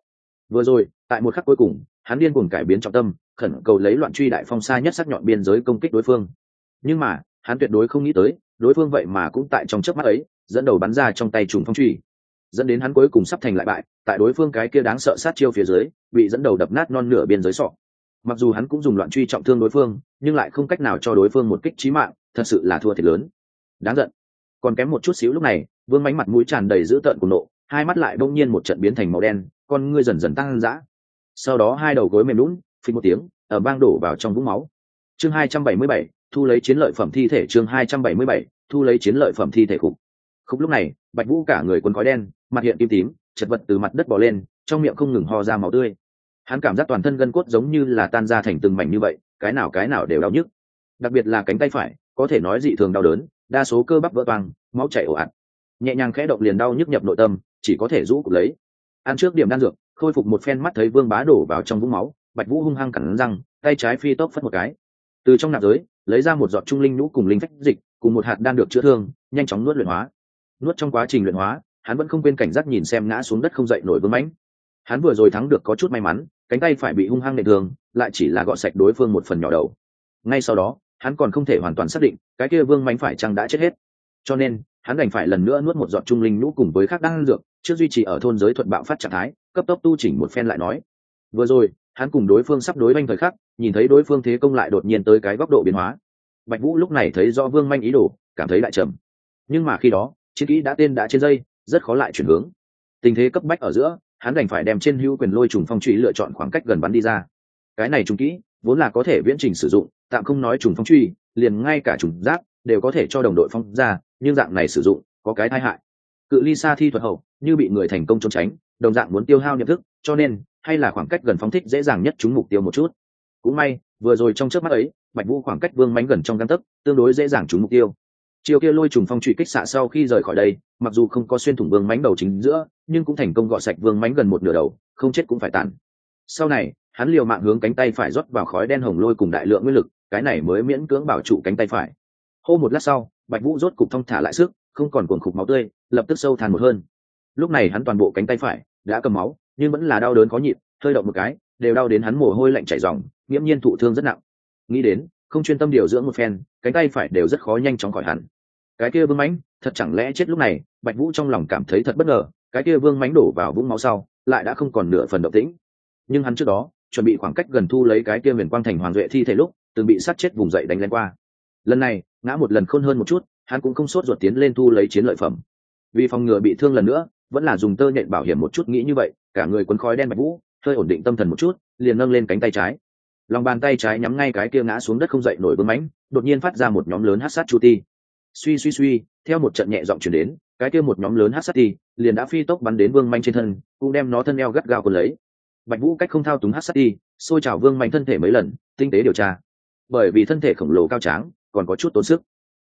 Vừa rồi tại một khắc cuối cùng hắn điên cuồng cải biến trọng tâm, khẩn cầu lấy loạn truy đại phong xa nhất sắc nhọn biên giới công kích đối phương. Nhưng mà hắn tuyệt đối không nghĩ tới đối phương vậy mà cũng tại trong chớp mắt ấy dẫn đầu bắn ra trong tay trùng phong truy, dẫn đến hắn cuối cùng sắp thành lại bại tại đối phương cái kia đáng sợ sát chiêu phía dưới, bị dẫn đầu đập nát non nửa biên giới sọ. Mặc dù hắn cũng dùng loạn truy trọng thương đối phương, nhưng lại không cách nào cho đối phương một kích chí mạng, thật sự là thua thiệt lớn. Đáng giận. Còn kém một chút xíu lúc này, Vương Mánh mặt mũi tràn đầy dữ tợn cùng nộ, hai mắt lại bỗng nhiên một trận biến thành màu đen, con ngươi dần dần tăng dã. Sau đó hai đầu gối mềm nhũn, phình một tiếng, ở bang đổ vào trong vũng máu. Chương 277, thu lấy chiến lợi phẩm thi thể. Chương 277, thu lấy chiến lợi phẩm thi thể khủng. Khúc lúc này, Bạch Vũ cả người quần khói đen, mặt hiện kim tím, chật vật từ mặt đất bò lên, trong miệng không ngừng ho ra máu tươi. Hắn cảm giác toàn thân gân cốt giống như là tan ra thành từng mảnh như vậy, cái nào đều đau nhức. Đặc biệt là cánh tay phải, có thể nói dị thường đau đớn, đa số cơ bắp vỡ toang, máu chảy ồ ạt. Nhẹ nhàng khẽ động liền đau nhức nhập nội tâm, chỉ có thể rũ cụp lấy. Ăn trước điểm đan dược, khôi phục một phen, mắt thấy Vương Bá đổ vào trong vũng máu, Bạch Vũ hung hăng cắn răng, tay trái phi tốc phất một cái, từ trong nạp giới lấy ra một giọt trung linh nhũ cùng linh phách dịch, cùng một hạt đan được chữa thương, nhanh chóng nuốt luyện hóa. Nuốt trong quá trình luyện hóa, hắn vẫn không quên cảnh giác nhìn xem ngã xuống đất không dậy nổi Vương Mãnh. Hắn vừa rồi thắng được có chút may mắn, cánh tay phải bị hung hăng nện thương, lại chỉ là gọt sạch đối phương một phần nhỏ đầu. Ngay sau đó, hắn còn không thể hoàn toàn xác định cái kia Vương Mãnh phải chăng đã chết hết, cho nên hắn đành phải lần nữa nuốt một giọt trung linh nhũ cùng với khác đan dược, trước duy trì ở thôn giới thuận bạo phát trạng thái, cấp tốc tu chỉnh một phen lại nói. Vừa rồi hắn cùng đối phương sắp đối oanh thời khắc, nhìn thấy đối phương thế công lại đột nhiên tới cái góc độ biến hóa. Bạch Vũ lúc này thấy rõ Vương Manh ý đồ, cảm thấy lại trầm. Nhưng mà khi đó chiến kỹ đã tên đã trên dây, rất khó lại chuyển hướng. Tình thế cấp bách ở giữa, hắn đành phải đem trên hữu quyền lôi trùng phong truy lựa chọn khoảng cách gần bắn đi ra. Cái này trùng kỹ vốn là có thể viễn trình sử dụng, tạm không nói trùng phong truy, liền ngay cả trùng giáp đều có thể cho đồng đội phong ra, nhưng dạng này sử dụng có cái tai hại. Cự ly xa thi thuật hậu, như bị người thành công trốn tránh, đồng dạng muốn tiêu hao niệm thức, cho nên hay là khoảng cách gần phóng thích dễ dàng nhất trúng mục tiêu một chút. Cũng may vừa rồi trong chớp mắt ấy, Bạch Vũ khoảng cách Vương Mánh gần trong gang tấc, tương đối dễ dàng trúng mục tiêu. Chiều kia lôi trùng phong truy kích xạ sau khi rời khỏi đây, mặc dù không có xuyên thủng Vương Mánh đầu chính giữa, nhưng cũng thành công gọt sạch Vương Mánh gần một nửa đầu, không chết cũng phải tàn. Sau này hắn liều mạng hướng cánh tay phải rót vào khói đen hồng lôi cùng đại lượng nguyên lực, cái này mới miễn cưỡng bảo trụ cánh tay phải. Hô một lát sau, Bạch Vũ rốt cục thong thả lại sức, không còn cuồng khục máu tươi, lập tức sâu than một hơn. Lúc này hắn toàn bộ cánh tay phải đã cầm máu, nhưng vẫn là đau đớn khó nhịn, hơi động một cái đều đau đến hắn mồ hôi lạnh chảy ròng, nghiễm nhiên thụ thương rất nặng. Nghĩ đến không chuyên tâm điều dưỡng một phen, cánh tay phải đều rất khó nhanh chóng khỏi hẳn. Cái kia Vương Mãnh thật chẳng lẽ chết? Lúc này Bạch Vũ trong lòng cảm thấy thật bất ngờ, cái kia Vương Mãnh đổ vào vũng máu sau lại đã không còn nửa phần động tĩnh. Nhưng hắn trước đó chuẩn bị khoảng cách gần thu lấy cái kia Huyền Quang Thành Hoàng Duệ thi thể lúc từng bị sát chết vùng dậy đánh lên qua. Lần này ngã một lần khôn hơn một chút, hắn cũng không sốt ruột tiến lên thu lấy chiến lợi phẩm. Vì phòng ngừa bị thương lần nữa, vẫn là dùng tơ nhện bảo hiểm một chút, nghĩ như vậy, cả người quấn khói đen Bạch Vũ hơi ổn định tâm thần một chút, liền nâng lên cánh tay trái, lòng bàn tay trái nhắm ngay cái kia ngã xuống đất không dậy nổi Vương Mãnh, đột nhiên phát ra một nhóm lớn hắc sát chu ti. Suy suy suy, theo một trận nhẹ giọng truyền đến, cái kia một nhóm lớn hắc sát ti liền đã phi tốc bắn đến Vương Mãnh trên thân, cũng đem nó thân eo gắt gao cuốn lấy. Bạch Vũ cách không thao túng hắc sát ti, xôi trào Vương Mãnh thân thể mấy lần, tinh tế điều tra. Bởi vì thân thể khổng lồ cao tráng, còn có chút tốn sức.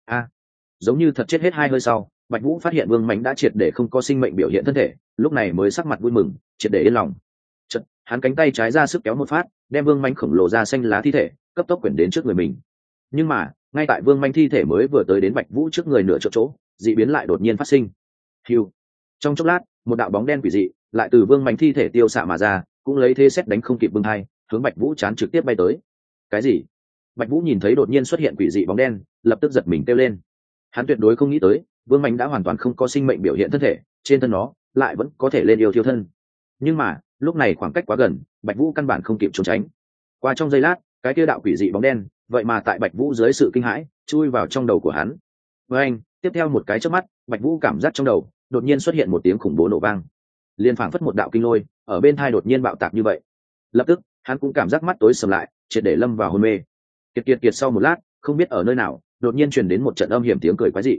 Giống như thật chết hết hai hơi sau, Bạch Vũ phát hiện Vương Mãnh đã triệt để không có sinh mệnh biểu hiện thân thể, lúc này mới sắc mặt vui mừng, triệt để yên lòng. Chợt, hắn cánh tay trái ra sức kéo một phát, đem Vương Mãnh khổng lồ da xanh lá thi thể cấp tốc quyển đến trước người mình. Nhưng mà, ngay tại Vương Mãnh thi thể mới vừa tới đến Bạch Vũ trước người nửa chỗ, dị biến lại đột nhiên phát sinh. Hưu. Trong chốc lát, một đạo bóng đen quỷ dị lại từ Vương Mãnh thi thể tiêu xạ mà ra, cũng lấy thế xét đánh không kịp bưng hai, hướng Bạch Vũ chán trực tiếp bay tới. Cái gì? Bạch Vũ nhìn thấy đột nhiên xuất hiện quỷ dị bóng đen, lập tức giật mình kêu lên. Hắn tuyệt đối không nghĩ tới Vương Mãnh đã hoàn toàn không có sinh mệnh biểu hiện thân thể, trên thân nó lại vẫn có thể lên yêu thiêu thân. Nhưng mà lúc này khoảng cách quá gần, Bạch Vũ căn bản không kịp trốn tránh. Qua trong giây lát, cái kia đạo quỷ dị bóng đen vậy mà tại Bạch Vũ dưới sự kinh hãi chui vào trong đầu của hắn. Với anh, tiếp theo một cái chớp mắt, Bạch Vũ cảm giác trong đầu đột nhiên xuất hiện một tiếng khủng bố nổ vang, liên phảng phất một đạo kinh lôi ở bên tai đột nhiên bạo tạc như vậy. Lập tức hắn cũng cảm giác mắt tối sầm lại, triệt để lâm vào hôn mê. Kiệt sau một lát, không biết ở nơi nào đột nhiên truyền đến một trận âm hiểm tiếng cười quái dị.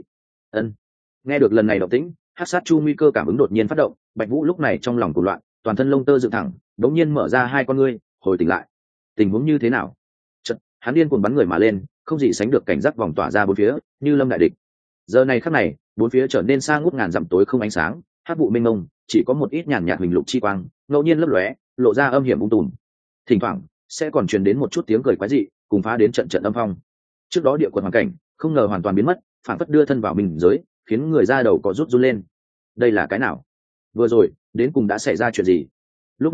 Nghe được lần này động tĩnh, hắc sát chu nguy cơ cảm ứng đột nhiên phát động, Bạch Vũ lúc này trong lòng cuồng loạn, toàn thân lông tơ dựng thẳng, đống nhiên mở ra hai con ngươi, hồi tỉnh lại. Tình huống như thế nào? Chợt, hắn điên cuồng bắn người mà lên, không gì sánh được cảnh giác vòng tỏa ra bốn phía, như lâm đại địch. Giờ này khắc này, bốn phía trở nên xa ngút ngàn dặm tối không ánh sáng, hắc vụ mênh mông, chỉ có một ít nhàn nhạt huỳnh lục chi quang, ngẫu nhiên lấp lóe, lộ ra âm hiểm ung tùm. Thỉnh thoảng sẽ còn truyền đến một chút tiếng cười quái dị, cùng phá đến trận âm phong. Trước đó địa quật hoàn cảnh không ngờ hoàn toàn biến mất, phản phất đưa thân vào mình giới, khiến người ra đầu có rút run lên. Đây là cái nào? Vừa rồi đến cùng đã xảy ra chuyện gì? Lúc này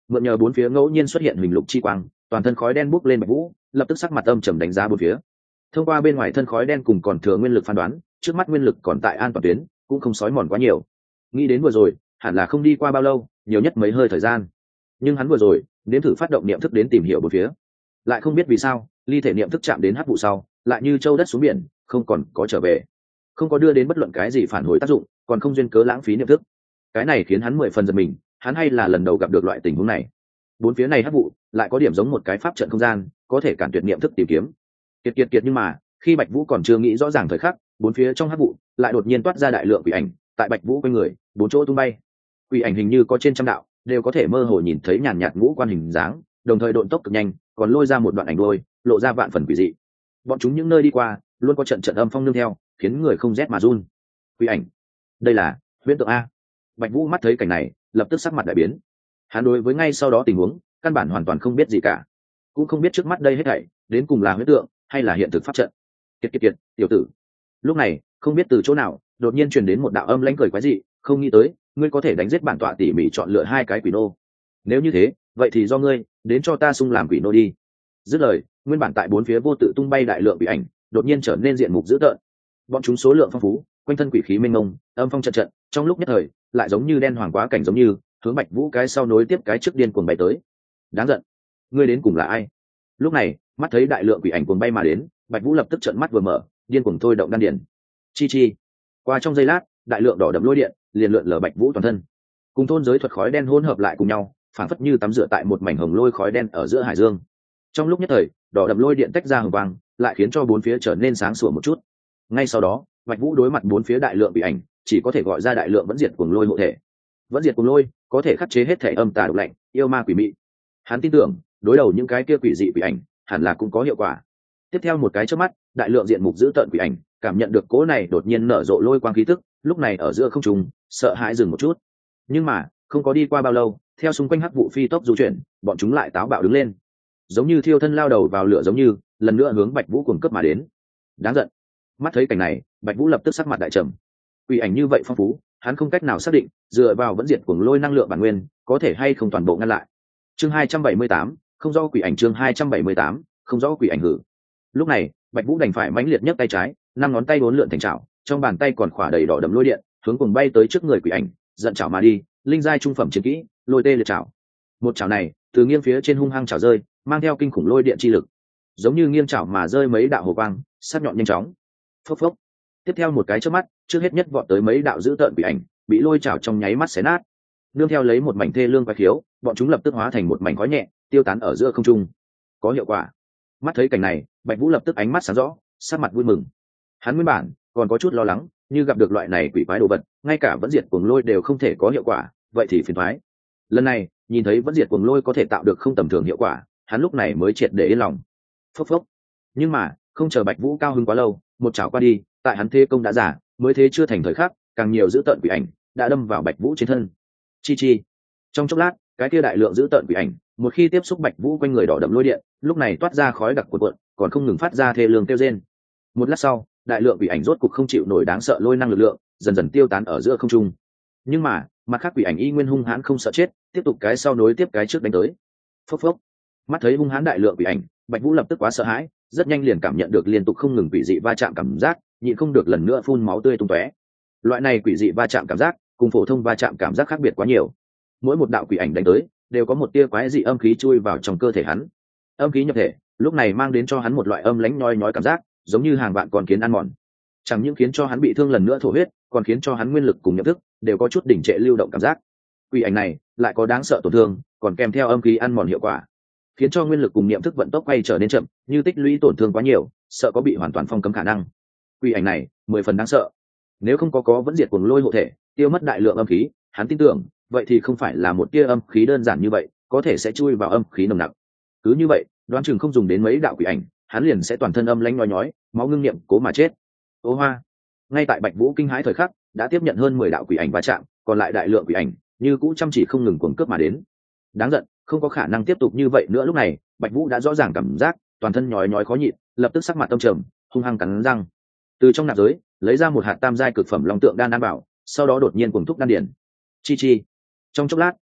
mượn nhờ bốn phía ngẫu nhiên xuất hiện huỳnh lục chi quang, toàn thân khói đen bốc lên bạch vũ lập tức sắc mặt âm trầm đánh giá bốn phía. Thông qua bên ngoài thân khói đen cùng còn thừa nguyên lực phán đoán, trước mắt nguyên lực còn tại an toàn tuyến, cũng không sói mòn quá nhiều. Nghĩ đến vừa rồi hẳn là không đi qua bao lâu, nhiều nhất mấy hơi thời gian. Nhưng hắn vừa rồi nếm thử phát động niệm thức đến tìm hiểu bốn phía, lại không biết vì sao ly thể niệm thức chạm đến hắc vụ sau lại như châu đất xuống biển, không còn có trở về, không có đưa đến bất luận cái gì phản hồi tác dụng, còn không duyên cớ lãng phí niệm thức. Cái này khiến hắn 10 phần giật mình, hắn hay là lần đầu gặp được loại tình huống này. Bốn phía này hắc vụ lại có điểm giống một cái pháp trận không gian, có thể cản tuyệt niệm thức tìm kiếm. Kiệt nhưng mà khi Bạch Vũ còn chưa nghĩ rõ ràng thời khắc, bốn phía trong hắc vụ lại đột nhiên toát ra đại lượng quỷ ảnh, tại Bạch Vũ quanh người bốn chỗ tung bay. Quỷ ảnh hình như có trên trăm đạo, đều có thể mơ hồ nhìn thấy nhàn nhạt ngũ quan hình dáng, đồng thời độn tốc cực nhanh, còn lôi ra một đoạn ảnh đuôi, lộ ra vạn phần quỷ dị. Bọn chúng những nơi đi qua luôn có trận trận âm phong nương theo, khiến người không rét mà run. Quỷ ảnh, đây là huyễn tượng a. Bạch Vũ mắt thấy cảnh này lập tức sắc mặt đại biến. Hắn đối với ngay sau đó tình huống căn bản hoàn toàn không biết gì cả, cũng không biết trước mắt đây hết thảy đến cùng là huyễn tượng hay là hiện thực pháp trận. Kiệt, tiểu tử. Lúc này không biết từ chỗ nào đột nhiên truyền đến một đạo âm lãnh cười quái dị, không nghĩ tới ngươi có thể đánh giết bản tọa tỉ mỉ chọn lựa 2 cái quỷ nô. Nếu như thế vậy thì do ngươi đến cho ta xung làm quỷ nô đi. Dứt lời, nguyên bản tại bốn phía vô tự tung bay đại lượng quỷ ảnh đột nhiên trở nên diện mục dữ tợn. Bọn chúng số lượng phong phú, quanh thân quỷ khí mênh mông, âm phong trận trận, trong lúc nhất thời lại giống như đen hoàng quá cảnh giống như hướng Bạch Vũ cái sau nối tiếp cái trước điên cuồng bay tới. Đáng giận, ngươi đến cùng là ai? Lúc này mắt thấy đại lượng quỷ ảnh cuồng bay mà đến, Bạch Vũ lập tức trợn mắt vừa mở, điên cuồng thôi động đan điền. Chi. Qua trong giây lát, đại lượng đỏ đậm lôi điện liền lượn lờ Bạch Vũ toàn thân, cùng thôn giới thuật khói đen hỗn hợp lại cùng nhau, phản phất như tắm rửa tại một mảnh hồng lôi khói đen ở giữa hải dương. Trong lúc nhất thời, đỏ đậm lôi điện tách ra hồng vàng, lại khiến cho bốn phía trở nên sáng sủa một chút. Ngay sau đó, Bạch Vũ đối mặt bốn phía đại lượng quỷ ảnh, chỉ có thể gọi ra đại lượng vẫn diệt cuồng lôi hộ thể. Vẫn diệt cuồng lôi có thể khắc chế hết thể âm tà độc lạnh, yêu ma quỷ mị. Hắn tin tưởng, đối đầu những cái kia quỷ dị quỷ ảnh, hẳn là cũng có hiệu quả. Tiếp theo một cái chớp mắt, đại lượng diện mục giữ tợn quỷ ảnh, cảm nhận được cỗ này đột nhiên nở rộ lôi quang khí tức, lúc này ở giữa không trung, sợ hãi dừng một chút. Nhưng mà, không có đi qua bao lâu, theo xung quanh hắc vụ phi tốc du chuyển, bọn chúng lại táo bạo đứng lên, giống như thiêu thân lao đầu vào lửa giống như, lần nữa hướng Bạch Vũ cuồng cấp mà đến. Đáng giận. Mắt thấy cảnh này, Bạch Vũ lập tức sắc mặt đại trầm. Quỷ ảnh như vậy phong phú, hắn không cách nào xác định, dựa vào vẫn diệt cuồng lôi năng lượng bản nguyên, có thể hay không toàn bộ ngăn lại. Chương 278, không rõ quỷ ảnh. Chương 278, không rõ quỷ ảnh hử. Lúc này, Bạch Vũ đành phải mãnh liệt nhấc tay trái, 5 ngón tay uốn lượn thành chảo, trong bàn tay còn khỏa đầy đỏ đậm lôi điện, hướng cùng bay tới trước người quỷ ảnh, giận chảo mà đi, linh giai trung phẩm chiến kỹ, lôi tê liệt chảo. Một chảo này, từ nghiêng phía trên hung hăng chảo rơi, mang theo kinh khủng lôi điện chi lực, giống như nghiêng chảo mà rơi mấy đạo hồ quang, sắc nhọn nhanh chóng. Phốc phốc. Tiếp theo một cái chớp mắt, trước hết nhất vọt tới mấy đạo dữ tợn quỷ ảnh, bị lôi chảo trong nháy mắt xé nát. Nương theo lấy một mảnh thê lương quái khiếu, bọn chúng lập tức hóa thành một mảnh khói nhẹ, tiêu tán ở giữa không trung. Có hiệu quả. Mắt thấy cảnh này, Bạch Vũ lập tức ánh mắt sáng rõ, sắc mặt vui mừng. Hắn nguyên bản còn có chút lo lắng, như gặp được loại này quỷ quái đồ vật, ngay cả vẫn diệt cuồng lôi đều không thể có hiệu quả, vậy thì phiền toái. Lần này, nhìn thấy vẫn diệt cuồng lôi có thể tạo được không tầm thường hiệu quả, hắn lúc này mới triệt để yên lòng. Phốc phốc. Nhưng mà, không chờ Bạch Vũ cao hứng quá lâu, một chảo qua đi, tại hắn thế công đã giả, mới thế chưa thành thời khắc, càng nhiều dữ tợn quỷ ảnh đã đâm vào Bạch Vũ trên thân. Chi. Trong chốc lát, cái kia đại lượng dữ tợn quỷ ảnh, một khi tiếp xúc Bạch Vũ quanh người đỏ đậm lôi điện, lúc này toát ra khói đặc cuộn, còn không ngừng phát ra thê lương kêu rên. Một lát sau, đại lượng quỷ ảnh rốt cục không chịu nổi đáng sợ lôi năng lực lượng, dần dần tiêu tán ở giữa không trung. Nhưng mà, mặt khác quỷ ảnh y nguyên hung hãn không sợ chết, tiếp tục cái sau nối tiếp cái trước đánh tới. Phốc phốc. Mắt thấy hung hãn đại lượng quỷ ảnh, Bạch Vũ lập tức quá sợ hãi, rất nhanh liền cảm nhận được liên tục không ngừng quỷ dị va chạm cảm giác, nhịn không được lần nữa phun máu tươi tung tóe. Loại này quỷ dị va chạm cảm giác, cùng phổ thông va chạm cảm giác khác biệt quá nhiều. Mỗi một đạo quỷ ảnh đánh tới, đều có một tia quái dị âm khí chui vào trong cơ thể hắn. Âm khí nhập thể, lúc này mang đến cho hắn một loại âm lãnh nhoi nhói cảm giác, giống như hàng vạn con kiến ăn mòn. Chẳng những khiến cho hắn bị thương lần nữa thổ huyết, còn khiến cho hắn nguyên lực cùng nhận thức đều có chút đỉnh trệ lưu động cảm giác. Quỷ ảnh này lại có đáng sợ tổn thương, còn kèm theo âm khí ăn mòn hiệu quả, khiến cho nguyên lực cùng niệm thức vận tốc quay trở nên chậm, như tích lũy tổn thương quá nhiều, sợ có bị hoàn toàn phong cấm khả năng. Quỷ ảnh này 10 phần đáng sợ. Nếu không có vẫn diệt cuồng lôi hộ thể, tiêu mất đại lượng âm khí, hắn tin tưởng, vậy thì không phải là một tia âm khí đơn giản như vậy, có thể sẽ chui vào âm khí nồng nặc. Cứ như vậy, đoán chừng không dùng đến mấy đạo quỷ ảnh, hắn liền sẽ toàn thân âm lãnh nhói nhói, máu ngưng niệm cố mà chết. Ô hoa. Ngay tại Bạch Vũ kinh hãi thời khắc, đã tiếp nhận hơn 10 đạo quỷ ảnh va chạm, còn lại đại lượng quỷ ảnh như cũ chăm chỉ không ngừng cuồng cướp mà đến. Đáng giận, không có khả năng tiếp tục như vậy nữa. Lúc này, Bạch Vũ đã rõ ràng cảm giác toàn thân nhói nhói khó nhịn, lập tức sắc mặt tâm trầm, hung hăng cắn răng. Từ trong nạp giới, lấy ra một hạt tam giai cực phẩm long tượng đan an bảo, sau đó đột nhiên cuồng thúc đan điển. Chi. Trong chốc lát,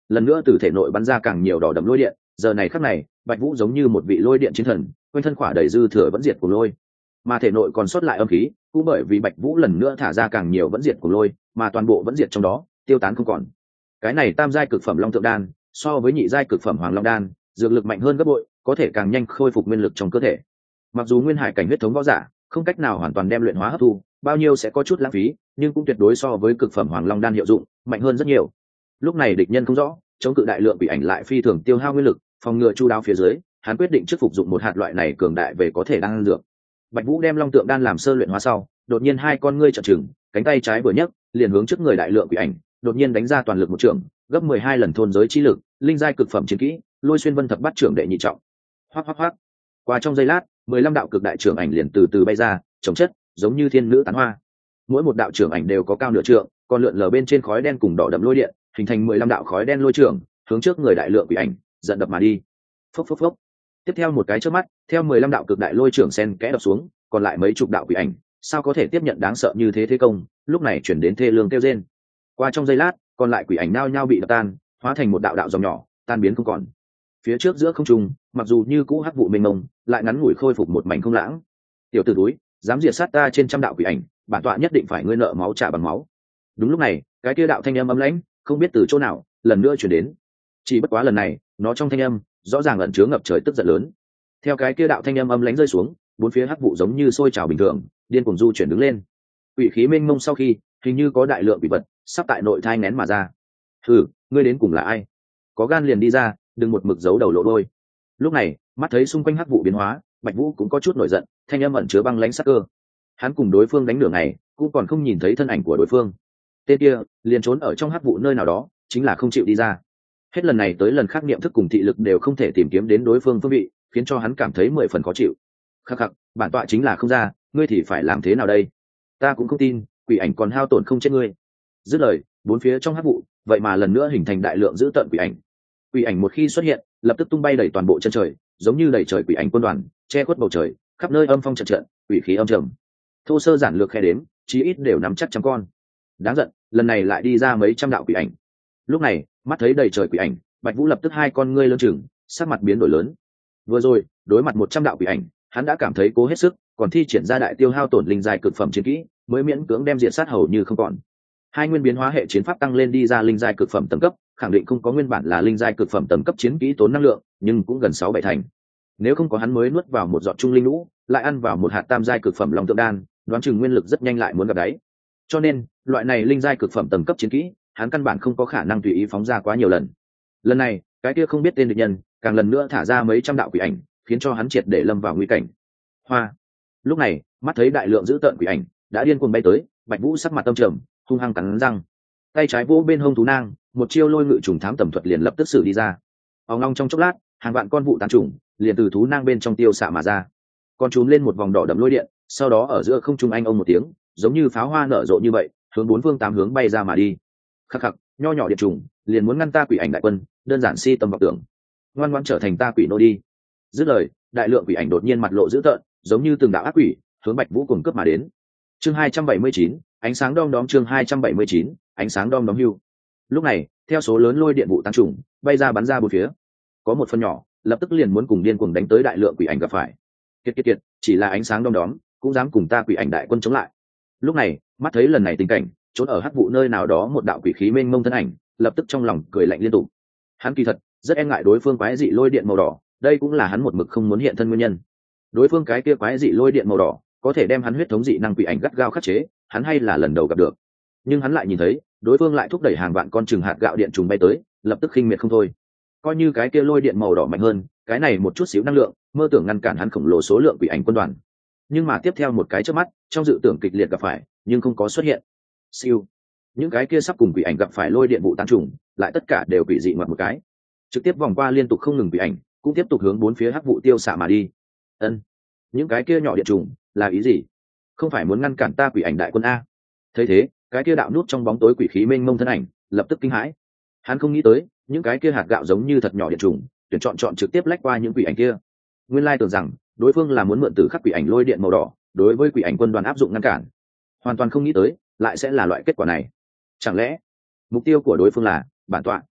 lần nữa từ thể nội bắn ra càng nhiều đỏ đậm lôi điện. Giờ này khắc này, Bạch Vũ giống như một vị lôi điện chiến thần, quanh thân khỏa đầy dư thừa vẫn diệt của lôi, mà thể nội còn sót lại âm khí cũng bởi vì Bạch Vũ lần nữa thả ra càng nhiều vẫn diệt của lôi, mà toàn bộ vẫn diệt trong đó tiêu tán không còn. Cái này tam giai cực phẩm long tượng đan so với nhị giai cực phẩm hoàng long đan dược lực mạnh hơn gấp bội, có thể càng nhanh khôi phục nguyên lực trong cơ thể. Mặc dù nguyên hải cảnh huyết thống võ giả không cách nào hoàn toàn đem luyện hóa hấp thu, bao nhiêu sẽ có chút lãng phí, nhưng cũng tuyệt đối so với cực phẩm hoàng long đan hiệu dụng mạnh hơn rất nhiều. Lúc này địch nhân không rõ, chống cự đại lượng quỷ ảnh lại phi thường tiêu hao nguyên lực, phòng ngừa chu đáo phía dưới, hắn quyết định trước phục dụng một hạt loại này cường đại về có thể đan dược. Bạch Vũ đem long tượng đan làm sơ luyện hóa sau, đột nhiên hai con ngươi trợn trừng, cánh tay trái vừa nhấc, liền hướng trước người đại lượng quỷ ảnh, đột nhiên đánh ra toàn lực một trường, gấp 12 lần thôn giới chi lực, linh giai cực phẩm chiến kỹ, lôi xuyên vân thập bát trưởng đệ nhị trọng. Hoắc hoắc hoắc. Qua trong giây lát, 15 đạo cực đại trưởng ảnh liền từ từ bay ra, chồng chất, giống như thiên nữ tán hoa. Mỗi một đạo trưởng ảnh đều có cao nửa trượng, còn lượn lờ bên trên khói đen cùng đỏ đậm lôi điện, hình thành 15 đạo khói đen lôi trưởng, hướng trước người đại lượng quỷ ảnh, giận đập mà đi. Phốc phốc phốc. Tiếp theo một cái chớp mắt, theo 15 đạo cực đại lôi trưởng sen kẽ đập xuống, còn lại mấy chục đạo quỷ ảnh, sao có thể tiếp nhận đáng sợ như thế thế công, lúc này chuyển đến thê lương kêu rên. Qua trong giây lát, còn lại quỷ ảnh nao nhao bị đập tan, hóa thành một đạo đạo dòng nhỏ, tan biến không còn. Phía trước giữa không trung, mặc dù như cũ hắc vụ mênh mông, lại ngắn ngủi khôi phục một mảnh không lãng. Tiểu tử túi, dám diệt sát ta trên trăm đạo quỷ ảnh, bản tọa nhất định phải ngươi nợ máu trả bằng máu. Đúng lúc này, cái kia đạo thanh âm ấm lãnh, không biết từ chỗ nào, lần nữa truyền đến. Chỉ bất quá lần này, nó trong thanh âm, rõ ràng ẩn chứa ngập trời tức giận lớn. Theo cái kia đạo thanh âm ấm lãnh rơi xuống, bốn phía hắc vụ giống như sôi trào bình thường, điên cuồng du chuyển đứng lên. Quỷ khí mênh mông sau khi, hình như có đại lượng quỷ vật sắp tại nội thai nén mà ra. Hừ, ngươi đến cùng là ai? Có gan liền đi ra, đừng một mực giấu đầu lộ đôi. Lúc này, mắt thấy xung quanh hắc vụ biến hóa, Bạch Vũ cũng có chút nổi giận, thanh âm ẩn chứa băng lãnh sắc cơ. Hắn cùng đối phương đánh nửa ngày, cũng còn không nhìn thấy thân ảnh của đối phương. Tên kia liền trốn ở trong hắc vụ nơi nào đó, chính là không chịu đi ra. Hết lần này tới lần khác niệm thức cùng thị lực đều không thể tìm kiếm đến đối phương phương vị, khiến cho hắn cảm thấy 10 phần khó chịu. Khắc khắc, bản tọa chính là không ra, ngươi thì phải làm thế nào đây? Ta cũng không tin, quỷ ảnh còn hao tổn không chết ngươi. Dứt lời, bốn phía trong hắc vụ, vậy mà lần nữa hình thành đại lượng dữ tợn quỷ ảnh. Quỷ ảnh một khi xuất hiện, lập tức tung bay đầy toàn bộ chân trời, giống như đầy trời quỷ ảnh quân đoàn, che khuất bầu trời, khắp nơi âm phong trận trận, quỷ khí âm trầm. Thô sơ giản lược khe đếm, chí ít đều nắm chắc trăm con. Đáng giận, lần này lại đi ra mấy trăm đạo quỷ ảnh. Lúc này, mắt thấy đầy trời quỷ ảnh, Bạch Vũ lập tức hai con ngươi lơ chừng, sắc mặt biến đổi lớn. Vừa rồi, đối mặt 100 đạo quỷ ảnh, hắn đã cảm thấy cố hết sức, còn thi triển ra đại tiêu hao tổn linh giai cực phẩm chiến kỹ, mới miễn cưỡng đem diện sát hầu như không còn. Hai nguyên biến hóa hệ chiến pháp tăng lên đi ra linh giai cực phẩm tầng cấp, khẳng định không có nguyên bản là linh giai cực phẩm tầng cấp chiến kỹ tốn năng lượng, nhưng cũng gần 6-7 thành. Nếu không có hắn mới nuốt vào một giọt trung linh lũ, lại ăn vào một hạt tam giai cực phẩm long tượng đan, đoán chừng nguyên lực rất nhanh lại muốn gặp đáy. Cho nên, loại này linh giai cực phẩm tầng cấp chiến kỹ, hắn căn bản không có khả năng tùy ý phóng ra quá nhiều lần. Lần này, cái kia không biết tên địch nhân, càng lần nữa thả ra mấy trăm đạo quỷ ảnh, khiến cho hắn triệt để lâm vào nguy cảnh. Hoa. Lúc này, mắt thấy đại lượng dữ tợn quỷ ảnh đã điên cuồng bay tới, Bạch Vũ sắc mặt tâm trầm, hung hăng cắn răng. Tay trái vỗ bên hông thú nang, một chiêu lôi ngự trùng thám tầm thuật liền lập tức xử đi ra. Ong long trong chốc lát, hàng vạn con vụ tán trùng liền từ thú nang bên trong tiêu xạ mà ra. Con trún lên một vòng đỏ đậm lôi điện, sau đó ở giữa không trung anh ông một tiếng, giống như pháo hoa nở rộ như vậy, hướng bốn phương tám hướng bay ra mà đi. Khắc khắc, nho nhỏ điện trùng, liền muốn ngăn ta quỷ ảnh đại quân, đơn giản si tâm vọng tưởng. Ngoan ngoãn trở thành ta quỷ nô đi. Dứt lời, đại lượng quỷ ảnh đột nhiên mặt lộ dữ tợn, giống như từng đạo ác quỷ, hướng Bạch Vũ cùng cướp mà đến. Chương 279, ánh sáng đom đóm. Chương 279, ánh sáng đom đóm hưu. Lúc này, theo số lớn lôi điện vụ tăng trùng bay ra bắn ra bốn phía, có một phần nhỏ lập tức liền muốn cùng điên cuồng đánh tới đại lượng quỷ ảnh gặp phải. Kiệt, chỉ là ánh sáng đom đóm, cũng dám cùng ta quỷ ảnh đại quân chống lại. Lúc này, mắt thấy lần này tình cảnh, trốn ở hắc vụ nơi nào đó một đạo quỷ khí mênh mông thân ảnh, lập tức trong lòng cười lạnh liên tục. Hắn kỳ thật rất e ngại đối phương quái dị lôi điện màu đỏ, đây cũng là hắn một mực không muốn hiện thân nguyên nhân. Đối phương cái kia quái dị lôi điện màu đỏ có thể đem hắn huyết thống dị năng quỷ ảnh gắt gao khắc chế, hắn hay là lần đầu gặp được. Nhưng hắn lại nhìn thấy, đối phương lại thúc đẩy hàng vạn con trừng hạt gạo điện trùng bay tới, lập tức khinh miệt không thôi. Coi như cái kia lôi điện màu đỏ mạnh hơn, cái này một chút xíu năng lượng, mơ tưởng ngăn cản hắn khổng lồ số lượng quỷ ảnh quân đoàn. Nhưng mà tiếp theo một cái chớp mắt, trong dự tưởng kịch liệt gặp phải, nhưng không có xuất hiện. Siêu. Những cái kia sắp cùng quỷ ảnh gặp phải lôi điện vụ tán trùng, lại tất cả đều quỷ dị ngoặt một cái, trực tiếp vòng qua liên tục không ngừng quỷ ảnh, cũng tiếp tục hướng bốn phía hắc vụ tiêu xạ mà đi. Ân, những cái kia nhỏ điện trùng là ý gì? Không phải muốn ngăn cản ta quỷ ảnh đại quân a? Thấy thế, cái kia đạo nút trong bóng tối quỷ khí mênh mông thân ảnh lập tức kinh hãi. Hắn không nghĩ tới, những cái kia hạt gạo giống như thật nhỏ điện trùng, tuyển chọn trực tiếp lách qua những quỷ ảnh kia. Nguyên lai tưởng rằng đối phương là muốn mượn từ khắc quỷ ảnh lôi điện màu đỏ, đối với quỷ ảnh quân đoàn áp dụng ngăn cản. Hoàn toàn không nghĩ tới, lại sẽ là loại kết quả này. Chẳng lẽ mục tiêu của đối phương là bản tọa?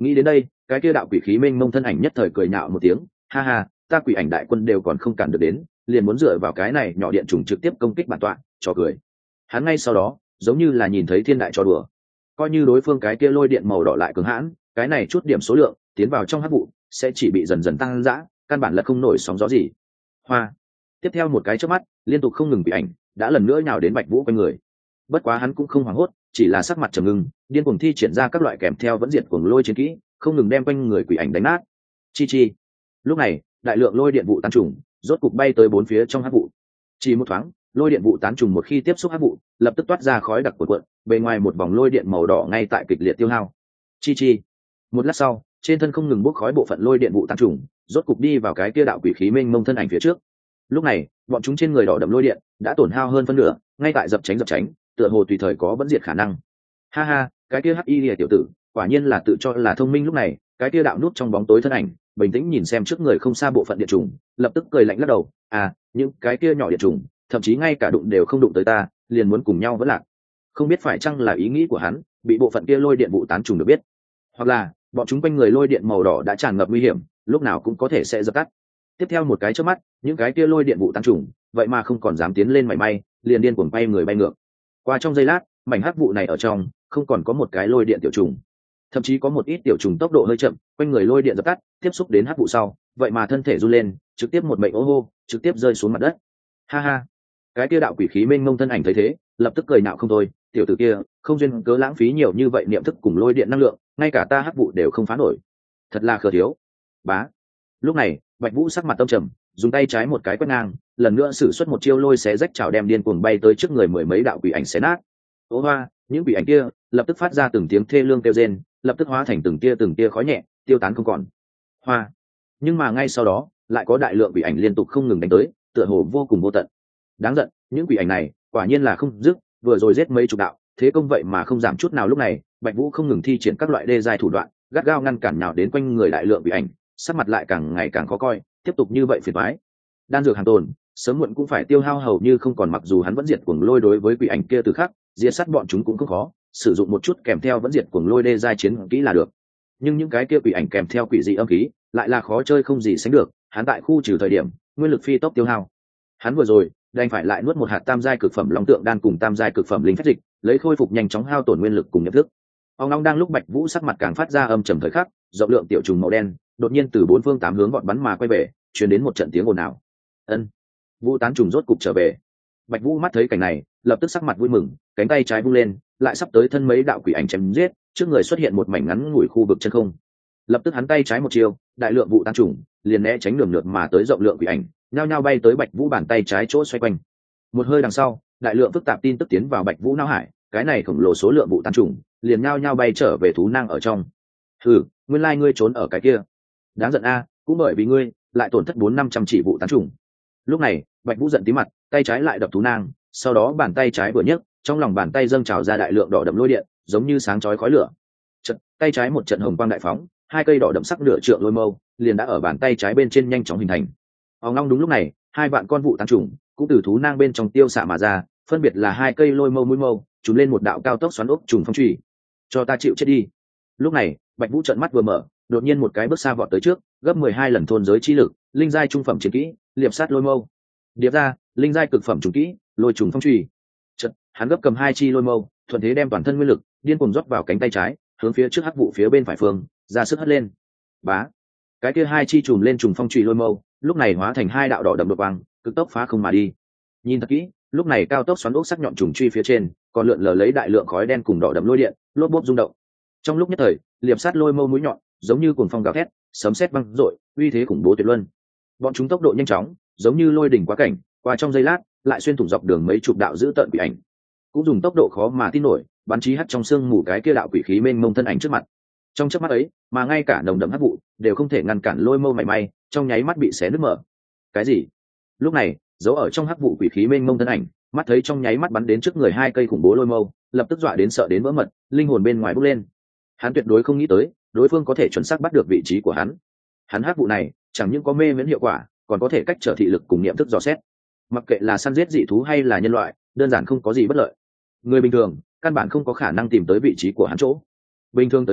Nghĩ đến đây, cái kia đạo quỷ khí mênh mông thân ảnh nhất thời cười nhạo một tiếng, ha ha, ta quỷ ảnh đại quân đều còn không cản được đến, liền muốn dựa vào cái này nhỏ điện trùng trực tiếp công kích bản tọa, trò cười. Hắn ngay sau đó, giống như là nhìn thấy thiên đại trò đùa, coi như đối phương cái kia lôi điện màu đỏ lại cứng hãn, cái này chút điểm số lượng tiến vào trong hắc vụ sẽ chỉ bị dần dần tăng dã, căn bản là không nổi sóng gió gì. Hoa. Tiếp theo một cái chớp mắt, liên tục không ngừng quỷ ảnh đã lần nữa nhào đến Bạch Vũ quanh người. Bất quá hắn cũng không hoảng hốt, chỉ là sắc mặt trầm ngưng, điên cuồng thi triển ra các loại kèm theo vẫn diệt cuồng lôi chiến kỹ, không ngừng đem quanh người quỷ ảnh đánh nát. Chi chi. Lúc này, đại lượng lôi điện vụ tán trùng rốt cục bay tới bốn phía trong hắc vụ. Chỉ một thoáng, lôi điện vụ tán trùng một khi tiếp xúc hắc vụ, lập tức toát ra khói đặc cuộn cuộn, bề ngoài một vòng lôi điện màu đỏ ngay tại kịch liệt tiêu hao. Chi chi. Một lát sau, trên thân không ngừng bốc khói bộ phận lôi điện vụ tán trùng, rốt cục đi vào cái kia đạo quỷ khí mênh mông thân ảnh phía trước. Lúc này, bọn chúng trên người đỏ đậm lôi điện đã tổn hao hơn phân nửa, ngay tại dập tránh, tựa hồ tùy thời có vẫn diệt khả năng. Ha ha, cái kia hắc y lìa tiểu tử, quả nhiên là tự cho là thông minh. Lúc này, cái kia đạo nút trong bóng tối thân ảnh bình tĩnh nhìn xem trước người không xa bộ phận điện trùng, lập tức cười lạnh lắc đầu, à, những cái kia nhỏ điện trùng thậm chí ngay cả đụng đều không đụng tới ta, liền muốn cùng nhau vẫn lạc. Không biết phải chăng là ý nghĩ của hắn bị bộ phận kia lôi điện vụ tán trùng được biết, hoặc là bọn chúng quanh người lôi điện màu đỏ đã tràn ngập nguy hiểm, lúc nào cũng có thể sẽ dập tắt. Tiếp theo một cái chớp mắt, những cái kia lôi điện vụ tán trùng vậy mà không còn dám tiến lên mảy may, liền điên cuồng bay người bay ngược qua. Trong giây lát, mảnh hắc vụ này ở trong không còn có một cái lôi điện tiểu trùng, thậm chí có một ít tiểu trùng tốc độ hơi chậm, quanh người lôi điện dập tắt, tiếp xúc đến hắc vụ sau vậy mà thân thể run lên, trực tiếp một mệnh ô hô, trực tiếp rơi xuống mặt đất. Ha ha, cái kia đạo quỷ khí mênh mông thân ảnh thấy thế lập tức cười nhạo không thôi, tiểu tử kia không duyên cớ lãng phí nhiều như vậy niệm thức cùng lôi điện năng lượng, ngay cả ta hắc vụ đều không phá nổi, thật là khờ thiếu. Bá. Lúc này, Bạch Vũ sắc mặt tâm trầm, dùng tay trái một cái quét ngang, lần nữa sử xuất một chiêu lôi xé rách chảo đem điên cuồng bay tới trước người mười mấy đạo quỷ ảnh xé nát. Ô hoa, những quỷ ảnh kia lập tức phát ra từng tiếng thê lương kêu rên, lập tức hóa thành từng tia khói nhẹ, tiêu tán không còn. Hoa. Nhưng mà ngay sau đó, lại có đại lượng quỷ ảnh liên tục không ngừng đánh tới, tựa hồ vô cùng vô tận. Đáng giận, những quỷ ảnh này quả nhiên là không dứt, vừa rồi giết mấy chục đạo, thế công vậy mà không giảm chút nào. Lúc này, Bạch Vũ không ngừng thi triển các loại đê giai thủ đoạn, gắt gao ngăn cản nhào đến quanh người đại lượng quỷ ảnh, sắc mặt lại càng ngày càng khó coi, tiếp tục như vậy phiền toái. Đan dược hàng tồn, sớm muộn cũng phải tiêu hao hầu như không còn, mặc dù hắn vẫn diệt cuồng lôi đối với quỷ ảnh kia từ khắc, diệt sát bọn chúng cũng không khó, sử dụng một chút kèm theo vẫn diệt cuồng lôi đê giai chiến kỹ là được. Nhưng những cái kia quỷ ảnh kèm theo quỷ dị âm khí, lại là khó chơi không gì sánh được, hắn tại khu trừ thời điểm, nguyên lực phi tốc tiêu hao. Hắn vừa rồi đành phải lại nuốt một hạt tam giai cực phẩm long tượng đan cùng tam giai cực phẩm linh phách dịch, lấy khôi phục nhanh chóng hao tổn nguyên lực cùng nhập thức. Ông long đang lúc Bạch Vũ sắc mặt càng phát ra âm trầm thời khắc, rộng lượng tiểu trùng màu đen đột nhiên từ bốn phương tám hướng vọt bắn mà quay về, truyền đến một trận tiếng ồn ào. Ân, Vũ tán trùng rốt cục trở về. Bạch Vũ mắt thấy cảnh này, lập tức sắc mặt vui mừng, cánh tay trái vung lên, lại sắp tới thân mấy đạo quỷ ảnh chém giết, trước người xuất hiện một mảnh ngắn ngủi khu vực chân không. Lập tức hắn tay trái một chiều, đại lượng vụ tán trùng liền né tránh đường lượt mà tới rộng lượng quỷ ảnh, nhao nhao bay tới Bạch Vũ bàn tay trái chỗ xoay quanh. Một hơi đằng sau, đại lượng phức tạp tin tức tiến vào Bạch Vũ não hải, cái này khổng lồ số lượng vụ tán trùng liền nhao nhao bay trở về thú nang ở trong. Hừ, nguyên lai ngươi trốn ở cái kia, đáng giận a, cũng bởi vì ngươi lại tổn thất 400-500 chỉ vụ tán trùng. Lúc này, Bạch Vũ giận tí mặt, tay trái lại đập thú nang, sau đó bàn tay trái vừa nhấc, trong lòng bàn tay dâng trào ra đại lượng đỏ đậm lôi điện, giống như sáng chói khói lửa. Chợt, tay trái một trận hồng quang đại phóng, hai cây đỏ đậm sắc nửa trượng lôi mâu liền đã ở bàn tay trái bên trên nhanh chóng hình thành. Ong long, đúng lúc này, hai vạn con vụ tán trùng cũng từ thú nang bên trong tiêu xạ mà ra, phân biệt là hai cây lôi mâu mũi mâu, trùm lên một đạo cao tốc xoắn ốc trùng phong chùy. Cho ta chịu chết đi. Lúc này, Bạch Vũ trợn mắt vừa mở, đột nhiên một cái bước xa vọt tới trước, gấp 12 lần thôn giới chi lực, linh giai trung phẩm chiến kỹ, liệp sát lôi mâu. Điệp ra, linh giai cực phẩm trùng kỹ, lôi trùng phong chùy. Chợt, hắn gấp cầm hai chi lôi mâu, thuận thế đem toàn thân nguyên lực điên cuồng rót vào cánh tay trái, hướng phía trước hắc vụ phía bên phải phương, ra sức hất lên. Bá, cái kia hai chi trùm lên trùng phong chùy lôi mâu, lúc này hóa thành hai đạo đỏ đậm đột quang, cực tốc phá không mà đi. Nhìn thật kỹ, lúc này cao tốc xoắn ốc sắc nhọn trùng truy phía trên, còn lượn lờ lấy đại lượng khói đen cùng đỏ đậm lôi điện, lốp bốp rung động. Trong lúc nhất thời, liệp sát lôi mâu mũi nhọn, giống như cuồng phong gào thét, sấm sét vang dội, uy thế khủng bố tuyệt luân. Bọn chúng tốc độ nhanh chóng, giống như lôi đỉnh quá cảnh, qua trong giây lát, lại xuyên thủng dọc đường mấy chục đạo dữ tợn quỷ ảnh. Cũng dùng tốc độ khó mà tin nổi, bắn chí hắt trong xương mù cái kia đạo quỷ khí mênh mông thân ảnh trước mặt. Trong chớp mắt ấy, mà ngay cả nồng đậm hắc vụ đều không thể ngăn cản lôi mâu mảy may, trong nháy mắt bị xé nứt mở. Cái gì? Lúc này, giấu ở trong hắc vụ quỷ khí mênh mông thân ảnh, mắt thấy trong nháy mắt bắn đến trước người hai cây khủng bố lôi mâu, lập tức dọa đến sợ đến vỡ mật, linh hồn bên ngoài bốc lên. Hắn tuyệt đối không nghĩ tới, đối phương có thể chuẩn xác bắt được vị trí của hắn. Hắn hắc vụ này, chẳng những có mê miễn hiệu quả, còn có thể cách trở thị lực cùng niệm thức dò xét. Mặc kệ là săn giết dị thú hay là nhân loại, đơn giản không có gì bất lợi. Người bình thường, căn bản không có khả năng tìm tới vị trí của hắn chỗ. Bình thường tới nói,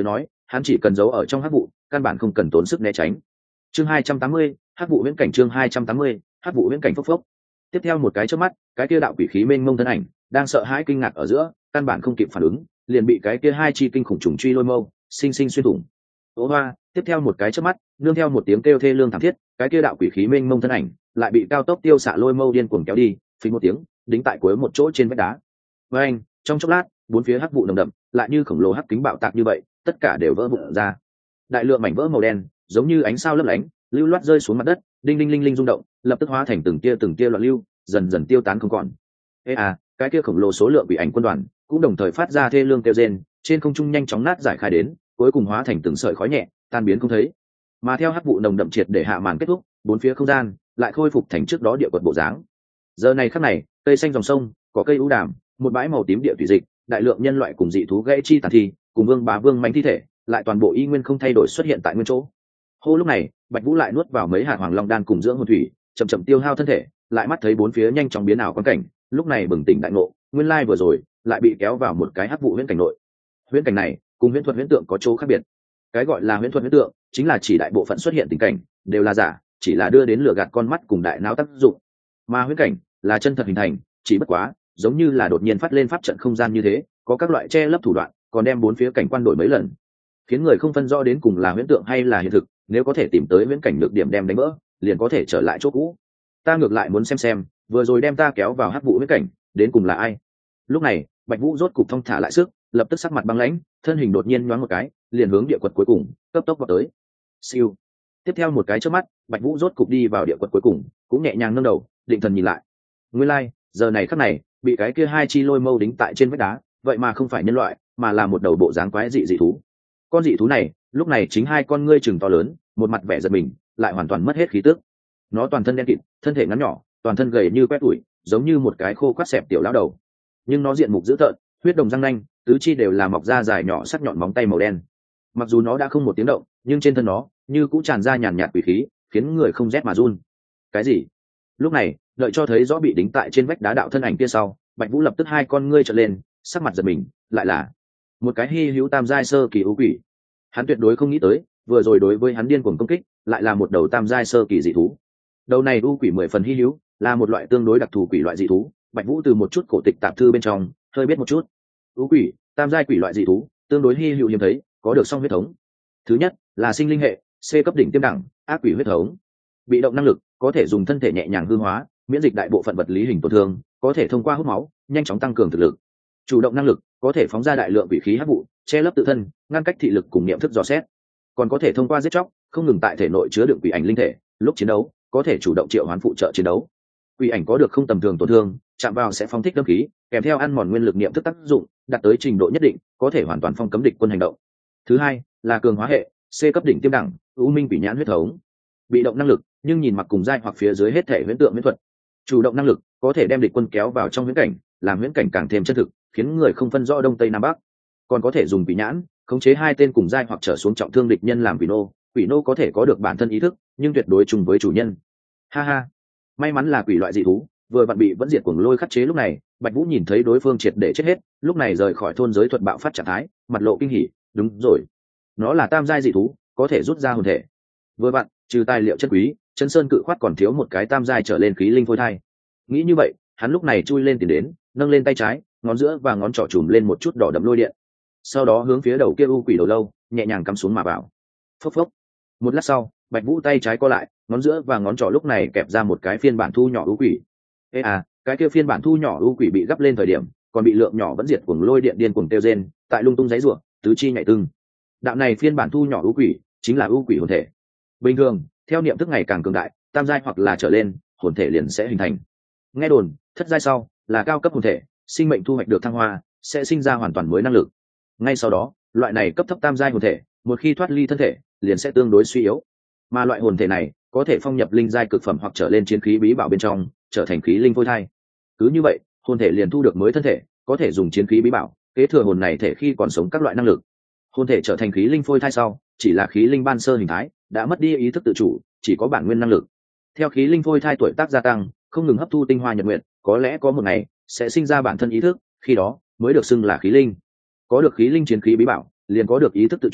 hắn chỉ cần giấu ở trong hắc vụ, căn bản không cần tốn sức né tránh. Chương 280, hắc vụ huyễn cảnh. Chương 280, hắc vụ huyễn cảnh. Phốc phốc. Tiếp theo một cái chớp mắt, cái kia đạo quỷ khí mênh mông thân ảnh đang sợ hãi kinh ngạc ở giữa, căn bản không kịp phản ứng, liền bị cái kia hai chi kinh khủng trùng truy lôi mâu sinh sinh xuyên thủng. Ố hoa, tiếp theo một cái chớp mắt, nương theo một tiếng kêu thê lương thảm thiết, cái kia đạo quỷ khí mênh mông thân ảnh lại bị cao tốc tiêu xạ lôi mâu điên cuồng kéo đi, phình một tiếng, đính tại cuối một chỗ trên vách đá. Với anh, trong chốc lát, bốn phía hắc vụ nồng đậm, lại như khổng lồ hắc kính bạo tạc như vậy, tất cả đều vỡ vụn ra. Đại lượng mảnh vỡ màu đen, giống như ánh sao lấp lánh, lưu loát rơi xuống mặt đất, đinh đinh linh linh rung động, lập tức hóa thành từng tia loạn lưu, dần dần tiêu tán không còn. Ê à, cái kia khổng lồ số lượng bị ảnh quân đoàn cũng đồng thời phát ra thê lương kêu rên, trên không trung nhanh chóng nát giải khai đến, cuối cùng hóa thành từng sợi khói nhẹ, tan biến không thấy. Mà theo hắc vụ nồng đậm triệt để hạ màn kết thúc, bốn phía không gian lại khôi phục thành trước đó địa quật bộ dáng. Giờ này khắc này, cây xanh dòng sông, có cây ưu đàm, một bãi màu tím địa thủy dịch, đại lượng nhân loại cùng dị thú gãy chi tàn thi, cùng vương bá vương mãnh thi thể, lại toàn bộ y nguyên không thay đổi xuất hiện tại nguyên chỗ. Hô, lúc này, Bạch Vũ lại nuốt vào mấy hạt hoàng long đan cùng dưỡng hồn thủy, chậm chậm tiêu hao thân thể, lại mắt thấy bốn phía nhanh chóng biến ảo quan cảnh, lúc này bừng tỉnh đại ngộ, nguyên lai vừa rồi lại bị kéo vào một cái hắc vụ huyễn cảnh nội. Huyễn cảnh này cùng huyễn thuật huyễn tượng có chỗ khác biệt. Cái gọi là huyễn thuật huyễn tượng chính là chỉ đại bộ phận xuất hiện tình cảnh đều là giả, chỉ là đưa đến lừa gạt con mắt cùng đại não tác dụng. Mà huyễn cảnh là chân thật hình thành, chỉ bất quá giống như là đột nhiên phát lên pháp trận không gian như thế, có các loại che lấp thủ đoạn, còn đem bốn phía cảnh quan đổi mấy lần, khiến người không phân rõ đến cùng là huyễn tượng hay là hiện thực. Nếu có thể tìm tới huyễn cảnh được điểm đem đánh vỡ, liền có thể trở lại chỗ cũ. Ta ngược lại muốn xem vừa rồi đem ta kéo vào hắc vụ huyễn cảnh đến cùng là ai. Lúc này Bạch Vũ rốt cục thong thả lại sức, lập tức sắc mặt băng lãnh, thân hình đột nhiên nhoáng một cái, liền hướng địa quật cuối cùng cấp tốc vào tới. Siêu. Tiếp theo một cái chớp mắt, Bạch Vũ rốt cục đi vào địa quật cuối cùng, cũng nhẹ nhàng nâng đầu, định thần nhìn lại. Nguyên lai, giờ này khắc này, bị cái kia hai chi lôi mâu đính tại trên vách đá, vậy mà không phải nhân loại, mà là một đầu bộ dáng quái dị dị thú. Con dị thú này, lúc này chính hai con ngươi trừng to lớn, một mặt vẻ giật mình, lại hoàn toàn mất hết khí tức. Nó toàn thân đen kịt, thân thể ngắn nhỏ, toàn thân gầy như quét ủi, giống như một cái khô quắt xẹp tiểu lão đầu. Nhưng nó diện mục dữ tợn, huyết đồng răng nanh, tứ chi đều là mọc ra dài nhỏ sắc nhọn móng tay màu đen. Mặc dù nó đã không một tiếng động, nhưng trên thân nó như cũng tràn ra nhàn nhạt quỷ khí, khiến người không rét mà run. Cái gì? Lúc này, đợi cho thấy rõ bị đính tại trên vách đá đạo thân ảnh kia sau, Bạch Vũ lập tức hai con ngươi trợn lên, sắc mặt giật mình, lại là một cái hy hữu tam giai sơ kỳ ưu quỷ. Hắn tuyệt đối không nghĩ tới, vừa rồi đối với hắn điên cuồng công kích, lại là một đầu tam giai sơ kỳ dị thú. Đầu này ưu quỷ 10 phần hy hữu, là một loại tương đối đặc thù quỷ loại dị thú. Bạch Vũ từ một chút cổ tịch tạp thư bên trong hơi biết một chút. Ưu quỷ, tam giai quỷ loại dị thú, tương đối hy hữu hiếm thấy, có được song huyết thống. Thứ nhất là sinh linh hệ, C cấp đỉnh tiêm đẳng, ác quỷ huyết thống. Bị động năng lực, có thể dùng thân thể nhẹ nhàng hư hóa, miễn dịch đại bộ phận vật lý hình tổn thương, có thể thông qua hút máu, nhanh chóng tăng cường thực lực. Chủ động năng lực, có thể phóng ra đại lượng quỷ khí hắc vụ, che lấp tự thân, ngăn cách thị lực cùng niệm thức dò xét. Còn có thể thông qua giết chóc, không ngừng tại thể nội chứa đựng quỷ ảnh linh thể, lúc chiến đấu, có thể chủ động triệu hoán phụ trợ chiến đấu. Quỷ ảnh có được không tầm thường tổn thương, chạm vào sẽ phóng thích đâm khí, kèm theo ăn mòn nguyên lực niệm thức tác dụng, đạt tới trình độ nhất định, có thể hoàn toàn phong cấm địch quân hành động. Thứ hai là cường hóa hệ, C cấp đỉnh tiêm đẳng, U Minh quỷ nhãn huyết thống. Bị động năng lực, nhưng nhìn mặc cùng giai hoặc phía dưới hết thể huyễn tượng huyễn thuật. Chủ động năng lực, có thể đem địch quân kéo vào trong huyễn cảnh, làm huyễn cảnh càng thêm chân thực, khiến người không phân rõ đông tây nam bắc. Còn có thể dùng quỷ nhãn khống chế hai tên cùng giai hoặc trở xuống trọng thương địch nhân làm quỷ nô có thể có được bản thân ý thức, nhưng tuyệt đối trùng với chủ nhân. Ha ha, may mắn là quỷ loại dị thú, vừa vặn bị vẫn diệt cuồng lôi khắc chế. Lúc này Bạch Vũ nhìn thấy đối phương triệt để chết hết, lúc này rời khỏi thôn giới thuật bạo phát trạng thái, mặt lộ kinh hỉ. Đúng rồi, nó là tam giai dị thú, có thể rút ra hồn thể. Vừa vặn, trừ tài liệu chân quý, chân sơn cự khoát còn thiếu một cái tam giai trở lên khí linh phôi thai. Nghĩ như vậy, hắn lúc này chui lên tìm đến, nâng lên tay trái, ngón giữa và ngón trỏ chùm lên một chút đỏ đậm lôi điện, sau đó hướng phía đầu kia u quỷ đầu lâu nhẹ nhàng cắm xuống mà vào. Phốc phốc. Một lát sau, Bạch Vũ tay trái co lại, ngón giữa và ngón trỏ lúc này kẹp ra một cái phiên bản thu nhỏ u quỷ. Ê à, cái kia phiên bản thu nhỏ u quỷ bị gấp lên thời điểm, còn bị lượng nhỏ vẫn diệt cuồng lôi điện điên cuồng tiêu rên, tại lung tung giấy rủa, tứ chi nhảy tưng. Đạo này phiên bản thu nhỏ u quỷ chính là u quỷ hồn thể. Bình thường, theo niệm thức ngày càng cường đại, tam giai hoặc là trở lên, hồn thể liền sẽ hình thành. Nghe đồn, thất giai sau là cao cấp hồn thể, sinh mệnh thu hoạch được thăng hoa, sẽ sinh ra hoàn toàn mới năng lực. Ngay sau đó, loại này cấp thấp tam giai hồn thể, một khi thoát ly thân thể, liền sẽ tương đối suy yếu. Mà loại hồn thể này có thể phong nhập linh giai cực phẩm hoặc trở lên chiến khí bí bảo bên trong, trở thành khí linh phôi thai. Cứ như vậy, hồn thể liền thu được mới thân thể, có thể dùng chiến khí bí bảo kế thừa hồn này thể khi còn sống các loại năng lực. Hồn thể trở thành khí linh phôi thai sau, chỉ là khí linh ban sơ hình thái, đã mất đi ý thức tự chủ, chỉ có bản nguyên năng lực. Theo khí linh phôi thai tuổi tác gia tăng, không ngừng hấp thu tinh hoa nhật nguyện, có lẽ có một ngày sẽ sinh ra bản thân ý thức, khi đó mới được xưng là khí linh. Có được khí linh chiến khí bí bảo, liền có được ý thức tự chủ,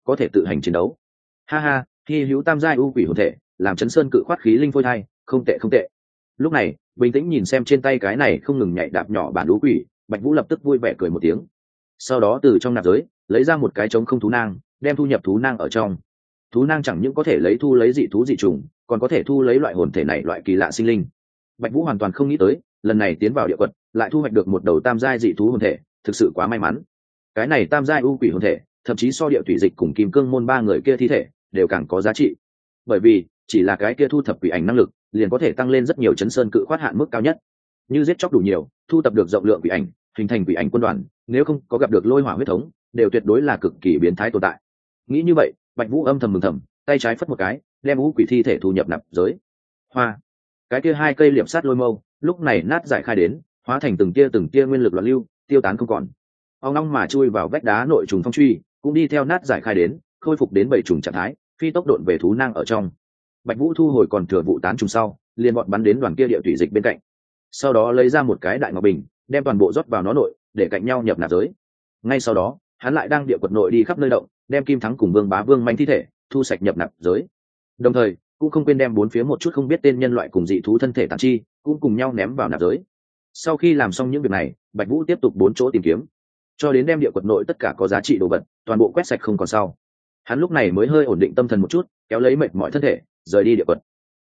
có thể tự hành chiến đấu. Ha ha, hy hữu tam giai u quỷ hồn thể, làm chấn sơn cự khoát khí linh phôi thai, không tệ không tệ. Lúc này bình tĩnh nhìn xem trên tay cái này không ngừng nhảy đạp nhỏ bản u quỷ, Bạch Vũ lập tức vui vẻ cười một tiếng. Sau đó từ trong nạp giới lấy ra một cái trống không thú nang, đem thu nhập thú nang ở trong. Thú nang chẳng những có thể lấy thu lấy dị thú dị trùng, còn có thể thu lấy loại hồn thể này loại kỳ lạ sinh linh. Bạch Vũ hoàn toàn không nghĩ tới, lần này tiến vào địa quật lại thu hoạch được một đầu tam giai dị thú hồn thể, thực sự quá may mắn. Cái này tam giai u quỷ hồn thể, thậm chí so địa thủy dịch cùng kim cương môn ba người kia thi thể đều càng có giá trị. Bởi vì chỉ là cái kia thu thập quỷ ảnh năng lực, liền có thể tăng lên rất nhiều chấn sơn cự khoát hạn mức cao nhất. Như giết chóc đủ nhiều, thu thập được rộng lượng quỷ ảnh, hình thành quỷ ảnh quân đoàn, nếu không có gặp được lôi hỏa huyết thống, đều tuyệt đối là cực kỳ biến thái tồn tại. Nghĩ như vậy, Bạch Vũ âm thầm mừng thầm, tay trái phất một cái, đem u quỷ thi thể thu nhập nạp giới. Hoa, cái kia hai cây liệp sát lôi mâu, lúc này nát giải khai đến, hóa thành từng tia nguyên lực loạn lưu, tiêu tán không còn. Ông long mà chui vào vách đá nội trùng phong truy, cũng đi theo nát giải khai đến, khôi phục đến bảy trùng trạng thái, phi tốc độn về thú nang ở trong. Bạch Vũ thu hồi còn thừa vụ tán trùng sau, liền bọn bắn đến đoàn kia địa thủy dịch bên cạnh. Sau đó lấy ra một cái đại ngọc bình, đem toàn bộ rót vào nó nội, để cạnh nhau nhập nạp giới. Ngay sau đó, hắn lại đang địa quật nội đi khắp nơi động, đem Kim Thắng cùng Vương Bá Vương manh thi thể thu sạch nhập nạp giới. Đồng thời, cũng không quên đem bốn phía một chút không biết tên nhân loại cùng dị thú thân thể tàn chi, cũng cùng nhau ném vào nạp giới. Sau khi làm xong những việc này, Bạch Vũ tiếp tục bốn chỗ tìm kiếm, cho đến đem địa quật nội tất cả có giá trị đồ vật toàn bộ quét sạch không còn sau. Hắn lúc này mới hơi ổn định tâm thần một chút, kéo lấy mệt mỏi thân thể, rời đi địa quật.